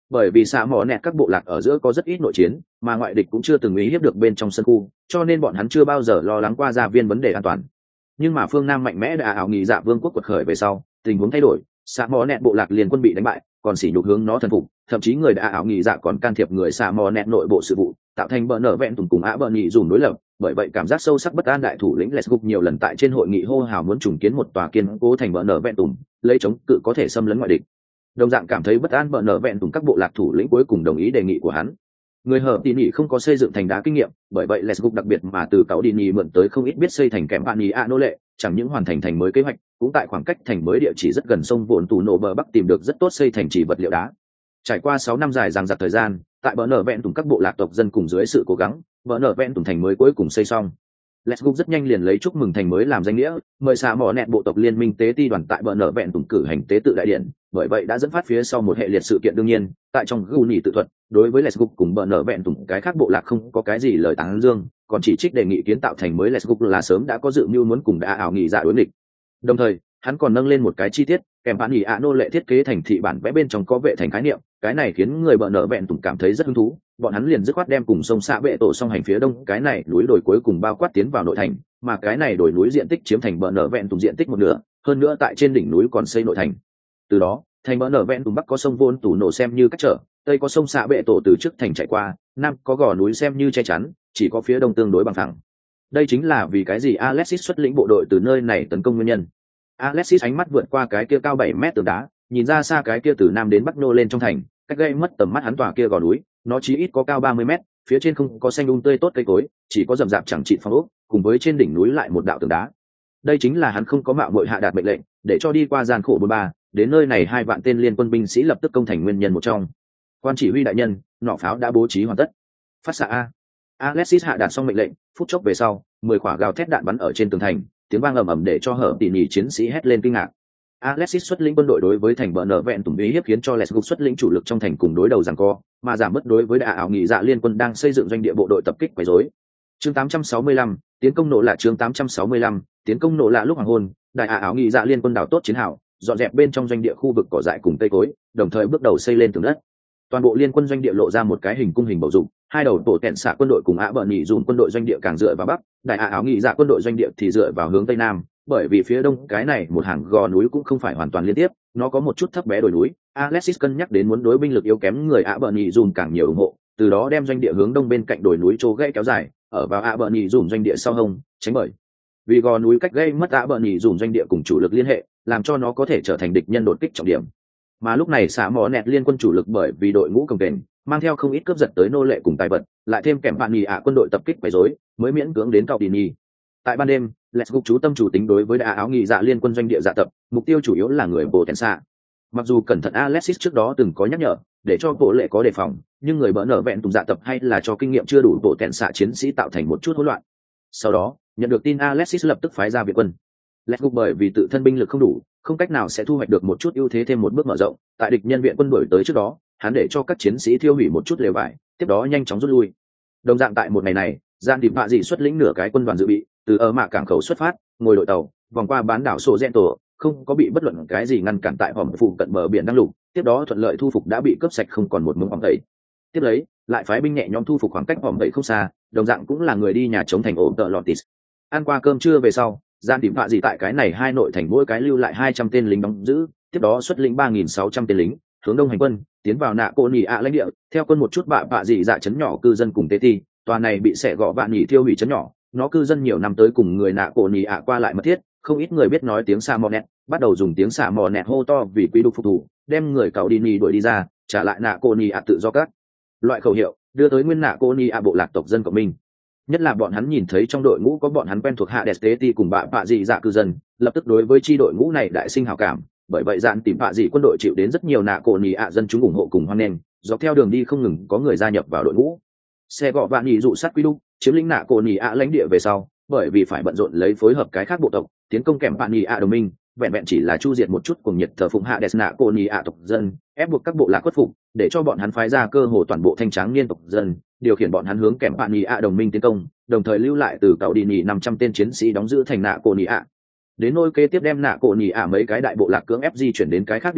bởi vì xạ mỏ nẹt các bộ lạc ở giữa có rất ít nội chiến, mà ngoại địch cũng chưa từng ý hiếp được bên trong sân khu, cho nên bọn hắn chưa bao giờ lo lắng qua gia viên vấn đề an toàn. Nhưng mà phương Nam mạnh mẽ đã ảo nghị dạ vương quốc quật khởi về sau, tình huống thay đổi, xạ mỏ nẹt bộ lạc liền quân bị đánh bại, còn sỉ nhục hướng nó thần phục, thậm chí người đã ảo nghị dạ còn can thiệp người xạ mỏ nẹt nội bộ sự vụ, tạo thành bỡ nở vẹn tùng cùng ạ bỡ nhị dùng đối lập. Bởi vậy cảm giác sâu sắc bất an đại thủ lĩnh Lesguk nhiều lần tại trên hội nghị hô hào muốn trùng kiến một tòa kiên cố thành bỡ nở vẹn tùng, lấy chống cự có thể xâm lấn ngoại địch. Đồng dạng cảm thấy bất an bỡ nở vẹn tùng các bộ lạc thủ lĩnh cuối cùng đồng ý đề nghị của hắn. Người hở tỉ nỉ không có xây dựng thành đá kinh nghiệm, bởi vậy Lesguk đặc biệt mà từ cáo đi nỉ mượn tới không ít biết xây thành kèm bạn nhị ạ nô lệ, chẳng những hoàn thành thành mới kế hoạch, cũng tại khoảng cách thành mới địa chỉ rất gần sông vồn tù nổ bờ bắc tìm được rất tốt xây thành chỉ vật liệu đá. Trải qua 6 năm dài dằng dặc thời gian, tại bờ nở vẹn tùng các bộ lạc tộc dân cùng dưới sự cố gắng, bờ nở vẹn tùng thành mới cuối cùng xây xong. Lesguk rất nhanh liền lấy chúc mừng thành mới làm danh nghĩa, mời xạ mỏ nẹt bộ tộc liên minh tế ti đoàn tại bờ nở vẹn tùng cử hành tế tự đại điện, bởi vậy đã dẫn phát phía sau một hệ liệt sự kiện đương nhiên, tại trong Guni tự thuật, đối với Lesguk cùng bờ nở vẹn tùng cái khác bộ lạc không có cái gì lời tán dương, còn chỉ trích đề nghị kiến tạo thành mới Lesguk là sớm đã có dự mưu muốn cùng đã ảo nghị dạ đối nghịch. Đồng thời, hắn còn nâng lên một cái chi tiết, kèm bạn nhị ạ nô lệ thiết kế thành thị bản vẽ bên trong có vệ thành khái niệm, cái này khiến người bợ nở vẹn tùng cảm thấy rất hứng thú, bọn hắn liền dứt khoát đem cùng sông xạ bệ tổ song hành phía đông cái này núi đồi cuối cùng bao quát tiến vào nội thành, mà cái này đồi núi diện tích chiếm thành bợ nở vẹn tùng diện tích một nửa, hơn nữa tại trên đỉnh núi còn xây nội thành. Từ đó, thành bợ nở vẹn tùng bắc có sông vôn tủ nổ xem như cách trở, tây có sông xạ bệ tổ từ trước thành chạy qua, nam có gò núi xem như che chắn, chỉ có phía đông tương đối bằng phẳng. Đây chính là vì cái gì Alexis xuất lĩnh bộ đội từ nơi này tấn công nguyên nhân. Alexis ánh mắt vượt qua cái kia cao 7 mét tường đá, nhìn ra xa cái kia từ nam đến bắc nô lên trong thành, cách gây mất tầm mắt hắn tòa kia gò núi, nó chí ít có cao 30 mét, phía trên không có xanh tươi tốt cây cối, chỉ có rậm rạp chẳng chịt phong ốc, cùng với trên đỉnh núi lại một đạo tường đá. Đây chính là hắn không có mạo muội hạ đạt mệnh lệnh, để cho đi qua gian khổ 43, đến nơi này 2 vạn tên liên quân binh sĩ lập tức công thành nguyên nhân một trong. Quan chỉ huy đại nhân, nỏ pháo đã bố trí hoàn tất. Phát xạ a. Alexis hạ đạt xong mệnh lệnh, phút chốc về sau, 10 quả gào thét đạn bắn ở trên tường thành, tiếng vang ầm ầm để cho hở tỉ nhỉ chiến sĩ hét lên kinh ngạc. Alexis xuất lĩnh quân đội đối với thành bờ nở vẹn tùng uy hiếp khiến cho Lesguk xuất lĩnh chủ lực trong thành cùng đối đầu giằng co, mà giảm bớt đối với đại ảo nghị dạ liên quân đang xây dựng doanh địa bộ đội tập kích quấy rối. Chương 865, tiến công nổ lạ chương 865, tiến công nổ lạ lúc hoàng hôn, đại ảo nghị dạ liên quân đảo tốt chiến hào, dọn dẹp bên trong doanh địa khu vực cỏ dại cùng cây cối, đồng thời bước đầu xây lên tường đất. Toàn bộ liên quân doanh địa lộ ra một cái hình cung hình bầu dục, hai đầu tổ tẹn xạ quân đội cùng ạ bờ nhị dùn quân đội doanh địa càng dựa vào bắc, đại ảo nghị dạ quân đội doanh địa thì dựa vào hướng tây nam, bởi vì phía đông cái này một hàng gò núi cũng không phải hoàn toàn liên tiếp, nó có một chút thấp bé đồi núi. Alexis cân nhắc đến muốn đối binh lực yếu kém người ạ bờ nhị dùn càng nhiều ủng hộ, từ đó đem doanh địa hướng đông bên cạnh đồi núi chỗ gãy kéo dài, ở vào ạ bờ nhị dùn doanh địa sau hông, tránh bởi vì gò núi cách gây mất ạ bờ nhị dùn doanh địa cùng chủ lực liên hệ, làm cho nó có thể trở thành địch nhân đột kích trọng điểm. Mà lúc này xạ mỏ nẹt liên quân chủ lực bởi vì đội ngũ cồng kềnh, mang theo không ít cướp giật tới nô lệ cùng tài vật, lại thêm kèm bạn nhì ạ quân đội tập kích quấy rối, mới miễn cưỡng đến cao đi nhì. Tại ban đêm, Lesguk chú tâm chủ tính đối với đại áo nghị dạ liên quân doanh địa dạ tập, mục tiêu chủ yếu là người bộ tèn xạ. Mặc dù cẩn thận Alexis trước đó từng có nhắc nhở, để cho bộ lệ có đề phòng, nhưng người bỡ nở vẹn tùng dạ tập hay là cho kinh nghiệm chưa đủ bộ tèn xạ chiến sĩ tạo thành một chút hỗn loạn. Sau đó, nhận được tin Alexis lập tức phái ra viện quân. Lesguk bởi vì tự thân binh lực không đủ, không cách nào sẽ thu hoạch được một chút ưu thế thêm một bước mở rộng, tại địch nhân viện quân đuổi tới trước đó, hắn để cho các chiến sĩ thiêu hủy một chút lều vải, tiếp đó nhanh chóng rút lui. Đồng dạng tại một ngày này, gian tìm bạ dị xuất lĩnh nửa cái quân đoàn dự bị, từ ở mạ cảng khẩu xuất phát, ngồi đội tàu, vòng qua bán đảo sổ rèn tổ, không có bị bất luận cái gì ngăn cản tại hòm phụ cận bờ biển đăng lục, tiếp đó thuận lợi thu phục đã bị cướp sạch không còn một mống bóng tẩy. Tiếp lấy, lại phái binh nhẹ nhõm thu phục khoảng cách hòm tẩy không xa, đồng dạng cũng là người đi nhà chống thành ổ tợ lọtis. Ăn qua cơm trưa về sau, gian tìm bạ dị tại cái này hai nội thành mỗi cái lưu lại 200 tên lính đóng giữ, tiếp đó xuất lĩnh 3.600 tên lính hướng đông hành quân, tiến vào nạ cô nỉ ạ lãnh địa, theo quân một chút bạ dị dạ chấn nhỏ cư dân cùng tế ti, tòa này bị xẻ gọ vạn nhỉ thiêu hủy chấn nhỏ, nó cư dân nhiều năm tới cùng người nạ cô nỉ ạ qua lại mật thiết, không ít người biết nói tiếng Sa Mò Nẹt, bắt đầu dùng tiếng Sa Mò Nẹt hô to vì quý đục phục thủ, đem người cậu đi nỉ đuổi đi ra, trả lại nạ cô nỉ ạ tự do các loại khẩu hiệu, đưa tới nguyên nạ cô nỉ ạ bộ lạc tộc dân của mình. Nhất là bọn hắn nhìn thấy trong đội ngũ có bọn hắn quen thuộc hạ đẹp tế ti cùng bạ dị dạ cư dân, lập tức đối với chi đội ngũ này đại sinh hảo cảm, bởi vậy dạn tìm bạ dị quân đội chịu đến rất nhiều nạ cổ nỉ ạ dân chúng ủng hộ cùng hoan nghênh, dọc theo đường đi không ngừng có người gia nhập vào đội ngũ. Xe gọ vạn nhị dụ sát quy đúc chiếm lĩnh nạ cổ nỉ ạ lãnh địa về sau, bởi vì phải bận rộn lấy phối hợp cái khác bộ tộc tiến công kèm bạn nhị ạ đồng minh, vẹn vẹn chỉ là chu diệt một chút cùng nhiệt thờ phụng hạ đẹp nạ cổ nỉ ạ tộc dân, ép buộc các bộ lạc khuất phục, để cho bọn hắn phái ra cơ hồ toàn bộ thanh tráng niên tộc dân, điều khiển bọn hắn hướng kèm bạn nhị ạ đồng minh tiến công, đồng thời lưu lại từ cậu đi nhị 500 tên chiến sĩ đóng giữ thành nạ cổ nỉ ạ. Đến nôi kế tiếp đem nạ cổ nỉ ạ mấy cái đại bộ lạc cưỡng ép di chuyển đến cái khác địa khu,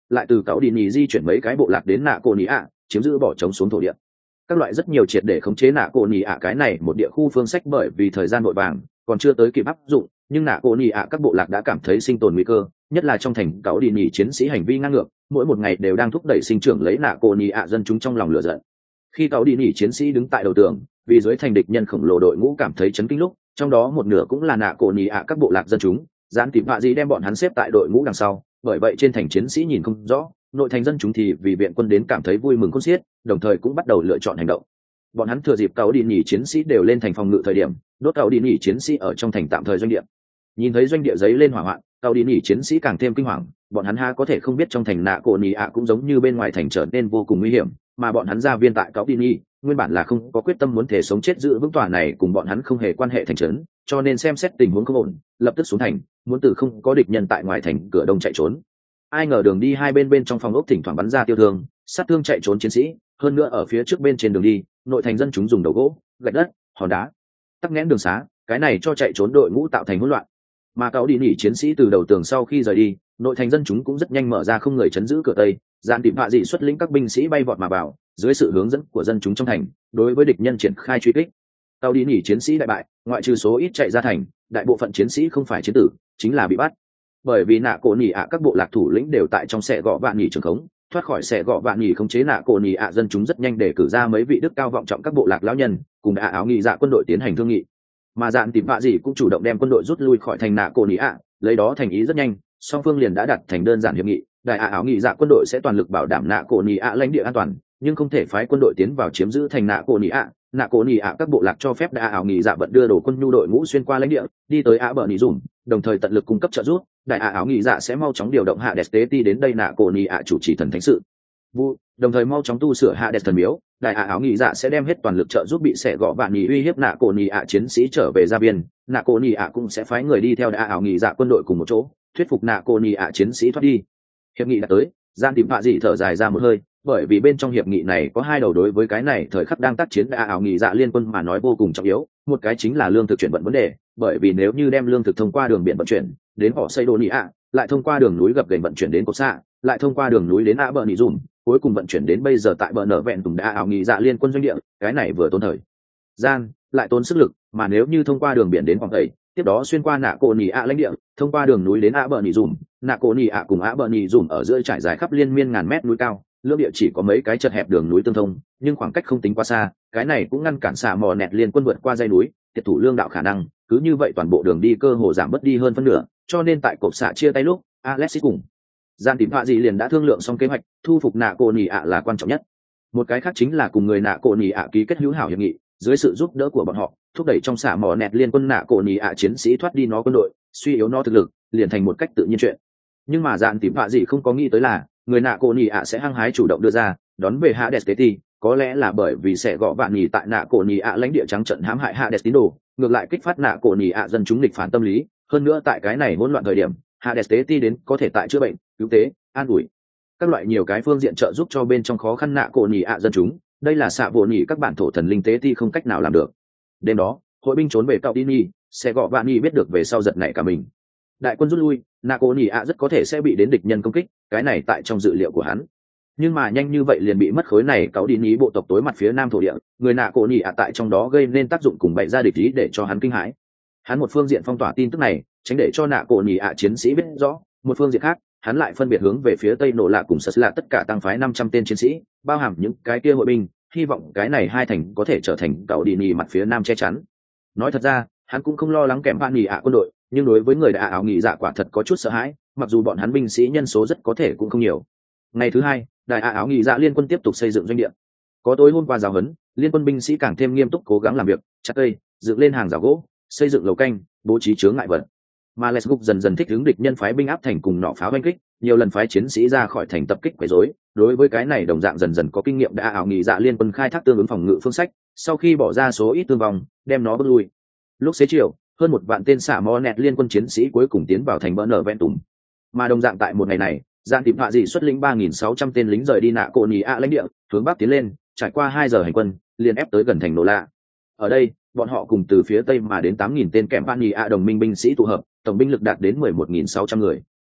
lại từ cáo đi nhì di chuyển mấy cái bộ lạc đến nạ cô nhì ạ, chiếm giữ bỏ trống xuống thổ địa. Các loại rất nhiều triệt để khống chế nạ cô nhì ạ cái này một địa khu phương sách, bởi vì thời gian vội vàng còn chưa tới kịp áp dụng, nhưng nạ cô nhì ạ các bộ lạc đã cảm thấy sinh tồn nguy cơ, nhất là trong thành cáo đi nhì chiến sĩ hành vi ngang ngược, mỗi một ngày đều đang thúc đẩy sinh trưởng lấy nạ cô nhì ạ dân chúng trong lòng lửa giận. Khi cáo đi nhì chiến sĩ đứng tại đầu tường vì dưới thành địch nhân khổng lồ đội ngũ cảm thấy chấn kinh lúc, trong đó một nửa cũng là nạ cô nhì ạ các bộ lạc dân chúng, dán tìm họa gì đem bọn hắn xếp tại đội ngũ đằng sau, bởi vậy trên thành chiến sĩ nhìn không rõ, nội thành dân chúng thì vì viện quân đến cảm thấy vui mừng khôn xiết, đồng thời cũng bắt đầu lựa chọn hành động. Bọn hắn thừa dịp cáo đi nhì chiến sĩ đều lên thành phòng ngự thời điểm, đốt cáo đi nhì chiến sĩ ở trong thành tạm thời doanh địa. Nhìn thấy doanh địa giấy lên hỏa hoạn, cáo đi nhì chiến sĩ càng thêm kinh hoàng, bọn hắn ha có thể không biết trong thành nạ cổ nhì ạ cũng giống như bên ngoài thành trở nên vô cùng nguy hiểm, mà bọn hắn ra viên tại cáo đi nhì nguyên bản là không có quyết tâm muốn thể sống chết giữ vững tòa này cùng bọn hắn không hề quan hệ thành trấn, cho nên xem xét tình huống không ổn, lập tức xuống thành, muốn từ không có địch nhân tại ngoài thành cửa đông chạy trốn. Ai ngờ đường đi hai bên bên trong phòng ốc thỉnh thoảng bắn ra tiêu thương, sát thương chạy trốn chiến sĩ, hơn nữa ở phía trước bên trên đường đi, nội thành dân chúng dùng đầu gỗ, gạch đất, hòn đá tắc nghẽn đường xá, cái này cho chạy trốn đội ngũ tạo thành hỗn loạn. Mà cáo đi nỉ chiến sĩ từ đầu tường sau khi rời đi, nội thành dân chúng cũng rất nhanh mở ra không người chấn giữ cửa tây, dạn tìm họa dị xuất lĩnh các binh sĩ bay vọt mà vào, dưới sự hướng dẫn của dân chúng trong thành, đối với địch nhân triển khai truy kích. Cáo đi nỉ chiến sĩ đại bại, ngoại trừ số ít chạy ra thành, đại bộ phận chiến sĩ không phải chiến tử, chính là bị bắt. Bởi vì nạ cổ nỉ ạ các bộ lạc thủ lĩnh đều tại trong xe gọ vạn nhỉ trường khống, thoát khỏi xe gọ vạn nhỉ khống chế nạ cổ nỉ ạ dân chúng rất nhanh để cử ra mấy vị đức cao vọng trọng các bộ lạc lão nhân cùng đã áo nghị dạ quân đội tiến hành thương nghị. Mà dạn tìm họa dị cũng chủ động đem quân đội rút lui khỏi thành nạ cổ nỉ ạ, lấy đó thành ý rất nhanh, song phương liền đã đặt thành đơn giản hiệp nghị, đại áo nghị dạ quân đội sẽ toàn lực bảo đảm nạ cổ nỉ ạ lãnh địa an toàn, nhưng không thể phái quân đội tiến vào chiếm giữ thành nạ cổ nỉ ạ. Nạ cổ nỉ ạ các bộ lạc cho phép đại áo nghị dạ vận đưa đồ quân nhu đội ngũ xuyên qua lãnh địa đi tới ạ bờ nỉ dùm, đồng thời tận lực cung cấp trợ giúp. Đại áo nghị dạ sẽ mau chóng điều động hạ đẹp tế ti đến đây nạ cổ nỉ ạ chủ trì thần thánh sự vụ, đồng thời mau chóng tu sửa hạ đẹp thần miếu. Đại áo nghị dạ sẽ đem hết toàn lực trợ giúp bị xẻ gọ bạn nhì uy hiếp nạ cổ nỉ ạ chiến sĩ trở về gia biên. Nạ cổ nỉ ạ cũng sẽ phái người đi theo đại áo nghị dạ quân đội cùng một chỗ thuyết phục nạ cổ nỉ ạ chiến sĩ thoát đi. Hiệp nghị đã tới, gian tìm họa dị thở dài ra một hơi, bởi vì bên trong hiệp nghị này có hai đầu đối với cái này thời khắc đang tác chiến đại áo nghị dạ liên quân mà nói vô cùng trọng yếu. Một cái chính là lương thực chuyển vận vấn đề, bởi vì nếu như đem lương thực thông qua đường biển vận chuyển đến họ xây đồ nỉ ạ, lại thông qua đường núi gập ghềnh vận chuyển đến cột xạ, lại thông qua đường núi đến ạ bờ nỉ dùm, cuối cùng vận chuyển đến bây giờ tại bờ nở vẹn tùng đại áo nghị dạ liên quân doanh địa, cái này vừa tốn thời gian lại tốn sức lực. Mà nếu như thông qua đường biển đến hoàng tây, tiếp đó xuyên qua nạ cổ nỉ ạ lãnh địa, thông qua đường núi đến ạ bờ nỉ dùm, nạ cổ nỉ ạ cùng ạ bờ nỉ dùm ở giữa trải dài khắp liên miên ngàn mét núi cao, lưỡng địa chỉ có mấy cái chật hẹp đường núi tương thông, nhưng khoảng cách không tính quá xa, cái này cũng ngăn cản xạ mò nẹt liên quân vượt qua dãy núi tiệt thủ lương đạo khả năng. Cứ như vậy toàn bộ đường đi cơ hồ giảm bớt đi hơn phân nửa, cho nên tại cột xạ chia tay lúc, Alexis cùng gian tìm họa dị liền đã thương lượng xong kế hoạch, thu phục nạ cổ nỉ ạ là quan trọng nhất. Một cái khác chính là cùng người nạ cổ nỉ ạ ký kết hữu hảo hiệp nghị, dưới sự giúp đỡ của bọn họ, thúc đẩy trong xạ mò nẹt liên quân nạ cổ nỉ ạ chiến sĩ thoát đi nó quân đội, suy yếu nó thực lực, liền thành một cách tự nhiên chuyện. Nhưng mà dạn tìm họa dị không có nghĩ tới là người nạ cổ nỉ ạ sẽ hăng hái chủ động đưa ra đón về Hades tế ti, có lẽ là bởi vì sẽ gõ vạn nhì tại nạ cổ nỉ ạ lãnh địa trắng trận hãm hại Hades tín đồ, ngược lại kích phát nạ cổ nỉ ạ dân chúng nghịch phản tâm lý. Hơn nữa tại cái này hỗn loạn thời điểm, Hades tế ti đến có thể tại chữa bệnh, cứu tế, an ủi các loại nhiều cái phương diện trợ giúp cho bên trong khó khăn nạ cổ nỉ ạ dân chúng. Đây là xạ bộ nỉ các bản thổ thần linh tế ti không cách nào làm được. Đêm đó hội binh trốn về cạo đi nhi, sẽ gõ vạn nhì biết được về sau giật nảy cả mình. Đại quân rút lui, nạ cổ nỉ ạ rất có thể sẽ bị đến địch nhân công kích, cái này tại trong dự liệu của hắn. Nhưng mà nhanh như vậy liền bị mất khối này cáu đi ní bộ tộc tối mặt phía nam thổ địa, người nạ cổ nỉ ạ tại trong đó gây nên tác dụng cùng bày ra địch ý để cho hắn kinh hãi. Hắn một phương diện phong tỏa tin tức này tránh để cho nạ cổ nỉ ạ chiến sĩ biết rõ, một phương diện khác hắn lại phân biệt hướng về phía tây nổ lạ cùng sật lạ tất cả tăng phái 500 tên chiến sĩ, bao hàm những cái kia hội binh, hy vọng cái này hai thành có thể trở thành cáu đi ní mặt phía nam che chắn. Nói thật ra hắn cũng không lo lắng kèm bạn nỉ ạ quân đội, nhưng đối với người đại áo nghị dạ quả thật có chút sợ hãi, mặc dù bọn hắn binh sĩ nhân số rất có thể cũng không nhiều. Ngày thứ hai, đại áo nghị dạ liên quân tiếp tục xây dựng doanh địa. Có tối hôm qua giáo huấn, liên quân binh sĩ càng thêm nghiêm túc cố gắng làm việc, chặt cây, dựng lên hàng rào gỗ, xây dựng lầu canh, bố trí chướng ngại vật. Mà Lesguk dần dần thích ứng địch nhân phái binh áp thành cùng nỏ pháo đánh kích, nhiều lần phái chiến sĩ ra khỏi thành tập kích quấy rối. Đối với cái này đồng dạng dần dần có kinh nghiệm đại áo nghị dạ liên quân khai thác tương ứng phòng ngự phương sách, sau khi bỏ ra số ít thương vong, đem nó bước lui. Lúc xế chiều, hơn 1 vạn tên xạ mò nẹt liên quân chiến sĩ cuối cùng tiến vào thành bờ nở vẹn tùng. Mà đồng dạng tại một ngày này, gian tìm họa dị xuất lĩnh 3.600 tên lính rời đi nạ cổ nỉ ạ lãnh địa, hướng bắc tiến lên, trải qua 2 giờ hành quân, liền ép tới gần thành nổ lạ. Ở đây, bọn họ cùng từ phía tây mà đến 8.000 tên kèm bạn nỉ ạ đồng minh binh sĩ tụ hợp, tổng binh lực đạt đến 11.600 người.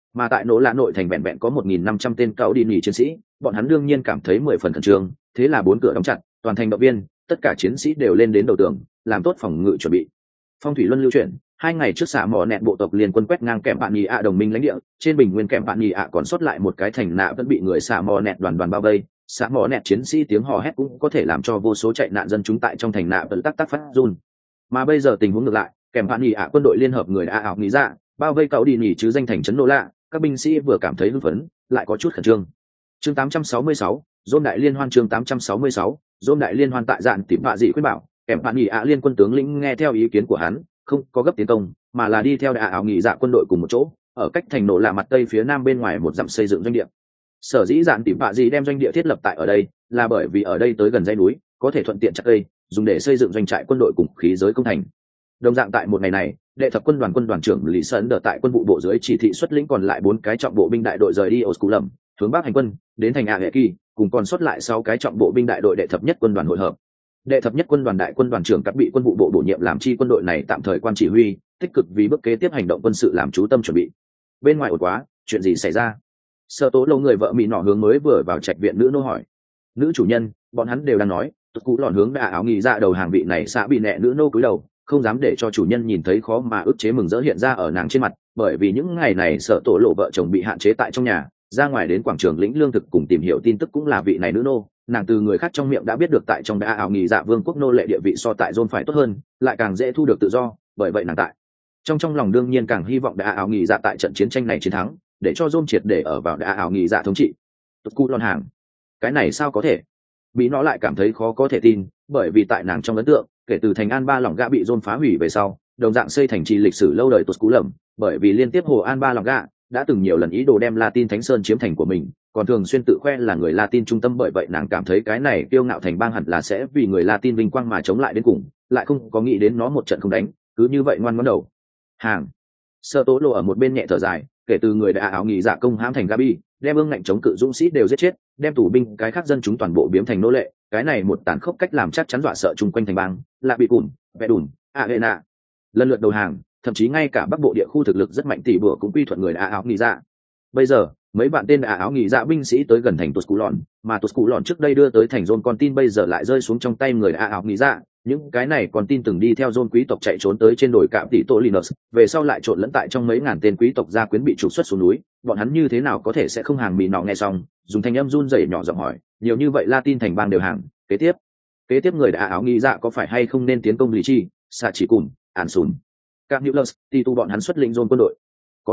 Mà tại nỗ lạ nội thành vẹn vẹn có 1.500 tên cao đi nghỉ chiến sĩ, bọn hắn đương nhiên cảm thấy 10 phần khẩn trương, thế là 4 cửa đóng chặt, toàn thành động viên, tất cả chiến sĩ đều lên đến đầu tường, làm tốt phòng ngự chuẩn bị. Phong thủy luân lưu chuyển, 2 ngày trước xạ mỏ nẹt bộ tộc liên quân quét ngang kèm bạn nhì ạ đồng minh lãnh địa, trên bình nguyên kèm bạn nhì ạ còn sót lại một cái thành nạ vẫn bị người xạ mỏ nẹt đoàn bao vây. Xạ mỏ nẹt chiến sĩ tiếng hò hét cũng có thể làm cho vô số chạy nạn dân chúng tại trong thành nạ vẫn tắc phát run. Mà bây giờ tình huống ngược lại, kèm bạn nhì ạ quân đội liên hợp người đã ảo nghĩ ra, bao vây cậu đi nhì chứ danh thành trấn nô lạ, các binh sĩ vừa cảm thấy hưng phấn, lại có chút khẩn trương. Chương 866, Dôn đại liên hoan. Chương 866, Dôn đại liên hoan. Tại dạn tìm bạ dị khuyên bảo, kèm bạn nhì ạ liên quân tướng lĩnh nghe theo ý kiến của hắn, không có gấp tiến công, mà là đi theo đại ảo nghị dạ quân đội cùng một chỗ, ở cách thành nổ lạ mặt tây phía nam bên ngoài một dặm xây dựng doanh địa. Sở dĩ dạn tìm bạ dị đem doanh địa thiết lập tại ở đây, là bởi vì ở đây tới gần dãy núi, có thể thuận tiện chặt cây, dùng để xây dựng doanh trại quân đội cùng khí giới công thành. Đồng dạng tại một ngày này, đệ thập quân đoàn trưởng Lý Sơn đỡ tại quân vụ bộ dưới chỉ thị xuất lĩnh còn lại 4 cái trọng bộ binh đại đội rời đi Osculum, hướng bắc hành quân, đến thành Aeki, cùng còn sót lại 6 cái trọng bộ binh đại đội đệ thập nhất quân đoàn hội hợp. Đệ thập nhất quân đoàn đại quân đoàn trưởng các bị quân vụ bộ bổ nhiệm làm chi quân đội này tạm thời quan chỉ huy, tích cực vì bước kế tiếp hành động quân sự làm chú tâm chuẩn bị. Bên ngoài ổn quá, chuyện gì xảy ra? Sở Tố Lâu người vợ mỹ nọ hướng mới vừa vào trạch viện nữ nô hỏi. Nữ chủ nhân, bọn hắn đều đang nói, tụt cũ lòn hướng đã áo nghỉ ra đầu hàng vị này xã bị nẹ nữ nô cúi đầu, không dám để cho chủ nhân nhìn thấy khó mà ức chế mừng rỡ hiện ra ở nàng trên mặt, bởi vì những ngày này Sở Tổ Lộ vợ chồng bị hạn chế tại trong nhà, ra ngoài đến quảng trường lĩnh lương thực cùng tìm hiểu tin tức cũng là vị này nữ nô. Nàng từ người khác trong miệng đã biết được tại trong đã ảo nghỉ dạ vương quốc nô lệ địa vị so tại John phải tốt hơn, lại càng dễ thu được tự do, bởi vậy nàng tại trong lòng đương nhiên càng hy vọng đã ảo nghỉ dạ tại trận chiến tranh này chiến thắng, để cho John triệt để ở vào đã ảo nghỉ dạ thống trị. Tụt cu lon hàng, cái này sao có thể? Bị nó lại cảm thấy khó có thể tin, bởi vì tại nàng trong ấn tượng, kể từ thành An Ba Lỏng Gạ bị John phá hủy về sau, đồng dạng xây thành trì lịch sử lâu đời Tụt cú lầm, bởi vì liên tiếp hồ An Ba Lỏng Gạ đã từng nhiều lần ý đồ đem Latin Thánh Sơn chiếm thành của mình, còn thường xuyên tự khoe là người Latin trung tâm, bởi vậy nàng cảm thấy cái này kiêu ngạo thành bang hẳn là sẽ vì người Latin vinh quang mà chống lại đến cùng, lại không có nghĩ đến nó một trận không đánh, cứ như vậy ngoan ngoãn đầu hàng. Sơ Tố Lộ ở một bên nhẹ thở dài, kể từ người đã áo nghỉ dạ công hãm thành Gabi, đem ương ngạnh chống cự dũng sĩ đều giết chết, đem tù binh cái khác dân chúng toàn bộ biếm thành nô lệ, cái này một tàn khốc cách làm chắc chắn dọa sợ chung quanh thành bang, lạ bị cùn, vẽ đùn, Arena, lần lượt đầu hàng, thậm chí ngay cả bắc bộ địa khu thực lực rất mạnh tỷ bữa cũng quy thuận người đã áo nghỉ dạ. Bây giờ mấy bạn tên áo nghỉ dạ binh sĩ tới gần thành Tusculon, mà Tusculon trước đây đưa tới thành John con tin bây giờ lại rơi xuống trong tay người áo nghỉ dạ. Những cái này còn tin từng đi theo John quý tộc chạy trốn tới trên đồi cạm tỷ Tolinus, về sau lại trộn lẫn tại trong mấy ngàn tên quý tộc gia quyến bị trục xuất xuống núi, bọn hắn như thế nào có thể sẽ không hàng? Mì nọ nghe xong, dùng thanh âm run rẩy nhỏ giọng hỏi, nhiều như vậy Latin thành bang đều hàng, kế tiếp người áo nghỉ dạ có phải hay không nên tiến công Lý Chi, xạ chỉ cùng, ản sùn, các Newlus, thì tu bọn hắn xuất lĩnh John quân đội, có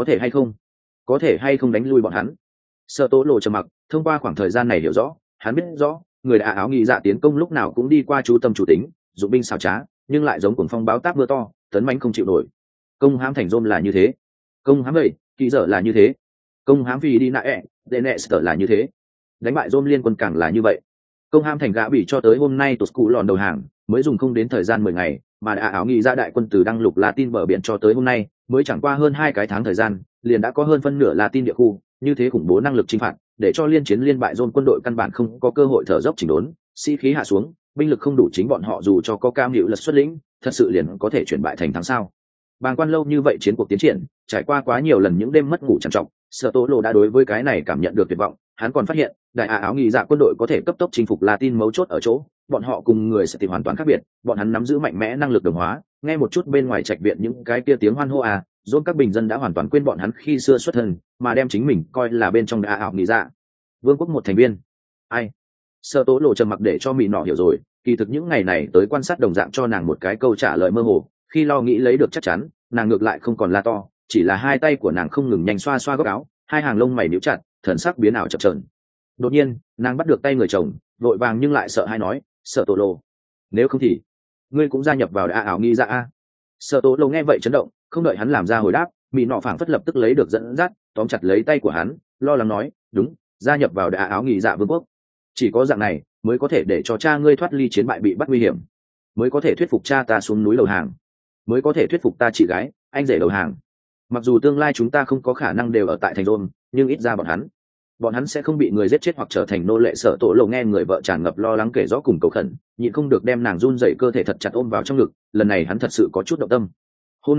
thể hay không đánh lui bọn hắn? Sơ Tố Lộ trầm mặc, thông qua khoảng thời gian này hiểu rõ, hắn biết rõ người đã áo nghỉ dạ tiến công lúc nào cũng đi qua chú tâm chủ tính, dụng binh xảo trá, nhưng lại giống cuồng phong báo táp mưa to, tấn mãnh không chịu nổi. Công hãm thành Rome là như thế, công hãm vậy kỳ dở là như thế, công hãm vì đi nại Denester là như thế, đánh bại Rome liên quân càng là như vậy. Công hãm thành Gã Bỉ cho tới hôm nay tụt cụ lòn đầu hàng, mới dùng không đến thời gian 10 ngày, mà đã áo nghỉ dạ đại quân từ đăng lục Latin bờ biển cho tới hôm nay, mới chẳng qua hơn 2 cái tháng thời gian, liền đã có hơn phân nửa Latin địa khu, như thế khủng bố năng lực chinh phạt, để cho liên chiến liên bại Rome quân đội căn bản không có cơ hội thở dốc chỉnh đốn, sĩ khí hạ xuống, binh lực không đủ, chính bọn họ dù cho có cam hiệu lật xuất lĩnh, thật sự liền có thể chuyển bại thành thắng sao? Bàng quan lâu như vậy chiến cuộc tiến triển, trải qua quá nhiều lần những đêm mất ngủ trằn trọc, Sở Tố Lộ đã đối với cái này cảm nhận được tuyệt vọng. Hắn còn phát hiện, đại áo nghỉ dạ quân đội có thể cấp tốc chinh phục Latin mấu chốt ở chỗ, bọn họ cùng người sẽ tìm hoàn toàn khác biệt, bọn hắn nắm giữ mạnh mẽ năng lực đồng hóa. Nghe một chút bên ngoài trạch viện những cái kia tiếng hoan hô Dôn các bình dân đã hoàn toàn quên bọn hắn khi xưa xuất thân, mà đem chính mình coi là bên trong đại áo nghỉ dạ vương quốc một thành viên. Ai? Sở Tố Lộ trầm mặc để cho Mị Nọ hiểu rồi, kỳ thực những ngày này tới quan sát đồng dạng cho nàng một cái câu trả lời mơ hồ, khi lo nghĩ lấy được chắc chắn, nàng ngược lại không còn la to, chỉ là hai tay của nàng không ngừng nhanh xoa xoa góc áo, hai hàng lông mày níu chặt, thần sắc biến ảo chập chờn. Đột nhiên, nàng bắt được tay người chồng, vội vàng nhưng lại sợ hãi nói, Sở Tố Lộ, nếu không thì ngươi cũng gia nhập vào đại áo nghỉ dạ a. Sở Tố Lộ nghe vậy chấn động, không đợi hắn làm ra hồi đáp, Mị Nọ phảng phất lập tức lấy được dẫn dắt, tóm chặt lấy tay của hắn, lo lắng nói, đúng, gia nhập vào đại áo nghỉ dạ vương quốc, chỉ có dạng này mới có thể để cho cha ngươi thoát ly chiến bại bị bắt nguy hiểm, mới có thể thuyết phục cha ta xuống núi đầu hàng, mới có thể thuyết phục ta chị gái anh rể đầu hàng. Mặc dù tương lai chúng ta không có khả năng đều ở tại thành Rome, nhưng ít ra bọn hắn sẽ không bị người giết chết hoặc trở thành nô lệ. Sở Tổ Lộ nghe người vợ tràn ngập lo lắng kể rõ cùng cầu khẩn, nhịn không được đem nàng run dậy cơ thể thật chặt ôm vào trong ngực. Lần này hắn thật sự có chút động tâm. Hôm nay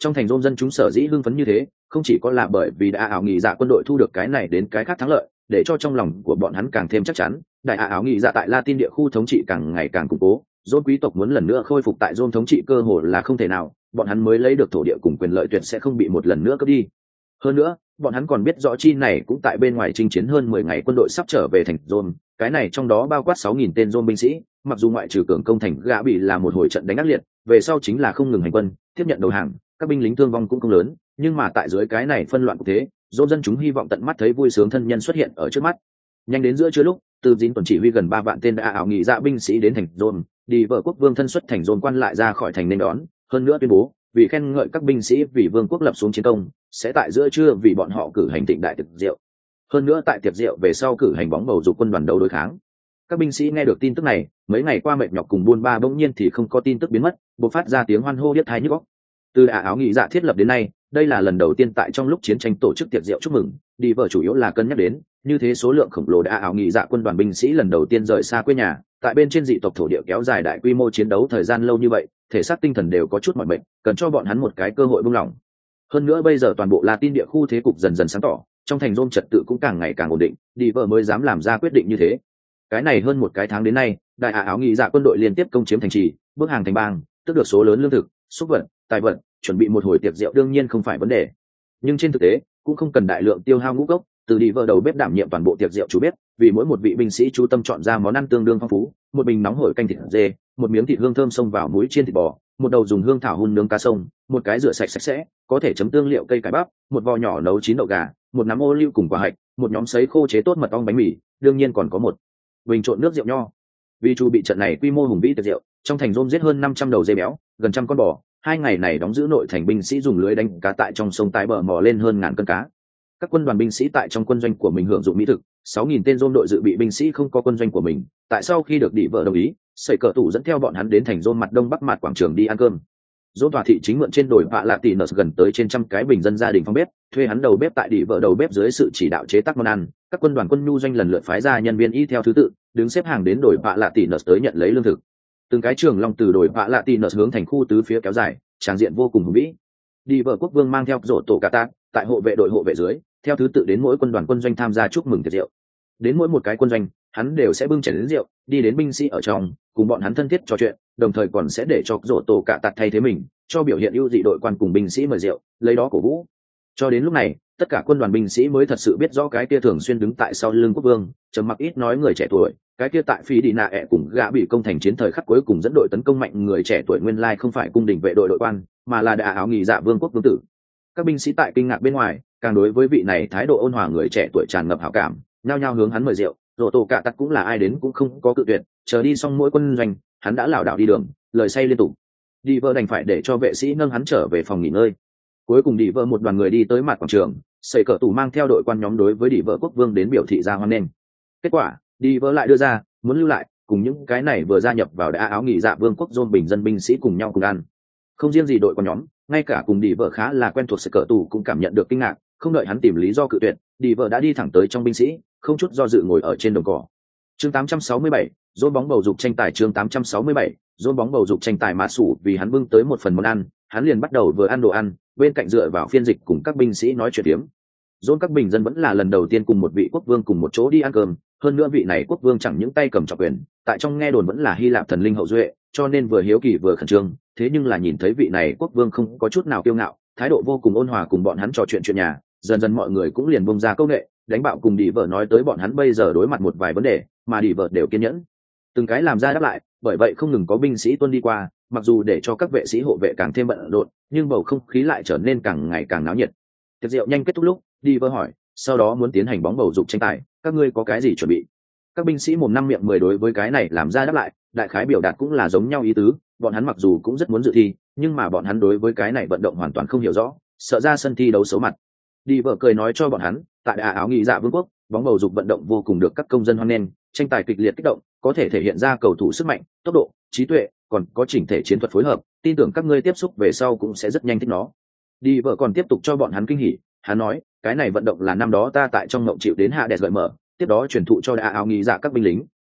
Trong thành Rome dân chúng sở dĩ hưng phấn như thế, không chỉ có là bởi vì đại áo nghị dạ quân đội thu được cái này đến cái khác thắng lợi, để cho trong lòng của bọn hắn càng thêm chắc chắn, đại áo nghị dạ tại Latin địa khu thống trị càng ngày càng củng cố, Rome quý tộc muốn lần nữa khôi phục tại Rome thống trị cơ hội là không thể nào, bọn hắn mới lấy được thổ địa cùng quyền lợi tuyệt sẽ không bị một lần nữa cướp đi. Hơn nữa, bọn hắn còn biết rõ chi này cũng tại bên ngoài chinh chiến hơn 10 ngày quân đội sắp trở về thành Rome, cái này trong đó bao quát 6.000 tên Rome binh sĩ, mặc dù ngoại trừ cường công thành gã bị là một hồi trận đánh ác liệt, về sau chính là không ngừng hành quân, tiếp nhận đầu hàng, các binh lính thương vong cũng không lớn, nhưng mà tại dưới cái này phân loạn của thế, Rome dân chúng hy vọng tận mắt thấy vui sướng thân nhân xuất hiện ở trước mắt. Nhanh đến giữa trưa lúc, từ dính tuần chỉ huy gần 3 vạn tên đã ảo nghị dạ binh sĩ đến thành Rome, đi vợ quốc vương thân xuất thành Rome quan lại ra khỏi thành nên đón, hơn nữa tuyên bố vì khen ngợi các binh sĩ vì vương quốc lập xuống chiến công, sẽ tại giữa trưa vì bọn họ cử hành thịnh đại tiệc rượu. Hơn nữa tại tiệc rượu về sau cử hành bóng bầu dục quân đoàn đấu đối kháng. Các binh sĩ nghe được tin tức này, mấy ngày qua mệt nhọc cùng buôn ba bỗng nhiên thì không có tin tức biến mất, bộc phát ra tiếng hoan hô điếc tai nhức óc. Từ áo nghị dạ thiết lập đến nay, đây là lần đầu tiên tại trong lúc chiến tranh tổ chức tiệc rượu chúc mừng, đi vợ chủ yếu là cân nhắc đến, như thế số lượng khổng lồ đã áo nghị dạ quân đoàn binh sĩ lần đầu tiên rời xa quê nhà, tại bên trên dị tộc thổ địa kéo dài đại quy mô chiến đấu thời gian lâu như vậy, thể xác tinh thần đều có chút mỏi mệt, cần cho bọn hắn một cái cơ hội buông lỏng. Hơn nữa bây giờ toàn bộ Latin địa khu thế cục dần dần sáng tỏ, trong thành Rome trật tự cũng càng ngày càng ổn định, đi vợ mới dám làm ra quyết định như thế. Cái này hơn một cái tháng đến nay, đại áo nghị dạ quân đội liên tiếp công chiếm thành trì, bước hàng thành bang, tức được số lớn lương thực, súc vật, tài vật, chuẩn bị một hồi tiệc rượu đương nhiên không phải vấn đề. Nhưng trên thực tế, cũng không cần đại lượng tiêu hao ngũ cốc, từ đi vợ đầu bếp đảm nhiệm toàn bộ tiệc rượu chủ bếp, vì mỗi một vị binh sĩ chú tâm chọn ra món ăn tương đương phong phú, một bình nóng hổi canh thịt dê, một miếng thịt hương thơm xông vào muối chiên thịt bò, một đầu dùng hương thảo hun nướng cá sông, một cái rửa sạch sạch sẽ, có thể chấm tương liệu cây cải bắp, một vò nhỏ nấu chín đậu gà, một nắm ô liu cùng quả hạch, một nhóm sấy khô chế tốt mật ong bánh mì, đương nhiên còn có một bình trộn nước rượu nho. Vì chu bị trận này quy mô hùng vĩ tiệc rượu, trong thành Rome giết hơn 500 đầu dê béo, gần trăm con bò, 2 ngày này đóng giữ nội thành binh sĩ dùng lưới đánh cá tại trong sông tái bờ mò lên hơn ngàn cân cá. Các quân đoàn binh sĩ tại trong quân doanh của mình hưởng dụng mỹ thực, 6.000 tên Rome đội dự bị binh sĩ không có quân doanh của mình, tại sau khi được đỉ vợ đồng ý, sẩy cờ tủ dẫn theo bọn hắn đến thành Rome mặt đông bắc mặt quảng trường đi ăn cơm. Rome tòa thị chính mượn trên đồi Vạ Lạ Tỉ Nợ gần tới trên trăm cái bình dân gia đình phòng bếp, thuê hắn đầu bếp tại đỉ vợ đầu bếp dưới sự chỉ đạo chế tác món ăn. Các quân đoàn quân nhu doanh lần lượt phái ra nhân viên y theo thứ tự, đứng xếp hàng đến đồi Vạ Lạ Tỉ Nợ tới nhận lấy lương thực. Từng cái trường long từ đồi Vạ Lạ Tỉ Nợ hướng thành khu tứ phía kéo dài, tràng diện vô cùng hùng vĩ. Đi vợ quốc vương mang theo rổ tổ cả tạ, tại hộ vệ đội hộ vệ dưới, theo thứ tự đến mỗi quân đoàn quân doanh tham gia chúc mừng tiệc rượu. Đến mỗi một cái quân doanh, hắn đều sẽ bưng chén đến rượu, đi đến binh sĩ ở trong, cùng bọn hắn thân thiết trò chuyện, đồng thời còn sẽ để cho rổ tổ cả tạ thay thế mình, cho biểu hiện ưu dị đội quan cùng binh sĩ mời rượu, lấy đó cổ vũ. Cho đến lúc này, tất cả quân đoàn binh sĩ mới thật sự biết rõ cái kia thường xuyên đứng tại sau lưng quốc vương, trầm mặc ít nói người trẻ tuổi, cái kia tại phi đi nạ ẹ cùng gã bị công thành chiến thời khắc cuối cùng dẫn đội tấn công mạnh người trẻ tuổi nguyên lai không phải cung đình vệ đội đội quan, mà là đại áo nghị dạ vương quốc vương tử. Các binh sĩ tại kinh ngạc bên ngoài, càng đối với vị này thái độ ôn hòa người trẻ tuổi tràn ngập hảo cảm, nhao nhao hướng hắn mời rượu. Rổ tổ cả tặc cũng là ai đến cũng không có cự tuyệt, chờ đi xong mỗi quân doanh, hắn đã lảo đảo đi đường, lời say liên tục. Đi vợ đành phải để cho vệ sĩ nâng hắn trở về phòng nghỉ ngơi. Cuối cùng đi vợ một đoàn người đi tới mặt quảng trường, sẩy cờ tủ mang theo đội quan nhóm đối với đi vợ quốc vương đến biểu thị ra hoan nghênh. Kết quả, đi vợ lại đưa ra muốn lưu lại, cùng những cái này vừa gia nhập vào đã áo nghị dạ vương quốc Rome bình dân binh sĩ cùng nhau cùng ăn. Không riêng gì đội quan nhóm, ngay cả cùng đi vợ khá là quen thuộc sẩy cờ tủ cũng cảm nhận được kinh ngạc, không đợi hắn tìm lý do cự tuyệt, đi vợ đã đi thẳng tới trong binh sĩ, không chút do dự ngồi ở trên đồng cỏ. Chương 867, Rome bóng bầu dục tranh tài. Chương 867, Rome bóng bầu dục tranh tài mã sủ vì hắn bưng tới một phần món ăn, hắn liền bắt đầu vừa ăn đồ ăn, bên cạnh dựa vào phiên dịch cùng các binh sĩ nói chuyện tiếm. Rome các bình dân vẫn là lần đầu tiên cùng một vị quốc vương cùng một chỗ đi ăn cơm, hơn nữa vị này quốc vương chẳng những tay cầm trọng quyền, tại trong nghe đồn vẫn là Hy Lạp thần linh hậu duệ, cho nên vừa hiếu kỳ vừa khẩn trương, thế nhưng là nhìn thấy vị này quốc vương không có chút nào kiêu ngạo, thái độ vô cùng ôn hòa cùng bọn hắn trò chuyện chuyện nhà, dần dần mọi người cũng liền bông ra câu nệ, đánh bạo cùng đi vợ nói tới bọn hắn bây giờ đối mặt một vài vấn đề, mà đi vợ đều kiên nhẫn, từng cái làm ra đáp lại, bởi vậy không ngừng có binh sĩ tuân đi qua, mặc dù để cho các vệ sĩ hộ vệ càng thêm bận rộn, nhưng bầu không khí lại trở nên càng ngày càng náo nhiệt. Tiệc rượu nhanh kết thúc lúc, đi vợ hỏi, sau đó muốn tiến hành bóng bầu dục tranh tài, các ngươi có cái gì chuẩn bị? Các binh sĩ mồm năm miệng mười đối với cái này làm ra đáp lại, đại khái biểu đạt cũng là giống nhau ý tứ, bọn hắn mặc dù cũng rất muốn dự thi, nhưng mà bọn hắn đối với cái này vận động hoàn toàn không hiểu rõ, sợ ra sân thi đấu xấu mặt. Đi vợ cười nói cho bọn hắn, tại áo nghị dạ vương quốc, bóng bầu dục vận động vô cùng được các công dân hoan nghênh, tranh tài kịch liệt kích động, có thể thể hiện ra cầu thủ sức mạnh, tốc độ, trí tuệ, còn có chỉnh thể chiến thuật phối hợp, tin tưởng các ngươi tiếp xúc về sau cũng sẽ rất nhanh thích nó. Đi vợ còn tiếp tục cho bọn hắn kinh hỉ, hắn nói, cái này vận động là năm đó ta tại trong mộng chịu đến hạ đẹp gợi mở, tiếp đó truyền thụ cho áo nghị dạ các binh lính,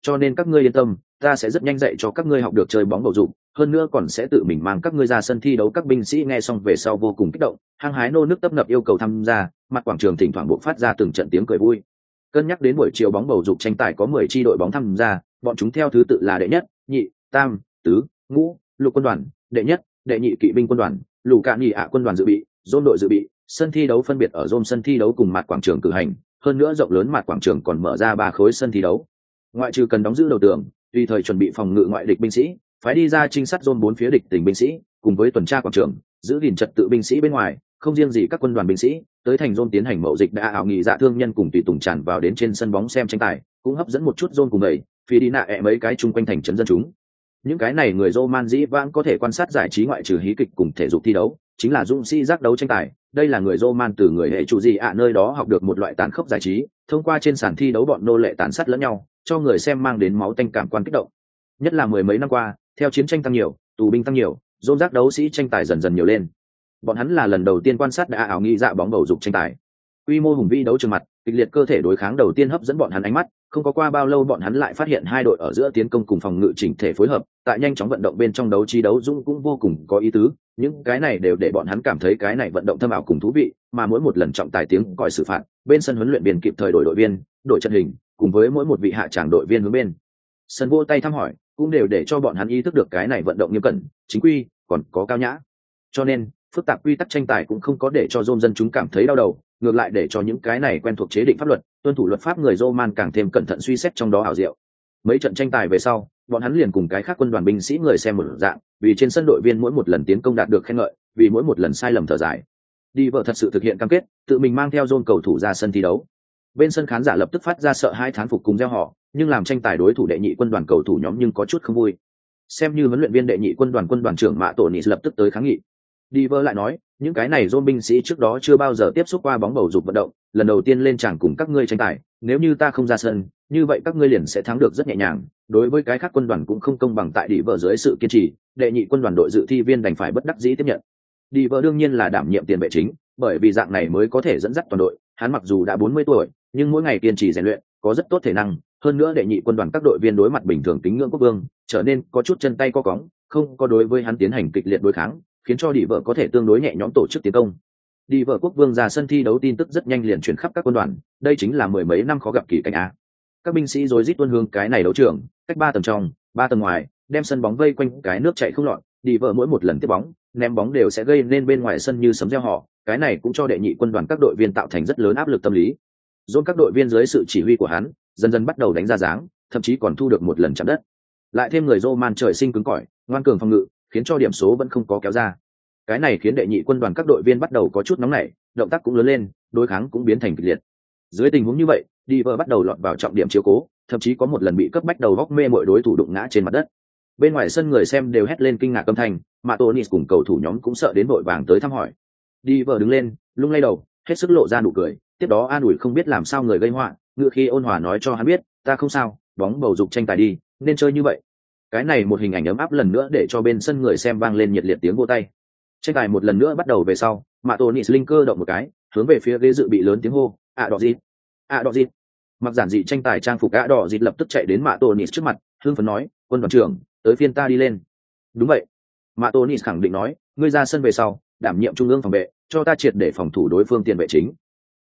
cho nên các ngươi yên tâm, ta sẽ rất nhanh dạy cho các ngươi học được chơi bóng bầu dục, hơn nữa còn sẽ tự mình mang các ngươi ra sân thi đấu. Các binh sĩ nghe xong về sau vô cùng kích động, hăng hái nô nức tấp nập yêu cầu tham gia, mặt quảng trường thỉnh thoảng bộc phát ra từng trận tiếng cười vui. Cân nhắc đến buổi chiều bóng bầu dục tranh tài có 10 chi đội bóng tham gia, bọn chúng theo thứ tự là đệ nhất, nhị, tam, tứ, ngũ, lục quân đoàn, đệ nhất, đệ nhị kỵ binh quân đoàn, lũ cạn nhị ạ quân đoàn dự bị, dôn đội dự bị. Sân thi đấu phân biệt ở dôn sân thi đấu cùng mặt quảng trường cử hành, hơn nữa rộng lớn mặt quảng trường còn mở ra 3 khối sân thi đấu. Ngoại trừ cần đóng giữ đầu tường, tùy thời chuẩn bị phòng ngự ngoại địch binh sĩ, phái đi ra trinh sát dôn 4 phía địch tình binh sĩ, cùng với tuần tra quảng trường, giữ gìn trật tự binh sĩ bên ngoài, không riêng gì các quân đoàn binh sĩ, tới thành dôn tiến hành mậu dịch đã ảo nghị dạ thương nhân cùng tùy tùng tràn vào đến trên sân bóng xem tranh tài, cũng hấp dẫn một chút dôn cùng đẩy, phi đi nạ mấy cái chung quanh thành trấn dân chúng. Những cái này người Roman dĩ vãng có thể quan sát giải trí ngoại trừ hí kịch cùng thể dục thi đấu, chính là dũng sĩ giác đấu tranh tài. Đây là người Roman từ người hệ chủ gì ạ nơi đó học được một loại tàn khốc giải trí, thông qua trên sàn thi đấu bọn nô lệ tàn sát lẫn nhau, cho người xem mang đến máu tanh cảm quan kích động. Nhất là mười mấy năm qua, theo chiến tranh tăng nhiều, tù binh tăng nhiều, Rome giác đấu sĩ tranh tài dần dần nhiều lên. Bọn hắn là lần đầu tiên quan sát đã ảo nghi dạ bóng bầu dục tranh tài. Quy mô hùng vĩ đấu trường mặt, kịch liệt cơ thể đối kháng đầu tiên hấp dẫn bọn hắn ánh mắt, không có qua bao lâu bọn hắn lại phát hiện hai đội ở giữa tiến công cùng phòng ngự chỉnh thể phối hợp, tại nhanh chóng vận động bên trong đấu trí đấu dũng cũng vô cùng có ý tứ, những cái này đều để bọn hắn cảm thấy cái này vận động thâm ảo cùng thú vị, mà mỗi một lần trọng tài tiếng còi xử phạt, bên sân huấn luyện viên kịp thời đổi đội viên, đổi trận hình, cùng với mỗi một vị hạ tràng đội viên hướng bên sân vô tay thăm hỏi, cũng đều để cho bọn hắn ý thức được cái này vận động nghiêm cẩn, chính quy, còn có cao nhã. Cho nên, phức tạp quy tắc tranh tài cũng không có để cho Rome dân chúng cảm thấy đau đầu, ngược lại để cho những cái này quen thuộc chế định pháp luật, tuân thủ luật pháp người Roman càng thêm cẩn thận suy xét trong đó ảo diệu. Mấy trận tranh tài về sau, bọn hắn liền cùng cái khác quân đoàn binh sĩ người xem một dạng, vì trên sân đội viên mỗi một lần tiến công đạt được khen ngợi, vì mỗi một lần sai lầm thở dài. Đi vợ thật sự thực hiện cam kết, tự mình mang theo Rome cầu thủ ra sân thi đấu. Bên sân khán giả lập tức phát ra sợ hai thán phục cùng reo hò, nhưng làm tranh tài đối thủ đệ nhị quân đoàn cầu thủ nhóm nhưng có chút không vui. Xem như huấn luyện viên đệ nhị quân đoàn trưởng Mạ Tổ Nị lập tức tới kháng nghị. Đi vợ lại nói, những cái này Rome binh sĩ trước đó chưa bao giờ tiếp xúc qua bóng bầu dục vận động, lần đầu tiên lên tràng cùng các ngươi tranh tài, nếu như ta không ra sân, như vậy các ngươi liền sẽ thắng được rất nhẹ nhàng. Đối với cái khác quân đoàn cũng không công bằng, tại đi vợ dưới sự kiên trì, đệ nhị quân đoàn đội dự thi viên đành phải bất đắc dĩ tiếp nhận. Đi vợ đương nhiên là đảm nhiệm tiền vệ chính, bởi vì dạng này mới có thể dẫn dắt toàn đội. Hắn mặc dù đã 40 tuổi, nhưng mỗi ngày kiên trì rèn luyện, có rất tốt thể năng, hơn nữa đệ nhị quân đoàn các đội viên đối mặt bình thường tín ngưỡng quốc vương, trở nên có chút chân tay co cóng, không có đối với hắn tiến hành kịch liệt đối kháng, khiến cho đi vợ có thể tương đối nhẹ nhõm tổ chức tiến công. Đi vợ quốc vương ra sân thi đấu tin tức rất nhanh liền truyền khắp các quân đoàn, đây chính là mười mấy năm khó gặp kỳ cảnh a. Các binh sĩ rối rít tuân hướng cái này đấu trường, cách 3 tầng trong, 3 tầng ngoài, đem sân bóng vây quanh cái nước chảy không lọt. Đi vợ mỗi một lần tiếp bóng, ném bóng đều sẽ gây nên bên ngoài sân như sấm reo hò, cái này cũng cho đệ nhị quân đoàn các đội viên tạo thành rất lớn áp lực tâm lý. Dồn các đội viên dưới sự chỉ huy của hắn, dần dần bắt đầu đánh ra dáng, thậm chí còn thu được một lần chạm đất. Lại thêm người Roman trời sinh cứng cỏi, ngoan cường phòng ngự, khiến cho điểm số vẫn không có kéo ra. Cái này khiến đệ nhị quân đoàn các đội viên bắt đầu có chút nóng nảy, động tác cũng lớn lên, đối kháng cũng biến thành kịch liệt. Dưới tình huống như vậy, đi vợ bắt đầu lọt vào trọng điểm chiếu cố, thậm chí có một lần bị cấp bách đầu góc mê mọi đối thủ đụng ngã trên mặt đất. Bên ngoài sân người xem đều hét lên kinh ngạc âm thanh, mà Tonis cùng cầu thủ nhóm cũng sợ đến vội vàng tới thăm hỏi. Đi vợ đứng lên, lung lay đầu, hết sức lộ ra nụ cười, tiếp đó an ủi không biết làm sao người gây họa, ngựa khi ôn hòa nói cho hắn biết, ta không sao, bóng bầu dục tranh tài đi, nên chơi như vậy. Cái này một hình ảnh ấm áp lần nữa để cho bên sân người xem vang lên nhiệt liệt tiếng vỗ tay. Tranh tài một lần nữa bắt đầu về sau, mà Tonis linh cơ động một cái, hướng về phía ghế dự bị lớn tiếng hô, đỏ dịt, đỏ dịt. Mặc giản dị tranh tài trang phục đỏ dịt lập tức chạy đến Mạ Tonis trước mặt, hưng phấn nói, quân đoàn trưởng, tới phiên ta đi lên. Đúng vậy. Mạ Tonis khẳng định nói, ngươi ra sân về sau, đảm nhiệm trung ương phòng vệ, cho ta triệt để phòng thủ đối phương tiền vệ chính.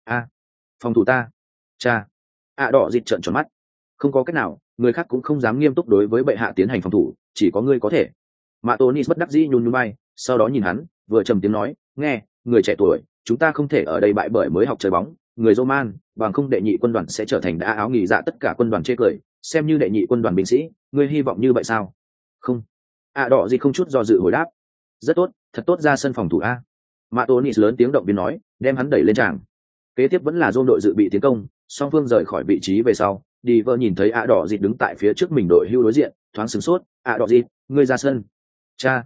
Phòng thủ ta? Cha. Đỏ dịt trợn tròn mắt. Không có cách nào, người khác cũng không dám nghiêm túc đối với bệ hạ tiến hành phòng thủ, chỉ có ngươi có thể. Mạ Tonis bất đắc dĩ nhún nhún vai, sau đó nhìn hắn, vừa trầm tiếng nói, nghe, người trẻ tuổi, chúng ta không thể ở đây bại bởi mới học chơi bóng, người Roman, bằng không đệ nhị quân đoàn sẽ trở thành đã áo nghỉ dạ tất cả quân đoàn chê cười, xem như đệ nhị quân đoàn binh sĩ, ngươi hy vọng như vậy sao? Không. Đỏ gì không chút do dự hồi đáp. Rất tốt, thật tốt, ra sân phòng thủ a. Mạ Tonis lớn tiếng động viên nói, đem hắn đẩy lên tràng. Kế tiếp vẫn là Rome đội dự bị tiến công, song phương rời khỏi vị trí về sau, đi vợ nhìn thấy đỏ dịt đứng tại phía trước mình đội hưu đối diện, thoáng sửng sốt, đỏ dịt, ngươi ra sân. Cha,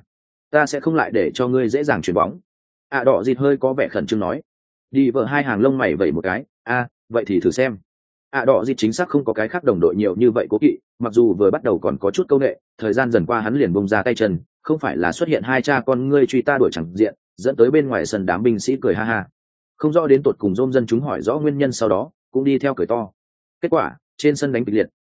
ta sẽ không lại để cho ngươi dễ dàng chuyển bóng. Đỏ dịt hơi có vẻ khẩn trương nói. Đi vợ hai hàng lông mày vẩy một cái, vậy thì thử xem. Đỏ dịt chính xác không có cái khác đồng đội nhiều như vậy cố kỵ, mặc dù vừa bắt đầu còn có chút câu nệ, thời gian dần qua hắn liền bông ra tay chân, không phải là xuất hiện hai cha con ngươi truy ta đuổi chẳng diện, dẫn tới bên ngoài sân đám binh sĩ cười ha ha. Không rõ đến tột cùng Rome dân chúng hỏi rõ nguyên nhân sau đó, cũng đi theo cười to. Kết quả, trên sân đánh kịch liệt,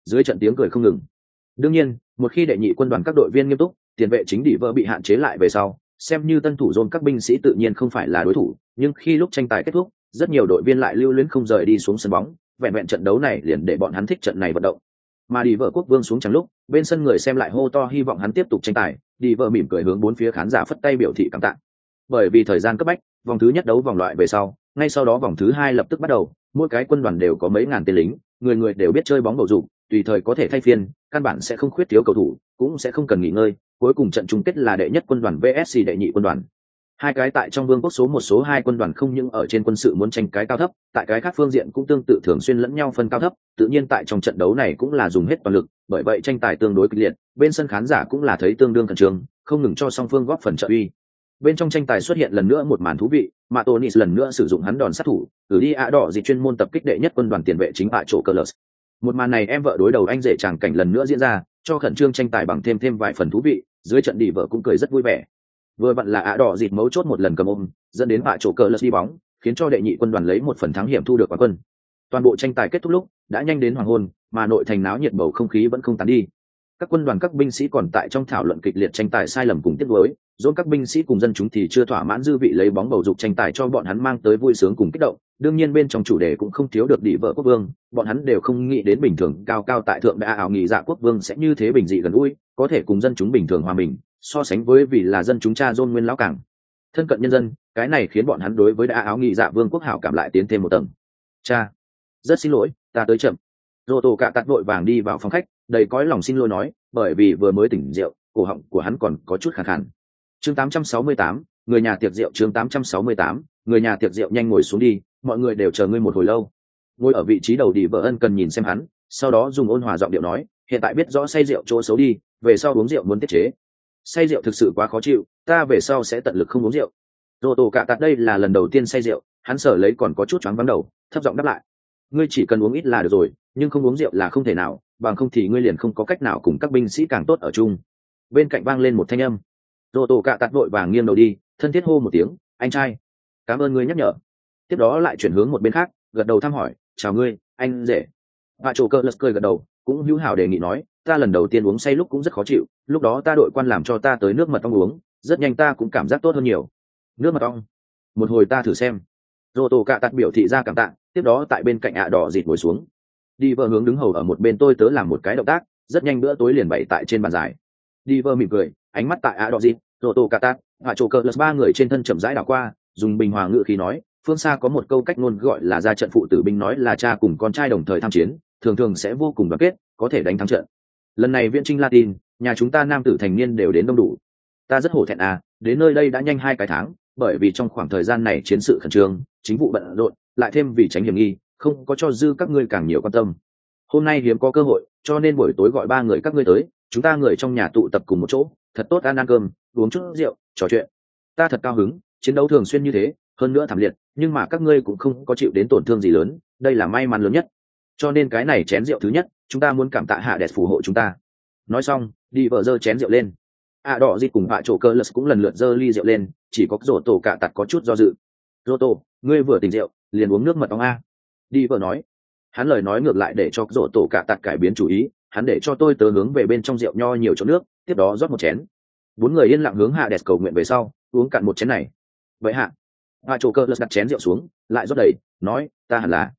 dưới trận tiếng cười không ngừng. Đương nhiên, một khi đệ nhị quân đoàn các đội viên nghiêm túc, tiền vệ chính đỉ vợ bị hạn chế lại về sau, xem như tân thủ dồn các binh sĩ tự nhiên không phải là đối thủ, nhưng khi lúc tranh tài kết thúc, rất nhiều đội viên lại lưu luyến không rời đi xuống sân bóng, vẹn vẹn trận đấu này liền để bọn hắn thích trận này vận động. Mà đi vợ quốc vương xuống chẳng lúc, bên sân người xem lại hô to hy vọng hắn tiếp tục tranh tài, đi vợ mỉm cười hướng bốn phía khán giả phất tay biểu thị cảm tạ. Bởi vì thời gian cấp bách, vòng thứ nhất đấu vòng loại về sau, ngay sau đó vòng thứ hai lập tức bắt đầu, mỗi cái quân đoàn đều có mấy ngàn tên lính, người người đều biết chơi bóng bầu dục, tùy thời có thể thay phiên, căn bản sẽ không khuyết thiếu cầu thủ, cũng sẽ không cần nghỉ ngơi. Cuối cùng trận chung kết là đệ nhất quân đoàn vs đệ nhị quân đoàn. Hai cái tại trong vương quốc số một số hai quân đoàn không những ở trên quân sự muốn tranh cái cao thấp, tại cái khác phương diện cũng tương tự thường xuyên lẫn nhau phân cao thấp, tự nhiên tại trong trận đấu này cũng là dùng hết toàn lực, bởi vậy tranh tài tương đối kịch liệt, bên sân khán giả cũng là thấy tương đương khẩn trương, không ngừng cho song phương góp phần trợ uy. Bên trong tranh tài xuất hiện lần nữa một màn thú vị, Matonis lần nữa sử dụng hắn đòn sát thủ, cử đi ạ đỏ gì chuyên môn tập kích đệ nhất quân đoàn tiền vệ chính tại chỗ Colours. Một màn này em vợ đối đầu anh rể chàng cảnh lần nữa diễn ra, cho khẩn trương tranh tài bằng thêm vài phần thú vị, dưới trận đi vợ cũng cười rất vui vẻ. Vừa vặn là ạ đỏ dịt mấu chốt một lần cầm ôm, dẫn đến bạ chỗ Colours đi bóng, khiến cho đệ nhị quân đoàn lấy một phần thắng hiểm thu được quán quân. Toàn bộ tranh tài kết thúc lúc đã nhanh đến hoàng hôn, mà nội thành náo nhiệt bầu không khí vẫn không tán đi. Các quân đoàn các binh sĩ còn tại trong thảo luận kịch liệt tranh tài sai lầm cùng tiếc nuối, dồn các binh sĩ cùng dân chúng thì chưa thỏa mãn dư vị lấy bóng bầu dục tranh tài cho bọn hắn mang tới vui sướng cùng kích động. Đương nhiên bên trong chủ đề cũng không thiếu được đỉ vợ quốc vương, bọn hắn đều không nghĩ đến bình thường cao cao tại thượng đã ảo nghị dạ quốc vương sẽ như thế bình dị gần gũi, có thể cùng dân chúng bình thường hòa mình, so sánh với vì là dân chúng cha dôn nguyên lão càng thân cận nhân dân, cái này khiến bọn hắn đối với đã áo nghị dạ vương quốc hảo cảm lại tiến thêm một tầng. Cha, rất xin lỗi, ta tới chậm. Rô tổ cạ tạt vội vàng đi vào phòng khách, đầy cõi lòng xin lỗi nói, bởi vì vừa mới tỉnh rượu, cổ họng của hắn còn có chút khàn khàn. Chương 868, người nhà tiệc rượu. Chương 868, người nhà tiệc rượu, nhanh ngồi xuống đi, mọi người đều chờ ngươi một hồi lâu. Ngồi ở vị trí đầu đi vợ ân cần nhìn xem hắn, sau đó dùng ôn hòa giọng điệu nói, hiện tại biết rõ say rượu chỗ xấu đi, về sau uống rượu muốn tiết chế. Say rượu thực sự quá khó chịu, ta về sau sẽ tận lực không uống rượu. Rô tổ cạ tạt đây là lần đầu tiên say rượu, hắn sở lấy còn có chút choáng váng đầu, thấp giọng đáp lại, ngươi chỉ cần uống ít là được rồi, nhưng không uống rượu là không thể nào, bằng không thì ngươi liền không có cách nào cùng các binh sĩ càng tốt ở chung. Bên cạnh vang lên một thanh âm. Rô tổ cạ tạt vội vàng nghiêng đầu đi, thân thiết hô một tiếng, anh trai, cảm ơn ngươi nhắc nhở. Tiếp đó lại chuyển hướng một bên khác, gật đầu thăm hỏi, chào ngươi, anh rể. Và chỗ cơ lật cười gật đầu, cũng hữu hảo đề nghị nói, ta lần đầu tiên uống say lúc cũng rất khó chịu, lúc đó ta đội quan làm cho ta tới nước mật ong uống, rất nhanh ta cũng cảm giác tốt hơn nhiều. Nước mật ong, một hồi ta thử xem. Rô tổ cạ tạt biểu thị ra cảm tạ, tiếp đó tại bên cạnh ạ đỏ dịt ngồi xuống. Đi vợ hướng đứng hầu ở một bên tôi tớ làm một cái động tác, rất nhanh bữa tối liền bày tại trên bàn dài. Đi vợ mỉm cười, ánh mắt tại ạ đỏ dịt, rô tổ cạ tạt, và chỗ cơ lật ba người trên thân chậm rãi đảo qua, dùng bình hòa ngữ khí nói, phương xa có một câu cách ngôn gọi là ra trận phụ tử binh, nói là cha cùng con trai đồng thời tham chiến, thường thường sẽ vô cùng đoàn kết, có thể đánh thắng trận. Lần này viễn trinh Latin, nhà chúng ta nam tử thành niên đều đến đông đủ. Ta rất hổ thẹn đến nơi đây đã nhanh 2 cái tháng, bởi vì trong khoảng thời gian này chiến sự khẩn trương, chính vụ bận rộn, lại thêm vì tránh hiểm nghi, không có cho dư các ngươi càng nhiều quan tâm. Hôm nay hiếm có cơ hội, cho nên buổi tối gọi 3 người các ngươi tới, chúng ta người trong nhà tụ tập cùng một chỗ, thật tốt ăn cơm, uống chút rượu, trò chuyện. Ta thật cao hứng, chiến đấu thường xuyên như thế, hơn nữa thảm liệt, nhưng mà các ngươi cũng không có chịu đến tổn thương gì lớn, đây là may mắn lớn nhất. Cho nên cái này chén rượu thứ nhất, chúng ta muốn cảm tạ hạ đẹp phù hộ chúng ta. Nói xong, đi vợ giơ chén rượu lên. Đỏ dịt cùng hạ chỗ cơ lật cũng lần lượt giơ ly rượu lên, chỉ có rổ tổ cạ tạt có chút do dự. Rô tổ, ngươi vừa tỉnh rượu, liền uống nước mật ong a. Đi vợ nói. Hắn lời nói ngược lại để cho rổ tổ cạ tạt cải biến chủ ý, hắn để cho tôi tớ hướng về bên trong rượu nho nhiều chỗ nước, tiếp đó rót một chén. 4 người yên lặng hướng hạ đẹp cầu nguyện về sau, uống cạn một chén này. Vậy hạ chỗ cơ lật đặt chén rượu xuống, lại rót đầy, nói, ta hẳn là,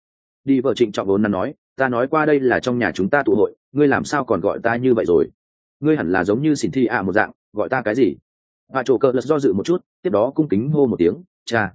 Đi vợ trịnh trọng vốn nắn nói, ta nói qua đây là trong nhà chúng ta tụ hội, ngươi làm sao còn gọi ta như vậy rồi? Ngươi hẳn là giống như xỉn thi một dạng, gọi ta cái gì? Chỗ cơ lật do dự một chút, tiếp đó cung kính hô một tiếng, cha.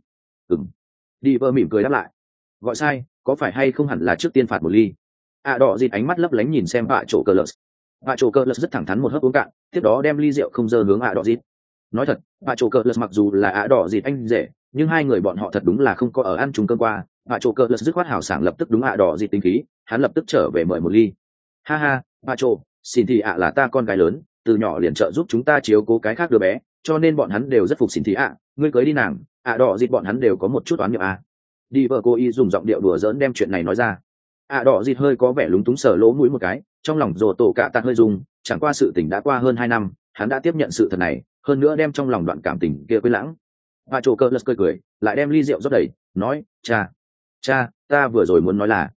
Đi vợ mỉm cười đáp lại, gọi sai, có phải hay không hẳn là trước tiên phạt một ly? Đỏ dịt ánh mắt lấp lánh nhìn xem chỗ cơ lật. Chỗ cơ lật rất thẳng thắn một hớp uống cạn, tiếp đó đem ly rượu không dơ hướng đỏ dịt. Nói thật, chỗ cơ lật mặc dù là đỏ dịt anh rể, nhưng hai người bọn họ thật đúng là không có ở ăn chung cơm qua. Chỗ cơ lật dứt khoát hào sảng lập tức đúng đỏ dịt tính khí, hắn lập tức trở về mời một ly. Ha ha, chỗ, xin thì là ta con gái lớn, từ nhỏ liền trợ giúp chúng ta chiếu cố cái khác đứa bé, cho nên bọn hắn đều rất phục xin thì ngươi cưới đi nàng. Đỏ dịt bọn hắn đều có một chút oán niệm Đi vợ cô y dùng giọng điệu đùa giỡn đem chuyện này nói ra. Đỏ dịt hơi có vẻ lúng túng sờ lỗ mũi một cái, trong lòng rồ tổ cạ tạt hơi dùng, chẳng qua sự tình đã qua hơn 2 năm, hắn đã tiếp nhận sự thật này, hơn nữa đem trong lòng đoạn cảm tình kia quên lãng. Chỗ cơ lật cười cười, lại đem ly rượu rót đầy, nói, cha, ta vừa rồi muốn nói là,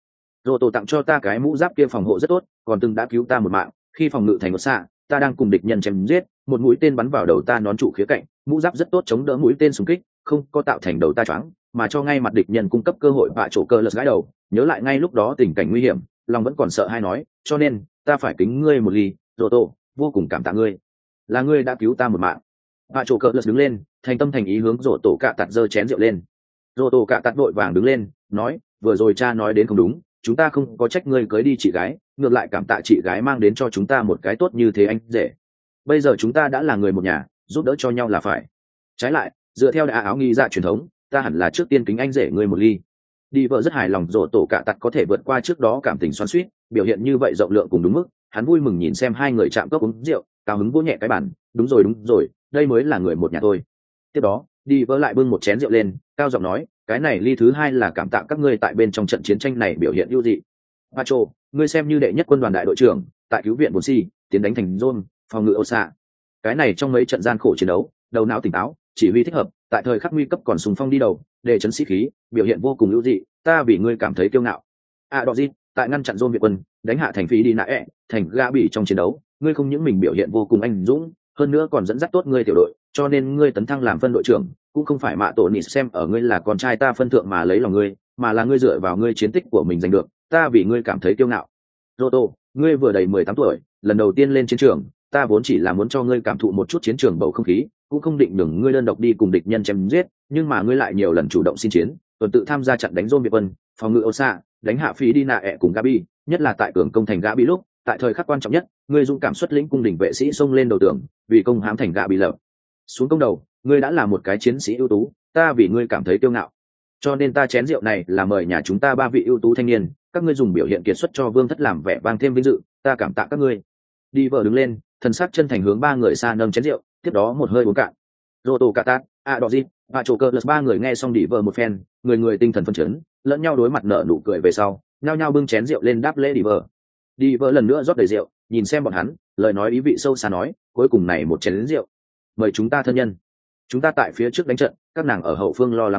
Rô tổ tặng cho ta cái mũ giáp kia phòng hộ rất tốt, còn từng đã cứu ta một mạng khi phòng ngự thành một xạ, ta đang cùng địch nhân chém giết, một mũi tên bắn vào đầu ta nón trụ khía cạnh, mũ giáp rất tốt chống đỡ mũi tên xung kích, không có tạo thành đầu ta choáng, mà cho ngay mặt địch nhân cung cấp cơ hội bạ chỗ cơ lật gãi đầu, nhớ lại ngay lúc đó tình cảnh nguy hiểm, lòng vẫn còn sợ hay nói, cho nên ta phải kính ngươi một ly, Rô tổ, vô cùng cảm tạ ngươi, là ngươi đã cứu ta một mạng. Bạ chỗ cơ lật đứng lên, thành tâm thành ý hướng Rô tổ cạ tạt giơ chén rượu lên. Rô tổ cạ tạt vội vàng đứng lên, nói, vừa rồi cha nói đến không đúng, chúng ta không có trách ngươi cưới đi chị gái, ngược lại cảm tạ chị gái mang đến cho chúng ta một cái tốt như thế anh rể. Bây giờ chúng ta đã là người một nhà, giúp đỡ cho nhau là phải. Trái lại, dựa theo đã áo nghi dạ truyền thống, ta hẳn là trước tiên kính anh rể ngươi một ly. Đi vợ rất hài lòng Rô tổ cạ tạt có thể vượt qua trước đó cảm tình xoắn xuýt, biểu hiện như vậy rộng lượng cùng đúng mức, hắn vui mừng nhìn xem hai người chạm cốc uống rượu, cao hứng vỗ nhẹ cái bàn, đúng rồi, đây mới là người một nhà thôi. Tiếp đó, đi vợ lại bưng một chén rượu lên, cao giọng nói, cái này ly thứ hai là cảm tạ các ngươi tại bên trong trận chiến tranh này biểu hiện ưu dị. Pacho, ngươi xem như đệ nhất quân đoàn đại đội trưởng, tại cứu viện Bồn Si, tiến đánh thành Zone, phòng ngự Osa. Cái này trong mấy trận gian khổ chiến đấu, đầu não tỉnh táo, chỉ huy thích hợp, tại thời khắc nguy cấp còn sùng phong đi đầu, để chấn sĩ khí, biểu hiện vô cùng ưu dị, ta vì ngươi cảm thấy kiêu ngạo. Đọ tại ngăn chặn Zone Việt quân, đánh hạ thành Phí đi nã thành Ga Bỉ trong chiến đấu, ngươi không những mình biểu hiện vô cùng anh dũng, hơn nữa còn dẫn dắt tốt ngươi tiểu đội, cho nên ngươi tấn thăng làm phân đội trưởng, cũng không phải mạ tổ nị xem ở ngươi là con trai ta phân thượng mà lấy lòng ngươi, mà là ngươi dựa vào ngươi chiến tích của mình giành được, ta vì ngươi cảm thấy kiêu ngạo. Roto, ngươi vừa đầy 18 tuổi, lần đầu tiên lên chiến trường, ta vốn chỉ là muốn cho ngươi cảm thụ một chút chiến trường bầu không khí, cũng không định nhường ngươi đơn độc đi cùng địch nhân chém giết, nhưng mà ngươi lại nhiều lần chủ động xin chiến, tuần tự tham gia trận đánh Zone Việt quân, phòng ngự Osa, đánh hạ Phí đi nạ cùng Gabi, nhất là tại cường công thành Gabi lúc, tại thời khắc quan trọng nhất, ngươi dũng cảm xuất lĩnh cung đình vệ sĩ xông lên đầu tường, vì công hãm thành Gabi lập xuống công đầu, ngươi đã là một cái chiến sĩ ưu tú, ta vì ngươi cảm thấy kiêu ngạo. Cho nên ta chén rượu này là mời nhà chúng ta 3 vị ưu tú thanh niên, các ngươi dùng biểu hiện kiệt xuất cho vương thất làm vẻ vang thêm vinh dự, ta cảm tạ các ngươi. Đi vợ đứng lên, thần sắc chân thành hướng 3 người xa nâng chén rượu, tiếp đó một hơi uống cạn. Roto Katat, Adoji, Pachokerlus 3 người nghe xong đi vợ một phen, người người tinh thần phấn chấn, lẫn nhau đối mặt nở nụ cười về sau, nhao nhao bưng chén rượu lên đáp lễ đi vợ. Đi vợ lần nữa rót đầy rượu, nhìn xem bọn hắn, lời nói ý vị sâu xa nói, cuối cùng này một chén rượu, mời chúng ta thân nhân, chúng ta tại phía trước đánh trận, các nàng ở hậu phương lo lắng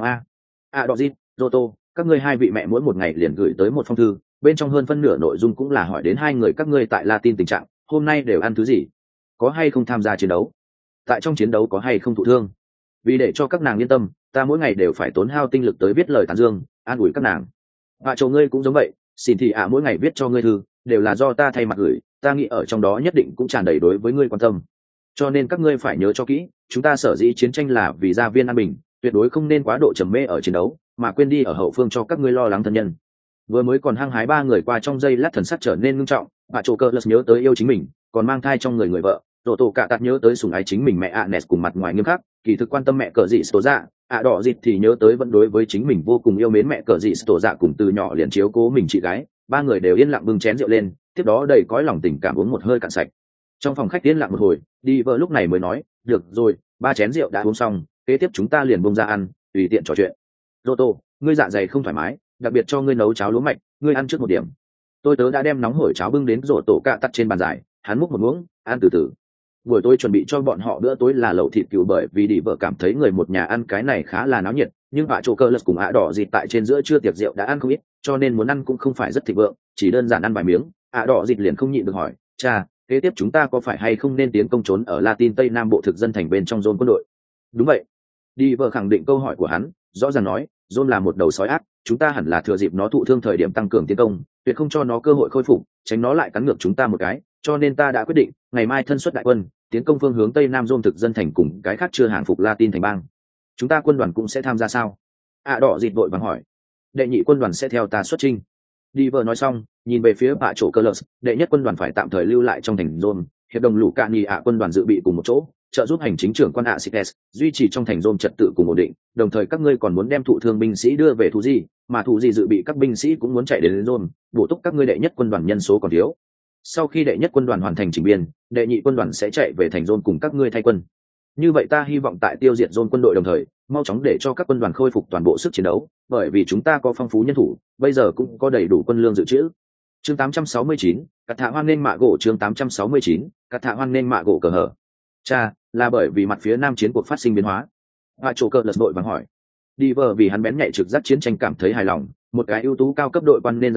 Đọ Roto, các ngươi 2 vị mẹ mỗi một ngày liền gửi tới một phong thư, bên trong hơn phân nửa nội dung cũng là hỏi đến 2 người các ngươi tại Latin tình trạng, hôm nay đều ăn thứ gì, có hay không tham gia chiến đấu, tại trong chiến đấu có hay không thụ thương. Vì để cho các nàng yên tâm, ta mỗi ngày đều phải tốn hao tinh lực tới viết lời tán dương, an ủi các nàng. Và chỗ ngươi cũng giống vậy, xin thì mỗi ngày viết cho ngươi thư, đều là do ta thay mặt gửi, ta nghĩ ở trong đó nhất định cũng tràn đầy đối với ngươi quan tâm. Cho nên các ngươi phải nhớ cho kỹ, chúng ta sở dĩ chiến tranh là vì gia viên an bình, tuyệt đối không nên quá độ trầm mê ở chiến đấu, mà quên đi ở hậu phương cho các ngươi lo lắng thân nhân. Vừa mới còn hăng hái 3 người qua trong giây lát thần sắc trở nên ngưng trọng, bà chỗ cơ nhớ tới yêu chính mình, còn mang thai trong người vợ. Tổ cả tạt nhớ tới sủng ái chính mình mẹ Anes cùng mặt ngoài nghiêm khắc, kỳ thực quan tâm mẹ cờ dị Sto dạ. Đọ dịt thì nhớ tới vẫn đối với chính mình vô cùng yêu mến mẹ cờ dị Sto dạ cùng từ nhỏ liền chiếu cố mình chị gái. 3 người đều yên lặng bưng chén rượu lên, tiếp đó đầy cõi lòng tình cảm uống một hơi cạn sạch. Trong phòng khách yên lặng một hồi, đi vợ lúc này mới nói, được rồi, 3 chén rượu đã uống xong, kế tiếp chúng ta liền bông ra ăn, tùy tiện trò chuyện. Roto, ngươi dạ dày không thoải mái, đặc biệt cho ngươi nấu cháo lúa mạch, ngươi ăn trước một điểm. Tôi tớ đã đem nóng hổi cháo bưng đến rổ tổ cạ tắt trên bàn dài, hắn múc một muỗng, ăn từ từ. Buổi tối chuẩn bị cho bọn họ bữa tối là lẩu thịt cừu, bởi vì đi vợ cảm thấy người một nhà ăn cái này khá là náo nhiệt, nhưng bà chỗ cơ lật cùng đỏ dịt tại trên giữa trưa tiệc rượu đã ăn không ít, cho nên muốn ăn cũng không phải rất thịnh vượng, chỉ đơn giản ăn vài miếng. Đỏ dịt liền không nhịn được hỏi, cha, kế tiếp chúng ta có phải hay không nên tiến công trốn ở Latin Tây Nam bộ thực dân thành bên trong Zone quân đội? Đúng vậy. Đi vợ khẳng định câu hỏi của hắn, rõ ràng nói, Zone là một đầu sói ác, chúng ta hẳn là thừa dịp nó thụ thương thời điểm tăng cường tiến công, tuyệt không cho nó cơ hội khôi phục, tránh nó lại cắn ngược chúng ta một cái, cho nên ta đã quyết định, ngày mai thân xuất đại quân, tiến công phương hướng Tây Nam Zone thực dân thành cùng cái khác chưa hàng phục Latin thành bang. Chúng ta quân đoàn cũng sẽ tham gia sao? Đỏ dịt vội vàng hỏi. Đệ nhị quân đoàn sẽ theo ta xuất chinh. Đi vợ nói xong, nhìn về phía bạ chỗ cơ lợt, đệ nhất quân đoàn phải tạm thời lưu lại trong thành Zone, hiệp đồng lũ cạn quân đoàn dự bị cùng một chỗ, trợ giúp hành chính trưởng quan Sites duy trì trong thành Zone trật tự cùng ổn định, đồng thời các ngươi còn muốn đem thụ thương binh sĩ đưa về Thú Di, mà Thú Di dự bị các binh sĩ cũng muốn chạy đến Zone, bổ túc các ngươi đệ nhất quân đoàn nhân số còn thiếu. Sau khi đệ nhất quân đoàn hoàn thành chỉnh biên, đệ nhị quân đoàn sẽ chạy về thành Zone cùng các ngươi thay quân. Như vậy ta hy vọng tại tiêu diệt Zone quân đội đồng thời, mau chóng để cho các quân đoàn khôi phục toàn bộ sức chiến đấu, bởi vì chúng ta có phong phú nhân thủ, bây giờ cũng có đầy đủ quân lương dự trữ. Chương 869, Cát Thạ Hoan nên mạ gỗ. Chương 869, Cát Thạ Hoan nên mạ gỗ cờ hở. Cha, là bởi vì mặt phía nam chiến cuộc phát sinh biến hóa. Chỗ cờ lật đội vàng hỏi. Đi vờ vì hắn bén nhạy trực giác chiến tranh cảm thấy hài lòng, một cái ưu tú cao cấp đội quan nên dạng này,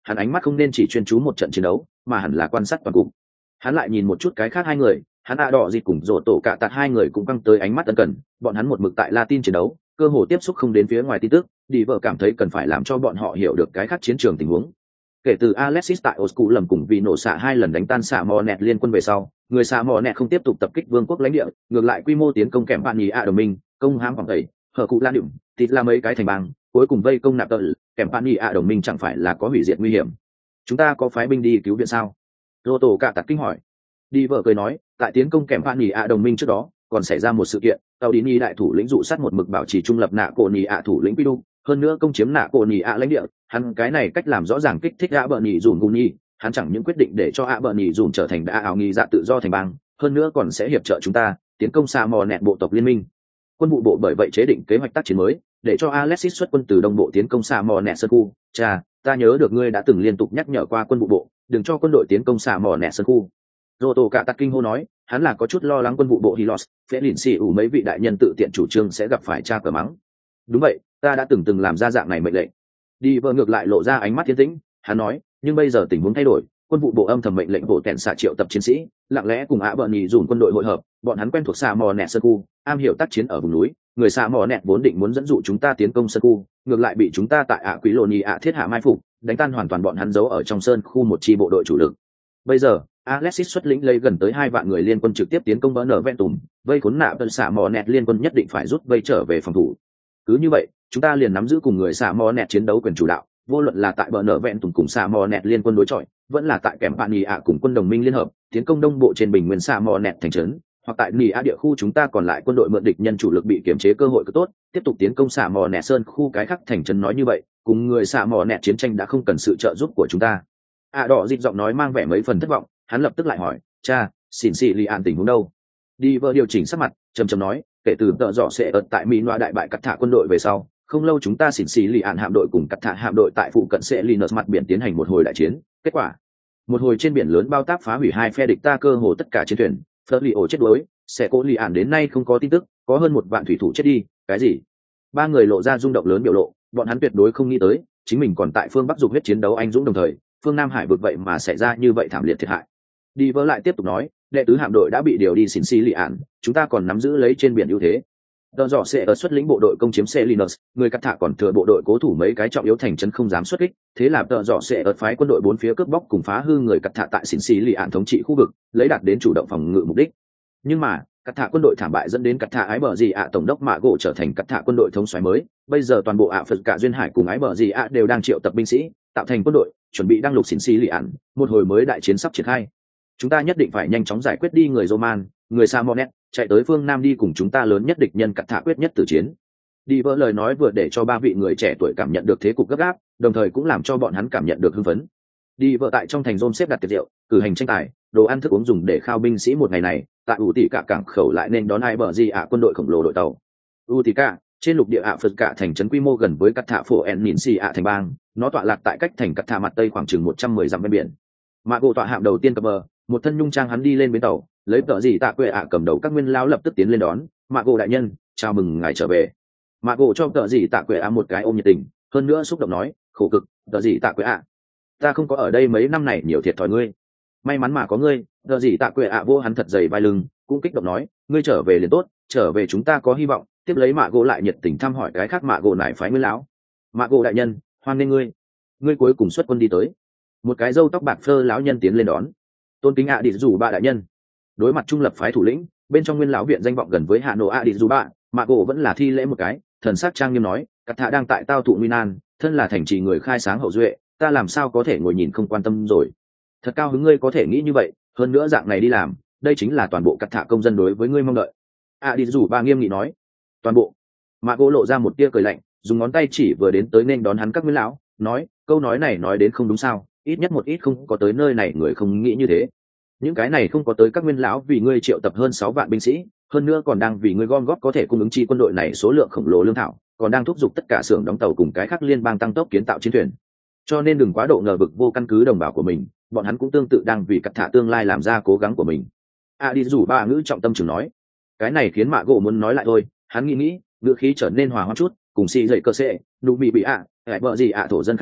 hắn ánh mắt không nên chỉ chuyên chú một trận chiến đấu mà hẳn là quan sát toàn cục. Hắn lại nhìn một chút cái khác hai người, hắn đỏ dịt cùng rổ tổ cả tạt hai người cũng căng tới ánh mắt ân cần, bọn hắn một mực tại Latin chiến đấu, cơ hồ tiếp xúc không đến phía ngoài tin tức, đi vợ cảm thấy cần phải làm cho bọn họ hiểu được cái khác chiến trường tình huống. Kể từ Alexis tại Osculum cùng vì nổ xạ 2 lần đánh tan xạ mò nẹt liên quân về sau, người xạ mò nẹt không tiếp tục tập kích vương quốc lãnh địa, ngược lại quy mô tiến công kèm bạn nhì ạ đồng minh, công hãm khoảng tẩy, hở cụ lan điểm, thịt là mấy cái thành bang, cuối cùng vây công nạp tợ, kèm bạn nhì ạ đồng minh chẳng phải là có hủy diệt nguy hiểm. Chúng ta có phái binh đi cứu viện sao? Rô tổ cả tạt kinh hỏi. Đi vợ cười nói, tại tiến công kèm bạn nhì ạ đồng minh trước đó, còn xảy ra một sự kiện, tàu đi ni đại thủ lĩnh dụ sát một mực bảo trì trung lập nạ cổ nhì ạ thủ lĩnh Pidu, hơn nữa công chiếm nạ cổ nhì ạ lãnh địa, hắn cái này cách làm rõ ràng kích thích ạ bờ nhì dùn gù nhi, hắn chẳng những quyết định để cho ạ bờ nhì dùn trở thành đã ảo nghi dạ tự do thành bang, hơn nữa còn sẽ hiệp trợ chúng ta tiến công xa mò nẹt bộ tộc liên minh. Quân vụ bộ bởi vậy chế định kế hoạch tác chiến mới, để cho Alexis xuất quân từ đông bộ tiến công xa mò nẹt sơn khu. Cha, ta nhớ được ngươi đã từng liên tục nhắc nhở qua quân vụ bộ, đừng cho quân đội tiến công xa mò nẹt sơn khu. Roto cả tạc kinh hô nói, hắn là có chút lo lắng quân vụ bộ Hilos, phế lìn xì ủ mấy vị đại nhân tự tiện chủ trương sẽ gặp phải tra cờ mắng. Đúng vậy, ta đã từng làm ra dạng này mệnh lệnh. Đi vợ ngược lại lộ ra ánh mắt thiên tĩnh, hắn nói, nhưng bây giờ tình huống thay đổi, quân vụ bộ âm thầm mệnh lệnh bộ tẹn xạ triệu tập chiến sĩ, lặng lẽ cùng ạ bờ nhì dùng quân đội hội hợp, bọn hắn quen thuộc xa mò nẹt sơn khu, am hiểu tác chiến ở vùng núi, người xa mò nẹt vốn định muốn dẫn dụ chúng ta tiến công sơn khu, ngược lại bị chúng ta tại ạ quý lộ nhì ạ thiết hạ mai phục, đánh tan hoàn toàn bọn hắn giấu ở trong sơn khu một chi bộ đội chủ lực. Bây giờ Alexis xuất lĩnh lấy gần tới 2 vạn người liên quân trực tiếp tiến công bờ nở ven tùm, vây khốn nạ tận xạ mò nẹt liên quân nhất định phải rút vây trở về phòng thủ. Cứ như vậy, chúng ta liền nắm giữ cùng người xạ mò nẹt chiến đấu quyền chủ đạo, vô luận là tại bờ nở ven tùm cùng xạ mò nẹt liên quân đối chọi, vẫn là tại kèm bạn nhì ạ cùng quân đồng minh liên hợp tiến công đông bộ trên bình nguyên xạ mò nẹt thành trấn, hoặc tại nhì ạ địa khu chúng ta còn lại quân đội mượn địch nhân chủ lực bị kiểm chế cơ hội cứ tốt, tiếp tục tiến công xạ mò nẹt sơn khu cái khác thành trấn. Nói như vậy, cùng người xạ mò nẹt chiến tranh đã không cần sự trợ giúp của chúng ta. Đỏ dịch giọng nói mang vẻ mấy phần thất vọng, hắn lập tức lại hỏi, cha, xỉn xì lì ạn tình huống đâu? Đi vợ điều chỉnh sắc mặt, trầm trầm nói, kể từ tợ dọ sẽ ở tại mỹ noa đại bại cắt thả quân đội về sau, không lâu chúng ta xỉn xì lì ạn hạm đội cùng cắt thả hạm đội tại phụ cận sẽ linus mặt biển tiến hành một hồi đại chiến. Kết quả, một hồi trên biển lớn bao tác phá hủy hai phe địch ta cơ hồ tất cả chiến thuyền, phớt lì ổ chết đuối, sẽ cố lì ạn đến nay không có tin tức, có hơn 1 vạn thủy thủ chết đi. Cái gì? 3 người lộ ra rung động lớn biểu lộ, bọn hắn tuyệt đối không nghĩ tới, chính mình còn tại phương bắc dục huyết chiến đấu anh dũng đồng thời, phương nam hải vực vậy mà xảy ra như vậy thảm liệt thiệt hại. Đi vỡ lại tiếp tục nói, đệ tứ hạm đội đã bị điều đi xỉn xì lì ạn, chúng ta còn nắm giữ lấy trên biển ưu thế. Tờ dọ sẽ ở xuất lĩnh bộ đội công chiếm Selinus, người cắt thả còn thừa bộ đội cố thủ mấy cái trọng yếu thành trấn không dám xuất kích, thế là tờ dọ sẽ ở phái quân đội 4 phía cướp bóc cùng phá hư người cắt thả tại xỉn xì lì ạn thống trị khu vực, lấy đạt đến chủ động phòng ngự mục đích. Nhưng mà cắt thả quân đội thảm bại dẫn đến cắt thả ái bờ gì ạ tổng đốc mạ gỗ trở thành cắt thả quân đội thống soái mới, bây giờ toàn bộ ạ phật cả duyên hải cùng ái bờ gì ạ đều đang triệu tập binh sĩ, tạo thành quân đội, chuẩn bị đăng lục xỉn xì lì ạn, một hồi mới đại chiến sắp triển khai. Chúng ta nhất định phải nhanh chóng giải quyết đi người Roman, người Samonet, chạy tới phương Nam đi cùng chúng ta lớn nhất địch nhân cắt thả quyết nhất tử chiến. Đi vỡ lời nói vừa để cho 3 vị người trẻ tuổi cảm nhận được thế cục gấp gáp, đồng thời cũng làm cho bọn hắn cảm nhận được hưng phấn. Đi vợ tại trong thành Rome xếp đặt tiệc rượu, cử hành tranh tài, đồ ăn thức uống dùng để khao binh sĩ một ngày này, tại Utica cảng khẩu lại nên đón ai bờ gì ạ quân đội khổng lồ đội tàu. Utica, trên lục địa ạ Phật cả thành trấn quy mô gần với cắt thả phổ en nhìn xì ạ thành bang, nó tọa lạc tại cách thành cắt thả mặt tây khoảng chừng 110 dặm bên biển. Mạ gỗ tọa hạm đầu tiên cập bờ, một thân nhung trang hắn đi lên bến tàu, lấy tờ gì tạ quệ ạ cầm đầu các nguyên lão lập tức tiến lên đón. Mạ gỗ đại nhân, chào mừng ngài trở về. Mạ gỗ cho tờ gì tạ quệ ạ một cái ôm nhiệt tình, hơn nữa xúc động nói, khổ cực, tờ gì tạ quệ ạ, ta không có ở đây mấy năm này nhiều thiệt thòi ngươi, may mắn mà có ngươi. Tờ gì tạ quệ ạ vô hắn thật dày vai lưng, cũng kích động nói, ngươi trở về liền tốt, trở về chúng ta có hy vọng. Tiếp lấy Mạ gỗ lại nhiệt tình thăm hỏi cái khác Mạ gỗ nải phái nguyên lão. Mạ gỗ đại nhân, hoan nghênh ngươi cuối cùng xuất quân đi tới. Một cái râu tóc bạc phơ lão nhân tiến lên đón. Tôn kính ạ đi dù ba đại nhân. Đối mặt trung lập phái thủ lĩnh, bên trong nguyên lão viện danh vọng gần với hạ nổ ạ đi dù ba, Mạ gỗ vẫn là thi lễ một cái, thần sắc trang nghiêm nói, cắt thạ đang tại tao thụ nguy nan, thân là thành trì người khai sáng hậu duệ, ta làm sao có thể ngồi nhìn không quan tâm rồi. Thật cao hứng ngươi có thể nghĩ như vậy, hơn nữa dạng này đi làm, đây chính là toàn bộ cắt thạ công dân đối với ngươi mong đợi. ạ đi dù ba nghiêm nghị nói. Toàn bộ. Mạ gỗ lộ ra một tia cười lạnh, dùng ngón tay chỉ vừa đến tới nên đón hắn các nguyên lão, nói, câu nói này nói đến không đúng sao, ít nhất một ít không có tới nơi này người không nghĩ như thế. Những cái này không có tới các nguyên lão vì ngươi triệu tập hơn 6 vạn binh sĩ, hơn nữa còn đang vì ngươi gom góp có thể cung ứng chi quân đội này số lượng khổng lồ lương thảo, còn đang thúc giục tất cả xưởng đóng tàu cùng cái khác liên bang tăng tốc kiến tạo chiến thuyền. Cho nên đừng quá độ ngờ vực vô căn cứ đồng bào của mình, bọn hắn cũng tương tự đang vì cắt thả tương lai làm ra cố gắng của mình. Đi dù ba ngữ trọng tâm chừng nói. Cái này khiến Mạ gỗ muốn nói lại thôi, hắn nghĩ ngữ khí trở nên hòa hoãn chút, cùng xì dậy cơ sệ, nụ bị ạ, lại bợ gì ạ thổ dân khác nhau,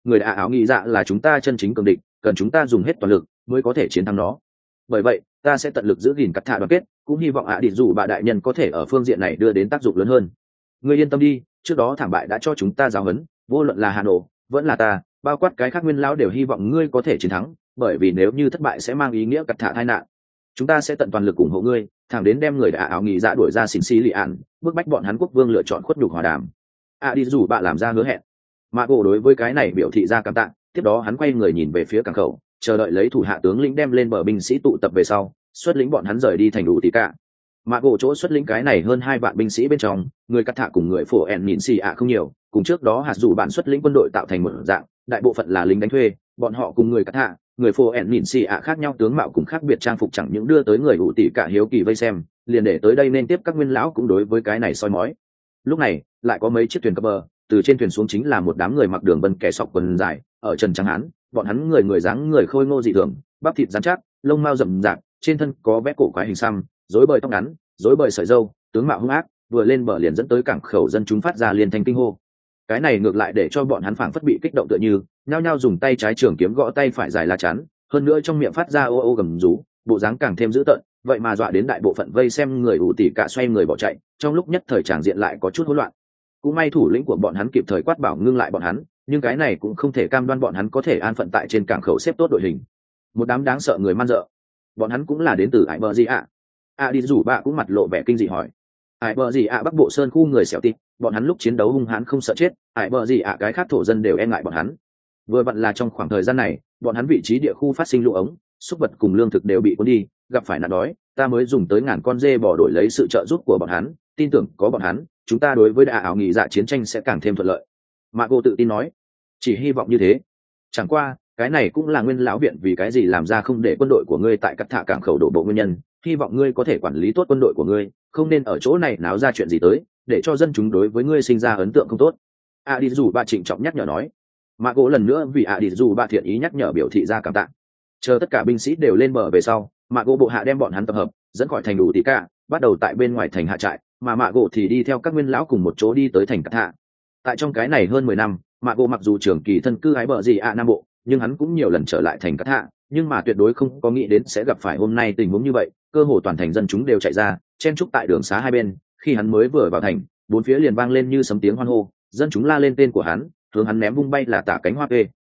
người đã áo nghĩ dạ là chúng ta chân chính cường địch, cần chúng ta dùng hết toàn lực mới có thể chiến thắng nó. Bởi vậy ta sẽ tận lực giữ gìn cắt thạ đoàn kết, cũng hy vọng đi dù bà đại nhân có thể ở phương diện này đưa đến tác dụng lớn hơn. Ngươi yên tâm đi, trước đó thảm bại đã cho chúng ta giáo huấn, vô luận là Hà Nội vẫn là ta, bao quát cái khác nguyên lão đều hy vọng ngươi có thể chiến thắng, bởi vì nếu như thất bại sẽ mang ý nghĩa cắt thạ tai nạn. Chúng ta sẽ tận toàn lực ủng hộ ngươi, thẳng đến đem người đã áo nghỉ dạ đuổi ra xỉn xì lì ạn, bức bách bọn hắn quốc vương lựa chọn khuất nhục hòa đàm. Đi dù bà làm ra hứa hẹn. Mạc Gỗ đối với cái này biểu thị ra cảm tạ, tiếp đó hắn quay người nhìn về phía cảng khẩu, chờ đợi lấy thủ hạ tướng lĩnh đem lên bờ binh sĩ tụ tập về sau, xuất lĩnh bọn hắn rời đi thành đủ tỷ cả. Mạc Gỗ chỗ xuất lĩnh cái này hơn 2 vạn binh sĩ bên trong, người cắt thạ cùng người phổ ẻn nhìn xì ạ không nhiều, cùng trước đó hạt dù bạn xuất lĩnh quân đội tạo thành một dạng, đại bộ phận là lính đánh thuê, bọn họ cùng người cắt thạ, người phổ ẻn nhìn xì ạ khác nhau, tướng mạo cùng khác biệt trang phục chẳng những đưa tới người hữu tỷ cả hiếu kỳ vây xem, liền để tới đây nên tiếp các nguyên lão cũng đối với cái này soi mói. Lúc này lại có mấy chiếc thuyền cập bờ, từ trên thuyền xuống chính là một đám người mặc đường vân kẻ sọc quần dài, ở trần trắng hán, bọn hắn người dáng người khôi ngô dị thường, bắp thịt rắn chắc, lông mao rậm rạp, trên thân có vẽ cổ quái hình xăm, rối bời tóc ngắn, rối bời sợi râu, tướng mạo hung ác, vừa lên bờ liền dẫn tới cảng khẩu dân chúng phát ra liên thanh kinh hô. Cái này ngược lại để cho bọn hắn phảng phất bị kích động tựa như, nhao nhao dùng tay trái trường kiếm gõ tay phải dài lá chắn, hơn nữa trong miệng phát ra ô ô gầm rú, bộ dáng càng thêm dữ tợn, vậy mà dọa đến đại bộ phận vây xem người ủ tỉ cả xoay người bỏ chạy, trong lúc nhất thời tràng diện lại có chút hỗn loạn. Cũng may thủ lĩnh của bọn hắn kịp thời quát bảo ngưng lại bọn hắn, nhưng cái này cũng không thể cam đoan bọn hắn có thể an phận tại trên cảng khẩu xếp tốt đội hình. Một đám đáng sợ người man dợ, bọn hắn cũng là đến từ ải bờ gì ạ? Đi rủ bạ cũng mặt lộ vẻ kinh dị hỏi. Ải bờ gì ạ Bắc Bộ Sơn khu người xẻo tịt, bọn hắn lúc chiến đấu hung hãn không sợ chết, ải bờ gì ạ cái khác thổ dân đều e ngại bọn hắn. Vừa vặn là trong khoảng thời gian này, bọn hắn vị trí địa khu phát sinh lũ ống, súc vật cùng lương thực đều bị cuốn đi, gặp phải nạn đói, ta mới dùng tới ngàn con dê bò đổi lấy sự trợ giúp của bọn hắn, tin tưởng có bọn hắn, chúng ta đối với đại ảo nghị dạ chiến tranh sẽ càng thêm thuận lợi. Mạc Gỗ tự tin nói, chỉ hy vọng như thế. Chẳng qua, cái này cũng là nguyên lão viện vì cái gì làm ra không để quân đội của ngươi tại cắt thạ cảng khẩu đổ bộ nguyên nhân, hy vọng ngươi có thể quản lý tốt quân đội của ngươi, không nên ở chỗ này náo ra chuyện gì tới, để cho dân chúng đối với ngươi sinh ra ấn tượng không tốt. Đi dù bà trịnh trọng nhắc nhở nói. Mạc Gỗ lần nữa vì đi dù bà thiện ý nhắc nhở biểu thị ra cảm tạ. Chờ tất cả binh sĩ đều lên bờ về sau, Mạc Gỗ bộ hạ đem bọn hắn tập hợp, dẫn khỏi thành đủ tỷ cả, bắt đầu tại bên ngoài thành hạ trại, mà Mạc Gỗ thì đi theo các nguyên lão cùng một chỗ đi tới thành cắt thạ. Tại trong cái này hơn 10 năm, Mạc Gỗ mặc dù trường kỳ thân cư ái bờ gì ạ Nam Bộ, nhưng hắn cũng nhiều lần trở lại thành cắt thạ, nhưng mà tuyệt đối không có nghĩ đến sẽ gặp phải hôm nay tình huống như vậy, cơ hồ toàn thành dân chúng đều chạy ra, chen chúc tại đường xá hai bên. Khi hắn mới vừa vào thành, bốn phía liền vang lên như sấm tiếng hoan hô, dân chúng la lên tên của hắn, hướng hắn ném vung bay là tả cánh hoa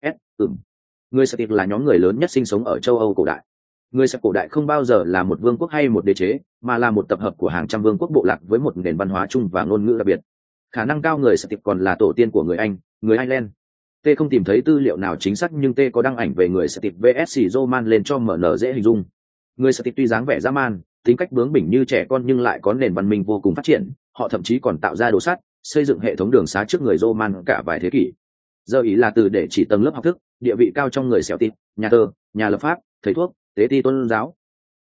Người Sẹt là nhóm người lớn nhất sinh sống ở châu Âu cổ đại. Người Sẹt cổ đại không bao giờ là một vương quốc hay một đế chế, mà là một tập hợp của hàng trăm vương quốc bộ lạc với một nền văn hóa chung và ngôn ngữ đặc biệt. Khả năng cao người Sẹt còn là tổ tiên của người Anh, người Ireland. T không tìm thấy tư liệu nào chính xác nhưng T có đăng ảnh về người Sẹt vs Roman lên cho MN dễ hình dung. Người Sẹt tuy dáng vẻ dã man, tính cách bướng bỉnh như trẻ con nhưng lại có nền văn minh vô cùng phát triển, họ thậm chí còn tạo ra đồ sắt, xây dựng hệ thống đường xá trước người Roman cả vài thế kỷ. Giờ ý là từ để chỉ tầng lớp học thức, địa vị cao trong người Celtic, nhà thơ, nhà lập pháp, thầy thuốc, tế ti tôn giáo,